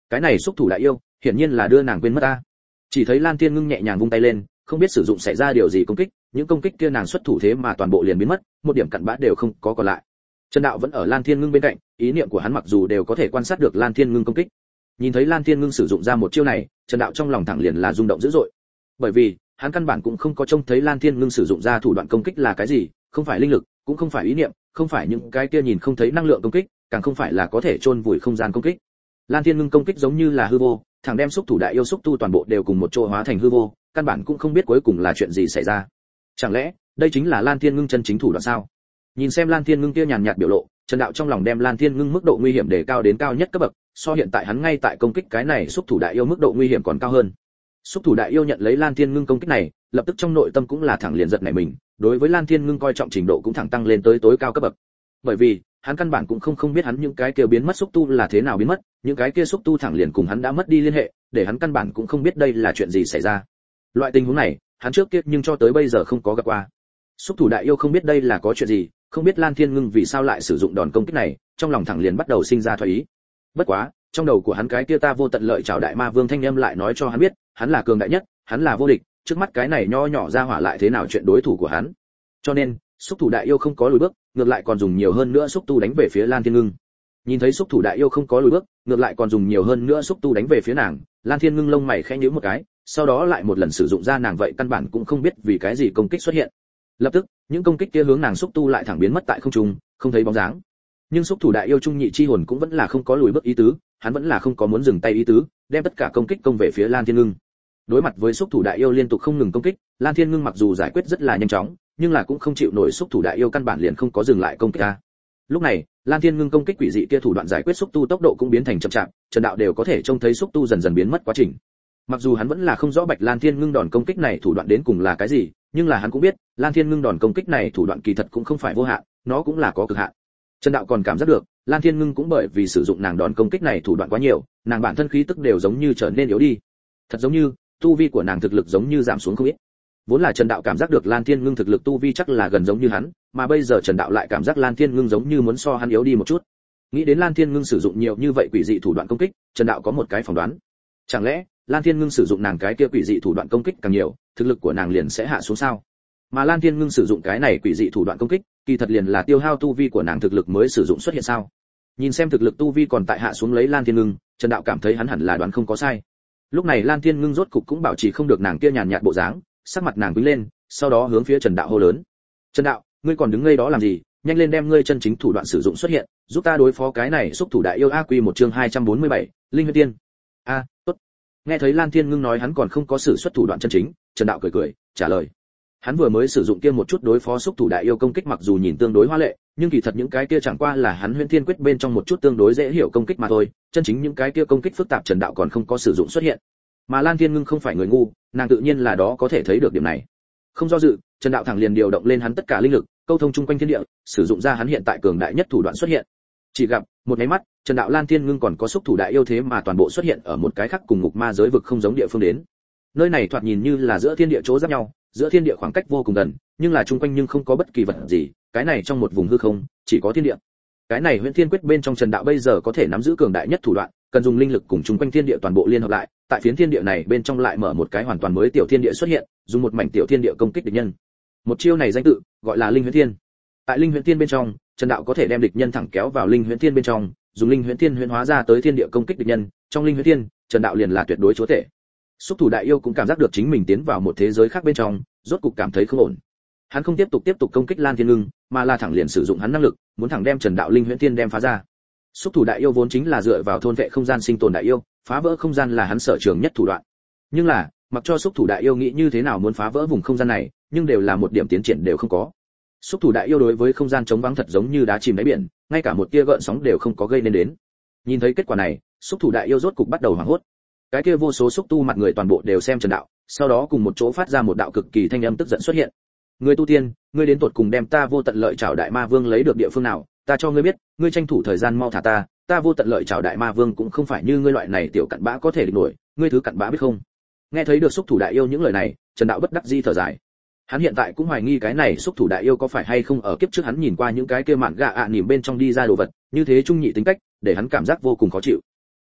Cái này xúc thủ đại yêu hiển nhiên là đưa nàng quên mất ta. Chỉ thấy Lan Thiên Ngưng nhẹ nhàng vung tay lên, không biết sử dụng xảy ra điều gì công kích, những công kích kia nàng xuất thủ thế mà toàn bộ liền biến mất, một điểm cặn bã đều không có còn lại. Trần Đạo vẫn ở Lan Thiên Ngưng bên cạnh, ý niệm của hắn mặc dù đều có thể quan sát được Lan Thiên Ngưng công kích. Nhìn thấy Lan Thiên Ngưng sử dụng ra một chiêu này, Trần Đạo trong lòng thẳng liền là rung động dữ dội. Bởi vì, hắn căn bản cũng không có trông thấy Lan Thiên Ngưng sử dụng ra thủ đoạn công kích là cái gì, không phải linh lực, cũng không phải ý niệm, không phải những cái kia nhìn không thấy năng lượng công kích, càng không phải là có thể chôn vùi không gian công kích. Lan Thiên Ngưng công kích giống như là hư vô, thẳng đem xúc thủ đại yêu xúc tu toàn bộ đều cùng một chỗ hóa thành hư vô, căn bản cũng không biết cuối cùng là chuyện gì xảy ra. Chẳng lẽ, đây chính là Lan Thiên Ngưng chân chính thủ đoạn sao? Nhìn xem Lan Thiên Ngưng kia nhàn nhạt biểu lộ, Trần Đạo trong lòng đem Lan Thiên Ngưng mức độ nguy hiểm đề cao đến cao nhất cấp bậc, so hiện tại hắn ngay tại công kích cái này xúc thủ đại yêu mức độ nguy hiểm còn cao hơn. Xúc thủ đại yêu nhận lấy Lan Thiên Ngưng công kích này, lập tức trong nội tâm cũng là thẳng liền giật nảy mình, đối với Lan Thiên Ngưng coi trọng trình độ cũng thẳng tăng lên tới tối cao cấp bậc. Bởi vì, hắn căn bản cũng không biết hắn những cái kia biến mất xúc tu là thế nào biến mất, những cái kia xúc tu thẳng liền cùng hắn đã mất đi liên hệ, để hắn căn bản cũng không biết đây là chuyện gì xảy ra. Loại tình huống này, hắn trước kia nhưng cho tới bây giờ không có gặp qua. Xúc thủ đại yêu không biết đây là có chuyện gì, không biết Lan Thiên Ngưng vì sao lại sử dụng đòn công kích này, trong lòng thẳng liền bắt đầu sinh ra thoái ý. Bất quá, trong đầu của hắn cái kia ta vô tận lợi chào đại ma vương thanh âm lại nói cho hắn biết, hắn là cường đại nhất, hắn là vô địch, trước mắt cái này nho nhỏ ra hỏa lại thế nào chuyện đối thủ của hắn. Cho nên, xúc thủ đại yêu không có lùi bước, ngược lại còn dùng nhiều hơn nữa xúc tu đánh về phía Lan Thiên Ngưng. Nhìn thấy xúc thủ đại yêu không có lùi bước, ngược lại còn dùng nhiều hơn nữa xúc tu đánh về phía nàng, Lan Thiên Ngưng lông mày khẽ nhíu một cái, sau đó lại một lần sử dụng ra nàng vậy căn bản cũng không biết vì cái gì công kích xuất hiện. Lập tức, những công kích kia hướng nàng xúc tu lại thẳng biến mất tại không trung, không thấy bóng dáng. Nhưng xúc thủ đại yêu trung nhị chi hồn cũng vẫn là không có lùi bước ý tứ, hắn vẫn là không có muốn dừng tay ý tứ, đem tất cả công kích công về phía Lan Thiên Ngưng. Đối mặt với xúc thủ đại yêu liên tục không ngừng công kích, Lan Thiên Ngưng mặc dù giải quyết rất là nhanh chóng, nhưng là cũng không chịu nổi xúc thủ đại yêu căn bản liền không có dừng lại công kích ra. Lúc này, Lan Thiên Ngưng công kích quỷ dị kia thủ đoạn giải quyết xúc tu tốc độ cũng biến thành chậm chạp, Trần Đạo đều có thể trông thấy xúc tu dần dần biến mất quá trình. Mặc dù hắn vẫn là không rõ Bạch Lan Thiên Ngưng đòn công kích này thủ đoạn đến cùng là cái gì, nhưng là hắn cũng biết, Lan Thiên Ngưng đòn công kích này thủ đoạn kỳ thật cũng không phải vô hạn, nó cũng là có cực hạn. Trần Đạo còn cảm giác được, Lan Thiên Ngưng cũng bởi vì sử dụng nàng đòn công kích này thủ đoạn quá nhiều, nàng bản thân khí tức đều giống như trở nên yếu đi. Thật giống như, tu vi của nàng thực lực giống như giảm xuống không ít. Vốn là Trần Đạo cảm giác được Lan Thiên Ngưng thực lực tu vi chắc là gần giống như hắn, mà bây giờ Trần Đạo lại cảm giác Lan Thiên Ngưng giống như muốn so hắn yếu đi một chút. Nghĩ đến Lan Thiên Ngưng sử dụng nhiều như vậy quỷ dị thủ đoạn công kích, Trần Đạo có một cái phỏng đoán. Chẳng lẽ, Lan Thiên Ngưng sử dụng nàng cái kia quỷ dị thủ đoạn công kích càng nhiều, thực lực của nàng liền sẽ hạ xuống sao? Mà Lan Thiên Ngưng sử dụng cái này quỷ dị thủ đoạn công kích, kỳ thật liền là tiêu hao tu vi của nàng thực lực mới sử dụng xuất hiện sao? Nhìn xem thực lực tu vi còn tại hạ xuống lấy Lan Thiên Ngưng, Trần Đạo cảm thấy hắn hẳn là đoán không có sai. Lúc này Lan Thiên Ngưng rốt cục cũng bảo trì không được nàng kia nhàn nhạt bộ dáng, sắc mặt nàng quýnh lên, sau đó hướng phía Trần Đạo hô lớn: "Trần Đạo, ngươi còn đứng ngây đó làm gì? Nhanh lên đem ngươi chân chính thủ đoạn sử dụng xuất hiện, giúp ta đối phó cái này xúc thủ đại yêu." Quy một chương 247, Linh Huyết Tiên. Tốt. Nghe thấy Lan Thiên Ngưng nói hắn còn không có sử xuất thủ đoạn chân chính, Trần Đạo cười cười, trả lời. Hắn vừa mới sử dụng kia một chút đối phó xúc thủ đại yêu công kích mặc dù nhìn tương đối hoa lệ, nhưng kỳ thật những cái kia chẳng qua là hắn Huyễn Thiên Quyết bên trong một chút tương đối dễ hiểu công kích mà thôi, chân chính những cái kia công kích phức tạp Trần Đạo còn không có sử dụng xuất hiện. Mà Lan Thiên Ngưng không phải người ngu, nàng tự nhiên là đó có thể thấy được điểm này. Không do dự, Trần Đạo thẳng liền điều động lên hắn tất cả linh lực, câu thông chung quanh thiên địa, sử dụng ra hắn hiện tại cường đại nhất thủ đoạn xuất hiện. Chỉ gặp, một cái mắt, Trần Đạo Lan Thiên Ngưng còn có xúc thủ đại yêu thế mà toàn bộ xuất hiện ở một cái khác cùng ngục ma giới vực không giống địa phương đến. Nơi này thoạt nhìn như là giữa thiên địa chỗ giáp nhau, giữa thiên địa khoảng cách vô cùng gần, nhưng là chung quanh nhưng không có bất kỳ vật gì, cái này trong một vùng hư không, chỉ có thiên địa. Cái này Huyễn Thiên Quyết bên trong Trần Đạo bây giờ có thể nắm giữ cường đại nhất thủ đoạn, cần dùng linh lực cùng chung quanh thiên địa toàn bộ liên hợp lại, tại phiến thiên địa này bên trong lại mở một cái hoàn toàn mới tiểu thiên địa xuất hiện, dùng một mảnh tiểu thiên địa công kích địch nhân. Một chiêu này danh tự gọi là Linh Huyễn Thiên. Tại Linh Huyễn Thiên bên trong, Trần Đạo có thể đem địch nhân thẳng kéo vào Linh Huyễn Thiên bên trong, dùng Linh Huyễn Thiên huyễn hóa ra tới thiên địa công kích địch nhân, trong Linh Huyễn Thiên, Trần Đạo liền là tuyệt đối chúa tể. Xúc thủ đại yêu cũng cảm giác được chính mình tiến vào một thế giới khác bên trong, rốt cục cảm thấy không ổn. Hắn không tiếp tục công kích Lan Thiên Ngưng, mà là thẳng liền sử dụng hắn năng lực, muốn thẳng đem Trần Đạo Linh Huyễn Thiên đem phá ra. Xúc thủ đại yêu vốn chính là dựa vào thôn vệ không gian sinh tồn đại yêu, phá vỡ không gian là hắn sở trường nhất thủ đoạn. Nhưng là, mặc cho xúc thủ đại yêu nghĩ như thế nào muốn phá vỡ vùng không gian này, nhưng đều là một điểm tiến triển đều không có. Xúc thủ đại yêu đối với không gian trống vắng thật giống như đá chìm đáy biển, ngay cả một tia gợn sóng đều không có gây nên đến. Nhìn thấy kết quả này, xúc thủ đại yêu rốt cục bắt đầu hoảng hốt. Cái kia vô số xúc tu mặt người toàn bộ đều xem Trần Đạo, sau đó cùng một chỗ phát ra một đạo cực kỳ thanh âm tức giận xuất hiện. Ngươi tu tiên, ngươi đến tột cùng đem ta vô tận lợi chảo đại ma vương lấy được địa phương nào? Ta cho ngươi biết, ngươi tranh thủ thời gian mau thả ta, ta vô tận lợi chảo đại ma vương cũng không phải như ngươi loại này tiểu cặn bã có thể địch nổi, ngươi thứ cặn bã biết không? Nghe thấy được xúc thủ đại yêu những lời này, Trần Đạo bất đắc dĩ thở dài. Hắn hiện tại cũng hoài nghi cái này xúc thủ đại yêu có phải hay không ở kiếp trước hắn nhìn qua những cái kia mạn gạ nỉm bên trong đi ra đồ vật, như thế trung nhị tính cách, để hắn cảm giác vô cùng khó chịu.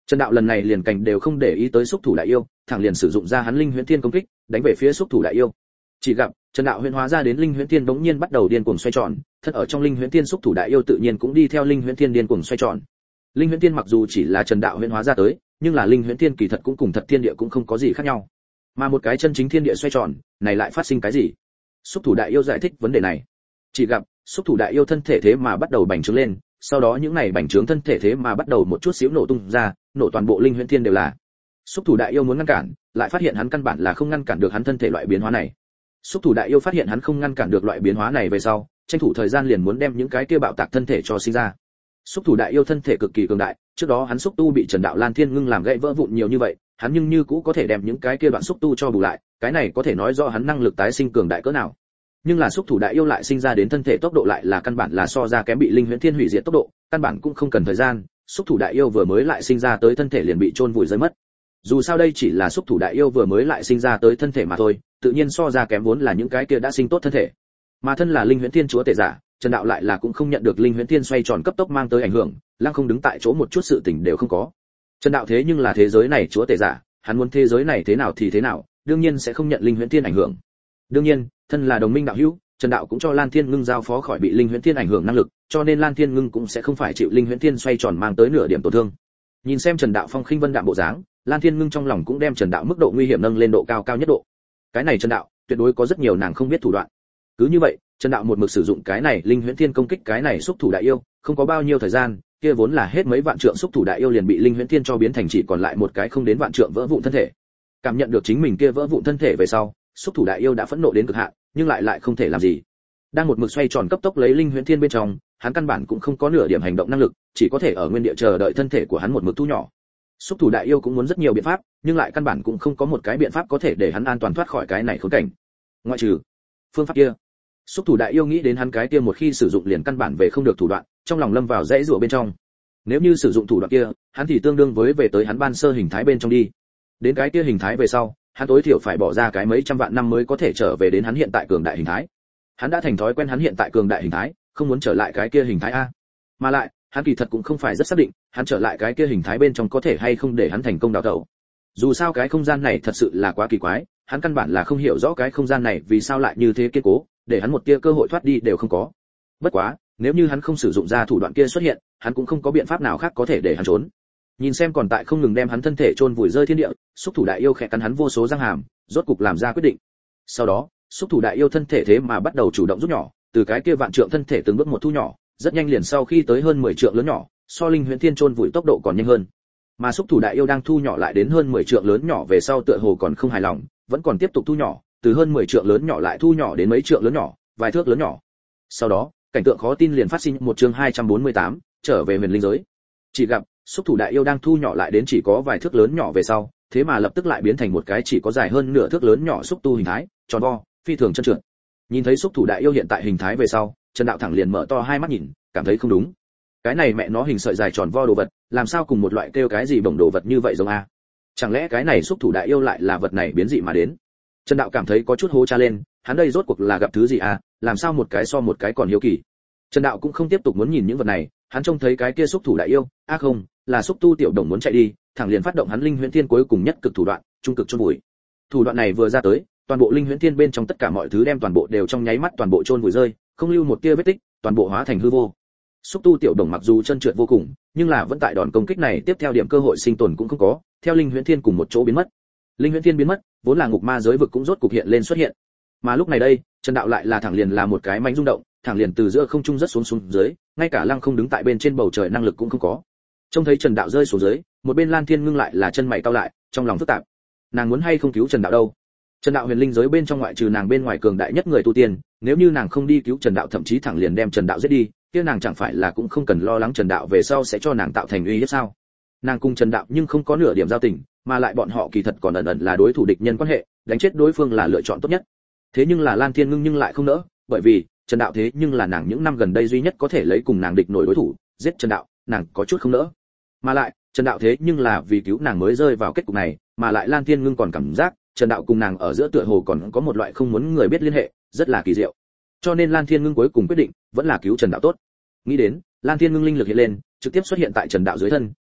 Trần Đạo lần này liền cảnh đều không để ý tới xúc thủ đại yêu, thẳng liền sử dụng ra hắn linh huyễn thiên công kích, đánh về phía xúc thủ đại yêu. Chỉ gặp Trần Đạo huyễn hóa ra đến linh huyễn thiên bỗng nhiên bắt đầu điên cuồng xoay tròn, thân ở trong linh huyễn thiên xúc thủ đại yêu tự nhiên cũng đi theo linh huyễn thiên điên cuồng xoay tròn. Linh huyễn thiên mặc dù chỉ là Trần Đạo huyễn hóa ra tới, nhưng là linh huyễn thiên kỳ thật cũng cùng thật thiên địa cũng không có gì khác nhau. Mà một cái chân chính thiên địa xoay tròn, này lại phát sinh cái gì? Xúc thủ đại yêu giải thích vấn đề này. Chỉ gặp xúc thủ đại yêu thân thể thế mà bắt đầu bành trướng lên, sau đó những này bành trướng thân thể thế mà bắt đầu một chút xíu nổ tung ra, nổ toàn bộ linh huyễn thiên đều là. Xúc thủ đại yêu muốn ngăn cản, lại phát hiện hắn căn bản là không ngăn cản được hắn thân thể loại biến hóa này. Xúc thủ đại yêu phát hiện hắn không ngăn cản được loại biến hóa này về sau, tranh thủ thời gian liền muốn đem những cái kia bạo tạc thân thể cho sinh ra. Xúc thủ đại yêu thân thể cực kỳ cường đại, trước đó hắn xúc tu bị Trần Đạo Lan Thiên Ngưng làm gãy vỡ vụn nhiều như vậy, hắn nhưng như cũ có thể đem những cái kia đoạn xúc tu cho bù lại, cái này có thể nói rõ hắn năng lực tái sinh cường đại cỡ nào. Nhưng là xúc thủ đại yêu lại sinh ra đến thân thể tốc độ lại là căn bản là so ra kém bị linh huyễn thiên hủy diệt tốc độ, căn bản cũng không cần thời gian, xúc thủ đại yêu vừa mới lại sinh ra tới thân thể liền bị chôn vùi rơi mất. Dù sao đây chỉ là xúc thủ đại yêu vừa mới lại sinh ra tới thân thể mà thôi, tự nhiên so ra kém vốn là những cái kia đã sinh tốt thân thể. Mà thân là linh huyễn thiên chúa tể giả, Trần Đạo lại là cũng không nhận được linh huyễn thiên xoay tròn cấp tốc mang tới ảnh hưởng, lăng không đứng tại chỗ một chút sự tình đều không có. Trần Đạo thế nhưng là thế giới này chúa tể giả, hắn muốn thế giới này thế nào thì thế nào, đương nhiên sẽ không nhận linh huyễn thiên ảnh hưởng. Đương nhiên, thân là đồng minh đạo hữu, Trần Đạo cũng cho Lan Thiên Ngưng giao phó khỏi bị linh huyễn thiên ảnh hưởng năng lực, cho nên Lan Thiên Ngưng cũng sẽ không phải chịu linh huyễn thiên xoay tròn mang tới nửa điểm tổn thương. Nhìn xem Trần Đạo phong khinh vân đạm bộ dáng, Lan Thiên Ngưng trong lòng cũng đem Trần Đạo mức độ nguy hiểm nâng lên độ cao nhất độ. Cái này Trần Đạo, tuyệt đối có rất nhiều nàng không biết thủ đoạn. Cứ như vậy, Trần Đạo một mực sử dụng cái này linh huyễn thiên công kích cái này xúc thủ đại yêu, không có bao nhiêu thời gian, kia vốn là hết mấy vạn trượng xúc thủ đại yêu liền bị linh huyễn thiên cho biến thành chỉ còn lại một cái không đến vạn trượng vỡ vụn thân thể. Cảm nhận được chính mình kia vỡ vụn thân thể về sau, xúc thủ đại yêu đã phẫn nộ đến cực hạn, nhưng lại không thể làm gì. Đang một mực xoay tròn cấp tốc lấy linh huyễn thiên bên trong, hắn căn bản cũng không có nửa điểm hành động năng lực, chỉ có thể ở nguyên địa chờ đợi thân thể của hắn một mực thu nhỏ. Xúc thủ đại yêu cũng muốn rất nhiều biện pháp, nhưng lại căn bản cũng không có một cái biện pháp có thể để hắn an toàn thoát khỏi cái này khốn cảnh. Ngoại trừ phương pháp kia. Xúc thủ đại yêu nghĩ đến hắn cái kia một khi sử dụng liền căn bản về không được thủ đoạn, trong lòng lâm vào dãy rủa bên trong. Nếu như sử dụng thủ đoạn kia, hắn thì tương đương với về tới hắn ban sơ hình thái bên trong đi. Đến cái kia hình thái về sau, hắn tối thiểu phải bỏ ra cái mấy trăm vạn năm mới có thể trở về đến hắn hiện tại cường đại hình thái. Hắn đã thành thói quen hắn hiện tại cường đại hình thái, không muốn trở lại cái kia hình thái a. Mà lại, hắn kỳ thật cũng không phải rất xác định, hắn trở lại cái kia hình thái bên trong có thể hay không để hắn thành công đào tẩu. Dù sao cái không gian này thật sự là quá kỳ quái, hắn căn bản là không hiểu rõ cái không gian này vì sao lại như thế kiên cố, để hắn một tia cơ hội thoát đi đều không có. Bất quá, nếu như hắn không sử dụng ra thủ đoạn kia xuất hiện, hắn cũng không có biện pháp nào khác có thể để hắn trốn. Nhìn xem còn tại không ngừng đem hắn thân thể chôn vùi rơi thiên địa, xúc thủ đại yêu khẽ cắn hắn vô số răng hàm, rốt cục làm ra quyết định. Sau đó, xúc thủ đại yêu thân thể thế mà bắt đầu chủ động rút nhỏ, từ cái kia vạn trượng thân thể từng bước một thu nhỏ, rất nhanh liền sau khi tới hơn 10 trượng lớn nhỏ, so linh huyễn thiên chôn vùi tốc độ còn nhanh hơn. Mà xúc thủ đại yêu đang thu nhỏ lại đến hơn 10 trượng lớn nhỏ về sau tựa hồ còn không hài lòng, vẫn còn tiếp tục thu nhỏ, từ hơn 10 trượng lớn nhỏ lại thu nhỏ đến mấy trượng lớn nhỏ, vài thước lớn nhỏ. Sau đó, cảnh tượng khó tin liền phát sinh, một chương 248, trở về huyền linh giới. Chỉ gặp, xúc thủ đại yêu đang thu nhỏ lại đến chỉ có vài thước lớn nhỏ về sau, thế mà lập tức lại biến thành một cái chỉ có dài hơn nửa thước lớn nhỏ xúc tu hình thái, tròn vo, phi thường chân trượt. Nhìn thấy xúc thủ đại yêu hiện tại hình thái về sau, Trần Đạo thẳng liền mở to hai mắt nhìn, cảm thấy không đúng. Cái này mẹ nó hình sợi dài tròn vo đồ vật, làm sao cùng một loại kêu cái gì bổng đồ vật như vậy giống a? Chẳng lẽ cái này xúc thủ đại yêu lại là vật này biến dị mà đến? Trần Đạo cảm thấy có chút hố cha lên, hắn đây rốt cuộc là gặp thứ gì à, làm sao một cái so một cái còn hiếu kỳ. Trần Đạo cũng không tiếp tục muốn nhìn những vật này, hắn trông thấy cái kia xúc thủ đại yêu, không, là xúc tu tiểu đồng muốn chạy đi, thẳng liền phát động hắn linh huyễn thiên cuối cùng nhất cực thủ đoạn, trung cực chôn vùi. Thủ đoạn này vừa ra tới, toàn bộ linh huyễn thiên bên trong tất cả mọi thứ đem toàn bộ đều trong nháy mắt toàn bộ chôn vùi rơi, không lưu một tia vết tích, toàn bộ hóa thành hư vô. Xúc tu tiểu đồng mặc dù chân trượt vô cùng, nhưng là vẫn tại đòn công kích này tiếp theo điểm cơ hội sinh tồn cũng không có, theo linh huyễn thiên cùng một chỗ biến mất. Linh huyễn thiên biến mất, vốn là ngục ma giới vực cũng rốt cục hiện lên xuất hiện. Mà lúc này đây, Trần Đạo lại là thẳng liền là một cái mánh rung động, thẳng liền từ giữa không trung rất xuống dưới, ngay cả lăng không đứng tại bên trên bầu trời năng lực cũng không có. Trông thấy Trần Đạo rơi xuống dưới, một bên Lan Thiên Ngưng lại là chân mày cau lại, trong lòng phức tạp. Nàng muốn hay không cứu Trần Đạo đâu? Trần Đạo huyền linh giới bên trong ngoại trừ nàng bên ngoài cường đại nhất người tu tiên, nếu như nàng không đi cứu Trần Đạo thậm chí thẳng liền đem Trần Đạo giết đi, kia nàng chẳng phải là cũng không cần lo lắng Trần Đạo về sau sẽ cho nàng tạo thành uy hiếp sao? Nàng cùng Trần Đạo nhưng không có nửa điểm giao tình, mà lại bọn họ kỳ thật còn ẩn ẩn là đối thủ địch nhân quan hệ, đánh chết đối phương là lựa chọn tốt nhất. Thế nhưng là Lan Thiên Ngưng nhưng lại không nỡ, bởi vì Trần Đạo thế nhưng là nàng những năm gần đây duy nhất có thể lấy cùng nàng địch nổi đối thủ, giết Trần Đạo, nàng có chút không nỡ. Mà lại, Trần Đạo thế nhưng là vì cứu nàng mới rơi vào kết cục này, mà lại Lan Thiên Ngưng còn cảm giác Trần Đạo cùng nàng ở giữa tựa hồ còn có một loại không muốn người biết liên hệ, rất là kỳ diệu. Cho nên Lan Thiên Ngưng cuối cùng quyết định vẫn là cứu Trần Đạo tốt. Nghĩ đến, Lan Thiên Ngưng linh lực hiện lên, trực tiếp xuất hiện tại Trần Đạo dưới thân,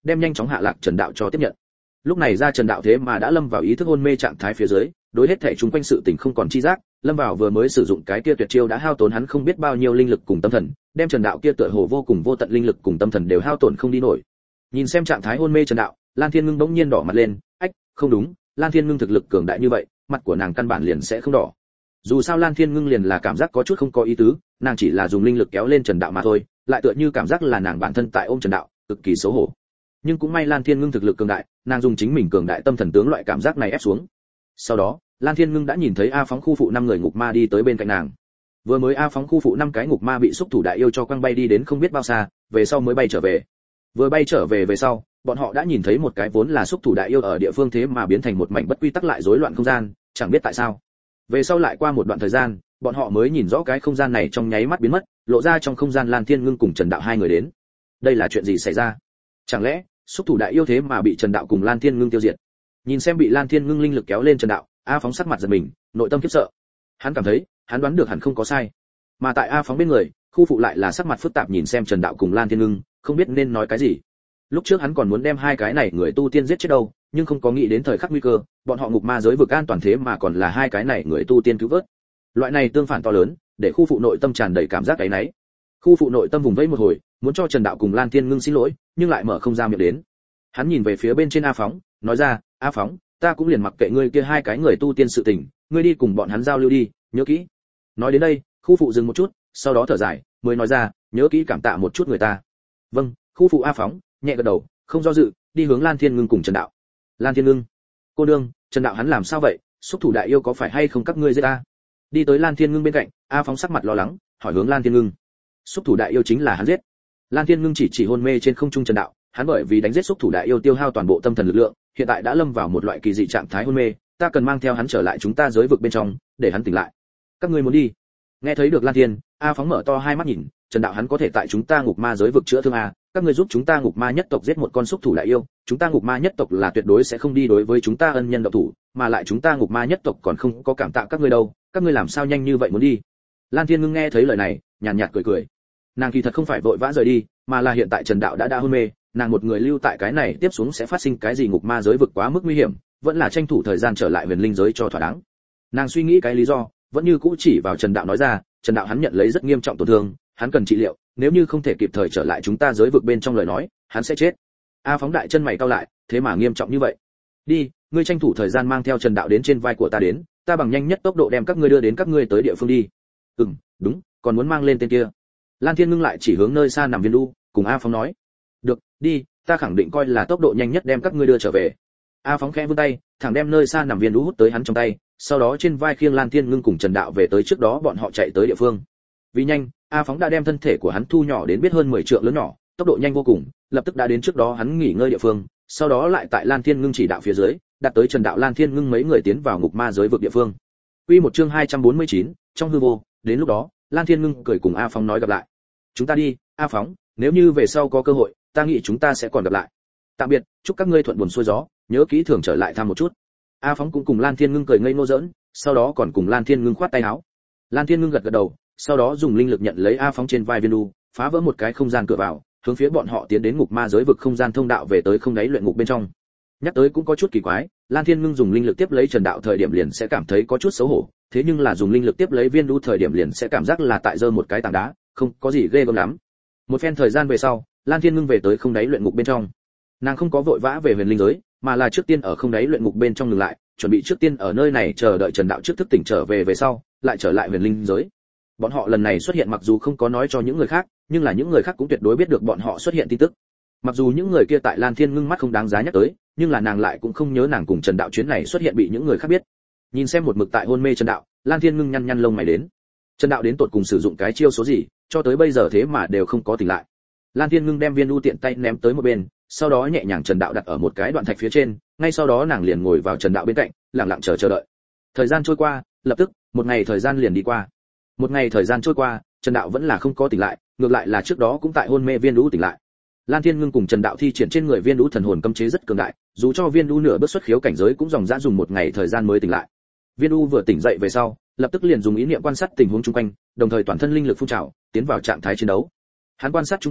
đem nhanh chóng hạ lạc Trần Đạo cho tiếp nhận. Lúc này ra Trần Đạo thế mà đã lâm vào ý thức hôn mê trạng thái phía dưới, đối hết thể chúng quanh sự tình không còn chi giác, lâm vào vừa mới sử dụng cái kia tuyệt chiêu đã hao tốn hắn không biết bao nhiêu linh lực cùng tâm thần, đem Trần Đạo kia tựa hồ vô cùng vô tận linh lực cùng tâm thần đều hao tổn không đi nổi. Nhìn xem trạng thái hôn mê Trần Đạo, Lan Thiên Ngưng bỗng nhiên đỏ mặt lên, ách, không đúng, Lan Thiên Ngưng thực lực cường đại như vậy, mặt của nàng căn bản liền sẽ không đỏ. Dù sao Lan Thiên Ngưng liền là cảm giác có chút không có ý tứ, nàng chỉ là dùng linh lực kéo lên Trần Đạo mà thôi, lại tựa như cảm giác là nàng bản thân tại ôm Trần Đạo, cực kỳ xấu hổ. Nhưng cũng may Lan Thiên Ngưng thực lực cường đại, nàng dùng chính mình cường đại tâm thần tướng loại cảm giác này ép xuống. Sau đó, Lan Thiên Ngưng đã nhìn thấy A Phóng khu phụ 5 người ngục ma đi tới bên cạnh nàng. Vừa mới A Phóng khu phụ 5 cái ngục ma bị xúc thủ đại yêu cho quăng bay đi đến không biết bao xa, về sau mới bay trở về. Vừa bay trở về về sau, bọn họ đã nhìn thấy một cái vốn là xúc thủ đại yêu ở địa phương thế mà biến thành một mảnh bất quy tắc lại rối loạn không gian, chẳng biết tại sao. Về sau lại qua một đoạn thời gian, bọn họ mới nhìn rõ cái không gian này trong nháy mắt biến mất, lộ ra trong không gian Lan Thiên Ngưng cùng Trần Đạo hai người đến. Đây là chuyện gì xảy ra? Chẳng lẽ xúc thủ đại yêu thế mà bị Trần Đạo cùng Lan Thiên Ngưng tiêu diệt? Nhìn xem bị Lan Thiên Ngưng linh lực kéo lên Trần Đạo, A Phóng sắc mặt giật mình, nội tâm khiếp sợ. Hắn cảm thấy, hắn đoán được hẳn không có sai. Mà tại A Phóng bên người, khu phụ lại là sắc mặt phức tạp nhìn xem Trần Đạo cùng Lan Thiên Ngưng, không biết nên nói cái gì. Lúc trước hắn còn muốn đem hai cái này người tu tiên giết chết đâu, nhưng không có nghĩ đến thời khắc nguy cơ, bọn họ ngục ma giới vực an toàn thế mà còn là hai cái này người tu tiên cứu vớt. Loại này tương phản to lớn, để khu phụ nội tâm tràn đầy cảm giác áy náy. Khu phụ nội tâm vùng vẫy một hồi, muốn cho Trần Đạo cùng Lan Thiên Ngưng xin lỗi, nhưng lại mở không ra miệng đến. Hắn nhìn về phía bên trên A Phóng, nói ra, A Phóng, ta cũng liền mặc kệ ngươi kia hai cái người tu tiên sự tình, ngươi đi cùng bọn hắn giao lưu đi, nhớ kỹ. Nói đến đây, khu phụ dừng một chút, sau đó thở dài, mới nói ra, nhớ kỹ cảm tạ một chút người ta. Vâng, khu phụ A Phóng nhẹ gật đầu, không do dự, đi hướng Lan Thiên Ngưng cùng Trần Đạo. Lan Thiên Ngưng, cô đương, Trần Đạo hắn làm sao vậy? Xúc thủ đại yêu có phải hay không các ngươi giết ta? Đi tới Lan Thiên Ngưng bên cạnh, A Phóng sắc mặt lo lắng, hỏi hướng Lan Thiên Ngưng. Xúc thủ đại yêu chính là hắn giết. Lan Thiên Ngưng chỉ hôn mê trên không trung Trần Đạo, hắn bởi vì đánh giết xúc thủ đại yêu tiêu hao toàn bộ tâm thần lực lượng, hiện tại đã lâm vào một loại kỳ dị trạng thái hôn mê, ta cần mang theo hắn trở lại chúng ta giới vực bên trong, để hắn tỉnh lại. Các ngươi muốn đi? Nghe thấy được Lan Thiên, A Phóng mở to hai mắt nhìn, Trần Đạo hắn có thể tại chúng ta ngục ma giới vực chữa thương a, các ngươi giúp chúng ta ngục ma nhất tộc giết một con xúc thủ đại yêu, chúng ta ngục ma nhất tộc là tuyệt đối sẽ không đi đối với chúng ta ân nhân động thủ, mà lại chúng ta ngục ma nhất tộc còn không có cảm tạ các ngươi đâu, các ngươi làm sao nhanh như vậy muốn đi? Lan Thiên Ngưng nghe thấy lời này, nhàn nhạt cười cười. Nàng kỳ thật không phải vội vã rời đi, mà là hiện tại Trần Đạo đã hôn mê, nàng một người lưu tại cái này tiếp xuống sẽ phát sinh cái gì ngục ma giới vực quá mức nguy hiểm, vẫn là tranh thủ thời gian trở lại huyền linh giới cho thỏa đáng. Nàng suy nghĩ cái lý do, vẫn như cũ chỉ vào Trần Đạo nói ra, Trần Đạo hắn nhận lấy rất nghiêm trọng tổn thương, hắn cần trị liệu, nếu như không thể kịp thời trở lại chúng ta giới vực bên trong lời nói, hắn sẽ chết. A Phóng đại chân mày cau lại, thế mà nghiêm trọng như vậy. Đi, ngươi tranh thủ thời gian mang theo Trần Đạo đến trên vai của ta đến, ta bằng nhanh nhất tốc độ đem các ngươi đưa đến các ngươi tới địa phương đi. Đúng, còn muốn mang lên tên kia. Lan Thiên Ngưng lại chỉ hướng nơi xa nằm Viên Du, cùng A Phóng nói. Được, đi, ta khẳng định coi là tốc độ nhanh nhất đem các ngươi đưa trở về. A Phóng khẽ vươn tay, thẳng đem nơi xa nằm Viên Du hút tới hắn trong tay, sau đó trên vai khiêng Lan Thiên Ngưng cùng Trần Đạo về tới trước đó bọn họ chạy tới địa phương. Vì nhanh, A Phóng đã đem thân thể của hắn thu nhỏ đến biết hơn 10 trượng lớn nhỏ, tốc độ nhanh vô cùng, lập tức đã đến trước đó hắn nghỉ ngơi địa phương, sau đó lại tại Lan Thiên Ngưng chỉ đạo phía dưới, đặt tới Trần Đạo Lan Thiên Ngưng mấy người tiến vào ngục ma giới vực địa phương. Quy một chương 249, trong hư vô, đến lúc đó, Lan Thiên Ngưng cười cùng A Phóng nói gặp lại. Chúng ta đi, A Phóng, nếu như về sau có cơ hội, ta nghĩ chúng ta sẽ còn gặp lại. Tạm biệt, chúc các ngươi thuận buồm xuôi gió, nhớ kỹ thường trở lại thăm một chút. A Phóng cũng cùng Lan Thiên Ngưng cười ngây ngô giỡn, sau đó còn cùng Lan Thiên Ngưng khoát tay áo. Lan Thiên Ngưng gật gật đầu, sau đó dùng linh lực nhận lấy A Phóng trên vai Viên Du, phá vỡ một cái không gian cửa vào, hướng phía bọn họ tiến đến ngục ma giới vực không gian thông đạo về tới không đáy luyện ngục bên trong. Nhắc tới cũng có chút kỳ quái, Lan Thiên Ngưng dùng linh lực tiếp lấy Trần Đạo thời điểm liền sẽ cảm thấy có chút xấu hổ, thế nhưng là dùng linh lực tiếp lấy Viên Du thời điểm liền sẽ cảm giác là tại giơ một cái tảng đá, không có gì ghê gớm lắm. Một phen thời gian về sau, Lan Thiên Ngưng về tới không đáy luyện ngục bên trong. Nàng không có vội vã về huyền linh giới, mà là trước tiên ở không đáy luyện ngục bên trong dừng lại, chuẩn bị trước tiên ở nơi này chờ đợi Trần Đạo trước thức tỉnh trở về sau, lại trở lại huyền linh giới. Bọn họ lần này xuất hiện mặc dù không có nói cho những người khác, nhưng là những người khác cũng tuyệt đối biết được bọn họ xuất hiện tin tức. Mặc dù những người kia tại Lan Thiên Ngưng mắt không đáng giá nhắc tới, nhưng là nàng lại cũng không nhớ nàng cùng Trần Đạo chuyến này xuất hiện bị những người khác biết. Nhìn xem một mực tại hôn mê Trần Đạo, Lan Thiên Ngưng nhăn lông mày đến. Trần Đạo đến tột cùng sử dụng cái chiêu số gì, cho tới bây giờ thế mà đều không có tỉnh lại. Lan Thiên Ngưng đem Viên Du tiện tay ném tới một bên, sau đó nhẹ nhàng Trần Đạo đặt ở một cái đoạn thạch phía trên, ngay sau đó nàng liền ngồi vào Trần Đạo bên cạnh, lặng lặng chờ đợi. Thời gian trôi qua, lập tức, một ngày thời gian liền đi qua. Một ngày thời gian trôi qua, Trần Đạo vẫn là không có tỉnh lại, ngược lại là trước đó cũng tại hôn mê Viên Du tỉnh lại. Lan Thiên Ngưng cùng Trần Đạo thi triển trên người Viên Du thần hồn cấm chế rất cường đại, dù cho Viên Du nửa bước xuất khiếu cảnh giới cũng dòng dã dùng một ngày thời gian mới tỉnh lại. Viên Du vừa tỉnh dậy về sau, lập tức liền dùng ý niệm quan sát tình huống xung quanh, đồng thời toàn thân linh lực phun trào, tiến vào trạng thái chiến đấu. Hắn quan sát xung quanh,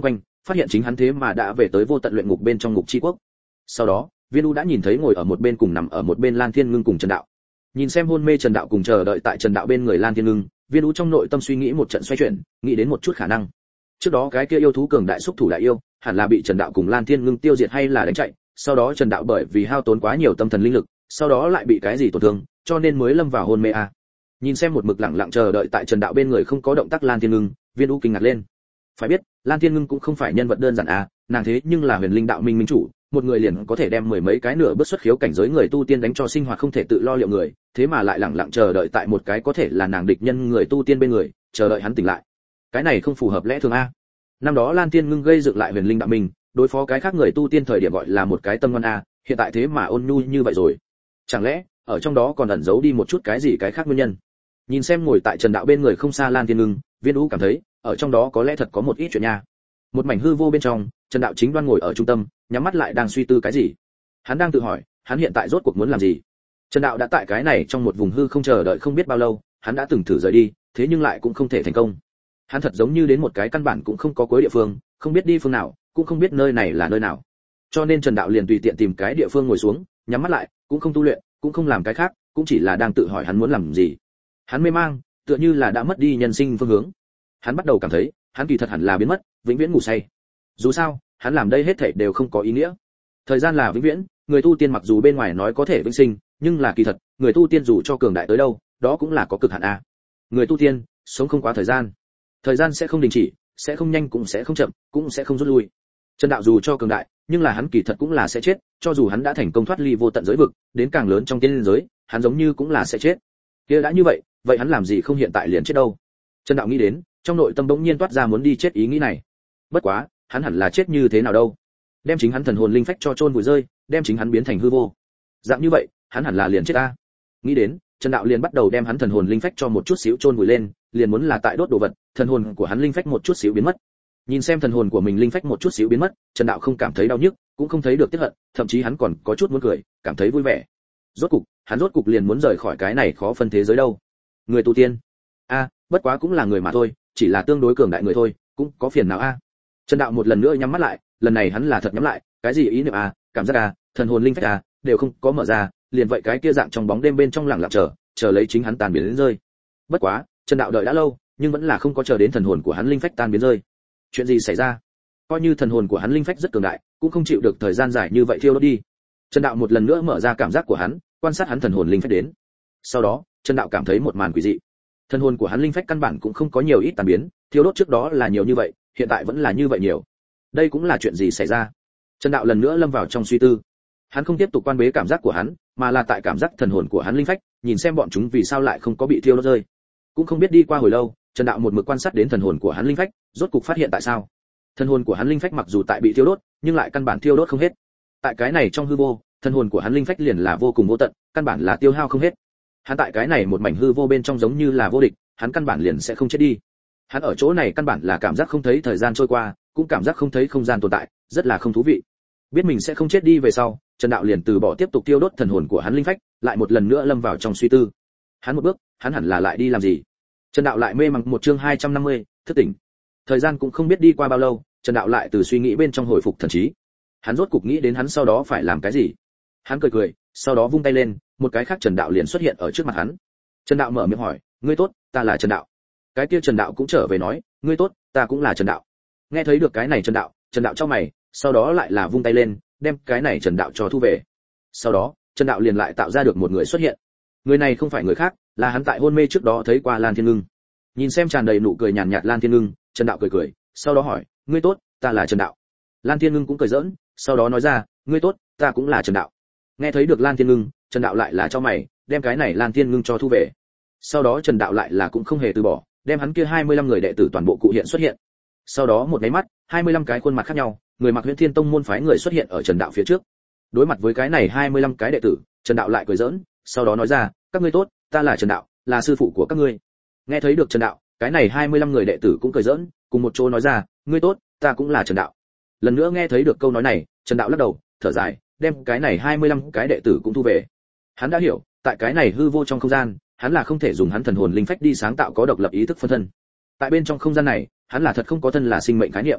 phát hiện chính hắn thế mà đã về tới vô tận luyện ngục bên trong ngục chi quốc. Sau đó Viên U đã nhìn thấy ngồi ở một bên cùng nằm ở một bên Lan Thiên Ngưng cùng Trần Đạo. Nhìn xem hôn mê Trần Đạo cùng chờ đợi tại Trần Đạo bên người Lan Thiên Ngưng, Viên U trong nội tâm suy nghĩ một trận xoay chuyển, nghĩ đến một chút khả năng. Trước đó cái kia yêu thú cường đại xúc thủ đại yêu, hẳn là bị Trần Đạo cùng Lan Thiên Ngưng tiêu diệt hay là đánh chạy, sau đó Trần Đạo bởi vì hao tốn quá nhiều tâm thần linh lực, sau đó lại bị cái gì tổn thương, cho nên mới lâm vào hôn mê a. Nhìn xem một mực lặng lặng chờ đợi tại Trần Đạo bên người không có động tác Lan Thiên Ngưng, Viên U kinh ngạc lên. Phải biết, Lan Thiên Ngưng cũng không phải nhân vật đơn giản a, nàng thế nhưng là Huyền Linh đạo minh minh chủ, một người liền có thể đem mười mấy cái nửa bước xuất khiếu cảnh giới người tu tiên đánh cho sinh hoạt không thể tự lo liệu người, thế mà lại lặng lặng chờ đợi tại một cái có thể là nàng địch nhân người tu tiên bên người, chờ đợi hắn tỉnh lại. Cái này không phù hợp lẽ thường a. Năm đó Lan Thiên Ngưng gây dựng lại Huyền Linh đạo minh, đối phó cái khác người tu tiên thời điểm gọi là một cái tâm ngoan a, hiện tại thế mà ôn nhu như vậy rồi. Chẳng lẽ ở trong đó còn ẩn giấu đi một chút cái gì cái khác nguyên nhân? Nhìn xem ngồi tại Trần Đạo bên người không xa Lan Thiên Ngưng, Viên U cảm thấy, ở trong đó có lẽ thật có một ít chuyện nha. Một mảnh hư vô bên trong, Trần Đạo chính đoan ngồi ở trung tâm, nhắm mắt lại đang suy tư cái gì. Hắn đang tự hỏi, hắn hiện tại rốt cuộc muốn làm gì. Trần Đạo đã tại cái này trong một vùng hư không chờ đợi không biết bao lâu, hắn đã từng thử rời đi, thế nhưng lại cũng không thể thành công. Hắn thật giống như đến một cái căn bản cũng không có cuối địa phương, không biết đi phương nào, cũng không biết nơi này là nơi nào. Cho nên Trần Đạo liền tùy tiện tìm cái địa phương ngồi xuống, nhắm mắt lại, cũng không tu luyện, cũng không làm cái khác, cũng chỉ là đang tự hỏi hắn muốn làm gì. Hắn mê mang, tựa như là đã mất đi nhân sinh phương hướng. Hắn bắt đầu cảm thấy, hắn kỳ thật hẳn là biến mất, vĩnh viễn ngủ say. Dù sao, hắn làm đây hết thảy đều không có ý nghĩa. Thời gian là vĩnh viễn, người tu tiên mặc dù bên ngoài nói có thể vĩnh sinh, nhưng là kỳ thật, người tu tiên dù cho cường đại tới đâu, đó cũng là có cực hạn a. Người tu tiên, sống không quá thời gian. Thời gian sẽ không đình chỉ, sẽ không nhanh cũng sẽ không chậm, cũng sẽ không rút lui. Trần Đạo dù cho cường đại, nhưng là hắn kỳ thật cũng là sẽ chết, cho dù hắn đã thành công thoát ly vô tận giới vực, đến càng lớn trong tiên giới, hắn giống như cũng là sẽ chết. Kia đã như vậy, vậy hắn làm gì không hiện tại liền chết đâu? Trần Đạo nghĩ đến, trong nội tâm bỗng nhiên toát ra muốn đi chết ý nghĩ này. Bất quá, hắn hẳn là chết như thế nào đâu? Đem chính hắn thần hồn linh phách cho chôn vùi rơi, đem chính hắn biến thành hư vô. Dạng như vậy, hắn hẳn là liền chết ta. Nghĩ đến, Trần Đạo liền bắt đầu đem hắn thần hồn linh phách cho một chút xíu chôn vùi lên, liền muốn là tại đốt đồ vật, thần hồn của hắn linh phách một chút xíu biến mất. Nhìn xem thần hồn của mình linh phách một chút xíu biến mất, Trần Đạo không cảm thấy đau nhức, cũng không thấy được tiếc hận, thậm chí hắn còn có chút muốn cười, cảm thấy vui vẻ. Hắn rốt cục liền muốn rời khỏi cái này khó phân thế giới đâu. Người tu tiên, bất quá cũng là người mà thôi, chỉ là tương đối cường đại người thôi, cũng có phiền não a. Trần Đạo một lần nữa nhắm mắt lại, lần này hắn là thật nhắm lại, cái gì ý niệm cảm giác thần hồn linh phách đều không có mở ra, liền vậy cái kia dạng trong bóng đêm bên trong lặng lặng chờ lấy chính hắn tan biến đến rơi. Bất quá, Trần Đạo đợi đã lâu, nhưng vẫn là không có chờ đến thần hồn của hắn linh phách tan biến rơi. Chuyện gì xảy ra? Coi như thần hồn của hắn linh phách rất cường đại, cũng không chịu được thời gian dài như vậy thiêu đốt đi. Trần Đạo một lần nữa mở ra cảm giác của hắn, quan sát hắn thần hồn linh phách đến. Sau đó, Trần Đạo cảm thấy một màn quỷ dị. Thần hồn của hắn linh phách căn bản cũng không có nhiều ít tan biến, thiêu đốt trước đó là nhiều như vậy, hiện tại vẫn là như vậy nhiều. Đây cũng là chuyện gì xảy ra? Trần Đạo lần nữa lâm vào trong suy tư. Hắn không tiếp tục quan bế cảm giác của hắn, mà là tại cảm giác thần hồn của hắn linh phách, nhìn xem bọn chúng vì sao lại không có bị thiêu đốt rơi. Cũng không biết đi qua hồi lâu, Trần Đạo một mực quan sát đến thần hồn của hắn linh phách, rốt cục phát hiện tại sao. Thần hồn của hắn linh phách mặc dù tại bị thiêu đốt, nhưng lại căn bản thiêu đốt không hết. Tại cái này trong hư vô, thần hồn của hắn linh phách liền là vô cùng vô tận, căn bản là tiêu hao không hết. Hắn tại cái này một mảnh hư vô bên trong giống như là vô địch, hắn căn bản liền sẽ không chết đi. Hắn ở chỗ này căn bản là cảm giác không thấy thời gian trôi qua, cũng cảm giác không thấy không gian tồn tại, rất là không thú vị. Biết mình sẽ không chết đi về sau, Trần Đạo liền từ bỏ tiếp tục tiêu đốt thần hồn của hắn linh phách, lại một lần nữa lâm vào trong suy tư. Hắn một bước, hắn hẳn là lại đi làm gì? Trần Đạo lại mê màng một chương 250, thức tỉnh. Thời gian cũng không biết đi qua bao lâu, Trần Đạo lại từ suy nghĩ bên trong hồi phục thần trí. Hắn rốt cục nghĩ đến hắn sau đó phải làm cái gì. Hắn cười cười, sau đó vung tay lên, một cái khác Trần Đạo liền xuất hiện ở trước mặt hắn. Trần Đạo mở miệng hỏi, ngươi tốt, ta là Trần Đạo. Cái kia Trần Đạo cũng trở về nói, ngươi tốt, ta cũng là Trần Đạo. Nghe thấy được cái này Trần Đạo chau mày, sau đó lại là vung tay lên, đem cái này Trần Đạo cho thu về. Sau đó, Trần Đạo liền lại tạo ra được một người xuất hiện. Người này không phải người khác, là hắn tại hôn mê trước đó thấy qua Lan Thiên Ngưng. Nhìn xem tràn đầy nụ cười nhàn nhạt Lan Thiên Ngưng, Trần Đạo cười cười, sau đó hỏi, ngươi tốt, ta là Trần Đạo. Lan Thiên Ngưng cũng cười giỡn, sau đó nói ra, ngươi tốt, ta cũng là Trần Đạo. Nghe thấy được Lan Thiên Ngưng, Trần Đạo lại là chau mày, đem cái này Lan Thiên Ngưng cho thu về. Sau đó Trần Đạo lại là cũng không hề từ bỏ, đem hắn kia 25 người đệ tử toàn bộ cụ hiện xuất hiện. Sau đó một cái mắt, 25 cái khuôn mặt khác nhau, người mặc Huyền Thiên Tông môn phái người xuất hiện ở Trần Đạo phía trước. Đối mặt với cái này 25 cái đệ tử, Trần Đạo lại cười giỡn, sau đó nói ra, các ngươi tốt, ta là Trần Đạo, là sư phụ của các ngươi. Nghe thấy được Trần Đạo, cái này 25 người đệ tử cũng cười giỡn, cùng một chỗ nói ra, ngươi tốt, ta cũng là Trần Đạo. Lần nữa nghe thấy được câu nói này, Trần Đạo lắc đầu, thở dài, đem cái này 25 cái đệ tử cũng thu về. Hắn đã hiểu, tại cái này hư vô trong không gian, hắn là không thể dùng hắn thần hồn linh phách đi sáng tạo có độc lập ý thức phân thân. Tại bên trong không gian này, hắn là thật không có thân là sinh mệnh khái niệm.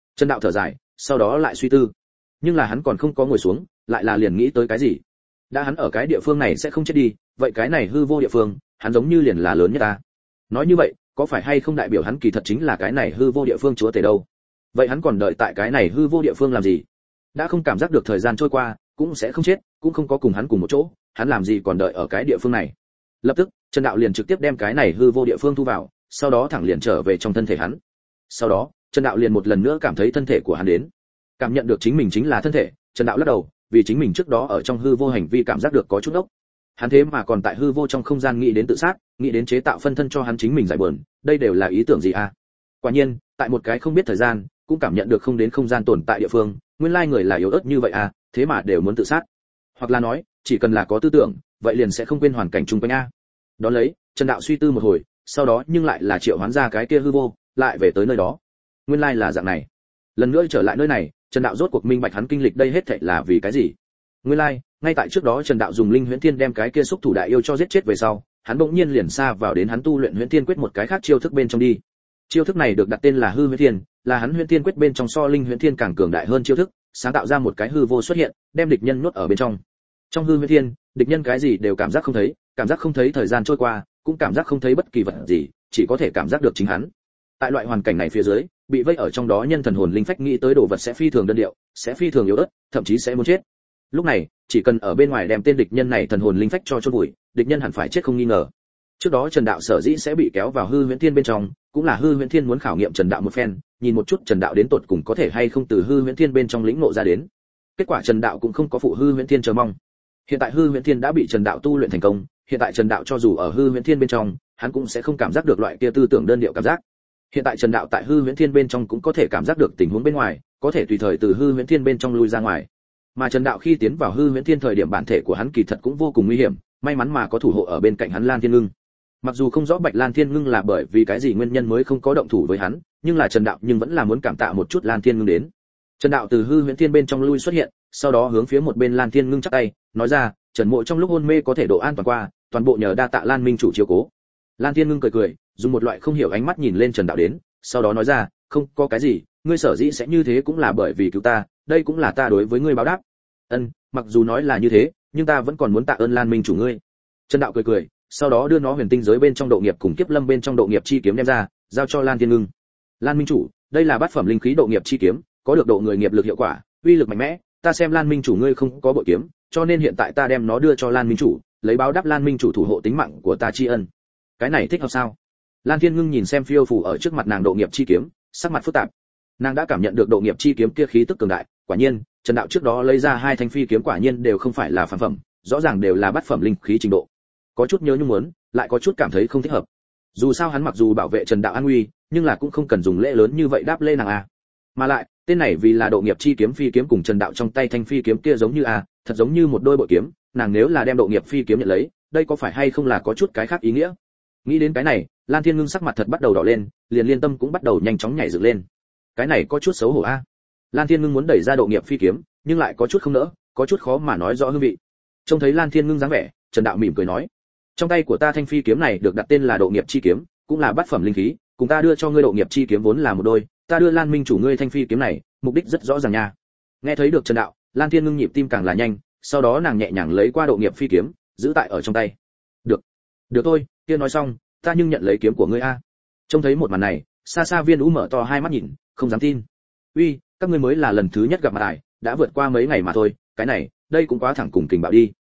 Trần Đạo thở dài, sau đó lại suy tư. Nhưng là hắn còn không có ngồi xuống, lại là liền nghĩ tới cái gì. Đã hắn ở cái địa phương này sẽ không chết đi, vậy cái này hư vô địa phương, hắn giống như liền là lớn nhất ta. Nói như vậy, có phải hay không đại biểu hắn kỳ thật chính là cái này hư vô địa phương chúa tể đâu? Vậy hắn còn đợi tại cái này hư vô địa phương làm gì? Đã không cảm giác được thời gian trôi qua, cũng sẽ không chết, cũng không có cùng hắn cùng một chỗ, hắn làm gì còn đợi ở cái địa phương này? Lập tức, Trần Đạo liền trực tiếp đem cái này hư vô địa phương thu vào, sau đó thẳng liền trở về trong thân thể hắn. Sau đó, Trần Đạo liền một lần nữa cảm thấy thân thể của hắn đến. Cảm nhận được chính mình chính là thân thể, Trần Đạo lắc đầu, vì chính mình trước đó ở trong hư vô hành vi cảm giác được có chút ốc. Hắn thế mà còn tại hư vô trong không gian nghĩ đến tự sát, nghĩ đến chế tạo phân thân cho hắn chính mình giải buồn, đây đều là ý tưởng gì a? Quả nhiên, tại một cái không biết thời gian, cũng cảm nhận được không đến không gian tồn tại địa phương, nguyên lai người là yếu ớt như vậy a, thế mà đều muốn tự sát. Hoặc là nói, chỉ cần là có tư tưởng, vậy liền sẽ không quên hoàn cảnh chung quanh a. Đó lấy, Trần Đạo suy tư một hồi, sau đó nhưng lại là triệu hoán ra cái kia hư vô, lại về tới nơi đó. Nguyên lai là dạng này. Lần nữa trở lại nơi này, Trần Đạo rốt cuộc minh bạch hắn kinh lịch đây hết thảy là vì cái gì. Nguyên lai, ngay tại trước đó Trần Đạo dùng Linh Huyễn Thiên đem cái kia xúc thủ đại yêu cho giết chết về sau, hắn bỗng nhiên liền xa vào đến hắn tu luyện Huyễn Thiên quyết một cái khác chiêu thức bên trong đi. Chiêu thức này được đặt tên là Hư Huyễn Thiên, là hắn Huyễn Thiên quyết bên trong so Linh Huyễn Thiên càng cường đại hơn chiêu thức, sáng tạo ra một cái hư vô xuất hiện, đem địch nhân nuốt ở bên trong. Trong Hư Huyễn Thiên, địch nhân cái gì đều cảm giác không thấy thời gian trôi qua, cũng cảm giác không thấy bất kỳ vật gì, chỉ có thể cảm giác được chính hắn. Tại loại hoàn cảnh này phía dưới, bị vây ở trong đó nhân thần hồn linh phách nghĩ tới đồ vật sẽ phi thường đơn điệu, sẽ phi thường yếu ớt, thậm chí sẽ muốn chết. Lúc này, chỉ cần ở bên ngoài đem tên địch nhân này thần hồn linh phách cho chôn vùi, địch nhân hẳn phải chết không nghi ngờ. Trước đó Trần Đạo sở dĩ sẽ bị kéo vào Hư Huyễn Thiên bên trong, cũng là Hư Huyễn Thiên muốn khảo nghiệm Trần Đạo một phen, nhìn một chút Trần Đạo đến tột cùng có thể hay không từ Hư Huyễn Thiên bên trong lĩnh ngộ ra đến. Kết quả Trần Đạo cũng không có phụ Hư Huyễn Thiên chờ mong. Hiện tại Hư Huyễn Thiên đã bị Trần Đạo tu luyện thành công, hiện tại Trần Đạo cho dù ở Hư Huyễn Thiên bên trong, hắn cũng sẽ không cảm giác được loại kia tư tưởng đơn điệu cảm giác. Hiện tại Trần Đạo tại Hư Huyễn Thiên bên trong cũng có thể cảm giác được tình huống bên ngoài, có thể tùy thời từ Hư Huyễn Thiên bên trong lui ra ngoài. Mà Trần Đạo khi tiến vào Hư Huyễn Thiên thời điểm bản thể của hắn kỳ thật cũng vô cùng nguy hiểm, may mắn mà có thủ hộ ở bên cạnh hắn Lan Thiên Ngưng. Mặc dù không rõ Bạch Lan Thiên Ngưng là bởi vì cái gì nguyên nhân mới không có động thủ với hắn, nhưng là Trần Đạo nhưng vẫn là muốn cảm tạ một chút Lan Thiên Ngưng đến. Trần Đạo từ Hư Huyễn Thiên bên trong lui xuất hiện, sau đó hướng phía một bên Lan Thiên Ngưng chắp tay, nói ra, Trần Mộ trong lúc hôn mê có thể độ an toàn qua, toàn bộ nhờ đa tạ Lan Minh chủ chiếu cố. Lan Thiên Ngưng cười cười, dùng một loại không hiểu ánh mắt nhìn lên Trần Đạo đến, sau đó nói ra, không có cái gì, ngươi sở dĩ sẽ như thế cũng là bởi vì cứu ta, đây cũng là ta đối với ngươi báo đáp. Mặc dù nói là như thế, nhưng ta vẫn còn muốn tạ ơn Lan Minh chủ ngươi. Trần Đạo cười cười, sau đó đưa nó huyền tinh giới bên trong độ nghiệp cùng kiếp lâm bên trong độ nghiệp chi kiếm đem ra, giao cho Lan Thiên Ngưng. Lan Minh chủ, đây là bát phẩm linh khí độ nghiệp chi kiếm, có được độ người nghiệp lực hiệu quả, uy lực mạnh mẽ, ta xem Lan Minh chủ ngươi không có bội kiếm, cho nên hiện tại ta đem nó đưa cho Lan Minh chủ, lấy báo đáp Lan Minh chủ thủ hộ tính mạng của ta tri ân. Cái này thích hợp sao? Lan Thiên Ngưng nhìn xem phiêu phù ở trước mặt nàng độ nghiệp chi kiếm, sắc mặt phức tạp. Nàng đã cảm nhận được độ nghiệp chi kiếm kia khí tức cường đại, quả nhiên, Trần Đạo trước đó lấy ra hai thanh phi kiếm quả nhiên đều không phải là phàm phẩm, rõ ràng đều là bát phẩm linh khí trình độ. Có chút nhớ nhung muốn, lại có chút cảm thấy không thích hợp. Dù sao hắn mặc dù bảo vệ Trần Đạo an nguy, nhưng là cũng không cần dùng lễ lớn như vậy đáp lễ nàng a. Mà lại, tên này vì là độ nghiệp chi kiếm phi kiếm cùng Trần Đạo trong tay thanh phi kiếm kia giống như a, thật giống như một đôi bội kiếm, nàng nếu là đem độ nghiệp phi kiếm nhận lấy, đây có phải hay không là có chút cái khác ý nghĩa. Nghĩ đến cái này, Lan Thiên Ngưng sắc mặt thật bắt đầu đỏ lên, liền liên tâm cũng bắt đầu nhanh chóng nhảy dựng lên. Cái này có chút xấu hổ a. Lan Thiên Ngưng muốn đẩy ra độ nghiệp phi kiếm, nhưng lại có chút không nỡ, có chút khó mà nói rõ hương vị. Trông thấy Lan Thiên Ngưng dáng vẻ, Trần Đạo mỉm cười nói, trong tay của ta thanh phi kiếm này được đặt tên là độ nghiệp chi kiếm, cũng là bát phẩm linh khí, cùng ta đưa cho ngươi độ nghiệp chi kiếm vốn là một đôi, ta đưa Lan Minh chủ ngươi thanh phi kiếm này, mục đích rất rõ ràng nha. Nghe thấy được Trần Đạo, Lan Thiên Ngưng nhịp tim càng là nhanh, sau đó nàng nhẹ nhàng lấy qua độ nghiệp phi kiếm, giữ tại ở trong tay. Được thôi, kia nói xong, ta nhưng nhận lấy kiếm của ngươi a. Trông thấy một màn này, xa xa Viên Vũ mở to hai mắt nhìn, không dám tin. Uy, các ngươi mới là lần thứ nhất gặp mặt ai, đã vượt qua mấy ngày mà thôi, cái này, đây cũng quá thẳng cùng kình bạo đi.